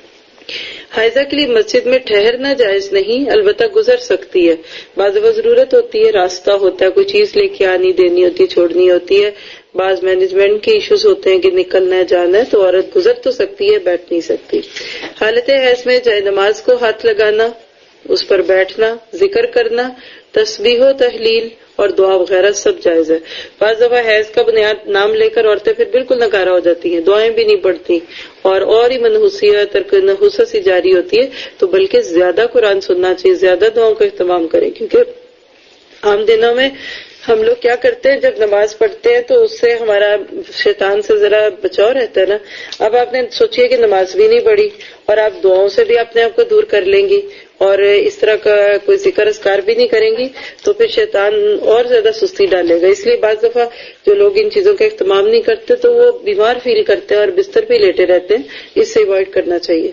حائضہ کے لیے مسجد میں ٹھہرنا جائز نہیں، البتہ گزر سکتی ہے، بعض دفعہ ضرورت ہوتی ہے، راستہ ہوتا ہے، کوئی چیز لے کے آنی دینی ہوتی ہے، چھوڑنی ہوتی ہے، بعض مینجمنٹ کے ایشوز ہوتے ہیں کہ نکلنا ہے جانا ہے، تو عورت گزر تو سکتی ہے، بیٹھ نہیں سکتی۔ حالت حیض میں جائے نماز کو ہاتھ لگانا، اس پر بیٹھنا، ذکر کرنا، تسبیح و تحلیل اور دعا وغیرہ سب جائز ہے۔ بعض دفعہ حیض کا بنیاد نام لے کر عورتیں پھر بالکل نکارہ ہو جاتی ہیں، دعائیں بھی نہیں پڑھتی اور ہی منحوسیت اور نحوست سی جاری ہوتی ہے، تو بلکہ زیادہ قرآن سننا چاہیے، زیادہ دعاؤں کا اہتمام کریں، کیونکہ عام دنوں میں ہم لوگ کیا کرتے ہیں، جب نماز پڑھتے ہیں تو اس سے ہمارا شیطان سے ذرا بچاؤ رہتا ہے نا۔ اب آپ نے سوچیے کہ نماز بھی نہیں پڑھی اور آپ دعاؤں سے بھی اپنے آپ کو دور کر لیں گی اور اس طرح کا کوئی ذکر اذکار بھی نہیں کریں گی، تو پھر شیطان اور زیادہ سستی ڈالے گا۔ اس لیے بعض دفعہ جو لوگ ان چیزوں کا اہتمام نہیں کرتے تو وہ بیمار فیل کرتے ہیں اور بستر پہ لیٹے رہتے ہیں، اس سے اوائڈ کرنا چاہیے۔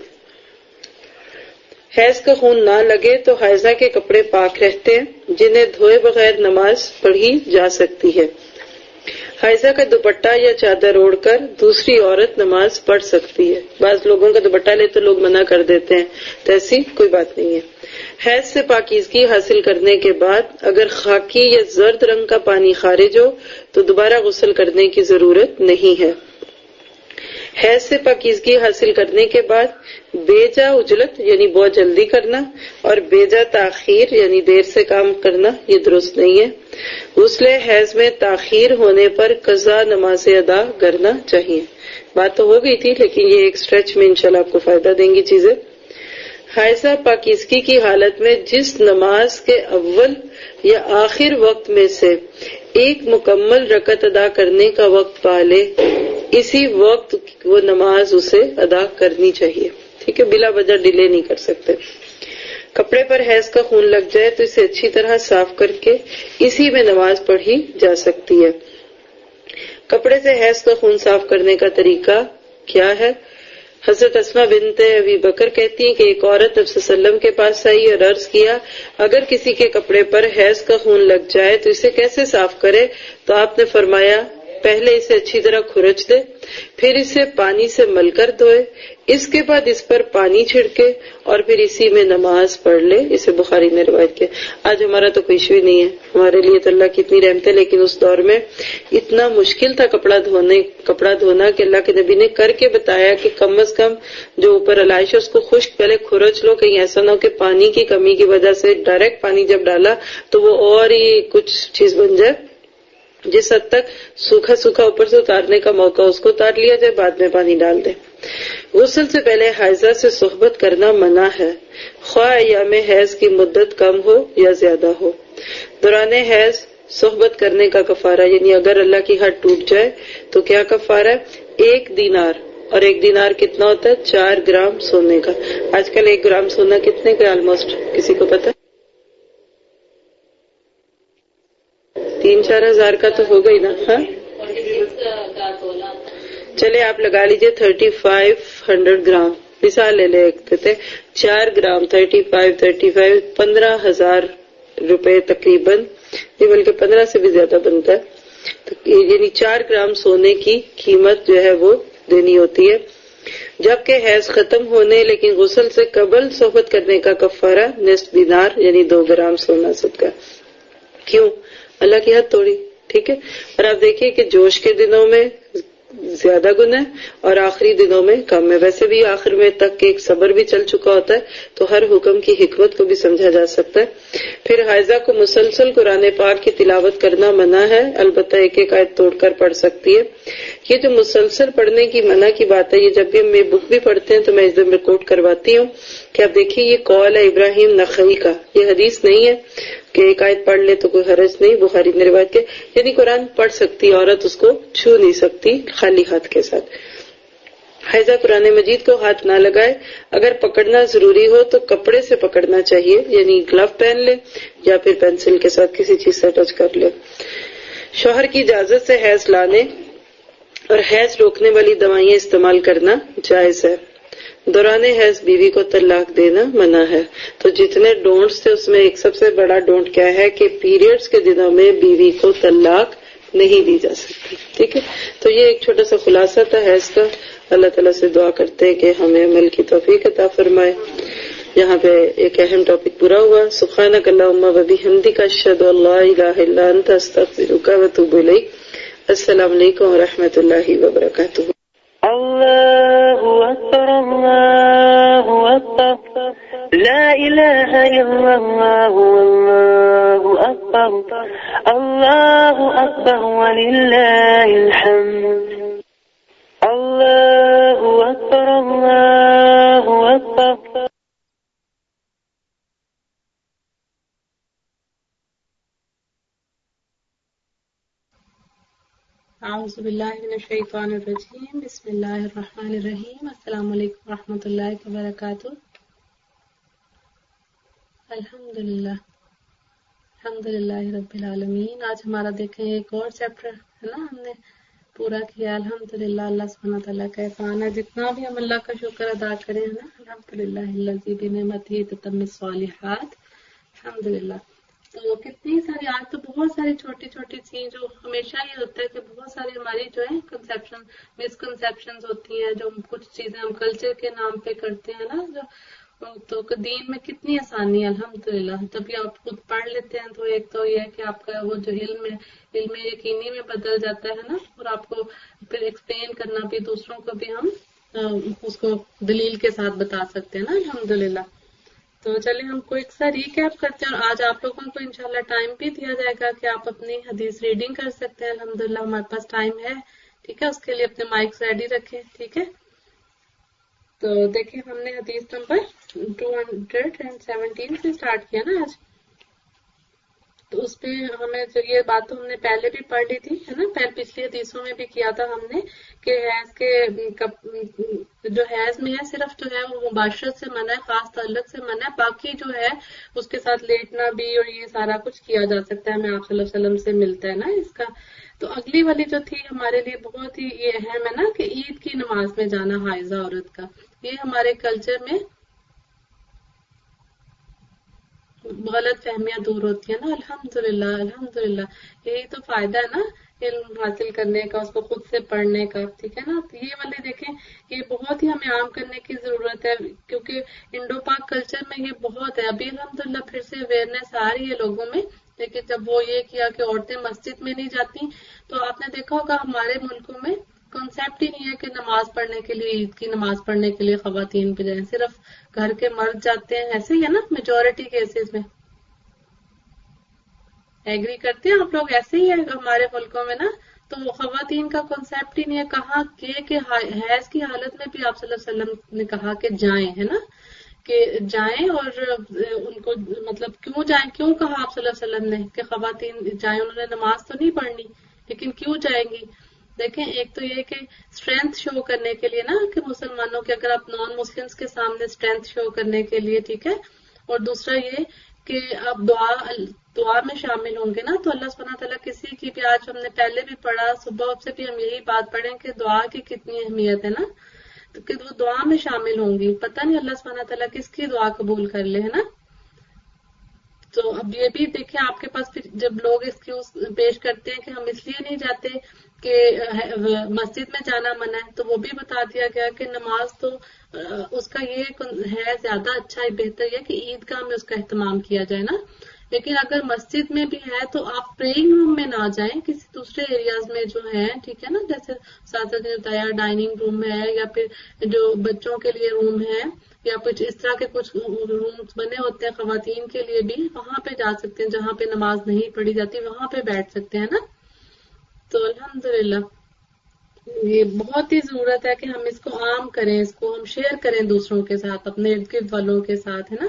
حیض کا خون نہ لگے تو حائضہ کے کپڑے پاک رہتے ہیں، جنہیں دھوئے بغیر نماز پڑھی جا سکتی ہے۔ حائضہ کا دوپٹہ یا چادر اوڑھ کر دوسری عورت نماز پڑھ سکتی ہے۔ بعض لوگوں کا دوپٹہ لے تو لوگ منع کر دیتے ہیں، تو ایسی کوئی بات نہیں ہے۔ حیض سے پاکیزگی حاصل کرنے کے بعد اگر خاکی یا زرد رنگ کا پانی خارج ہو تو دوبارہ غسل کرنے کی ضرورت نہیں ہے۔ حیض سے پاکیزگی حاصل کرنے کے بعد بیجا عجلت یعنی بہت جلدی کرنا اور بیجا تاخیر یعنی دیر سے کام کرنا یہ درست نہیں ہے۔ غسل حیض میں تاخیر ہونے پر قضا نماز ادا کرنا چاہیے۔ بات تو ہو گئی تھی لیکن یہ ایک سٹریچ میں انشاءاللہ آپ کو فائدہ دیں گی چیزیں۔ حائضہ پاکیزگی کی حالت میں جس نماز کے اول یا آخر وقت میں سے ایک مکمل رکعت ادا کرنے کا وقت پا لے، اسی وقت وہ نماز اسے ادا کرنی چاہیے، ٹھیک ہے، بلا وجہ ڈیلے نہیں کر سکتے۔ کپڑے پر حیض کا خون لگ جائے تو اسے اچھی طرح صاف کر کے اسی میں نماز پڑھی جا سکتی ہے۔ کپڑے سے حیض کا خون صاف کرنے کا طریقہ کیا ہے؟ حضرت اسماء بنت ابی بکر کہتی ہیں کہ ایک عورت نبی صلی اللہ علیہ وسلم کے پاس آئی اور عرض کیا اگر کسی کے کپڑے پر حیض کا خون لگ جائے تو اسے کیسے صاف کرے؟ تو آپ نے فرمایا پہلے اسے اچھی طرح کھرچ دے، پھر اسے پانی سے مل کر دھوئے، اس کے بعد اس پر پانی چھڑکے اور پھر اسی میں نماز پڑھ لے. اسے بخاری نے روایت کیا. آج ہمارا تو کوئی ایشو ہی نہیں ہے، ہمارے لیے تو اللہ کی اتنی رحمت ہے، لیکن اس دور میں اتنا مشکل تھا کپڑا دھونا کہ اللہ کے نبی نے کر کے بتایا کہ کم از کم جو اوپر علائش ہے اس کو خشک پہلے کھرچ لو، کہیں ایسا نہ ہو کہ پانی کی کمی کی وجہ سے ڈائریکٹ پانی جب ڈالا تو وہ اور ہی کچھ چیز بن جائے. جس حد تک سوکھا اوپر سے اتارنے کا موقع اس کو اتار لیا جائے، بعد میں پانی ڈال دیں. غسل سے پہلے حائضہ سے صحبت کرنا منع ہے، خواہ ایام حیض کی مدت کم ہو یا زیادہ ہو. دوران حیض صحبت کرنے کا کفارہ، یعنی اگر اللہ کی حد ٹوٹ جائے تو کیا کفارہ ہے؟ 1 دینار، اور 1 دینار کتنا ہوتا ہے؟ 4 گرام سونے کا. آج کل 1 گرام سونا کتنے کا آلموسٹ کسی کو پتا؟ 3-4 ہزار کا تو ہوگا ہی نا. ہاں چلے آپ لگا لیجئے 3500 گرام، مثال لے لیتے 4 گرام 35 15,000 روپے تقریباً، یہ بلکہ 15 سے بھی زیادہ بنتا ہے. یعنی 4 گرام سونے کی قیمت جو ہے وہ دینی ہوتی ہے. جبکہ حیض ختم ہونے لیکن غسل سے قبل صحبت کرنے کا کفارہ نصف دینار یعنی 2 گرام سونا صدقہ. کیوں؟ اللہ کی حد توڑی. ٹھیک ہے. اور آپ دیکھیے کہ جوش کے دنوں میں زیادہ گناہ اور آخری دنوں میں کم ہے. ویسے بھی آخر میں تک ایک صبر بھی چل چکا ہوتا ہے تو ہر حکم کی حکمت کو بھی سمجھا جا سکتا ہے. پھر حائضہ کو مسلسل قرآن پاک کی تلاوت کرنا منع ہے، البتہ ایک آیت توڑ کر پڑھ سکتی ہے. یہ جو مسلسل پڑھنے کی منع کی بات ہے، یہ جب بھی ہم بک بھی پڑھتے ہیں تو میں اس دن ریکارڈ کرواتی ہوں کہ آپ دیکھیے یہ قول ہے ابراہیم نخعی کا، یہ حدیث نہیں ہے کہ ایک آیت پڑھ لے تو کوئی حرج نہیں، بخاری نے روایت کے. یعنی قرآن پڑھ سکتی عورت، اس کو چھو نہیں سکتی خالی ہاتھ کے ساتھ. حائضہ قرآن مجید کو ہاتھ نہ لگائے، اگر پکڑنا ضروری ہو تو کپڑے سے پکڑنا چاہیے، یعنی گلو پہن لے یا پھر پینسل کے ساتھ کسی چیز سے ٹچ کر لے. شوہر کی اجازت سے حیض لانے اور حیض روکنے والی دوائیں استعمال کرنا جائز ہے. دوران حیض بیوی کو طلاق دینا منع ہے. تو جتنے ڈونٹس تھے اس میں ایک سب سے بڑا ڈونٹ کیا ہے کہ پیریڈز کے دنوں میں بیوی کو طلاق نہیں دی جا سکتی. ٹھیک ہے. تو یہ ایک چھوٹا سا خلاصہ تھا حیض کا. اللہ تعالیٰ سے دعا کرتے ہیں کہ ہمیں عمل کی توفیق عطا فرمائے. یہاں پہ ایک اہم ٹاپک پورا ہوا. سبحانک اللہم و بحمدک اشہد ان لا الہ الا انت استغفرک و اتوب الیک. السلام علیکم و رحمۃ اللہ وبرکاتہ. اللہ اکبر اللہ اکبر لا الہ الا اللہ واللہ اکبر اللہ اکبر وللہ الحمد. اللہ اکبر اللہ اکبر. اعوذ باللہ من الشیطان الرجیم. بسم اللہ الرحمن الرحیم. السلام علیکم ورحمۃ اللہ وبرکاتہ. الحمدللہ رب العالمین. آج ہمارا دیکھیں ایک اور چیپٹر ہے نا ہم نے پورا کیا. الحمدللہ اللہ سبحانہ تعالیٰ کا احسان ہے. جتنا بھی ہم اللہ کا شکر ادا کریں ہے نا، الحمدللہ الذی بنعمتہ تتم الصالحات. الحمدللہ. تو کتنی ساری آج تو بہت ساری چھوٹی چھوٹی چیز جو ہمیشہ یہ ہوتا ہے کہ بہت ساری ہماری جو ہے کنسیپشن مسکنسیپشنز ہوتی ہیں، جو کچھ چیزیں ہم کلچر کے نام پہ کرتے ہیں نا، جو تو دین میں کتنی آسانی ہے الحمدللہ. تبھی آپ خود پڑھ لیتے ہیں تو ایک تو یہ ہے کہ آپ کا وہ جو علم یقینی میں بدل جاتا ہے نا، اور آپ کو پھر ایکسپلین کرنا بھی دوسروں کو بھی ہم اس کو دلیل کے ساتھ بتا سکتے ہیں نا الحمدللہ. تو چلیں ہم کو ایک سا ریکیپ کرتے ہیں، اور آج آپ لوگوں کو انشاءاللہ ٹائم بھی دیا جائے گا کہ آپ اپنی حدیث ریڈنگ کر سکتے ہیں. الحمدللہ ہمارے پاس ٹائم ہے. ٹھیک ہے. اس کے لیے اپنے مائکس ریڈی رکھیں. ٹھیک ہے. تو دیکھیں ہم نے حدیث نمبر 217 سے سٹارٹ کیا نا آج. تو اس پہ ہمیں جو یہ بات ہم نے پہلے بھی پڑھ لی تھی ہے نا، پچھلی حدیثوں میں بھی کیا تھا ہم نے کہ حیض کے جو حیض میں ہے صرف جو ہے وہ مباشرت سے منع ہے، خاص تعلق سے منع ہے، باقی جو ہے اس کے ساتھ لیٹنا بھی اور یہ سارا کچھ کیا جا سکتا ہے. میں آپ صلی اللہ علیہ وسلم سے ملتا ہے نا اس کا. تو اگلی والی جو تھی ہمارے لیے بہت ہی یہ اہم ہے نا کہ عید کی نماز میں جانا حائضہ عورت کا. یہ ہمارے کلچر میں गलत फहमियां दूर होती है ना। अल्हम्दुलिल्लाह अल्हम्दुलिल्लाह, यही तो फायदा है ना इल्म हासिल करने का, उसको खुद से पढ़ने का, ठीक है ना। तो ये वाले देखें, ये बहुत ही हमें आम करने की जरूरत है, क्योंकि इंडो पाक कल्चर में ये बहुत है। अभी अल्हम्दुलिल्लाह फिर से अवेयरनेस आ रही है लोगों में, लेकिन जब वो ये किया कि औरतें मस्जिद में नहीं जाती, तो आपने देखा होगा हमारे मुल्कों में कॉन्सेप्ट ही नहीं है कि नमाज पढ़ने के लिए, ईद की नमाज पढ़ने के लिए खवातीन पे जाए, सिर्फ घर के मर्द जाते हैं। ऐसे ही है ना मेजोरिटी केसेस में, एग्री करते हैं आप लोग? ऐसे ही है हमारे मुल्कों में ना। तो वो खवातीन का कॉन्सेप्ट ही नहीं है। कहा कि हैज की हालत में भी आप सल्लल्लाहु अलैहि वसल्लम ने कहा कि जाएं, है ना, कि जाएं, और उनको मतलब क्यों जाएं, क्यों कहा आप सल्लल्लाहु अलैहि वसल्लम ने कि खवातीन जाएं? उन्होंने नमाज तो नहीं पढ़नी, लेकिन क्यों जाएंगी? देखें, एक तो ये कि स्ट्रेंथ शो करने के लिए ना, कि मुसलमानों के, अगर आप नॉन मुस्लिम्स के सामने स्ट्रेंथ शो करने के लिए, ठीक है। और दूसरा ये कि आप दुआ में शामिल होंगे ना, तो अल्लाह सुब्हानहू तआला किसी की भी, आज हमने पहले भी पढ़ा, सुबह से भी हम यही बात पढ़ें कि दुआ की कितनी अहमियत है ना, तो कि वो दुआ में शामिल होंगी, पता नहीं अल्लाह सुब्हानहू तआला किसकी दुआ कबूल कर ले, है ना। तो अब ये भी देखें, आपके पास फिर जब लोग एक्सक्यूज पेश करते हैं कि हम इसलिए नहीं जाते कि मस्जिद में जाना मना है, तो वो भी बता दिया गया कि नमाज तो उसका ये है ज्यादा अच्छा है, बेहतर है कि ईदगाह में उसका एहतमाम किया जाए ना। लेकिन अगर मस्जिद में भी है तो आप प्रेइंग रूम में ना जाएं, किसी दूसरे एरियाज में जो है, ठीक है ना, जैसे साथ ने बताया डाइनिंग रूम में है, या फिर जो बच्चों के लिए रूम है, या कुछ इस तरह के कुछ रूम्स बने होते हैं खवातीन के लिए भी, वहां पे जा सकते हैं। जहां पे नमाज नहीं पढ़ी जाती वहां पे बैठ सकते हैं ना। तो अल्हम्दुलिल्लाह ये बहुत ही जरूरत है कि हम इसको आम करें, इसको हम शेयर करें दूसरों के साथ, अपने इर्द गिर्द वालों के साथ, है ना।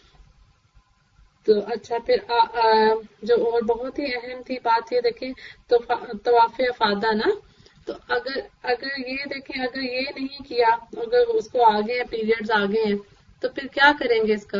तो अच्छा, फिर जो और बहुत ही अहम थी बात, ये देखें तो तवाफ अफादा ना, तो अगर ये देखें, अगर ये नहीं किया, अगर उसको आगे हैं, पीरियड्स आगे हैं, तो फिर क्या करेंगे इसका?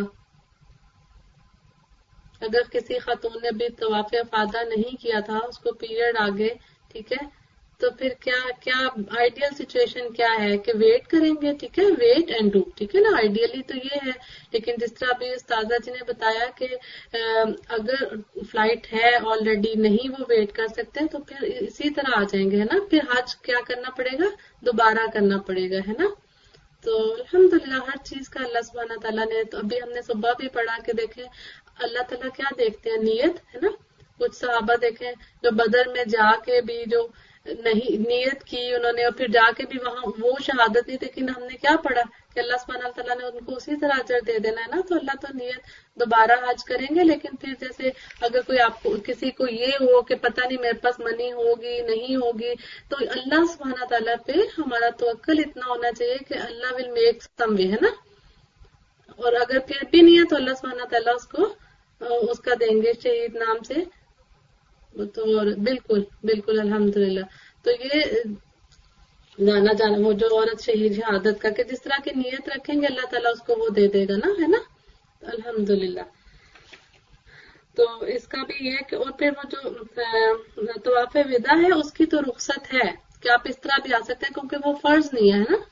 अगर किसी खातून ने भी तवाफ अफादा नहीं किया था, उसको पीरियड आ गए, ठीक है, तो फिर क्या आइडियल सिचुएशन क्या है कि वेट करेंगे, ठीक है, वेट एंड डू, ठीक है ना, आइडियली तो ये है। लेकिन जिस तरह अभी उस्ताजा जी ने बताया कि अगर फ्लाइट है ऑलरेडी, नहीं वो वेट कर सकते हैं, तो फिर इसी तरह आ जाएंगे, है ना। फिर हज क्या करना पड़ेगा? दोबारा करना पड़ेगा, है ना। तो अल्हम्दुलिल्लाह हर चीज का अल्लाह सुब्हानहू तआला ने, तो अभी हमने सुबह भी पढ़ा कि देखें अल्लाह ताला क्या देखते हैं, नियत, है ना। कुछ सहाबा देखें जो बदर में जाके भी जो नहीं नियत की उन्होंने, और फिर जाके भी वहां वो शहादत नहीं, लेकिन हमने क्या पढ़ा कि अल्लाह सुब्हानहू तआला ने उनको उसी तरह अजर दे देना है ना। तो अल्लाह तो नियत दोबारा हज करेंगे, लेकिन फिर जैसे अगर कोई आपको किसी को ये हो कि पता नहीं मेरे पास मनी होगी नहीं होगी, तो अल्लाह सुब्हानहू तआला पे हमारा तवक्कुल इतना होना चाहिए कि अल्लाह विल मेक सम वे, है ना। और अगर फिर भी नहीं है तो अल्लाह सुब्हानहू तआला उसको उसका देंगे शहीद नाम से। तो बिल्कुल बिल्कुल अल्हम्दुलिल्लाह। तो ये जाना वो जो औरत शहीद शहादत का, कि जिस तरह की नियत रखेंगे अल्लाह ताला उसको वो दे देगा ना, है ना। अल्हम्दुलिल्लाह। तो इसका भी ये है कि, और फिर वो जो तवाफ विदा है उसकी तो रुखसत है कि आप इस तरह भी आ सकते हैं, क्योंकि वो फर्ज नहीं है ना।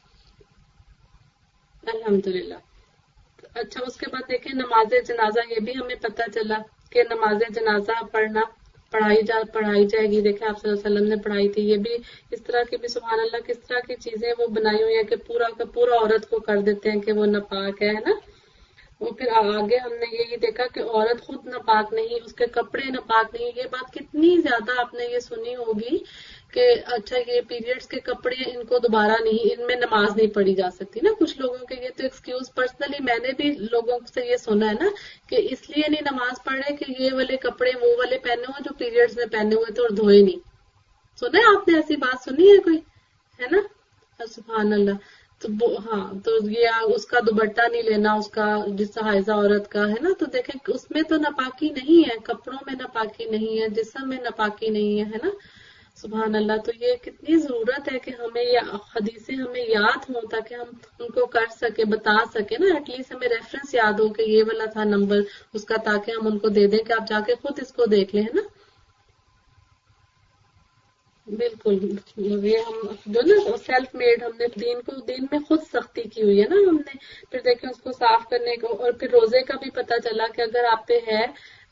अल्हम्दुलिल्लाह। अच्छा, उसके बाद देखें नमाज जनाजा, ये भी हमें पता चला कि नमाज जनाजा पढ़ाई जाएगी। देखें आप सल्लल्लाहु अलैहि वसल्लम ने पढ़ाई थी। ये भी इस तरह की भी सुभान अल्लाह किस तरह की चीजें वो बनाई हुई है कि पूरा का पूरा औरत को कर देते हैं कि वो नापाक है ना। वो फिर आगे हमने यही देखा कि औरत खुद नापाक नहीं, उसके कपड़े नापाक नहीं। ये बात कितनी ज्यादा आपने ये सुनी होगी कि अच्छा ये पीरियड्स के कपड़े इनको दोबारा नहीं, इनमें नमाज नहीं पढ़ी जा सकती ना। कुछ लोगों के ये तो एक्सक्यूज, पर्सनली मैंने भी लोगों से ये सुना है ना कि इसलिए नहीं नमाज पढ़े कि ये वाले कपड़े वो वाले पहने हुए जो पीरियड्स में पहने हुए थे और धोए नहीं। सुना है आपने? ऐसी बात सुनी है कोई, है ना। सुभान अल्लाह। तो हाँ, तो ये उसका दुपट्टा नहीं लेना उसका, जिस हाइजा औरत का, है ना। तो देखें उसमें तो नापाकी नहीं है, कपड़ों में नापाकी नहीं है, जिस्म में नापाकी नहीं है ना। सुभान अल्लाह। तो ये कितनी जरूरत है कि हमें ये हदीसें हमें याद हो ताकि हम उनको कर सके, बता सके ना। एटलीस्ट हमें रेफरेंस याद हो कि ये वाला था नंबर उसका, ताकि हम उनको दे दें कि आप जाके खुद इसको देख लें, है ना। بالکल ये हम जो ना सेल्फ मेड हमने दीन में खुद सख्ती की हुई है ना हमने, फिर देखें उसको साफ करने को, और फिर रोजे का भी पता चला कि अगर आप पे है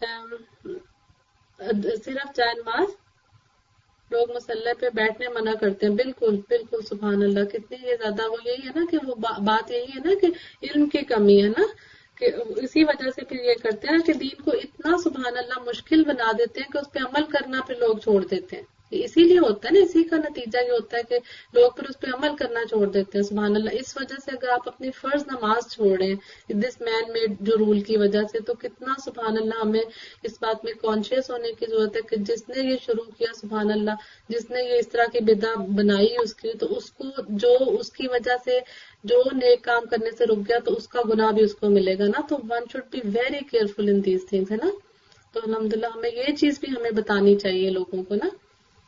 सिर्फ 4 नमाज लोग मसल्ले पे बैठने मना करते हैं। बिल्कुल बिल्कुल सुभान अल्लाह, कितनी ये ज्यादा वो यही है ना कि वो बात यही है ना कि इल्म की कमी है ना, कि इसी वजह से फिर ये करते हैं कि दीन को इतना सुभान अल्लाह मुश्किल बना देते हैं कि उस पर अमल करना फिर लोग छोड़ देते हैं। इसीलिए होता है ना, इसी का नतीजा ये होता है कि लोग फिर उस पर अमल करना छोड़ देते हैं सुभान अल्लाह। इस वजह से अगर आप अपनी फर्ज नमाज छोड़ रहे हैं दिस मैन मेड जो रूल की वजह से, तो कितना सुभान अल्लाह हमें इस बात में कॉन्शियस होने की जरूरत है कि जिसने ये शुरू किया सुभान अल्लाह, जिसने ये इस तरह की बिदा बनाई उसकी, तो उसको जो उसकी वजह से जो नेक काम करने से रुक गया तो उसका गुनाह भी उसको मिलेगा ना। तो one should be very careful in these things, है ना। तो अल्हम्दुलिल्लाह हमें ये चीज भी हमें बतानी चाहिए लोगों को ना।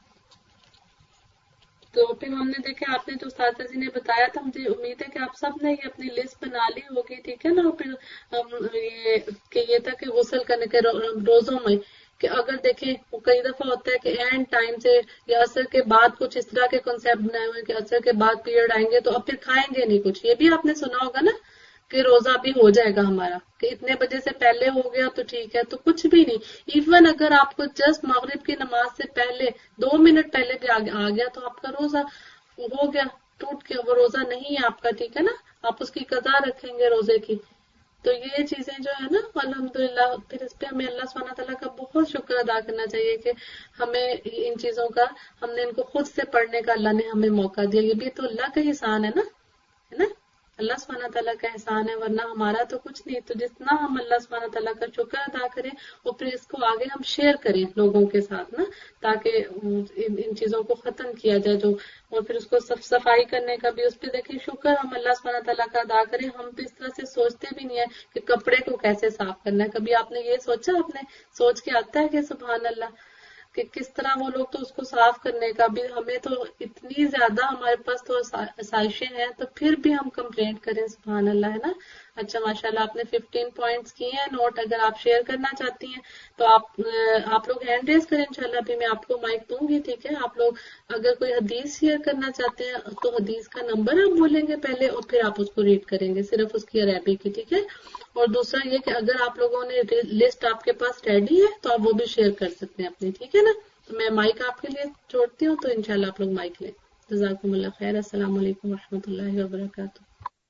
तो फिर हमने देखे आपने जो उस्ताद जी ने बताया था, मुझे उम्मीद है कि आप सब ने ये अपनी लिस्ट बना ली होगी, ठीक है ना। और फिर हम ये था कि गुस्ल करने के रोजों में कि अगर देखें वो कई दफा होता है कि एंड टाइम से या असर के बाद कुछ इस तरह के कॉन्सेप्ट बनाए हुए हैं कि असर के बाद पीरियड आएंगे तो अब फिर खाएंगे नहीं कुछ। ये भी आपने सुना होगा ना कि रोजा भी हो जाएगा हमारा, कि इतने बजे से पहले हो गया तो ठीक है, तो कुछ भी नहीं। इवन अगर आपको जस्ट मगरिब की नमाज से पहले 2 मिनट पहले भी आ गया तो आपका रोजा हो गया, टूट गया, वो रोजा नहीं है आपका, ठीक है ना। आप उसकी कज़ा रखेंगे रोजे की। तो ये चीजें जो है ना अल्हम्दुलिल्लाह, फिर इस पे हमें अल्लाह सुब्हानहू तआला का बहुत शुक्र अदा करना चाहिए कि हमें इन चीजों का, हमने इनको खुद से पढ़ने का अल्लाह ने हमें मौका दिया। ये भी तो अल्लाह का एहसान है ना, है ना, अल्लाह सुब्हानहू तआला का एहसान है, वरना हमारा तो कुछ नहीं। तो जितना हम अल्लाह सुब्हानहू तआला का शुक्र अदा करें और फिर इसको आगे हम शेयर करें लोगों के साथ ना, ताकि इन चीजों को खत्म किया जाए जो, और फिर उसको सफाई करने का भी उस पर देखें शुक्र हम अल्लाह सुब्हानहू तआला का अदा करें। हम तो इस तरह से सोचते भी नहीं है कि कपड़े को कैसे साफ करना है। कभी आपने ये सोचा, आपने सोच के आता है कि सुभान अल्लाह कि किस तरह वो लोग तो उसको साफ करने का भी, हमें तो इतनी ज्यादा हमारे पास तो आसाइशें हैं तो फिर भी हम कंप्लेंट करें सुभान अल्लाह, है ना। अच्छा माशाल्लाह आपने 15 पॉइंट्स किए हैं नोट। अगर आप शेयर करना चाहती हैं तो आप लोग हैंड रेज करें, इंशाल्लाह अभी मैं आपको माइक दूंगी, ठीक है। आप लोग अगर कोई हदीस शेयर करना चाहते हैं तो हदीस का नंबर आप बोलेंगे पहले और फिर आप उसको रीड करेंगे, सिर्फ उसकी अरबी की, ठीक है। और दूसरा ये कि अगर आप लोगों ने लिस्ट आपके पास रेडी है तो आप वो भी शेयर कर सकते हैं अपनी, ठीक है ना। तो मैं माइक आपके लिए छोड़ती हूँ, तो इंशाल्लाह आप लोग माइक लें। जज़ाकुमुल्लाह खैर। अस्सलाम वालेकुम रहमतुल्लाहि व बरकातुहू।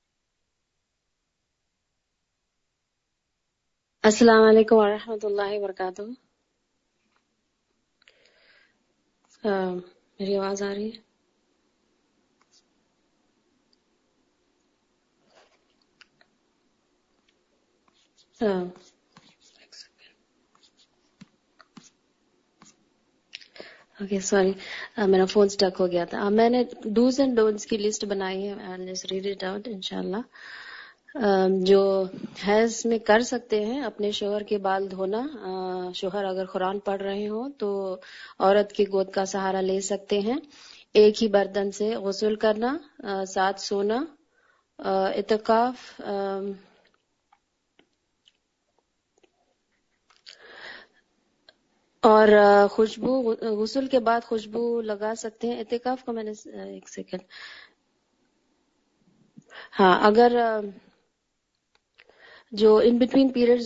अस्सलाम वालेकुम व रहमतुल्लाहि व बरकातुहू। मेरी आवाज आ रही है? ओके सॉरी, मेरा फोन स्टक हो गया था। मैंने डूज एंड डोंट्स की लिस्ट बनाई है, I just read it out इंशाल्लाह। जो हैज में कर सकते हैं अपने शोहर के बाल धोना, शोहर अगर कुरान पढ़ रहे हो तो औरत की गोद का सहारा ले सकते हैं। एक ही बर्तन से गुस्ल करना, साथ सोना, इत्काफ, और खुशबू, गुस्ल के बाद खुशबू लगा सकते हैं। इत्काफ को मैंने एक सेकंड, हाँ, अगर जो इन बिटवीन पीरियड्स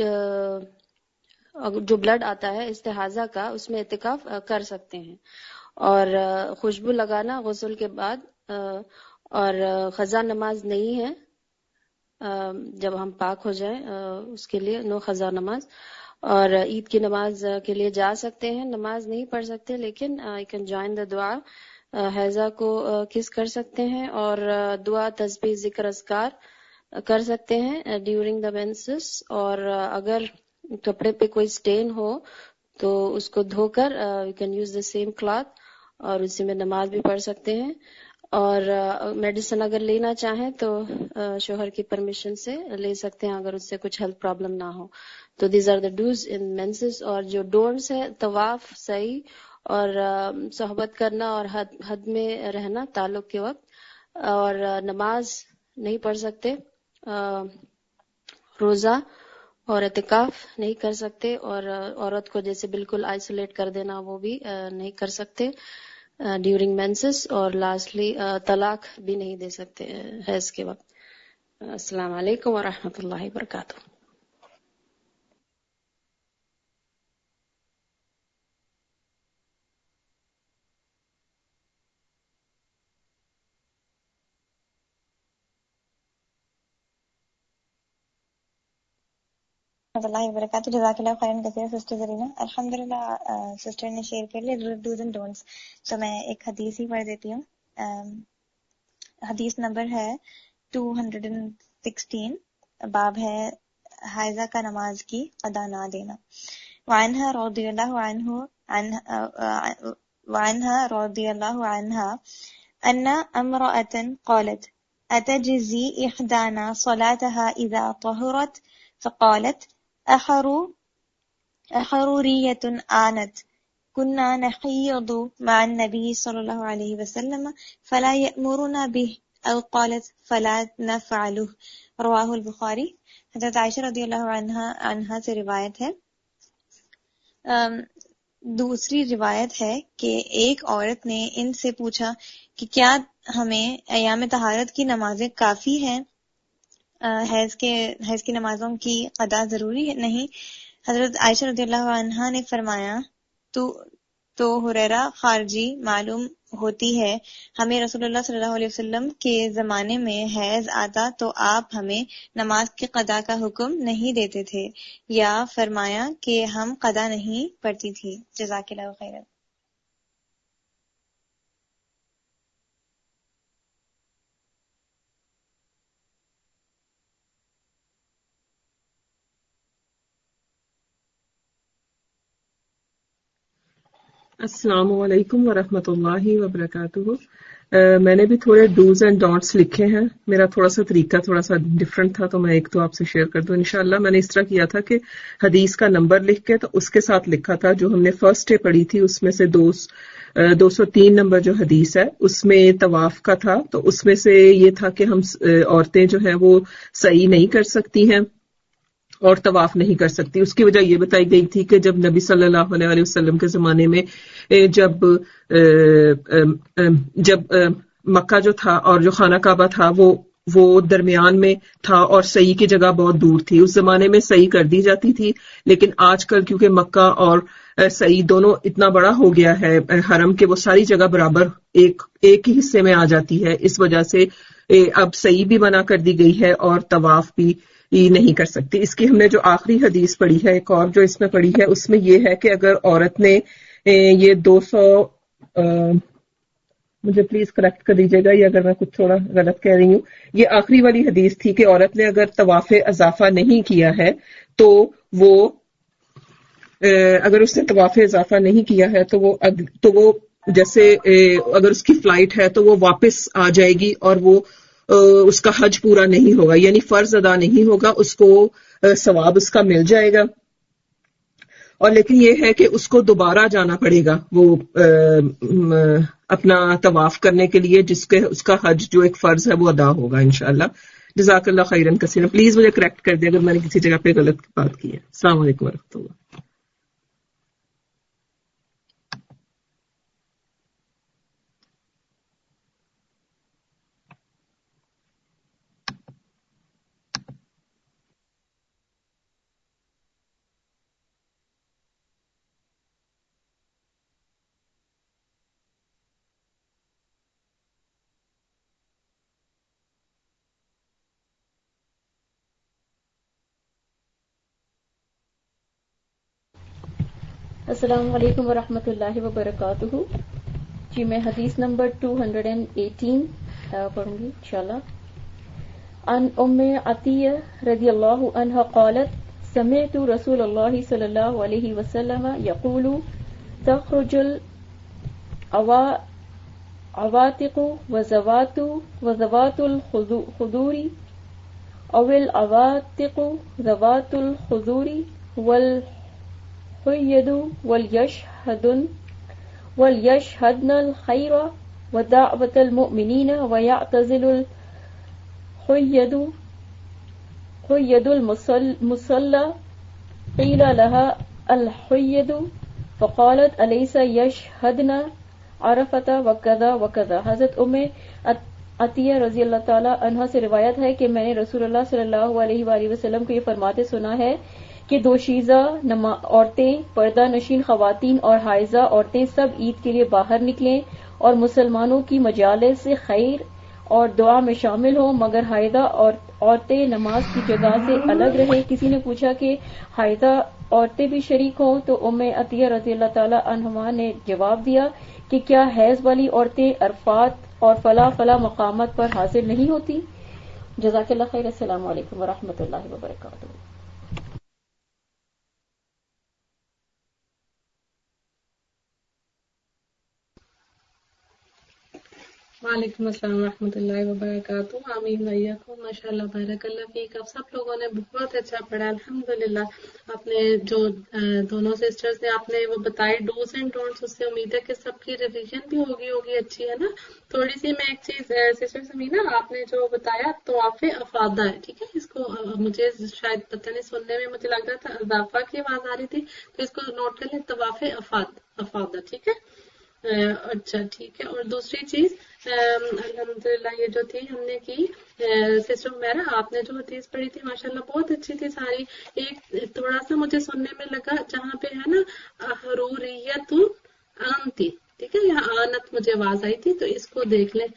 जो ब्लड आता है इस्तिहाजा का, उसमें इत्काफ कर सकते हैं। और खुशबू लगाना गुस्ल के बाद, और खजा नमाज नहीं है जब हम पाक हो जाए उसके लिए नो खजा नमाज। और ईद की नमाज के लिए जा सकते हैं, नमाज नहीं पढ़ सकते लेकिन आई कैन जॉइन द दुआ। हैजा को किस कर सकते हैं और दुआ, तस्बीह, जिक्र, अस्कार कर सकते हैं ड्यूरिंग द मेंसेस। और अगर कपड़े पे कोई स्टेन हो तो उसको धोकर you can use the same cloth और उसी में नमाज भी पढ़ सकते हैं। और मेडिसिन अगर लेना चाहें तो शोहर की परमिशन से ले सकते हैं अगर उससे कुछ हेल्थ प्रॉब्लम ना हो। तो these are the dos in menses. और जो डोंट्स है, तवाफ सही और सोहबत करना और हद में रहना ताल्लुक के वक्त, और नमाज नहीं पढ़ सकते, रोजा और इत्काफ नहीं कर सकते, और औरत को जैसे बिल्कुल आइसोलेट कर देना वो भी नहीं कर सकते। ड्यूरिंग मेंसेस, और लास्टली तलाक भी नहीं दे सकते हैज के वक्त. अस्सलाम वालेकुम व रहमतुल्लाहि व बरकातुहू. जज़ाकल्लाहु खैरन कसीर सिस्टर ज़रीना. अल्हम्दुलिल्लाह सिस्टर ने शेयर कर लिया डूज एंड डोंट्स. तो मैं एक हदीस ही पढ़ देती हूँ. हदीस नंबर है 216. बाब है हाइजा का नमाज की अदा ना देना. वअन्हा रज़ियल्लाहु अन्हा अन्ना अम्रअतन क़ालत अतजज़ी इहदाना सलातहा इज़ा तहुरत फ़क़ालत अहरुरियतुन आनत कुन्ना नखीयदु मअन नबी सल्लल्लाहु अलैहि वसल्लम फला यअमुरुना बिह औ क़ालत फला नफ़अलुहु. रवाहुल बुखारी. हज़रत आयशा रज़ियल्लाहु अन्हा से रिवायत है. दूसरी रिवायत है कि एक औरत ने इनसे पूछा कि क्या हमें अयाम तहारत की नमाजें काफी हैं, हैज की नमाजों की अदा जरूरी है नहीं. हजरत आयशा रज़ियल्लाहु अन्हा ने फरमाया तो हुरैरा खारजी मालूम होती है हमें रसूलुल्लाह सल्लल्लाहु अलैहि वसल्लम के ज़माने में हैज आता तो आप हमें नमाज के क़दा का हुक्म नहीं देते थे या फरमाया कि हम क़दा नहीं पढ़ती थी. जज़ाकल्लाहु खैरन. अस्सलामु अलैकुम व रहमतुल्लाहि व बरकातुहू. मैंने भी थोड़े डूज एंड डोंट्स लिखे हैं. मेरा थोड़ा सा तरीका थोड़ा सा डिफरेंट था तो मैं एक तो आपसे शेयर कर दूं इंशाल्लाह. मैंने इस तरह किया था कि हदीस का नंबर लिख के तो उसके साथ लिखा था जो हमने फर्स्ट डे पढ़ी थी उसमें से 203 नंबर जो हदीस है उसमें तवाफ का था. तो उसमें से ये था कि हम औरतें जो हैं वो सही नहीं कर सकती हैं और तवाफ नहीं कर सकती. उसकी वजह ये बताई गई थी कि जब नबी सल्लल्लाहु अलैहि वसल्लम के जमाने में जब मक्का जो था और जो खाना काबा था वो दरमियान में था और सही की जगह बहुत दूर थी. उस जमाने में सही कर दी जाती थी, लेकिन आजकल क्योंकि मक्का और सही दोनों इतना बड़ा हो गया है हरम के वो सारी जगह बराबर एक ही हिस्से में आ जाती है. इस वजह से अब सही भी मना कर दी गई है और तवाफ भी नहीं कर सकती. इसकी हमने जो आखिरी हदीस पढ़ी है एक और जो इसमें पढ़ी है उसमें ये है कि अगर औरत ने ये 200 मुझे प्लीज करेक्ट कर दीजिएगा ये अगर मैं कुछ थोड़ा गलत कह रही हूँ. ये आखिरी वाली हदीस थी कि औरत ने अगर तवाफे इजाफा नहीं किया है तो वो अगर उसने तवाफे इजाफा नहीं किया है तो वो जैसे अगर उसकी फ्लाइट है तो वो वापस आ जाएगी और वो उसका हज पूरा नहीं होगा, यानी फर्ज अदा नहीं होगा, उसको सवाब उसका मिल जाएगा. और लेकिन ये है कि उसको दोबारा जाना पड़ेगा वो अपना तवाफ करने के लिए जिसके उसका हज जो एक फर्ज है वो अदा होगा इंशाल्लाह. जज़ाकल्लाह खैरन कसीर. प्लीज मुझे करेक्ट कर दे अगर मैंने किसी जगह पे गलत बात की है. अस्सलाम वालेकुम वरहमतुल्लाह. अस्सलामु अलैकुम व रहमतुल्लाहि व बरकातुहू. जी मैं हदीस नंबर 218 पढ़ूंगी इंशाल्लाह. अन उम्मे अतिया रज़ियल्लाहु अन्हा क़ालत समिअतु रसूलल्लाह सल्लल्लाहु अलैहि वसल्लम यक़ूलु तख़रुजुल अवातिक़ु व ज़वातुल खुदूरी अविल अवातिक़ु ज़वातुल खुदूरी वल हुय्यदु वलयशहदनल खैर व दाअवतल मुमिनीन व यअतज़िलुल हुय्यदुल मुसल्ला क़ील लहा अल हुय्यदु फ़क़ालत अलैसा यशहदना عرفۃ وکذا وکذا. حضرت عطیہ رضی اللہ تعالی عنہ سے روایت ہے کہ میں نے رسول اللہ صلی اللہ علیہ وآلہ وسلم کو یہ فرماتے سنا ہے کہ دوشیزہ عورتیں، پردہ نشین خواتین اور حائضہ عورتیں سب عید کے لیے باہر نکلیں اور مسلمانوں کی مجالس سے خیر اور دعا میں شامل ہوں، مگر حائضہ عورتیں نماز کی جگہ سے الگ رہیں. کسی نے پوچھا کہ حائضہ عورتیں بھی شریک ہوں، تو ام عطیہ رضی اللہ تعالی عنہما نے جواب دیا کہ کیا حیض والی عورتیں عرفات اور فلاں فلاں مقامات پر حاضر نہیں ہوتی؟ جزاک اللہ خیر. السلام علیکم ورحمۃ اللہ وبرکاتہ. وعلیکم السلام ورحمۃ اللہ وبرکاتہ. آمین ویاکم. ماشاء اللہ بارک اللہ فیک. آپ سب لوگوں نے بہت اچھا پڑھا الحمدللہ. آپ نے جو دونوں سسٹرز نے آپ نے وہ بتائے ڈوز اینڈ ڈونٹس، اس سے امید ہے کہ سب کی ریویژن بھی ہوگی اچھی ہے نا. تھوڑی سی میں ایک چیز سسٹر سمینا آپ نے جو بتایا طواف افاضہ ہے، ٹھیک ہے، اس کو مجھے شاید پتہ نہیں سننے میں مجھے لگ رہا تھا اضافہ کی آواز آ رہی تھی، تو اس کو نوٹ کر لیں طواف افاضہ، ٹھیک ہے. اچھا ٹھیک ہے. اور دوسری چیز الحمدللہ یہ جو تھی ہم نے کی سسٹر میرا آپ نے جو حدیث پڑھی تھی ماشاءاللہ بہت اچھی تھی ساری. ایک تھوڑا سا مجھے سننے میں لگا جہاں پہ ہے نا حروریت آنتی، ٹھیک ہے، یہاں آنت مجھے آواز آئی تھی، تو اس کو دیکھ لیں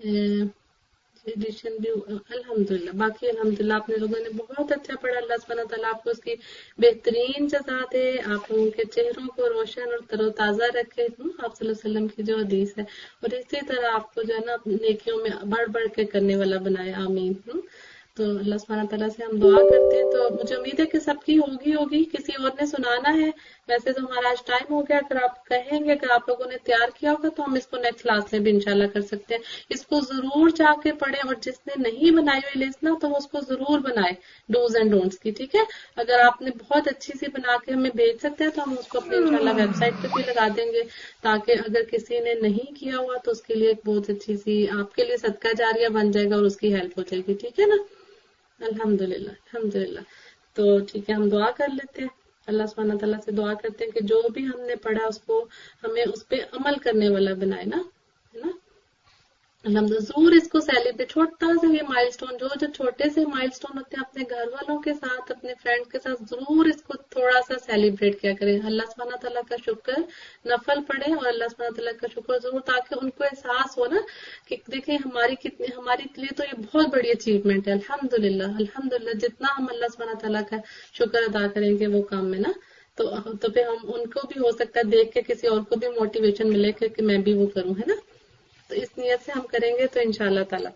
ایڈیشن بھی الحمدللہ. باقی الحمدللہ آپ نے لوگوں نے بہت اچھا پڑھا. اللہ سبحانہ تعالیٰ آپ کو اس کی بہترین جزا دے، آپ لوگوں کے چہروں کو روشن اور تر و تازہ رکھے. آپ صلی اللہ علیہ وسلم کی جو حدیث ہے، اور اسی طرح آپ کو جو ہے نا نیکیوں میں بڑھ بڑھ کے کرنے والا بنائے. آمین. تو اللہ سبحانہ تعالیٰ سے ہم دعا کرتے ہیں. تو مجھے امید ہے کہ سب کی ہوگی. کسی اور نے سنانا ہے؟ ویسے تو ہمارا آج ٹائم ہو گیا. اگر آپ کہیں گے، اگر آپ لوگوں نے تیار کیا ہوگا تو ہم اس کو نیکسٹ کلاس میں بھی انشاءاللہ کر سکتے ہیں. اس کو ضرور جا کے پڑھیں، اور جس نے نہیں بنائی ہوئی لسٹ نا تو اس کو ضرور بنائے ڈوز اینڈ ڈونٹس کی، ٹھیک ہے. اگر آپ نے بہت اچھی سی بنا کے ہمیں بھیج سکتے ہیں تو ہم اس کو اپنے انشاءاللہ ویب سائٹ پہ بھی لگا دیں گے، تاکہ اگر کسی نے نہیں کیا ہوا تو اس کے لیے ایک بہت اچھی سی آپ کے لیے صدقہ جاریہ بن جائے گا اور اس کی ہیلپ ہو جائے گی، ٹھیک ہے نا. الحمدللہ الحمدللہ. تو ٹھیک ہے، ہم دعا کر لیتے ہیں. اللہ سبحانہ تعالیٰ سے دعا کرتے ہیں کہ جو بھی ہم نے پڑھا اس کو ہمیں اس پہ عمل کرنے والا بنائے نا، ہے نا. الحمدللہ ضرور اس کو سیلیبریٹ، چھوٹا سا یہ مائل سٹون جو چھوٹے سے مائل سٹون ہوتے ہیں اپنے گھر والوں کے ساتھ، اپنے فرینڈ کے ساتھ ضرور اس کو تھوڑا سا سیلیبریٹ کیا کریں. اللہ سبحانہ تعالیٰ کا شکر نفل پڑھیں اور اللہ سبحانہ تعالیٰ کا شکر ضرور، تاکہ ان کو احساس ہو نا کہ دیکھیں ہماری لیے تو یہ بہت بڑی اچیومنٹ ہے. الحمدللہ الحمدللہ. جتنا ہم اللہ سبحانہ تعالیٰ کا شکر ادا کریں گے وہ کام میں نا، تو پھر ہم ان کو بھی ہو سکتا ہے دیکھ کے کسی اور کو بھی موٹیویشن ملے کہ میں بھی وہ کروں، ہے نا. تو اس نیت سے ہم کریں گے تو انشاءاللہ تعالی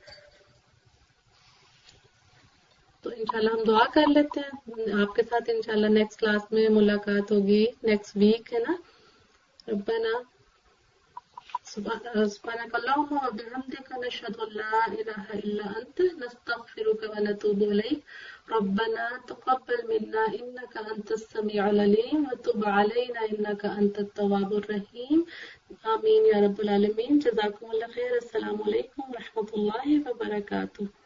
ہم دعا کر لیتے ہیں. آپ کے ساتھ انشاءاللہ نیکسٹ کلاس میں ملاقات ہوگی نیکسٹ ویک، ہے نا. ربنا سبحانك اللهم وبحمدك نشهد ان لا اله الا انت نستغفرك ونتوب اليك. ربنا تقبل منا انك انت السميع العليم وتب علينا انك انت التواب الرحيم. آمین یا رب العالمین. جزاکم اللہ خیر. السلام علیکم ورحمۃ اللہ وبرکاتہ.